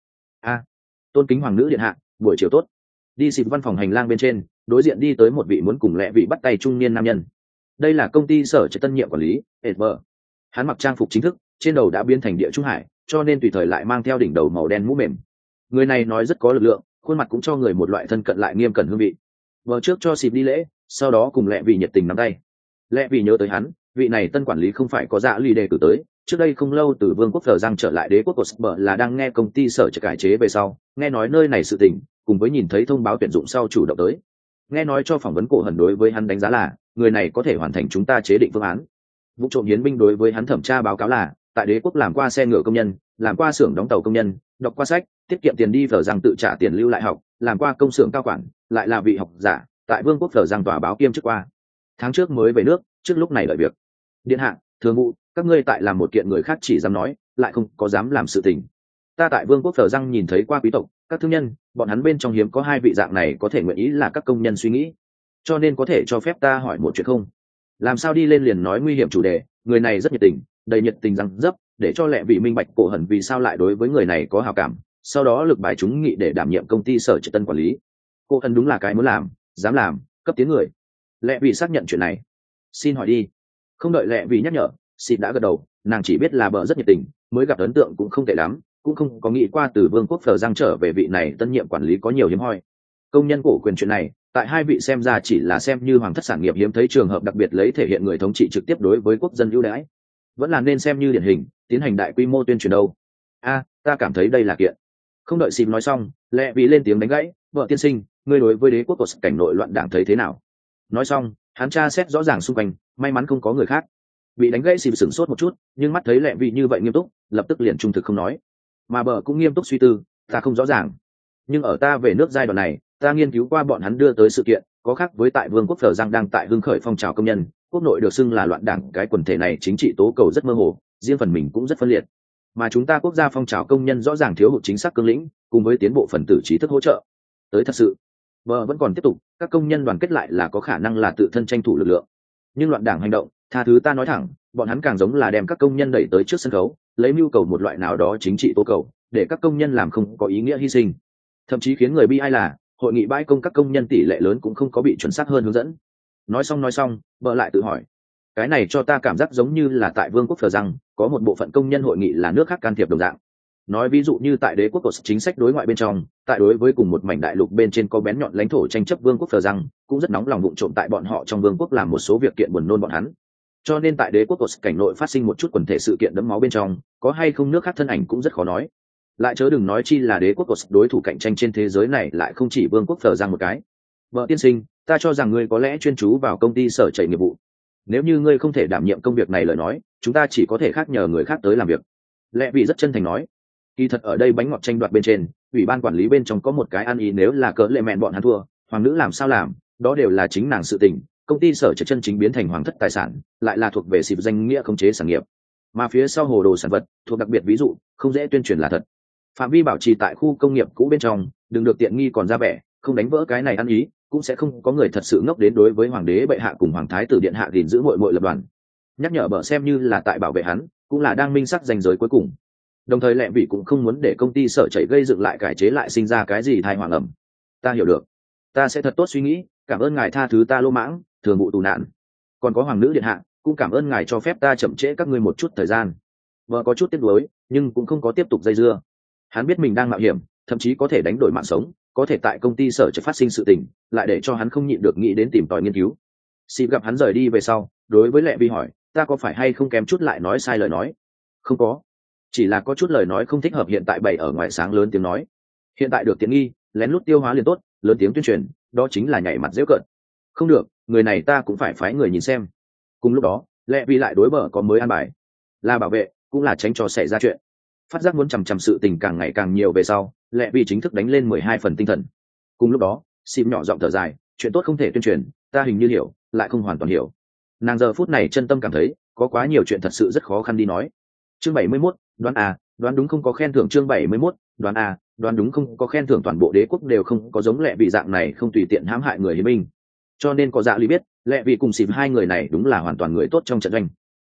Tôn kính hoàng nữ điện hạ, buổi chiều tốt. Đi xịp văn phòng hành lang bên trên, đối diện đi tới một vị muốn cùng Lệ Vị bắt tay trung niên nam nhân. Đây là công ty sở trệ tân nhiệm quản lý Edber. Hắn mặc trang phục chính thức, trên đầu đã biến thành địa trung hải, cho nên tùy thời lại mang theo đỉnh đầu màu đen mũ mềm. Người này nói rất có lực lượng, khuôn mặt cũng cho người một loại thân cận lại nghiêm cẩn hương vị. Vợ trước cho xịp đi lễ, sau đó cùng Lệ Vị nhiệt tình nắm tay. Lệ Vị nhớ tới hắn, vị này tân quản lý không phải có dạ lì đề cử tới, trước đây không lâu từ vương quốc Phở Giang trở lại đế quốc của Spur là đang nghe công ty sở trệ cải chế về sau, nghe nói nơi này sự tình, cùng với nhìn thấy thông báo tuyển dụng sau chủ động tới. Nghe nói cho phỏng vấn cổ hẩn đối với hắn đánh giá là người này có thể hoàn thành chúng ta chế định phương án. Vụ trộm hiến binh đối với hắn thẩm tra báo cáo là tại đế quốc làm qua xe ngựa công nhân, làm qua xưởng đóng tàu công nhân, đọc qua sách, tiết kiệm tiền đi Phở Giang tự trả tiền lưu lại học, làm qua công xưởng cao quản, lại là vị học giả, tại vương quốc Phở Giang tòa báo kiêm chức qua. Tháng trước mới về nước, trước lúc này đợi việc. Điện hạ, thường vụ, các ngươi tại làm một kiện người khác chỉ dám nói, lại không có dám làm sự tình. Ta tại vương quốc Phở Giang nhìn thấy qua quý tộc, các thương nhân, bọn hắn bên trong hiếm có hai vị dạng này có thể nguyện ý là các công nhân suy nghĩ, cho nên có thể cho phép ta hỏi một chuyện không? Làm sao đi lên liền nói nguy hiểm chủ đề? Người này rất nhiệt tình, đầy nhiệt tình răng dấp, để cho Lệ Vị minh bạch cổ hẩn vì sao lại đối với người này có hào cảm, sau đó lực bài chúng nghị để đảm nhiệm công ty sở trệ tân quản lý. Cổ hẩn đúng là cái muốn làm, dám làm, cấp tiến người. Lệ Vị xác nhận chuyện này. Xin hỏi đi. Không đợi Lệ Vị nhắc nhở, xịt đã gật đầu, nàng chỉ biết là bợ rất nhiệt tình, mới gặp ấn tượng cũng không tệ lắm, cũng không có nghĩ qua từ vương quốc Phở Giang trở về vị này tân nhiệm quản lý có nhiều hiếm hoi. Công nhân cổ quyền chuyện này, tại hai vị xem ra chỉ là xem như hoàng thất sản nghiệp hiếm thấy trường hợp đặc biệt lấy thể hiện người thống trị trực tiếp đối với quốc dân ưu đãi, vẫn là nên xem như điển hình tiến hành đại quy mô tuyên truyền đâu. Ta cảm thấy đây là kiện. Không đợi xịp nói xong, Lệ Vị lên tiếng đánh gãy, vợ tiên sinh, ngươi đối với đế quốc của cảnh nội loạn đảng thấy thế nào? Nói xong, hắn tra xét rõ ràng xung quanh, may mắn không có người khác. Bị đánh gãy xịp sửng sốt một chút, nhưng mắt thấy Lệ Vị như vậy nghiêm túc, lập tức liền trung thực không nói. Mà bờ cũng nghiêm túc suy tư, ta không rõ ràng, nhưng ở ta về nước giai đoạn này, ta nghiên cứu qua bọn hắn đưa tới sự kiện, có khác với tại vương quốc Phở Giang đang tại hưng khởi phong trào công nhân, quốc nội được xưng là loạn đảng, cái quần thể này chính trị tố cầu rất mơ hồ, riêng phần mình cũng rất phân liệt. Mà chúng ta quốc gia phong trào công nhân rõ ràng thiếu hụt chính xác cương lĩnh, cùng với tiến bộ phần tử trí thức hỗ trợ. Tới thật sự, bờ vẫn còn tiếp tục, các công nhân đoàn kết lại là có khả năng là tự thân tranh thủ lực lượng. Nhưng loạn đảng hành động, tha thứ ta nói thẳng, bọn hắn càng giống là đem các công nhân đẩy tới trước sân khấu, lấy mưu cầu một loại nào đó chính trị tố cầu, để các công nhân làm không có ý nghĩa hy sinh. Thậm chí khiến người bi ai là hội nghị bãi công các công nhân tỷ lệ lớn cũng không có bị chuẩn xác hơn hướng dẫn. Nói xong vợ lại tự hỏi, cái này cho ta cảm giác giống như là tại vương quốc Phở Giang có một bộ phận công nhân hội nghị là nước khác can thiệp đồng dạng. Nói ví dụ như tại đế quốc của chính sách đối ngoại bên trong, tại đối với cùng một mảnh đại lục bên trên có bén nhọn lãnh thổ tranh chấp vương quốc Phở Giang cũng rất nóng lòng vụng trộm tại bọn họ trong vương quốc làm một số việc kiện buồn nôn bọn hắn. Cho nên tại đế quốc của cảnh nội phát sinh một chút quần thể sự kiện đẫm máu bên trong, có hay không nước khác thân ảnh cũng rất khó nói. Lại chớ đừng nói chi là đế quốc của đối thủ cạnh tranh trên thế giới này lại không chỉ vương quốc Phở Giang một cái. Vợ tiên sinh, ta cho rằng ngươi có lẽ chuyên chú vào công ty sở trệ nghiệp vụ. Nếu như ngươi không thể đảm nhiệm công việc này lời nói, chúng ta chỉ có thể khác nhờ người khác tới làm việc. Lệ Vị rất chân thành nói. Kỳ thật ở đây bánh ngọt tranh đoạt bên trên, ủy ban quản lý bên trong có một cái ăn ý, nếu là cỡ lệ mẹn bọn hắn thua, hoàng nữ làm sao làm, đó đều là chính nàng sự tình. Công ty sở trệ chân chính biến thành hoàng thất tài sản, lại là thuộc về xịp danh nghĩa khống chế sản nghiệp. Mà phía sau hồ đồ sản vật thuộc đặc biệt ví dụ, không dễ tuyên truyền là thật. Phạm vi bảo trì tại khu công nghiệp cũ bên trong, đừng được tiện nghi còn ra vẻ, không đánh vỡ cái này ăn ý, cũng sẽ không có người thật sự ngốc đến đối với hoàng đế bệ hạ cùng hoàng thái tử điện hạ gìn giữ muội lập đoàn. Nhắc nhở bợ xem như là tại bảo vệ hắn, cũng là đang minh sắc ranh giới cuối cùng. Đồng thời Lệ Vị cũng không muốn để công ty sở chảy gây dựng lại cải chế lại sinh ra cái gì tai họa ẩm. Ta hiểu được, ta sẽ thật tốt suy nghĩ, cảm ơn ngài tha thứ ta lô mãng, thường vụ tù nạn. Còn có hoàng nữ điện hạ, cũng cảm ơn ngài cho phép ta chậm trễ các ngươi một chút thời gian. Vợ có chút tiếc nuối, nhưng cũng không có tiếp tục dây dưa. Hắn biết mình đang mạo hiểm, thậm chí có thể đánh đổi mạng sống, có thể tại công ty sở chảy phát sinh sự tình, lại để cho hắn không nhịn được nghĩ đến tìm tòi nghiên cứu. Xịp gặp hắn rời đi về sau, đối với Lệ Vị hỏi, ta có phải hay không kém chút lại nói sai lời nói? Không có, chỉ là có chút lời nói không thích hợp hiện tại bày ở ngoài sáng lớn tiếng nói. Hiện tại được tiện nghi, lén lút tiêu hóa liền tốt, lớn tiếng tuyên truyền, đó chính là nhảy mặt giễu cợt. Không được, người này ta cũng phải phái người nhìn xem. Cùng lúc đó, Lệ Vị lại đối bờ có mới an bài, là bảo vệ, cũng là tránh cho xảy ra chuyện. Phát giác muốn chằm chằm sự tình càng ngày càng nhiều về sau, Lệ Vị chính thức đánh lên 12 phần tinh thần. Cùng lúc đó, xịp nhỏ giọng thở dài, chuyện tốt không thể tuyên truyền, ta hình như hiểu, lại không hoàn toàn hiểu. Nàng giờ phút này chân tâm cảm thấy, có quá nhiều chuyện thật sự rất khó khăn đi nói. Chương 71, đoán đúng không có khen thưởng. Chương 71, đoán đúng không có khen thưởng. Toàn bộ đế quốc đều không có giống Lệ Vị dạng này không tùy tiện hãm hại người hiến binh. Cho nên có dạ lý biết, Lệ Vị cùng xịp hai người này đúng là hoàn toàn người tốt trong trận doanh.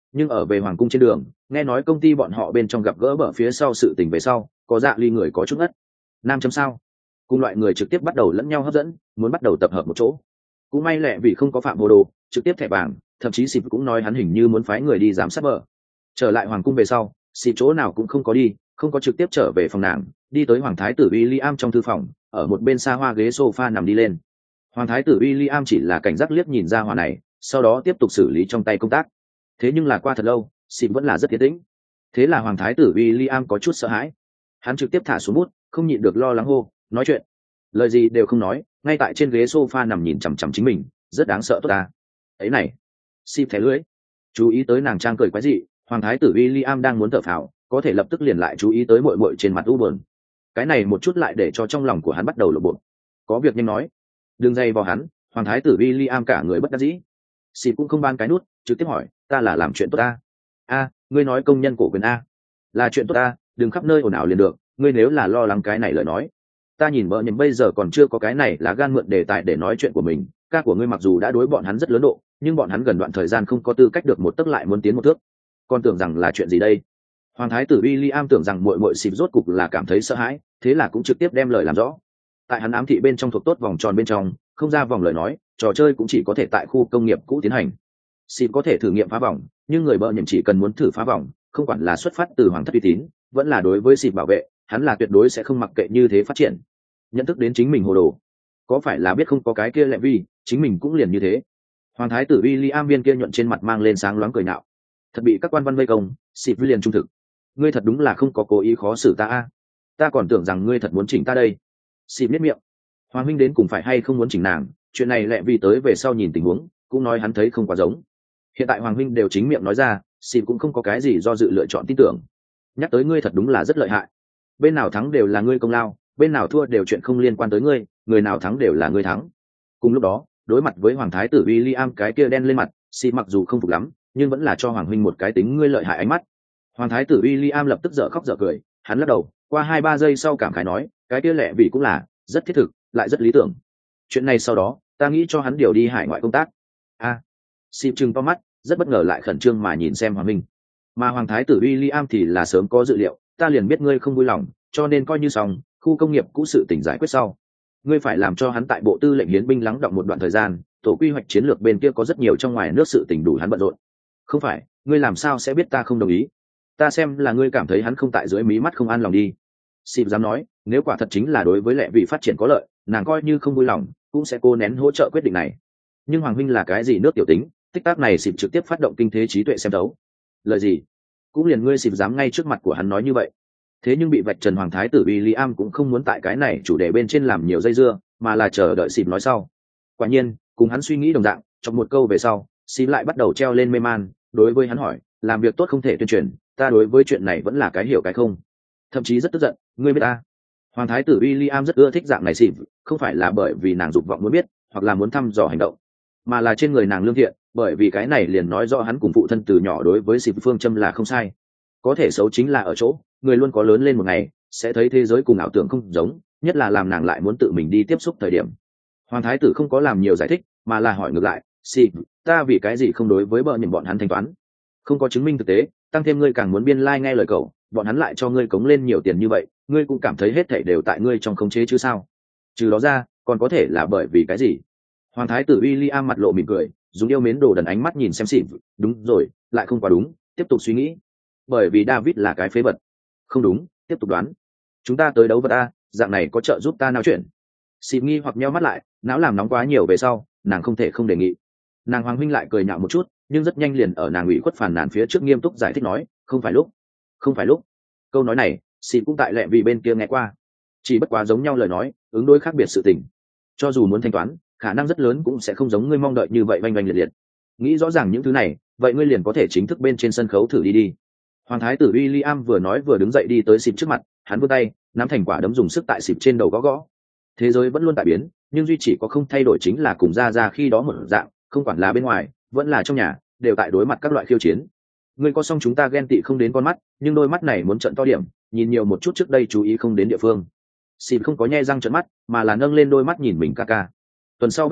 nhưng ở về hoàng cung trên đường nghe nói công ty bọn họ bên trong gặp gỡ bờ phía sau sự tình về sau có dạ ly người có chút ngất. Nam chấm sao cùng loại người trực tiếp bắt đầu lẫn nhau hấp dẫn, muốn bắt đầu tập hợp một chỗ. Cũng may lẹ vì không có phạm vô đồ trực tiếp thẻ vàng, thậm chí xịp cũng nói hắn hình như muốn phái người đi giám sát bờ. Trở lại hoàng cung về sau, xịp chỗ nào cũng không có đi, không có trực tiếp trở về phòng nàng, đi tới hoàng thái tử William trong thư phòng, ở một bên xa hoa ghế sofa nằm đi lên. Hoàng thái tử William chỉ là cảnh giác liếc nhìn ra hỏa này, sau đó tiếp tục xử lý trong tay công tác. Thế nhưng là qua thật lâu, xịp vẫn là rất tiến tĩnh. Thế là hoàng thái tử William có chút sợ hãi, hắn trực tiếp thả xuống bút, không nhịn được lo lắng hô, nói chuyện. Lời gì đều không nói, ngay tại trên ghế sofa nằm nhìn chằm chằm chính mình, rất đáng sợ tốt ta. Ấy này, xịp thẻ lưỡi, chú ý tới nàng trang cười quái dị. Hoàng thái tử William đang muốn thở phào, có thể lập tức liền lại chú ý tới muội muội trên mặt u buồn. Cái này một chút lại để cho trong lòng của hắn bắt đầu lộn bột. Có việc nhanh nói, đừng dây vào hắn. Hoàng thái tử William cả người bất đắc dĩ. Xịp cũng không ban cái nút, trực tiếp hỏi, ta là làm chuyện tốt ta? A, ngươi nói công nhân cổ quyền a? Là chuyện tốt ta, đừng khắp nơi ồn ào liền được. Ngươi nếu là lo lắng cái này lời nói, ta nhìn vợ nhìn bây giờ còn chưa có cái này là gan mượn đề tài để nói chuyện của mình. Ca của ngươi mặc dù đã đối bọn hắn rất lớn độ, nhưng bọn hắn gần đoạn thời gian không có tư cách được một tấc lại muốn tiến một thước. Con tưởng rằng là chuyện gì đây? Hoàng thái tử William tưởng rằng muội xịp rốt cục là cảm thấy sợ hãi, thế là cũng trực tiếp đem lời làm rõ. Tại hắn ám thị bên trong thuộc tốt vòng tròn bên trong, không ra vòng lời nói, trò chơi cũng chỉ có thể tại khu công nghiệp cũ tiến hành. Xịp có thể thử nghiệm phá vòng, nhưng người bợ nhậm chỉ cần muốn thử phá vòng, không quản là xuất phát từ hoàng thất uy tín, vẫn là đối với xịp bảo vệ, hắn là tuyệt đối sẽ không mặc kệ như thế phát triển. Nhận thức đến chính mình hồ đồ, có phải là biết không có cái kia lẹ vì chính mình cũng liền như thế. Hoàng thái tử William viên kia nhuận trên mặt mang lên sáng loáng cười nhạo, thật bị các quan văn vây công. Xịp liền trung thực, ngươi thật đúng là không có cố ý khó xử ta a, ta còn tưởng rằng ngươi thật muốn chỉnh ta đây. Xịp biết miệng, hoàng huynh đến cùng phải hay không muốn chỉnh nàng, chuyện này lẹ vì tới về sau nhìn tình huống cũng nói hắn thấy không quá giống. Hiện tại hoàng huynh đều chính miệng nói ra, Xịp cũng không có cái gì do dự lựa chọn tin tưởng. Nhắc tới ngươi thật đúng là rất lợi hại, bên nào thắng đều là ngươi công lao, bên nào thua đều chuyện không liên quan tới ngươi, người nào thắng đều là ngươi thắng. Cùng lúc đó, đối mặt với hoàng thái tử William cái kia đen lên mặt, Xịp mặc dù không phục lắm, nhưng vẫn là cho hoàng huynh một cái tính ngươi lợi hại ánh mắt. Hoàng thái tử William lập tức dở khóc dở cười, hắn lắc đầu, qua 2-3 giây sau cảm khái nói, cái kia lẹ vì cũng là rất thiết thực, lại rất lý tưởng. Chuyện này sau đó, ta nghĩ cho hắn điều đi hải ngoại công tác. A, Xịp trừng to mắt, rất bất ngờ lại khẩn trương mà nhìn xem hoàng huynh. Mà hoàng thái tử William thì là sớm có dự liệu, ta liền biết ngươi không vui lòng, cho nên coi như xong, khu công nghiệp cũ sự tỉnh giải quyết sau, ngươi phải làm cho hắn tại bộ tư lệnh hiến binh lắng đọng một đoạn thời gian, tổ quy hoạch chiến lược bên kia có rất nhiều trong ngoài nước sự tỉnh đủ hắn bận rộn. Không phải, ngươi làm sao sẽ biết ta không đồng ý? Ta xem là ngươi cảm thấy hắn không tại dưới mí mắt không an lòng đi. Xịp dám nói, nếu quả thật chính là đối với lẹ vị phát triển có lợi, nàng coi như không vui lòng cũng sẽ cố nén hỗ trợ quyết định này. Nhưng hoàng huynh là cái gì nước tiểu tính, tích tác này Xịp trực tiếp phát động kinh thế trí tuệ xem đấu. Lời gì cũng liền ngươi Xịp dám ngay trước mặt của hắn nói như vậy. Thế nhưng bị vạch trần hoàng thái tử William cũng không muốn tại cái này chủ đề bên trên làm nhiều dây dưa, mà là chờ đợi Xịp nói sau. Quả nhiên, cùng hắn suy nghĩ đồng dạng, trong một câu về sau, Xịp lại bắt đầu treo lên mê man, đối với hắn hỏi, làm việc tốt không thể tuyên truyền, ta đối với chuyện này vẫn là cái hiểu cái không, thậm chí rất tức giận, ngươi biết ta. Hoàng thái tử William rất ưa thích dạng này Xịp, không phải là bởi vì nàng dục vọng muốn biết, hoặc là muốn thăm dò hành động, mà là trên người nàng lương thiện, bởi vì cái này liền nói rõ hắn cùng phụ thân từ nhỏ đối với Xịp phương châm là không sai. Có thể xấu chính là ở chỗ, người luôn có lớn lên một ngày, sẽ thấy thế giới cùng ảo tưởng không giống, nhất là làm nàng lại muốn tự mình đi tiếp xúc thời điểm. Hoàng thái tử không có làm nhiều giải thích, mà là hỏi ngược lại, Xịp, ta vì cái gì không đối với bợ nhầm bọn hắn thanh toán? Không có chứng minh thực tế, tăng thêm ngươi càng muốn biên nghe lời cậu, bọn hắn lại cho ngươi cống lên nhiều tiền như vậy, ngươi cũng cảm thấy hết thảy đều tại ngươi trong khống chế chứ sao? Trừ đó ra, còn có thể là bởi vì cái gì? Hoàng thái tử William mặt lộ mỉm cười, dùng yêu mến đồ đần ánh mắt nhìn xem Xịp, đúng rồi, lại không quá đúng, tiếp tục suy nghĩ. Bởi vì David là cái phế vật. Không đúng, tiếp tục đoán. Chúng ta tới đấu vật a, dạng này có trợ giúp ta nào chuyện. Xịp nghi hoặc nheo mắt lại, não làm nóng quá nhiều về sau, nàng không thể không đề nghị. Nàng hoàng huynh lại cười nhạo một chút, nhưng rất nhanh liền ở nàng ủy khuất phàn nàn phía trước nghiêm túc giải thích nói, không phải lúc, không phải lúc. Câu nói này, Xịp cũng tại lẹ vì bên kia nghe qua. Chỉ bất quá giống nhau lời nói, ứng đối khác biệt sự tình. Cho dù muốn thanh toán, khả năng rất lớn cũng sẽ không giống ngươi mong đợi như vậy oanh oanh liệt liệt. Nghĩ rõ ràng những thứ này, vậy ngươi liền có thể chính thức bên trên sân khấu thử đi. Hoàng thái tử William vừa nói vừa đứng dậy đi tới Xịp trước mặt, hắn vươn tay, nắm thành quả đấm dùng sức tại Xịp trên đầu gõ gõ. Thế giới vẫn luôn tại biến, nhưng duy chỉ có không thay đổi chính là cùng ra khi đó một dạng, không quản là bên ngoài, vẫn là trong nhà, đều tại đối mặt các loại khiêu chiến. Ngươi có xong chúng ta ghen tị không đến con mắt, nhưng đôi mắt này muốn trận to điểm, nhìn nhiều một chút trước đây chú ý không đến địa phương. Xịp không có nhe răng trợn mắt, mà là nâng lên đôi mắt nhìn mình ca ca. Tuần sau bắt đầu,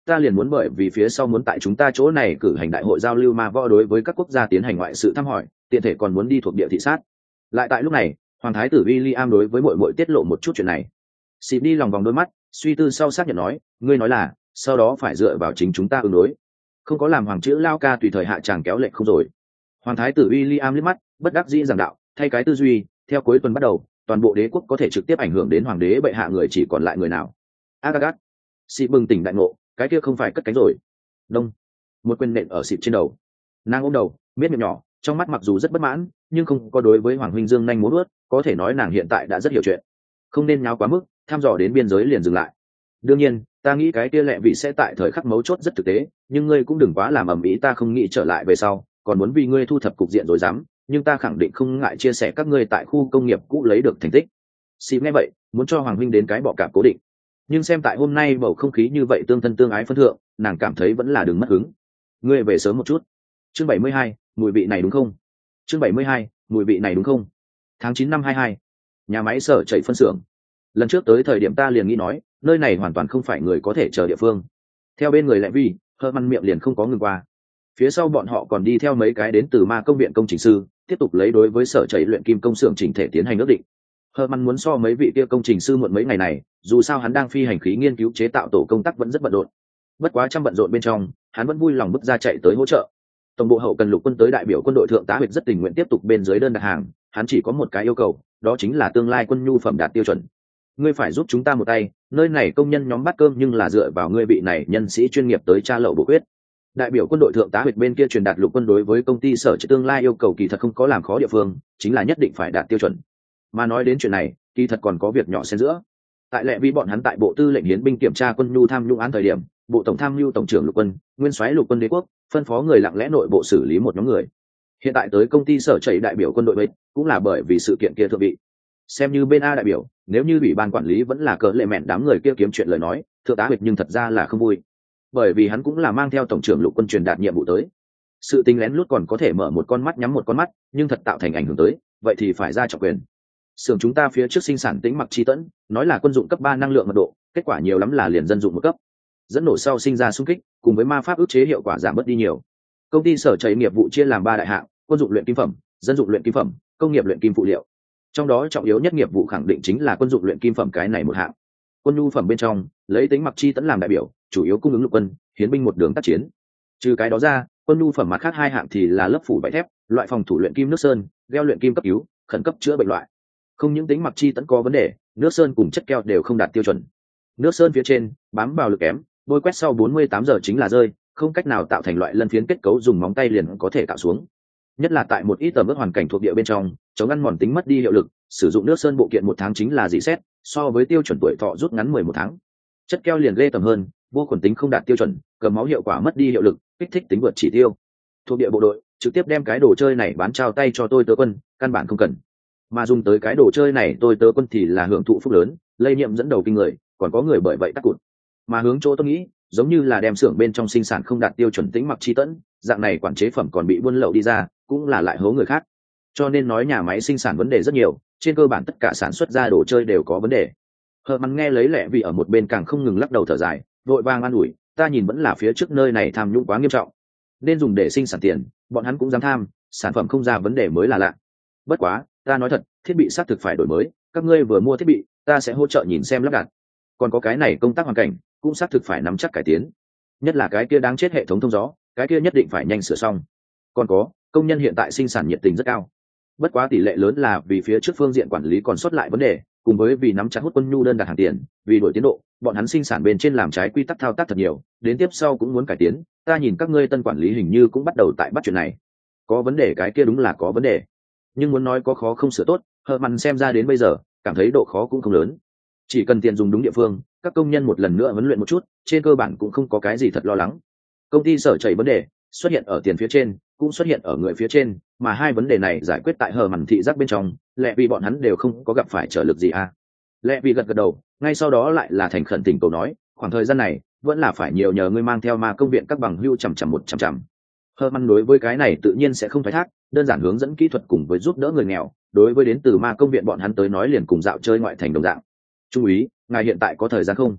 ta liền muốn bởi vì phía sau muốn tại chúng ta chỗ này cử hành đại hội giao lưu ma võ đối với các quốc gia tiến hành ngoại sự thăm hỏi, tiện thể còn muốn đi thuộc địa thị sát. Lại tại lúc này, hoàng thái tử William đối với muội muội tiết lộ một chút chuyện này. Xịp đi lòng vòng đôi mắt, suy tư sau xác nhận nói, ngươi nói là sau đó phải dựa vào chính chúng ta ứng đối, không có làm hoàng chữ lao ca tùy thời hạ tràng kéo lệnh không rồi. Hoàng thái tử William liếc mắt, bất đắc dĩ giảng đạo, thay cái tư duy, theo cuối tuần bắt đầu, toàn bộ đế quốc có thể trực tiếp ảnh hưởng đến hoàng đế bệ hạ người chỉ còn lại người nào. Agagat. Xịp bừng tỉnh đại ngộ, cái kia không phải cất cánh rồi. Đông. Một quyền nện ở xịp trên đầu. Nàng ôm đầu, miết miệng nhỏ, trong mắt mặc dù rất bất mãn, nhưng không có đối với hoàng huynh dương nhanh múa vuốt, có thể nói nàng hiện tại đã rất hiểu chuyện, không nên nháo quá mức, thăm dò đến biên giới liền dừng lại. Đương nhiên, ta nghĩ cái kia lẹ vị sẽ tại thời khắc mấu chốt rất thực tế, nhưng ngươi cũng đừng quá làm ầm ĩ, ta không nghĩ trở lại về sau, còn muốn vì ngươi thu thập cục diện rồi dám, nhưng ta khẳng định không ngại chia sẻ các ngươi tại khu công nghiệp cũ lấy được thành tích. Xịp nghe vậy, muốn cho hoàng huynh đến cái bọ cạp cố định, nhưng xem tại hôm nay bầu không khí như vậy tương thân tương ái phân thượng, nàng cảm thấy vẫn là đừng mất hứng. Ngươi về sớm một chút. Chương 72, mùi vị này đúng không? Chương 72, mùi vị này đúng không? Tháng 9 năm 22, nhà máy sở chảy phân xưởng. Lần trước tới thời điểm ta liền nghĩ nói, nơi này hoàn toàn không phải người có thể chờ địa phương. Theo bên người lại vì, hơ măn miệng liền không có ngừng qua. Phía sau bọn họ còn đi theo mấy cái đến từ ma công viện công trình sư, tiếp tục lấy đối với sở chảy luyện kim công xưởng chỉnh thể tiến hành ước định. Hơ măn muốn so mấy vị kia công trình sư muộn mấy ngày này, dù sao hắn đang phi hành khí nghiên cứu chế tạo tổ công tác vẫn rất bận rộn. Bất quá trăm bận rộn bên trong, hắn vẫn vui lòng bước ra chạy tới hỗ trợ. Tổng bộ hậu cần lục quân tới đại biểu quân đội thượng tá Huyệt rất tình nguyện tiếp tục bên dưới đơn đặt hàng, hắn chỉ có một cái yêu cầu, đó chính là tương lai quân nhu phẩm đạt tiêu chuẩn. Ngươi phải giúp chúng ta một tay, nơi này công nhân nhóm bát cơm nhưng là dựa vào ngươi vị này nhân sĩ chuyên nghiệp tới tra lậu bổ quyết. Đại biểu quân đội thượng tá Huyệt bên kia truyền đạt lục quân đối với công ty sở tương lai yêu cầu kỳ thật không có làm khó địa phương, chính là nhất định phải đạt tiêu chuẩn. Mà nói đến chuyện này, kỳ thật còn có việc nhỏ xen giữa. Tại lệ vi bọn hắn tại bộ tư lệnh hiến binh kiểm tra quân nhu tham nhũng án thời điểm, bộ tổng tham mưu tổng trưởng lục quân, nguyên soái lục quân đế quốc, phân phó người lặng lẽ nội bộ xử lý một nhóm người. Hiện tại tới công ty sở chảy đại biểu quân đội bên, cũng là bởi vì sự kiện kia thượng vị. Xem như bên A đại biểu, nếu như ủy ban quản lý vẫn là cỡ lệ mẹn đám người kia kiếm chuyện lời nói, thượng tá Huyệt nhưng thật ra là không vui, bởi vì hắn cũng là mang theo tổng trưởng lục quân truyền đạt nhiệm vụ tới. Sự tình lén lút còn có thể mở một con mắt nhắm một con mắt, nhưng thật tạo thành ảnh hưởng tới, vậy thì phải ra trọng quyền. Xưởng chúng ta phía trước sinh sản tĩnh mặc chi tẫn, nói là quân dụng cấp 3 năng lượng mật độ, kết quả nhiều lắm là liền dân dụng một cấp. Dẫn nổ sau sinh ra xung kích, cùng với ma pháp ức chế hiệu quả giảm bớt đi nhiều. Công ty sở chảy nghiệp vụ chia làm 3 đại hạng: quân dụng luyện kim phẩm, dân dụng luyện kim phẩm, công nghiệp luyện kim phụ liệu. Trong đó trọng yếu nhất nghiệp vụ khẳng định chính là quân dụng luyện kim phẩm cái này một hạng. Quân nhu phẩm bên trong, lấy tĩnh mặc chi tẫn làm đại biểu, chủ yếu cung ứng lục quân, hiến binh một đường tác chiến. Trừ cái đó ra, quân nhu phẩm mặt khác 2 hạng thì là lớp phủ vải thép, loại phòng thủ luyện kim nước sơn, gel luyện kim cấp cứu, khẩn cấp chữa bệnh loại. Không những tĩnh mặc chi tẫn có vấn đề, nước sơn cùng chất keo đều không đạt tiêu chuẩn. Nước sơn phía trên bám vào lực kém, bôi quét sau 48 giờ chính là rơi, không cách nào tạo thành loại lân phiến kết cấu dùng móng tay liền có thể tạo xuống. Nhất là tại một ít tầm mức hoàn cảnh thuộc địa bên trong, chống ngăn mòn tính mất đi hiệu lực, sử dụng nước sơn bộ kiện 1 tháng chính là dị xét, so với tiêu chuẩn tuổi thọ rút ngắn 11 tháng. Chất keo liền ghê tầm hơn, vô khuẩn tính không đạt tiêu chuẩn, cầm máu hiệu quả mất đi hiệu lực, kích thích tính vượt chỉ tiêu. Thuộc địa bộ đội trực tiếp đem cái đồ chơi này bán trao tay cho tôi tớ quân, căn bản không cần. Mà dùng tới cái đồ chơi này tôi tớ quân thì là hưởng thụ phúc lớn, lây nhiễm dẫn đầu kinh người, còn có người bởi vậy tắc cụt. Mà hướng chỗ tôi nghĩ, giống như là đem xưởng bên trong sinh sản không đạt tiêu chuẩn tĩnh mặc chi tẫn, dạng này quản chế phẩm còn bị buôn lậu đi ra, cũng là lại hố người khác. Cho nên nói nhà máy sinh sản vấn đề rất nhiều, trên cơ bản tất cả sản xuất ra đồ chơi đều có vấn đề. Hờ mắn nghe lấy lẹ vì ở một bên càng không ngừng lắc đầu thở dài, vội vàng an ủi, ta nhìn vẫn là phía trước nơi này tham nhũng quá nghiêm trọng, nên dùng để sinh sản tiền, bọn hắn cũng dám tham, sản phẩm không ra vấn đề mới là lạ. Bất quá, ta nói thật, thiết bị xác thực phải đổi mới, các ngươi vừa mua thiết bị, ta sẽ hỗ trợ nhìn xem lắp đặt. Còn có cái này công tác hoàn cảnh, cũng xác thực phải nắm chắc cải tiến. Nhất là cái kia đáng chết hệ thống thông gió, cái kia nhất định phải nhanh sửa xong. Còn có, công nhân hiện tại sinh sản nhiệt tình rất cao. Bất quá tỷ lệ lớn là vì phía trước phương diện quản lý còn sót lại vấn đề, cùng với vì nắm chặt hút quân nhu đơn đặt hàng tiền, vì đổi tiến độ, bọn hắn sinh sản bên trên làm trái quy tắc thao tác thật nhiều, đến tiếp sau cũng muốn cải tiến. Ta nhìn các ngươi tân quản lý hình như cũng bắt đầu tại bắt chuyện này. Có vấn đề cái kia đúng là có vấn đề, nhưng muốn nói có khó không sửa tốt, Hờ mằn xem ra đến bây giờ cảm thấy độ khó cũng không lớn. Chỉ cần tiền dùng đúng địa phương, các công nhân một lần nữa huấn luyện một chút, trên cơ bản cũng không có cái gì thật lo lắng. Công ty sở chảy vấn đề xuất hiện ở tiền phía trên, cũng xuất hiện ở người phía trên, mà hai vấn đề này giải quyết tại Hờ mằn thị giác bên trong, lẽ vì bọn hắn đều không có gặp phải trở lực gì à. Lẽ vì gật gật đầu, ngay sau đó lại là thành khẩn tình cầu nói, khoảng thời gian này vẫn là phải nhiều nhờ ngươi mang theo ma công viện các bằng hưu chằm chằm. Hờ mằn đối với cái này tự nhiên sẽ không thoái thác, đơn giản hướng dẫn kỹ thuật cùng với giúp đỡ người nghèo, đối với đến từ ma công viện bọn hắn tới nói liền cùng dạo chơi ngoại thành đồng dạng. Trung úy, ngài hiện tại có thời gian không?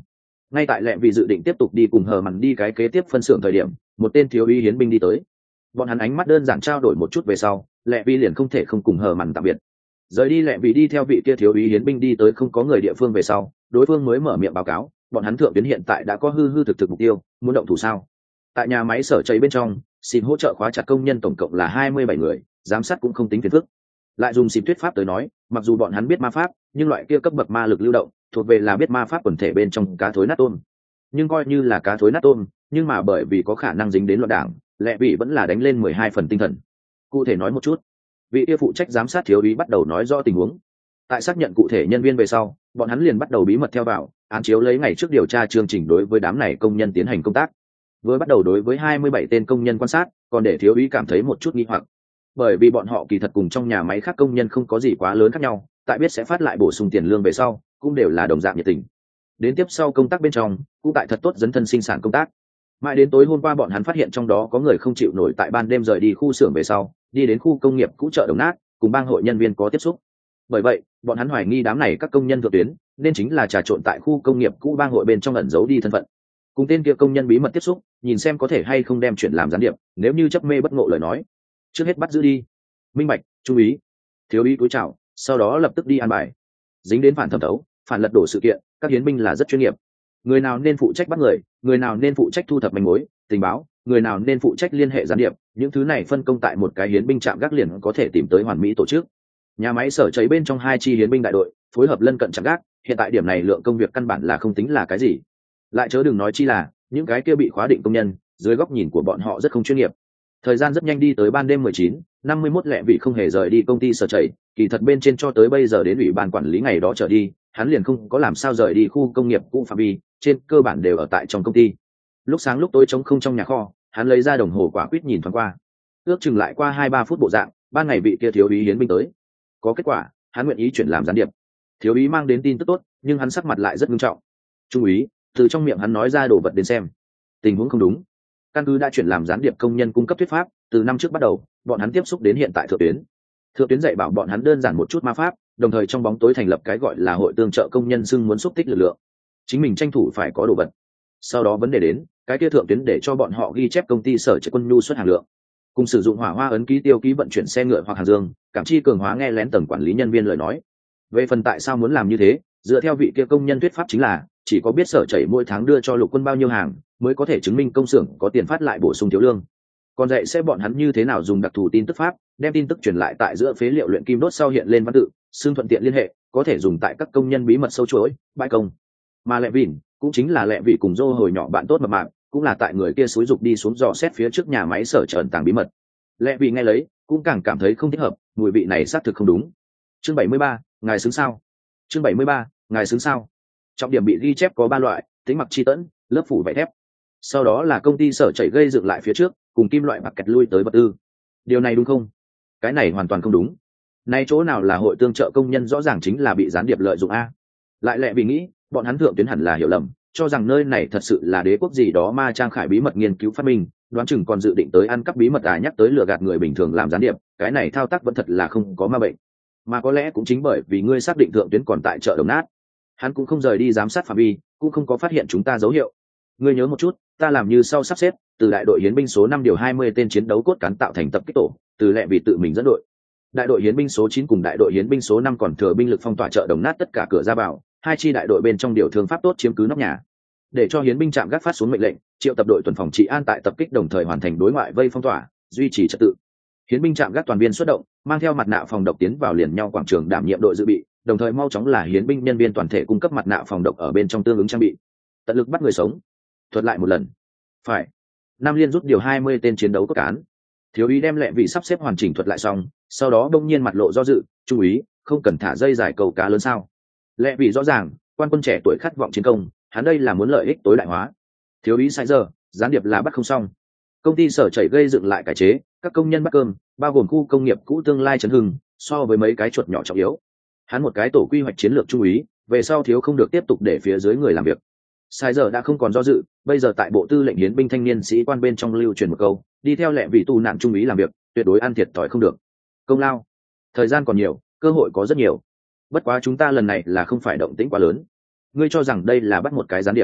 Ngay tại lẹ vì dự định tiếp tục đi cùng hờ mằn đi cái kế tiếp phân xưởng thời điểm, một tên thiếu úy hiến binh đi tới. Bọn hắn ánh mắt đơn giản trao đổi một chút về sau, lẹ vì liền không thể không cùng hờ mằn tạm biệt. Rời đi lẹ vì đi theo vị kia thiếu úy hiến binh đi tới không có người địa phương về sau, đối phương mới mở miệng báo cáo, bọn hắn thượng tuyến hiện tại đã có hư thực mục tiêu, muốn động thủ sao? Tại nhà máy sở cháy bên trong, xin hỗ trợ khóa chặt công nhân tổng cộng là 27 người, giám sát cũng không tính phiền phức. Lại dùng xin thuyết pháp tới nói, mặc dù bọn hắn biết ma pháp, nhưng loại kia cấp bậc ma lực lưu động, thuộc về là biết ma pháp quần thể bên trong cá thối nát tôm. Nhưng coi như là cá thối nát tôm, nhưng mà bởi vì có khả năng dính đến loạn đảng, lẹ vị vẫn là đánh lên 12 phần tinh thần. Cụ thể nói một chút, vị kia phụ trách giám sát thiếu úy bắt đầu nói rõ tình huống. Tại xác nhận cụ thể nhân viên về sau, bọn hắn liền bắt đầu bí mật theo vào, án chiếu lấy ngày trước điều tra chương trình đối với đám này công nhân tiến hành công tác. Vừa bắt đầu đối với 27 tên công nhân quan sát, còn để thiếu úy cảm thấy một chút nghi hoặc. Bởi vì bọn họ kỳ thật cùng trong nhà máy khác công nhân không có gì quá lớn khác nhau, tại biết sẽ phát lại bổ sung tiền lương về sau, cũng đều là đồng dạng nhiệt tình. Đến tiếp sau công tác bên trong, cũng tại thật tốt dấn thân sinh sản công tác. Mãi đến tối hôm qua bọn hắn phát hiện trong đó có người không chịu nổi tại ban đêm rời đi khu xưởng về sau, đi đến khu công nghiệp cũ chợ Đồng Nát, cùng bang hội nhân viên có tiếp xúc. Bởi vậy, bọn hắn hoài nghi đám này các công nhân thượng tuyến, nên chính là trà trộn tại khu công nghiệp cũ bang hội bên trong ẩn giấu đi thân phận. Cùng tên kia công nhân bí mật tiếp xúc, nhìn xem có thể hay không đem chuyện làm gián điệp, nếu như chấp mê bất ngộ lời nói, trước hết bắt giữ đi. Minh bạch, chú ý. Thiếu úy cúi chào, sau đó lập tức đi an bài. Dính đến phản thẩm thấu, phản lật đổ sự kiện, các hiến binh là rất chuyên nghiệp. Người nào nên phụ trách bắt người nào nên phụ trách thu thập manh mối, tình báo, người nào nên phụ trách liên hệ gián điệp, những thứ này phân công tại một cái hiến binh trạm gác liền có thể tìm tới hoàn mỹ tổ chức. Nhà máy sở cháy bên trong 2 chi hiến binh đại đội, phối hợp lân cận trạm gác, hiện tại điểm này lượng công việc căn bản là không tính là cái gì. Lại chớ đừng nói chi là những cái kia bị khóa định công nhân, dưới góc nhìn của bọn họ rất không chuyên nghiệp. Thời gian rất nhanh đi tới ban đêm 19:51 lẹ vị không hề rời đi công ty sở cháy, kỳ thật bên trên cho tới bây giờ đến ủy ban quản lý ngày đó trở đi, hắn liền không có làm sao rời đi khu công nghiệp cũ phạm vi, trên cơ bản đều ở tại trong công ty. Lúc sáng lúc tối trống không trong nhà kho, hắn lấy ra đồng hồ quả quyết nhìn thoáng qua, ước chừng lại qua 2-3 phút bộ dạng, ban ngày vị kia thiếu úy hiến binh tới. Có kết quả, hắn nguyện ý chuyển làm gián điệp. Thiếu úy mang đến tin tức tốt, nhưng hắn sắc mặt lại rất nghiêm trọng. Trung úy, từ trong miệng hắn nói ra đồ vật đến xem, tình huống không đúng. Căn cứ đã chuyển làm gián điệp công nhân cung cấp thuyết pháp, từ năm trước bắt đầu, bọn hắn tiếp xúc đến hiện tại thượng tuyến. Thượng tuyến dạy bảo bọn hắn đơn giản một chút ma pháp, đồng thời trong bóng tối thành lập cái gọi là hội tương trợ công nhân xưng muốn xúc tích lực lượng. Chính mình tranh thủ phải có đồ vật. Sau đó vấn đề đến, cái kia thượng tuyến để cho bọn họ ghi chép công ty sở chế quân nhu xuất hàng lượng, cùng sử dụng hỏa hoa ấn ký tiêu ký vận chuyển xe ngựa hoặc hàng dương, cảm chi cường hóa nghe lén tầng quản lý nhân viên lời nói. Về phần tại sao muốn làm như thế, dựa theo vị kia công nhân thuyết pháp chính là chỉ có biết sở chảy mỗi tháng đưa cho lục quân bao nhiêu hàng mới có thể chứng minh công xưởng có tiền phát lại bổ sung thiếu lương. Còn dạy sẽ bọn hắn như thế nào dùng đặc thù tin tức pháp đem tin tức truyền lại tại giữa phế liệu luyện kim đốt sau hiện lên văn tự, xương thuận tiện liên hệ, có thể dùng tại các công nhân bí mật sâu chuỗi bãi công. Mà lẹ vỉn cũng chính là lẹ vị cùng dô hồi nhỏ bạn tốt mập mạp, cũng là tại người kia xúi dục đi xuống dò xét phía trước nhà máy sở ẩn tàng bí mật. Lẹ vị nghe lấy cũng càng cảm thấy không thích hợp, mùi vị này xác thực không đúng. Chương 73, ngài xứng sao? Chương 73, ngài xứng sao? Trọng điểm bị ghi chép có 3 loại: tính mặc chi tẫn, lớp phủ vải thép. Sau đó là công ty sở chảy gây dựng lại phía trước, cùng kim loại bạc kẹt lui tới vật tư. Điều này đúng không? Cái này hoàn toàn không đúng. Nay chỗ nào là hội tương trợ công nhân, rõ ràng chính là bị gián điệp lợi dụng a. Lại lẹ vì nghĩ, bọn hắn thượng tuyến hẳn là hiểu lầm, cho rằng nơi này thật sự là đế quốc gì đó ma trang khải bí mật nghiên cứu phát minh, đoán chừng còn dự định tới ăn cắp bí mật nhắc tới lừa gạt người bình thường làm gián điệp, cái này thao tác vẫn thật là không có ma bệnh. Mà có lẽ cũng chính bởi vì ngươi xác định thượng tuyến còn tại chợ Đồng Nát, hắn cũng không rời đi giám sát phạm vi, cũng không có phát hiện chúng ta dấu hiệu. Ngươi nhớ một chút, ta làm như sau sắp xếp, từ đại đội hiến binh số 5 điều 20 tên chiến đấu cốt cán tạo thành tập kích tổ, từ lẹ vì tự mình dẫn đội. Đại đội hiến binh số 9 cùng đại đội hiến binh số 5 còn thừa binh lực phong tỏa chợ Đồng Nát tất cả cửa ra vào, 2 chi đại đội bên trong điều thương pháp tốt chiếm cứ nóc nhà. Để cho hiến binh trạm gác phát xuống mệnh lệnh, triệu tập đội tuần phòng trị an tại tập kích, đồng thời hoàn thành đối ngoại vây phong tỏa, duy trì trật tự. Hiến binh trạm gác toàn viên xuất động, mang theo mặt nạ phòng độc tiến vào liền nhau quảng trường đảm nhiệm đội dự bị, đồng thời mau chóng là hiến binh nhân viên toàn thể cung cấp mặt nạ phòng độc ở bên trong tương ứng trang bị. Tận lực bắt người sống. Thuật lại một lần. Phải. Nam Liên rút điều 20 tên chiến đấu cốt cán. Thiếu úy đem lẹ vị sắp xếp hoàn chỉnh thuật lại xong, sau đó đông nhiên mặt lộ do dự, "Trung úy, không cần thả dây giải cầu cá lớn sao?" Lẹ vị rõ ràng, quan quân trẻ tuổi khát vọng chiến công, hắn đây là muốn lợi ích tối đại hóa. Thiếu úy sai giờ, gián điệp là bắt không xong. Công ty sở chảy gây dựng lại cải chế, các công nhân bắt cơm, bao gồm khu công nghiệp cũ tương lai chấn hưng, so với mấy cái chuột nhỏ trọng yếu. Hắn một cái tổ quy hoạch chiến lược trung úy, về sau thiếu không được tiếp tục để phía dưới người làm việc. Sai giờ đã không còn do dự, bây giờ tại bộ tư lệnh hiến binh thanh niên sĩ quan bên trong lưu truyền một câu, đi theo lẹ vị tù nạn trung úy làm việc, tuyệt đối ăn thiệt thòi không được. Công lao, thời gian còn nhiều, cơ hội có rất nhiều. Bất quá chúng ta lần này là không phải động tĩnh quá lớn. Ngươi cho rằng đây là bắt một cái gián điệp?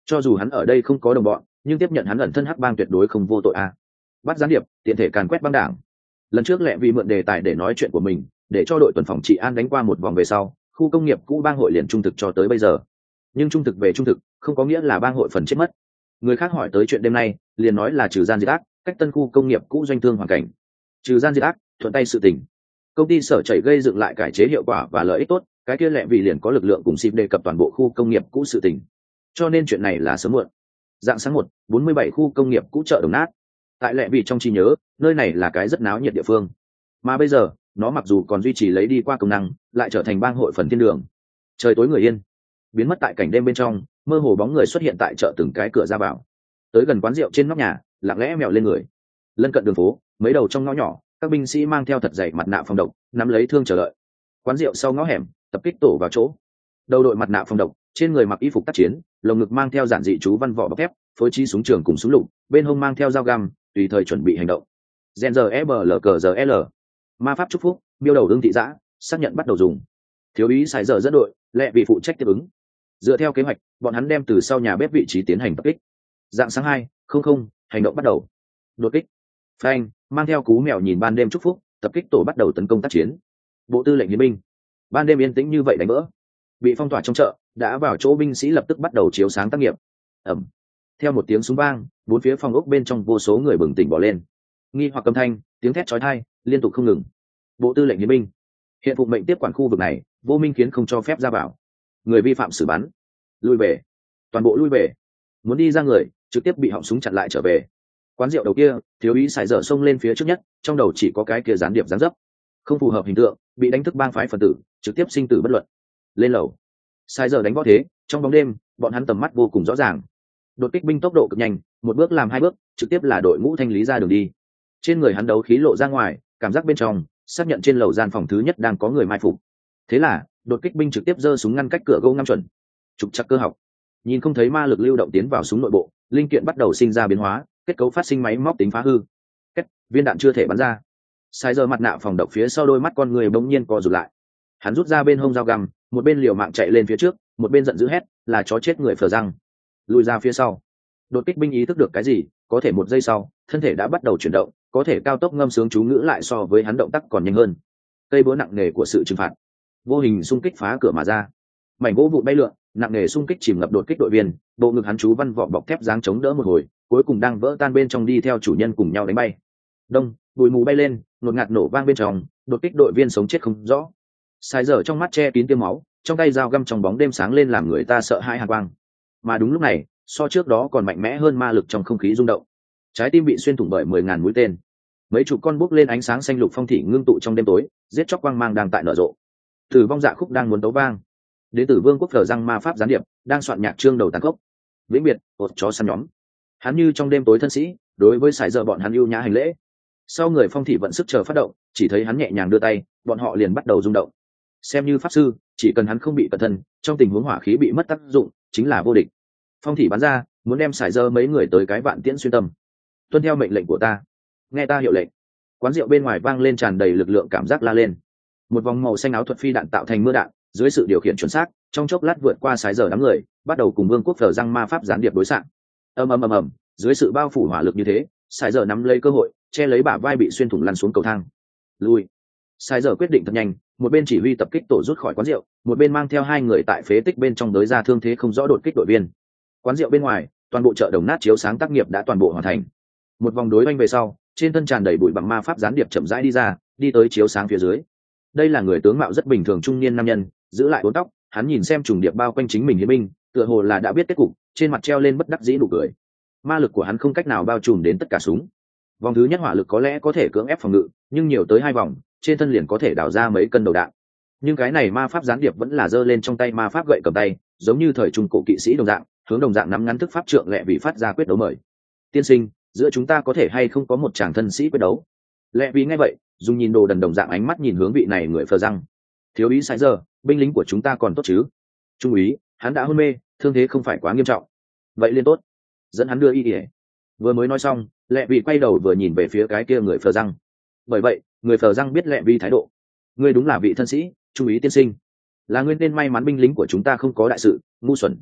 cho dù hắn ở đây không có đồng bọn, nhưng tiếp nhận hắn ẩn thân hắc bang tuyệt đối không vô tội a. Bắt gián điệp, tiện thể càn quét băng đảng. Lần trước lẹ vì mượn đề tài để nói chuyện của mình, để cho đội tuần phòng trị an đánh qua một vòng về sau, khu công nghiệp cũ bang hội liền trung thực cho tới bây giờ. Nhưng trung thực về trung thực, không có nghĩa là bang hội phần chết mất. Người khác hỏi tới chuyện đêm nay, liền nói là trừ gian diệt ác, cách tân khu công nghiệp cũ doanh thương hoàn cảnh. Trừ gian diệt ác, thuận tay sự tình. Công ty sở chảy gây dựng lại cải chế hiệu quả và lợi ích tốt, cái kia lẹ vì liền có lực lượng cùng xịp đề cập toàn bộ khu công nghiệp cũ sự tình. Cho nên chuyện này là sớm muộn. Dạng sáng 147 khu công nghiệp cũ chợ đồng nát. Tại lẹ vì trong trí nhớ, nơi này là cái rất náo nhiệt địa phương. Mà bây giờ, nó mặc dù còn duy trì lấy đi qua công năng, lại trở thành bang hội phần thiên đường. Trời tối người yên, biến mất tại cảnh đêm bên trong, mơ hồ bóng người xuất hiện tại chợ từng cái cửa ra vào. Tới gần quán rượu trên nóc nhà, lặng lẽ mèo lên người. Lân cận đường phố, mấy đầu trong ngõ nhỏ, các binh sĩ mang theo thật dày mặt nạ phòng độc, nắm lấy thương chờ đợi. Quán rượu sau ngõ hẻm, tập kích tổ vào chỗ. Đầu đội mặt nạ phòng độc, trên người mặc y phục tác chiến, lồng ngực mang theo giản dị chú văn vỏ bọc thép, phối trí súng trường cùng súng lục, bên hông mang theo dao găm, tùy thời chuẩn bị hành động. Gen giờ EBLCRL. Ma pháp chúc phúc, miêu đầu đương thị giã, xác nhận bắt đầu dùng. Thiếu úy Sài giờ dẫn đội, lẹ vì phụ trách tiếp ứng. Dựa theo kế hoạch, bọn hắn đem từ sau nhà bếp vị trí tiến hành tập kích. Dạng sáng 2:00, hành động bắt đầu. Đột kích. Phanh, mang theo cú mèo nhìn ban đêm chúc phúc, tập kích tổ bắt đầu tấn công tác chiến. Bộ tư lệnh hiến binh. Ban đêm yên tĩnh như vậy đánh vỡ. Bị phong tỏa trong chợ, đã vào chỗ binh sĩ lập tức bắt đầu chiếu sáng tác nghiệp. Ầm. Theo một tiếng súng vang, bốn phía phòng ốc bên trong vô số người bừng tỉnh bỏ lên. Nghi hoặc âm thanh, tiếng thét chói tai liên tục không ngừng. Bộ tư lệnh hiến binh hiện phụ mệnh tiếp quản khu vực này, vô minh khiến không cho phép ra vào. Người vi phạm xử bắn, lui về, toàn bộ lui về. Muốn đi ra người, trực tiếp bị họng súng chặn lại trở về. Quán rượu đầu kia, thiếu úy Sài dở xông lên phía trước nhất, trong đầu chỉ có cái kia gián điệp giáng dấp, không phù hợp hình tượng, bị đánh thức bang phái phần tử, trực tiếp sinh tử bất luận. Lên lầu, Sài dở đánh võ thế, trong bóng đêm, bọn hắn tầm mắt vô cùng rõ ràng. Đột kích binh tốc độ cực nhanh, một bước làm hai bước, trực tiếp là đội ngũ thanh lý ra đường đi. Trên người hắn đấu khí lộ ra ngoài, cảm giác bên trong, xác nhận trên lầu gian phòng thứ nhất đang có người mai phục. Thế là, đột kích binh trực tiếp giơ súng ngăn cách cửa gỗ ngắm chuẩn. Trục trặc cơ học. Nhìn không thấy ma lực lưu động tiến vào súng nội bộ, linh kiện bắt đầu sinh ra biến hóa, kết cấu phát sinh máy móc tính phá hư. Viên đạn chưa thể bắn ra. Sai giờ mặt nạ phòng độc phía sau đôi mắt con người bỗng nhiên co rụt lại. Hắn rút ra bên hông dao găm, một bên liều mạng chạy lên phía trước, một bên giận dữ hét, là chó chết người phờ răng. Lùi ra phía sau. Đột kích binh ý thức được cái gì, có thể một giây sau, thân thể đã bắt đầu chuyển động, có thể cao tốc ngâm sướng chú ngữ lại so với hắn động tác còn nhanh hơn. Cây búa nặng nề của sự trừng phạt, vô hình xung kích phá cửa mà ra. Mảnh gỗ vụn bay lượn, nặng nề xung kích chìm ngập đột kích đội viên, bộ ngực hắn chú văn vỏ bọc thép dáng chống đỡ một hồi, cuối cùng đang vỡ tan bên trong đi theo chủ nhân cùng nhau đánh bay. Đông, bụi mù bay lên, ngột ngạt nổ vang bên trong, đột kích đội viên sống chết không rõ. Sai dở trong mắt che kín tiêm máu, trong tay dao găm trong bóng đêm sáng lên làm người ta sợ hãi hàn quang. Mà đúng lúc này, so trước đó còn mạnh mẽ hơn ma lực trong không khí rung động. Trái tim bị xuyên thủng bởi 10.000 mũi tên. Mấy chục con bốc lên ánh sáng xanh lục phong thủy ngưng tụ trong đêm tối, giết chóc quang mang đang tại nở rộ. Tử vong dạ khúc đang muốn tấu vang. Đến từ vương quốc cờ răng ma pháp gián điệp đang soạn nhạc chương đầu tàn khốc. Vĩnh biệt, ột chó săn nhóm. Hắn như trong đêm tối thân sĩ, đối với sải giờ bọn hắn ưu nhã hành lễ. Sau người phong thủy vận sức chờ phát động, chỉ thấy hắn nhẹ nhàng đưa tay, bọn họ liền bắt đầu rung động. Xem như pháp sư, chỉ cần hắn không bị cẩn thận, trong tình huống hỏa khí bị mất tác dụng, chính là vô địch. Phong thủy bắn ra, muốn đem sải giờ mấy người tới cái vạn tiễn xuyên tâm. Tuân theo mệnh lệnh của ta, nghe ta hiệu lệnh. Quán rượu bên ngoài vang lên tràn đầy lực lượng cảm giác la lên. Một vòng màu xanh áo thuật phi đạn tạo thành mưa đạn, dưới sự điều khiển chuẩn xác, trong chốc lát vượt qua sải giờ đám người, bắt đầu cùng vương quốc phở răng ma pháp gián điệp đối xạ. Ầm, dưới sự bao phủ hỏa lực như thế, sải giờ nắm lấy cơ hội, che lấy bả vai bị xuyên thủng lăn xuống cầu thang. Lui. Sải giờ quyết định thật nhanh, một bên chỉ huy tập kích tổ rút khỏi quán rượu, một bên mang theo hai người tại phế tích bên trong đới ra thương thế không rõ đột kích đội viên. Quán rượu bên ngoài, toàn bộ chợ đồng nát chiếu sáng tác nghiệp đã toàn bộ hoàn thành. Một vòng đối oanh về sau, trên thân tràn đầy bụi bằng ma pháp gián điệp chậm rãi đi ra, đi tới chiếu sáng phía dưới. Đây là người tướng mạo rất bình thường trung niên nam nhân, giữ lại uốn tóc, hắn nhìn xem trùng điệp bao quanh chính mình hiến binh, tựa hồ là đã biết kết cục, trên mặt treo lên bất đắc dĩ nụ cười. Ma lực của hắn không cách nào bao trùm đến tất cả súng. Vòng thứ nhất hỏa lực có lẽ có thể cưỡng ép phòng ngự, nhưng nhiều tới 2 vòng, trên thân liền có thể đào ra mấy cân đầu đạn. Nhưng cái này ma pháp gián điệp vẫn là giơ lên trong tay ma pháp gậy cầm tay, giống như thời trung cổ kỵ sĩ đồng dạng, hướng đồng dạng nắm ngắn thức pháp trượng lẹ vì phát ra quyết đấu mời. Tiên sinh, giữa chúng ta có thể hay không có một chàng thân sĩ quyết đấu? Lẹ vì nghe vậy, dùng nhìn đồ đần đồng dạng ánh mắt nhìn hướng vị này người phờ răng. Thiếu úy Sài giờ, binh lính của chúng ta còn tốt chứ? Trung úy, hắn đã hôn mê, thương thế không phải quá nghiêm trọng. Vậy liên tốt, dẫn hắn đưa y ỉa. Vừa mới nói xong, lẹ vì quay đầu vừa nhìn về phía cái kia người phờ răng. Bởi vậy, người phờ răng biết lẹ vì thái độ. Ngươi đúng là vị thân sĩ, trung úy tiên sinh, là ngươi nên may mắn binh lính của chúng ta không có đại sự, ngu xuẩn.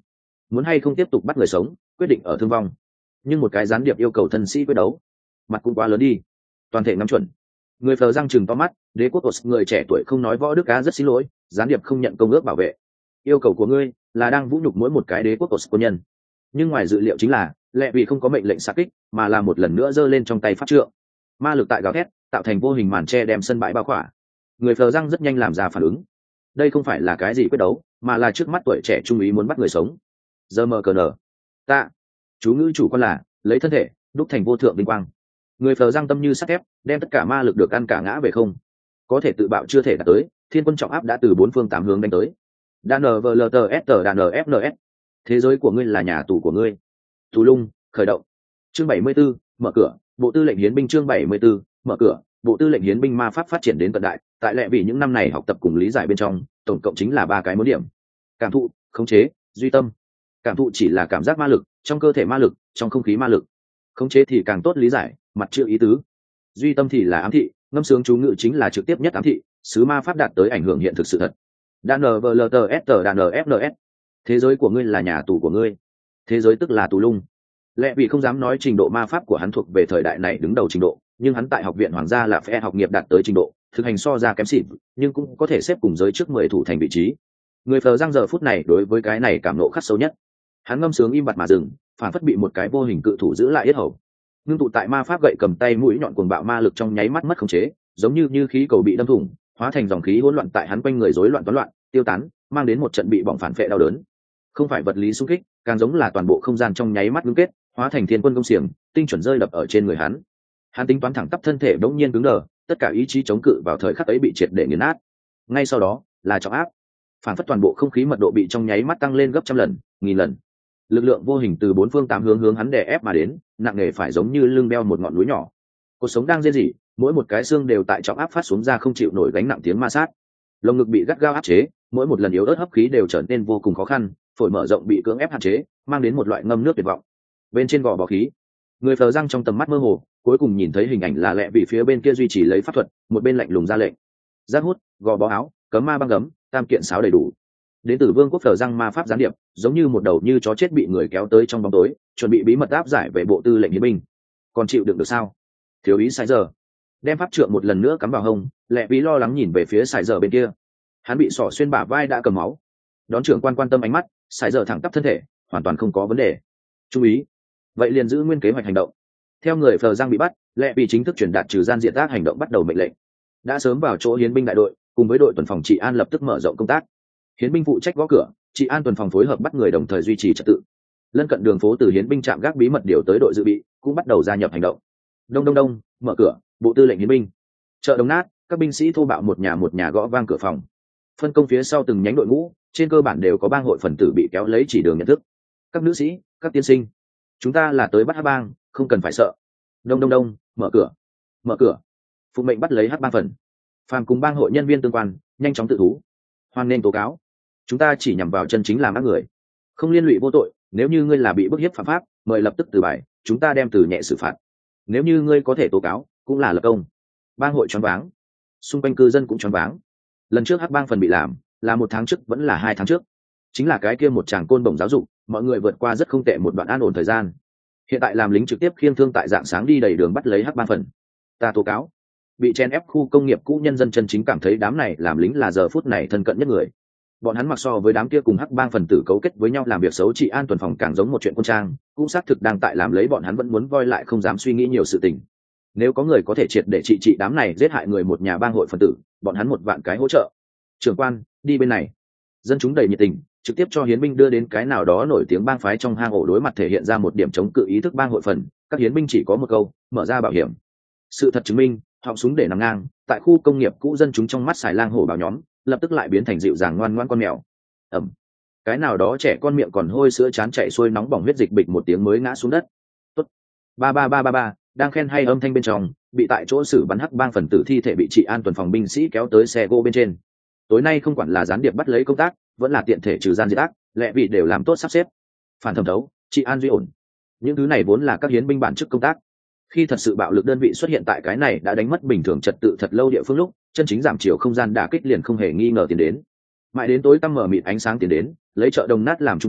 muốn hay không tiếp tục bắt người sống quyết định ở thương vong, nhưng một cái gián điệp yêu cầu thân sĩ quyết đấu, mặt cũng quá lớn đi. Toàn thể ngắm chuẩn. Người phờ răng chừng to mắt, đế quốc Os người trẻ tuổi không nói võ đức cá rất xin lỗi, gián điệp không nhận công ước bảo vệ. Yêu cầu của ngươi là đang vũ nhục mỗi một cái đế quốc Os quân nhân. Nhưng ngoài dự liệu chính là, lẹ vì không có mệnh lệnh xạ kích, mà là một lần nữa giơ lên trong tay pháp trượng. Ma lực tại gào thét, tạo thành vô hình màn che đem sân bãi bao khỏa. Người phờ răng rất nhanh làm ra phản ứng. Đây không phải là cái gì quyết đấu, mà là trước mắt tuổi trẻ trung ý muốn bắt người sống. Giờ mờ cờ nở. Ta. Chú ngữ chủ quan là lấy thân thể đúc thành vô thượng vinh quang. Người phờ răng tâm như sắt thép, đem tất cả ma lực được ăn cả ngã về không. Có thể tự bạo chưa thể đạt tới, thiên quân trọng áp đã từ 4 phương 8 hướng đánh tới. Đan NVLTS đàn FNS. Thế giới của ngươi là nhà tù của ngươi. Tù lung, khởi động. Chương 74, mở cửa, Bộ Tư lệnh Hiến binh chương 74, mở cửa, Bộ Tư lệnh Hiến binh ma pháp phát triển đến tận đại, tại lẽ vì những năm này học tập cùng lý giải bên trong, tổng cộng chính là 3 cái mối điểm. Cảm thụ, khống chế, duy tâm. Cảm thụ chỉ là cảm giác ma lực, trong cơ thể ma lực, trong không khí ma lực. Khống chế thì càng tốt lý giải, mặt chưa ý tứ. Duy tâm thì là ám thị, ngâm sướng chú ngữ chính là trực tiếp nhất ám thị, sứ ma pháp đạt tới ảnh hưởng hiện thực sự thật. Đan NVLTS đàn FNS. Thế giới của ngươi là nhà tù của ngươi. Thế giới tức là tù lung. Lẽ vì không dám nói trình độ ma pháp của hắn thuộc về thời đại này đứng đầu trình độ, nhưng hắn tại học viện hoàng gia là phe học nghiệp đạt tới trình độ thực hành so ra kém xịn, nhưng cũng có thể xếp cùng giới trước 10 thủ thành vị trí. Người phờ giang giờ phút này đối với cái này cảm nộ khắc sâu nhất. Hắn ngâm sướng im bặt mà dừng, phản phất bị một cái vô hình cự thủ giữ lại yết hầu. Ngưng tụ tại ma pháp gậy cầm tay mũi nhọn cuồng bạo ma lực trong nháy mắt mất khống chế, giống như khí cầu bị đâm thủng, hóa thành dòng khí hỗn loạn tại hắn quanh người rối loạn toán loạn, tiêu tán, mang đến một trận bị bỏng phản phệ đau đớn. Không phải vật lý xung kích, càng giống là toàn bộ không gian trong nháy mắt ngưng kết, hóa thành thiên quân công xiềng, tinh chuẩn rơi đập ở trên người hắn. Hắn tính toán thẳng tắp thân thể bỗng nhiên cứng đờ, tất cả ý chí chống cự vào thời khắc ấy bị triệt để nghiền nát. Ngay sau đó là trọng áp, phản phất toàn bộ không khí mật độ bị trong nháy mắt tăng lên gấp trăm lần, nghìn lần. Lực lượng vô hình từ 4 phương 8 hướng hắn đè ép mà đến, nặng nề phải giống như lưng đeo một ngọn núi nhỏ. Cuộc sống đang rên rỉ, mỗi một cái xương đều tại trọng áp phát xuống ra không chịu nổi gánh nặng tiếng ma sát. Lồng ngực bị gắt gao áp chế, mỗi một lần yếu ớt hấp khí đều trở nên vô cùng khó khăn, phổi mở rộng bị cưỡng ép hạn chế, mang đến một loại ngâm nước tuyệt vọng. Bên trên gò bó khí, người phờ răng trong tầm mắt mơ hồ, cuối cùng nhìn thấy hình ảnh là lẹ vì phía bên kia duy trì lấy pháp thuật, một bên lạnh lùng ra lệnh. Giác hút, gò bó áo, cấm ma băng gấm, tam kiện sáo đầy đủ. Đến từ vương quốc phờ răng ma pháp gián điệp, giống như một đầu như chó chết bị người kéo tới trong bóng tối, chuẩn bị bí mật áp giải về bộ tư lệnh hiến binh. Còn chịu đựng được sao? Thiếu ý sai giờ. Đem pháp trượng một lần nữa cắm vào hông, lẹ vì lo lắng nhìn về phía sai giờ bên kia. Hắn bị sỏ xuyên bả vai đã cầm máu. Đón trưởng quan quan tâm ánh mắt, sai giờ thẳng tắp thân thể, hoàn toàn không có vấn đề. Chú ý. Vậy liền giữ nguyên kế hoạch hành động. Theo người phờ răng bị bắt, lẹ vì chính thức truyền đạt trừ gian diện tác hành động bắt đầu mệnh lệnh. Đã sớm vào chỗ hiến binh đại đội, cùng với đội tuần phòng trị an lập tức mở rộng công tác. Hiến binh phụ trách gõ cửa, trị an tuần phòng phối hợp bắt người đồng thời duy trì trật tự. Lân cận đường phố từ hiến binh trạm gác bí mật điều tới đội dự bị cũng bắt đầu gia nhập hành động. Đông đông đông, mở cửa, bộ tư lệnh hiến binh. Chợ đồng nát, các binh sĩ thô bạo một nhà gõ vang cửa phòng. Phân công phía sau từng nhánh đội ngũ, trên cơ bản đều có bang hội phần tử bị kéo lấy chỉ đường nhận thức. Các nữ sĩ, các tiên sinh, chúng ta là tới bắt hắc bang, không cần phải sợ. Đông đông đông, mở cửa, mở cửa. Phụ mệnh bắt lấy hắc bang phần. Phàm cùng bang hội nhân viên tương quan, nhanh chóng tự thú. Hoan nên tố cáo. Chúng ta chỉ nhằm vào chân chính làm ác người, không liên lụy vô tội. Nếu như ngươi là bị bức hiếp phạm pháp, mời lập tức từ bài, chúng ta đem từ nhẹ xử phạt. Nếu như ngươi có thể tố cáo, cũng là lập công. Bang hội choáng váng, xung quanh cư dân cũng choáng váng. Lần trước hắc bang phần bị làm là 1 tháng trước, vẫn là 2 tháng trước, chính là cái kia một tràng côn bổng giáo dục, mọi người vượt qua rất không tệ một đoạn an ổn thời gian. Hiện tại làm lính trực tiếp khiêng thương tại dạng sáng đi đầy đường bắt lấy hắc bang phần. Ta tố cáo. Bị chen ép khu công nghiệp cũ nhân dân chân chính cảm thấy đám này làm lính là giờ phút này thân cận nhất người. Bọn hắn mặc so với đám kia cùng hắc bang phần tử cấu kết với nhau làm việc xấu trị an tuần phòng càng giống một chuyện quân trang, cũng xác thực đang tại làm lấy bọn hắn vẫn muốn voi lại không dám suy nghĩ nhiều sự tình. Nếu có người có thể triệt để trị đám này giết hại người một nhà bang hội phần tử, bọn hắn 1 vạn cái hỗ trợ. Trưởng quan, đi bên này. Dân chúng đầy nhiệt tình, trực tiếp cho hiến binh đưa đến cái nào đó nổi tiếng bang phái trong hang ổ, đối mặt thể hiện ra một điểm chống cự ý thức bang hội phần, các hiến binh chỉ có một câu: mở ra bảo hiểm. Sự thật chứng minh, họng súng để nằm ngang, tại khu công nghiệp cũ dân chúng trong mắt xài lang hổ bảo nhóm, lập tức lại biến thành dịu dàng ngoan ngoãn con mèo. Ẩm. Cái nào đó trẻ con miệng còn hôi sữa chán chảy xuôi nóng bỏng huyết dịch bịch một tiếng mới ngã xuống đất. Tốt. Ba ba ba ba ba, đang khen hay âm thanh bên trong, bị tại chỗ xử bắn hắc bang phần tử thi thể bị trị an tuần phòng binh sĩ kéo tới xe gỗ bên trên. Tối nay không quản là gián điệp bắt lấy công tác, vẫn là tiện thể trừ gian diệt ác, lẽ vì đều làm tốt sắp xếp. Phản thẩm thấu, trị an duy ổn. Những thứ này vốn là các hiến binh bản chức công tác. Khi thật sự bạo lực đơn vị xuất hiện tại cái này đã đánh mất bình thường trật tự thật lâu địa phương lúc, chân chính giảm chiều không gian đả kích liền không hề nghi ngờ tiến đến. Mãi đến tối tăm mở mịt ánh sáng tiến đến, lấy chợ đồng nát làm trung tâm,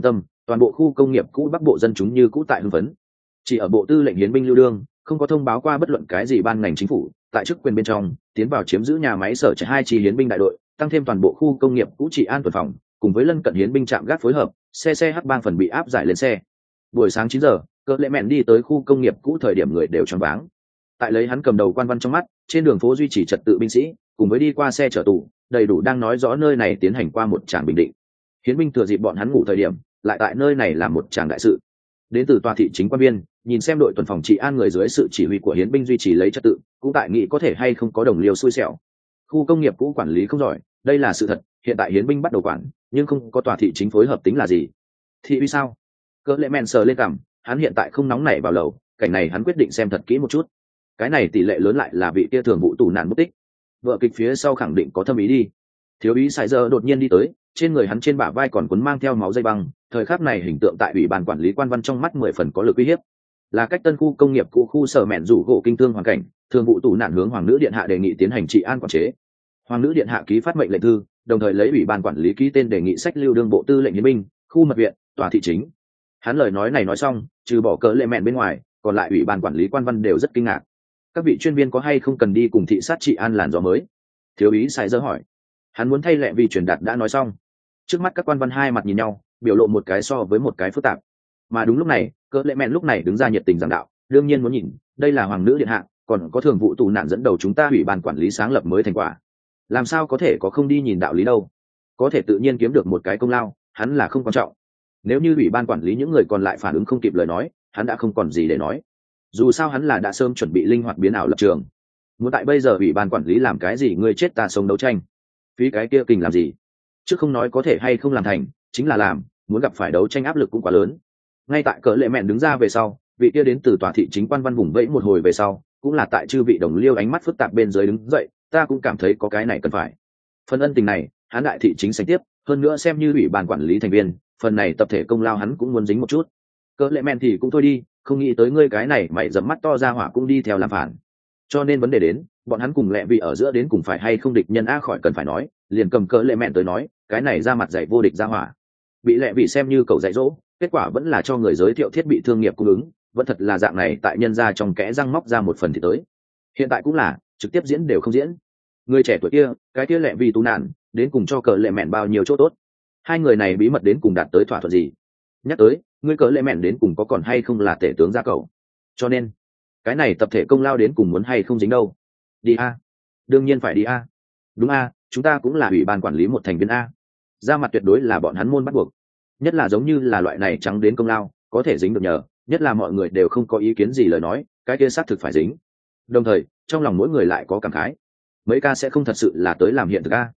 toàn bộ khu công nghiệp cũ bắc bộ dân chúng như cũ tại hưng phấn. Chỉ ở bộ tư lệnh hiến binh lưu đương không có thông báo qua bất luận cái gì ban ngành chính phủ tại chức quyền bên trong tiến vào chiếm giữ nhà máy sở trại 2 chi hiến binh đại đội, tăng thêm toàn bộ khu công nghiệp cũ trị an tuần phòng cùng với lân cận hiến binh trạm gác phối hợp, xe hắc bang phần bị áp giải lên xe. Buổi sáng 9 giờ, cỡ lệ mẹn đi tới khu công nghiệp cũ, thời điểm người đều choáng váng. Tại lấy hắn cầm đầu quan văn trong mắt, trên đường phố duy trì trật tự binh sĩ cùng với đi qua xe chở tù đầy đủ đang nói rõ nơi này tiến hành qua một tràng bình định. Hiến binh thừa dịp bọn hắn ngủ thời điểm lại tại nơi này làm một tràng đại sự. Đến từ tòa thị chính quan viên nhìn xem đội tuần phòng trị an người dưới sự chỉ huy của hiến binh duy trì lấy trật tự, cũng tại nghĩ có thể hay không có đồng liêu xui xẻo. Khu công nghiệp cũ quản lý không giỏi, đây là sự thật, hiện tại hiến binh bắt đầu quản nhưng không có tòa thị chính phối hợp tính là gì. Thị uy sao? Cỡ lệ mẹn sờ lên cằm, hắn hiện tại không nóng nảy vào lầu, cảnh này hắn quyết định xem thật kỹ một chút. Cái này tỷ lệ lớn lại là vị kia thường vụ tù nạn mất tích. Vợ kịch phía sau khẳng định có thâm ý đi. Thiếu úy Sải Giờ đột nhiên đi tới, trên người hắn trên bả vai còn quấn mang theo máu dây băng, thời khắc này hình tượng tại ủy ban quản lý quan văn trong mắt 10 phần có lực uy hiếp. Là cách tân khu công nghiệp cũ khu sở mẹn rủ gỗ kinh thương hoàn cảnh, thường vụ tù nạn hướng hoàng nữ điện hạ đề nghị tiến hành trị an quản chế. Hoàng nữ điện hạ ký phát mệnh lệnh thư, đồng thời lấy ủy ban quản lý ký tên đề nghị sách lưu đương bộ tư lệnh hiến binh, khu mật viện, tòa thị chính. Hắn lời nói này nói xong, trừ bỏ cỡ lệ mẹn bên ngoài, còn lại ủy ban quản lý quan văn đều rất kinh ngạc. Các vị chuyên viên có hay không cần đi cùng thị sát trị an làn gió mới? Thiếu úy Sải Giờ hỏi. Hắn muốn thay lệ vì truyền đạt đã nói xong. Trước mắt các quan văn hai mặt nhìn nhau, biểu lộ một cái so với một cái phức tạp. Mà đúng lúc này, cỡ lệ mẹn lúc này đứng ra nhiệt tình giảng đạo, đương nhiên muốn nhìn, đây là hoàng nữ điện hạ, còn có thường vụ tù nạn dẫn đầu chúng ta ủy ban quản lý sáng lập mới thành quả. Làm sao có thể có không đi nhìn đạo lý đâu? Có thể tự nhiên kiếm được một cái công lao, hắn là không quan trọng. Nếu như ủy ban quản lý những người còn lại phản ứng không kịp lời nói, hắn đã không còn gì để nói. Dù sao hắn là đã sớm chuẩn bị linh hoạt biến ảo lập trường. Muốn tại bây giờ ủy ban quản lý làm cái gì ngươi chết ta sống đấu tranh, phí cái kia kình làm gì? Chứ không nói có thể hay không làm thành, chính là làm, muốn gặp phải đấu tranh áp lực cũng quá lớn. Ngay tại cỡ lệ mẹn đứng ra về sau, vị kia đến từ tòa thị chính quan văn vùng vẫy một hồi về sau, cũng là tại chư vị đồng liêu ánh mắt phức tạp bên dưới đứng dậy, ta cũng cảm thấy có cái này cần phải. Phần ân tình này, hắn đại thị chính sánh tiếp, hơn nữa xem như ủy ban quản lý thành viên, phần này tập thể công lao hắn cũng muốn dính một chút. Cỡ lệ mẹn thì cũng thôi đi, không nghĩ tới ngươi cái này mày dẫm mắt to ra hỏa cũng đi theo làm phản. Cho nên vấn đề đến, bọn hắn cùng lẹ vì ở giữa đến cùng phải hay không địch nhân a khỏi cần phải nói, liền cầm cỡ lệ mẹn tới nói, cái này ra mặt dạy vô địch ra hỏa. Bị lẹ vì xem như cầu dạy dỗ, kết quả vẫn là cho người giới thiệu thiết bị thương nghiệp cung ứng, vẫn thật là dạng này tại nhân ra trong kẽ răng móc ra một phần thì tới. Hiện tại cũng là, trực tiếp diễn đều không diễn. Người trẻ tuổi kia, cái kia lẹ vì tù nạn, đến cùng cho cỡ lệ mẹn bao nhiêu chỗ tốt. Hai người này bí mật đến cùng đạt tới thỏa thuận gì? Nhắc tới, ngươi cỡ lệ mẹn đến cùng có còn hay không là tể tướng gia cầu. Cho nên, cái này tập thể công lao đến cùng muốn hay không dính đâu. Đi a, đương nhiên phải đi a. Đúng a, chúng ta cũng là ủy ban quản lý một thành viên a. Ra mặt tuyệt đối là bọn hắn môn bắt buộc. Nhất là giống như là loại này trắng đến công lao, có thể dính được nhờ, nhất là mọi người đều không có ý kiến gì lời nói, cái kia xác thực phải dính. Đồng thời, trong lòng mỗi người lại có cảm khái. Mấy ca sẽ không thật sự là tới làm hiện thực a.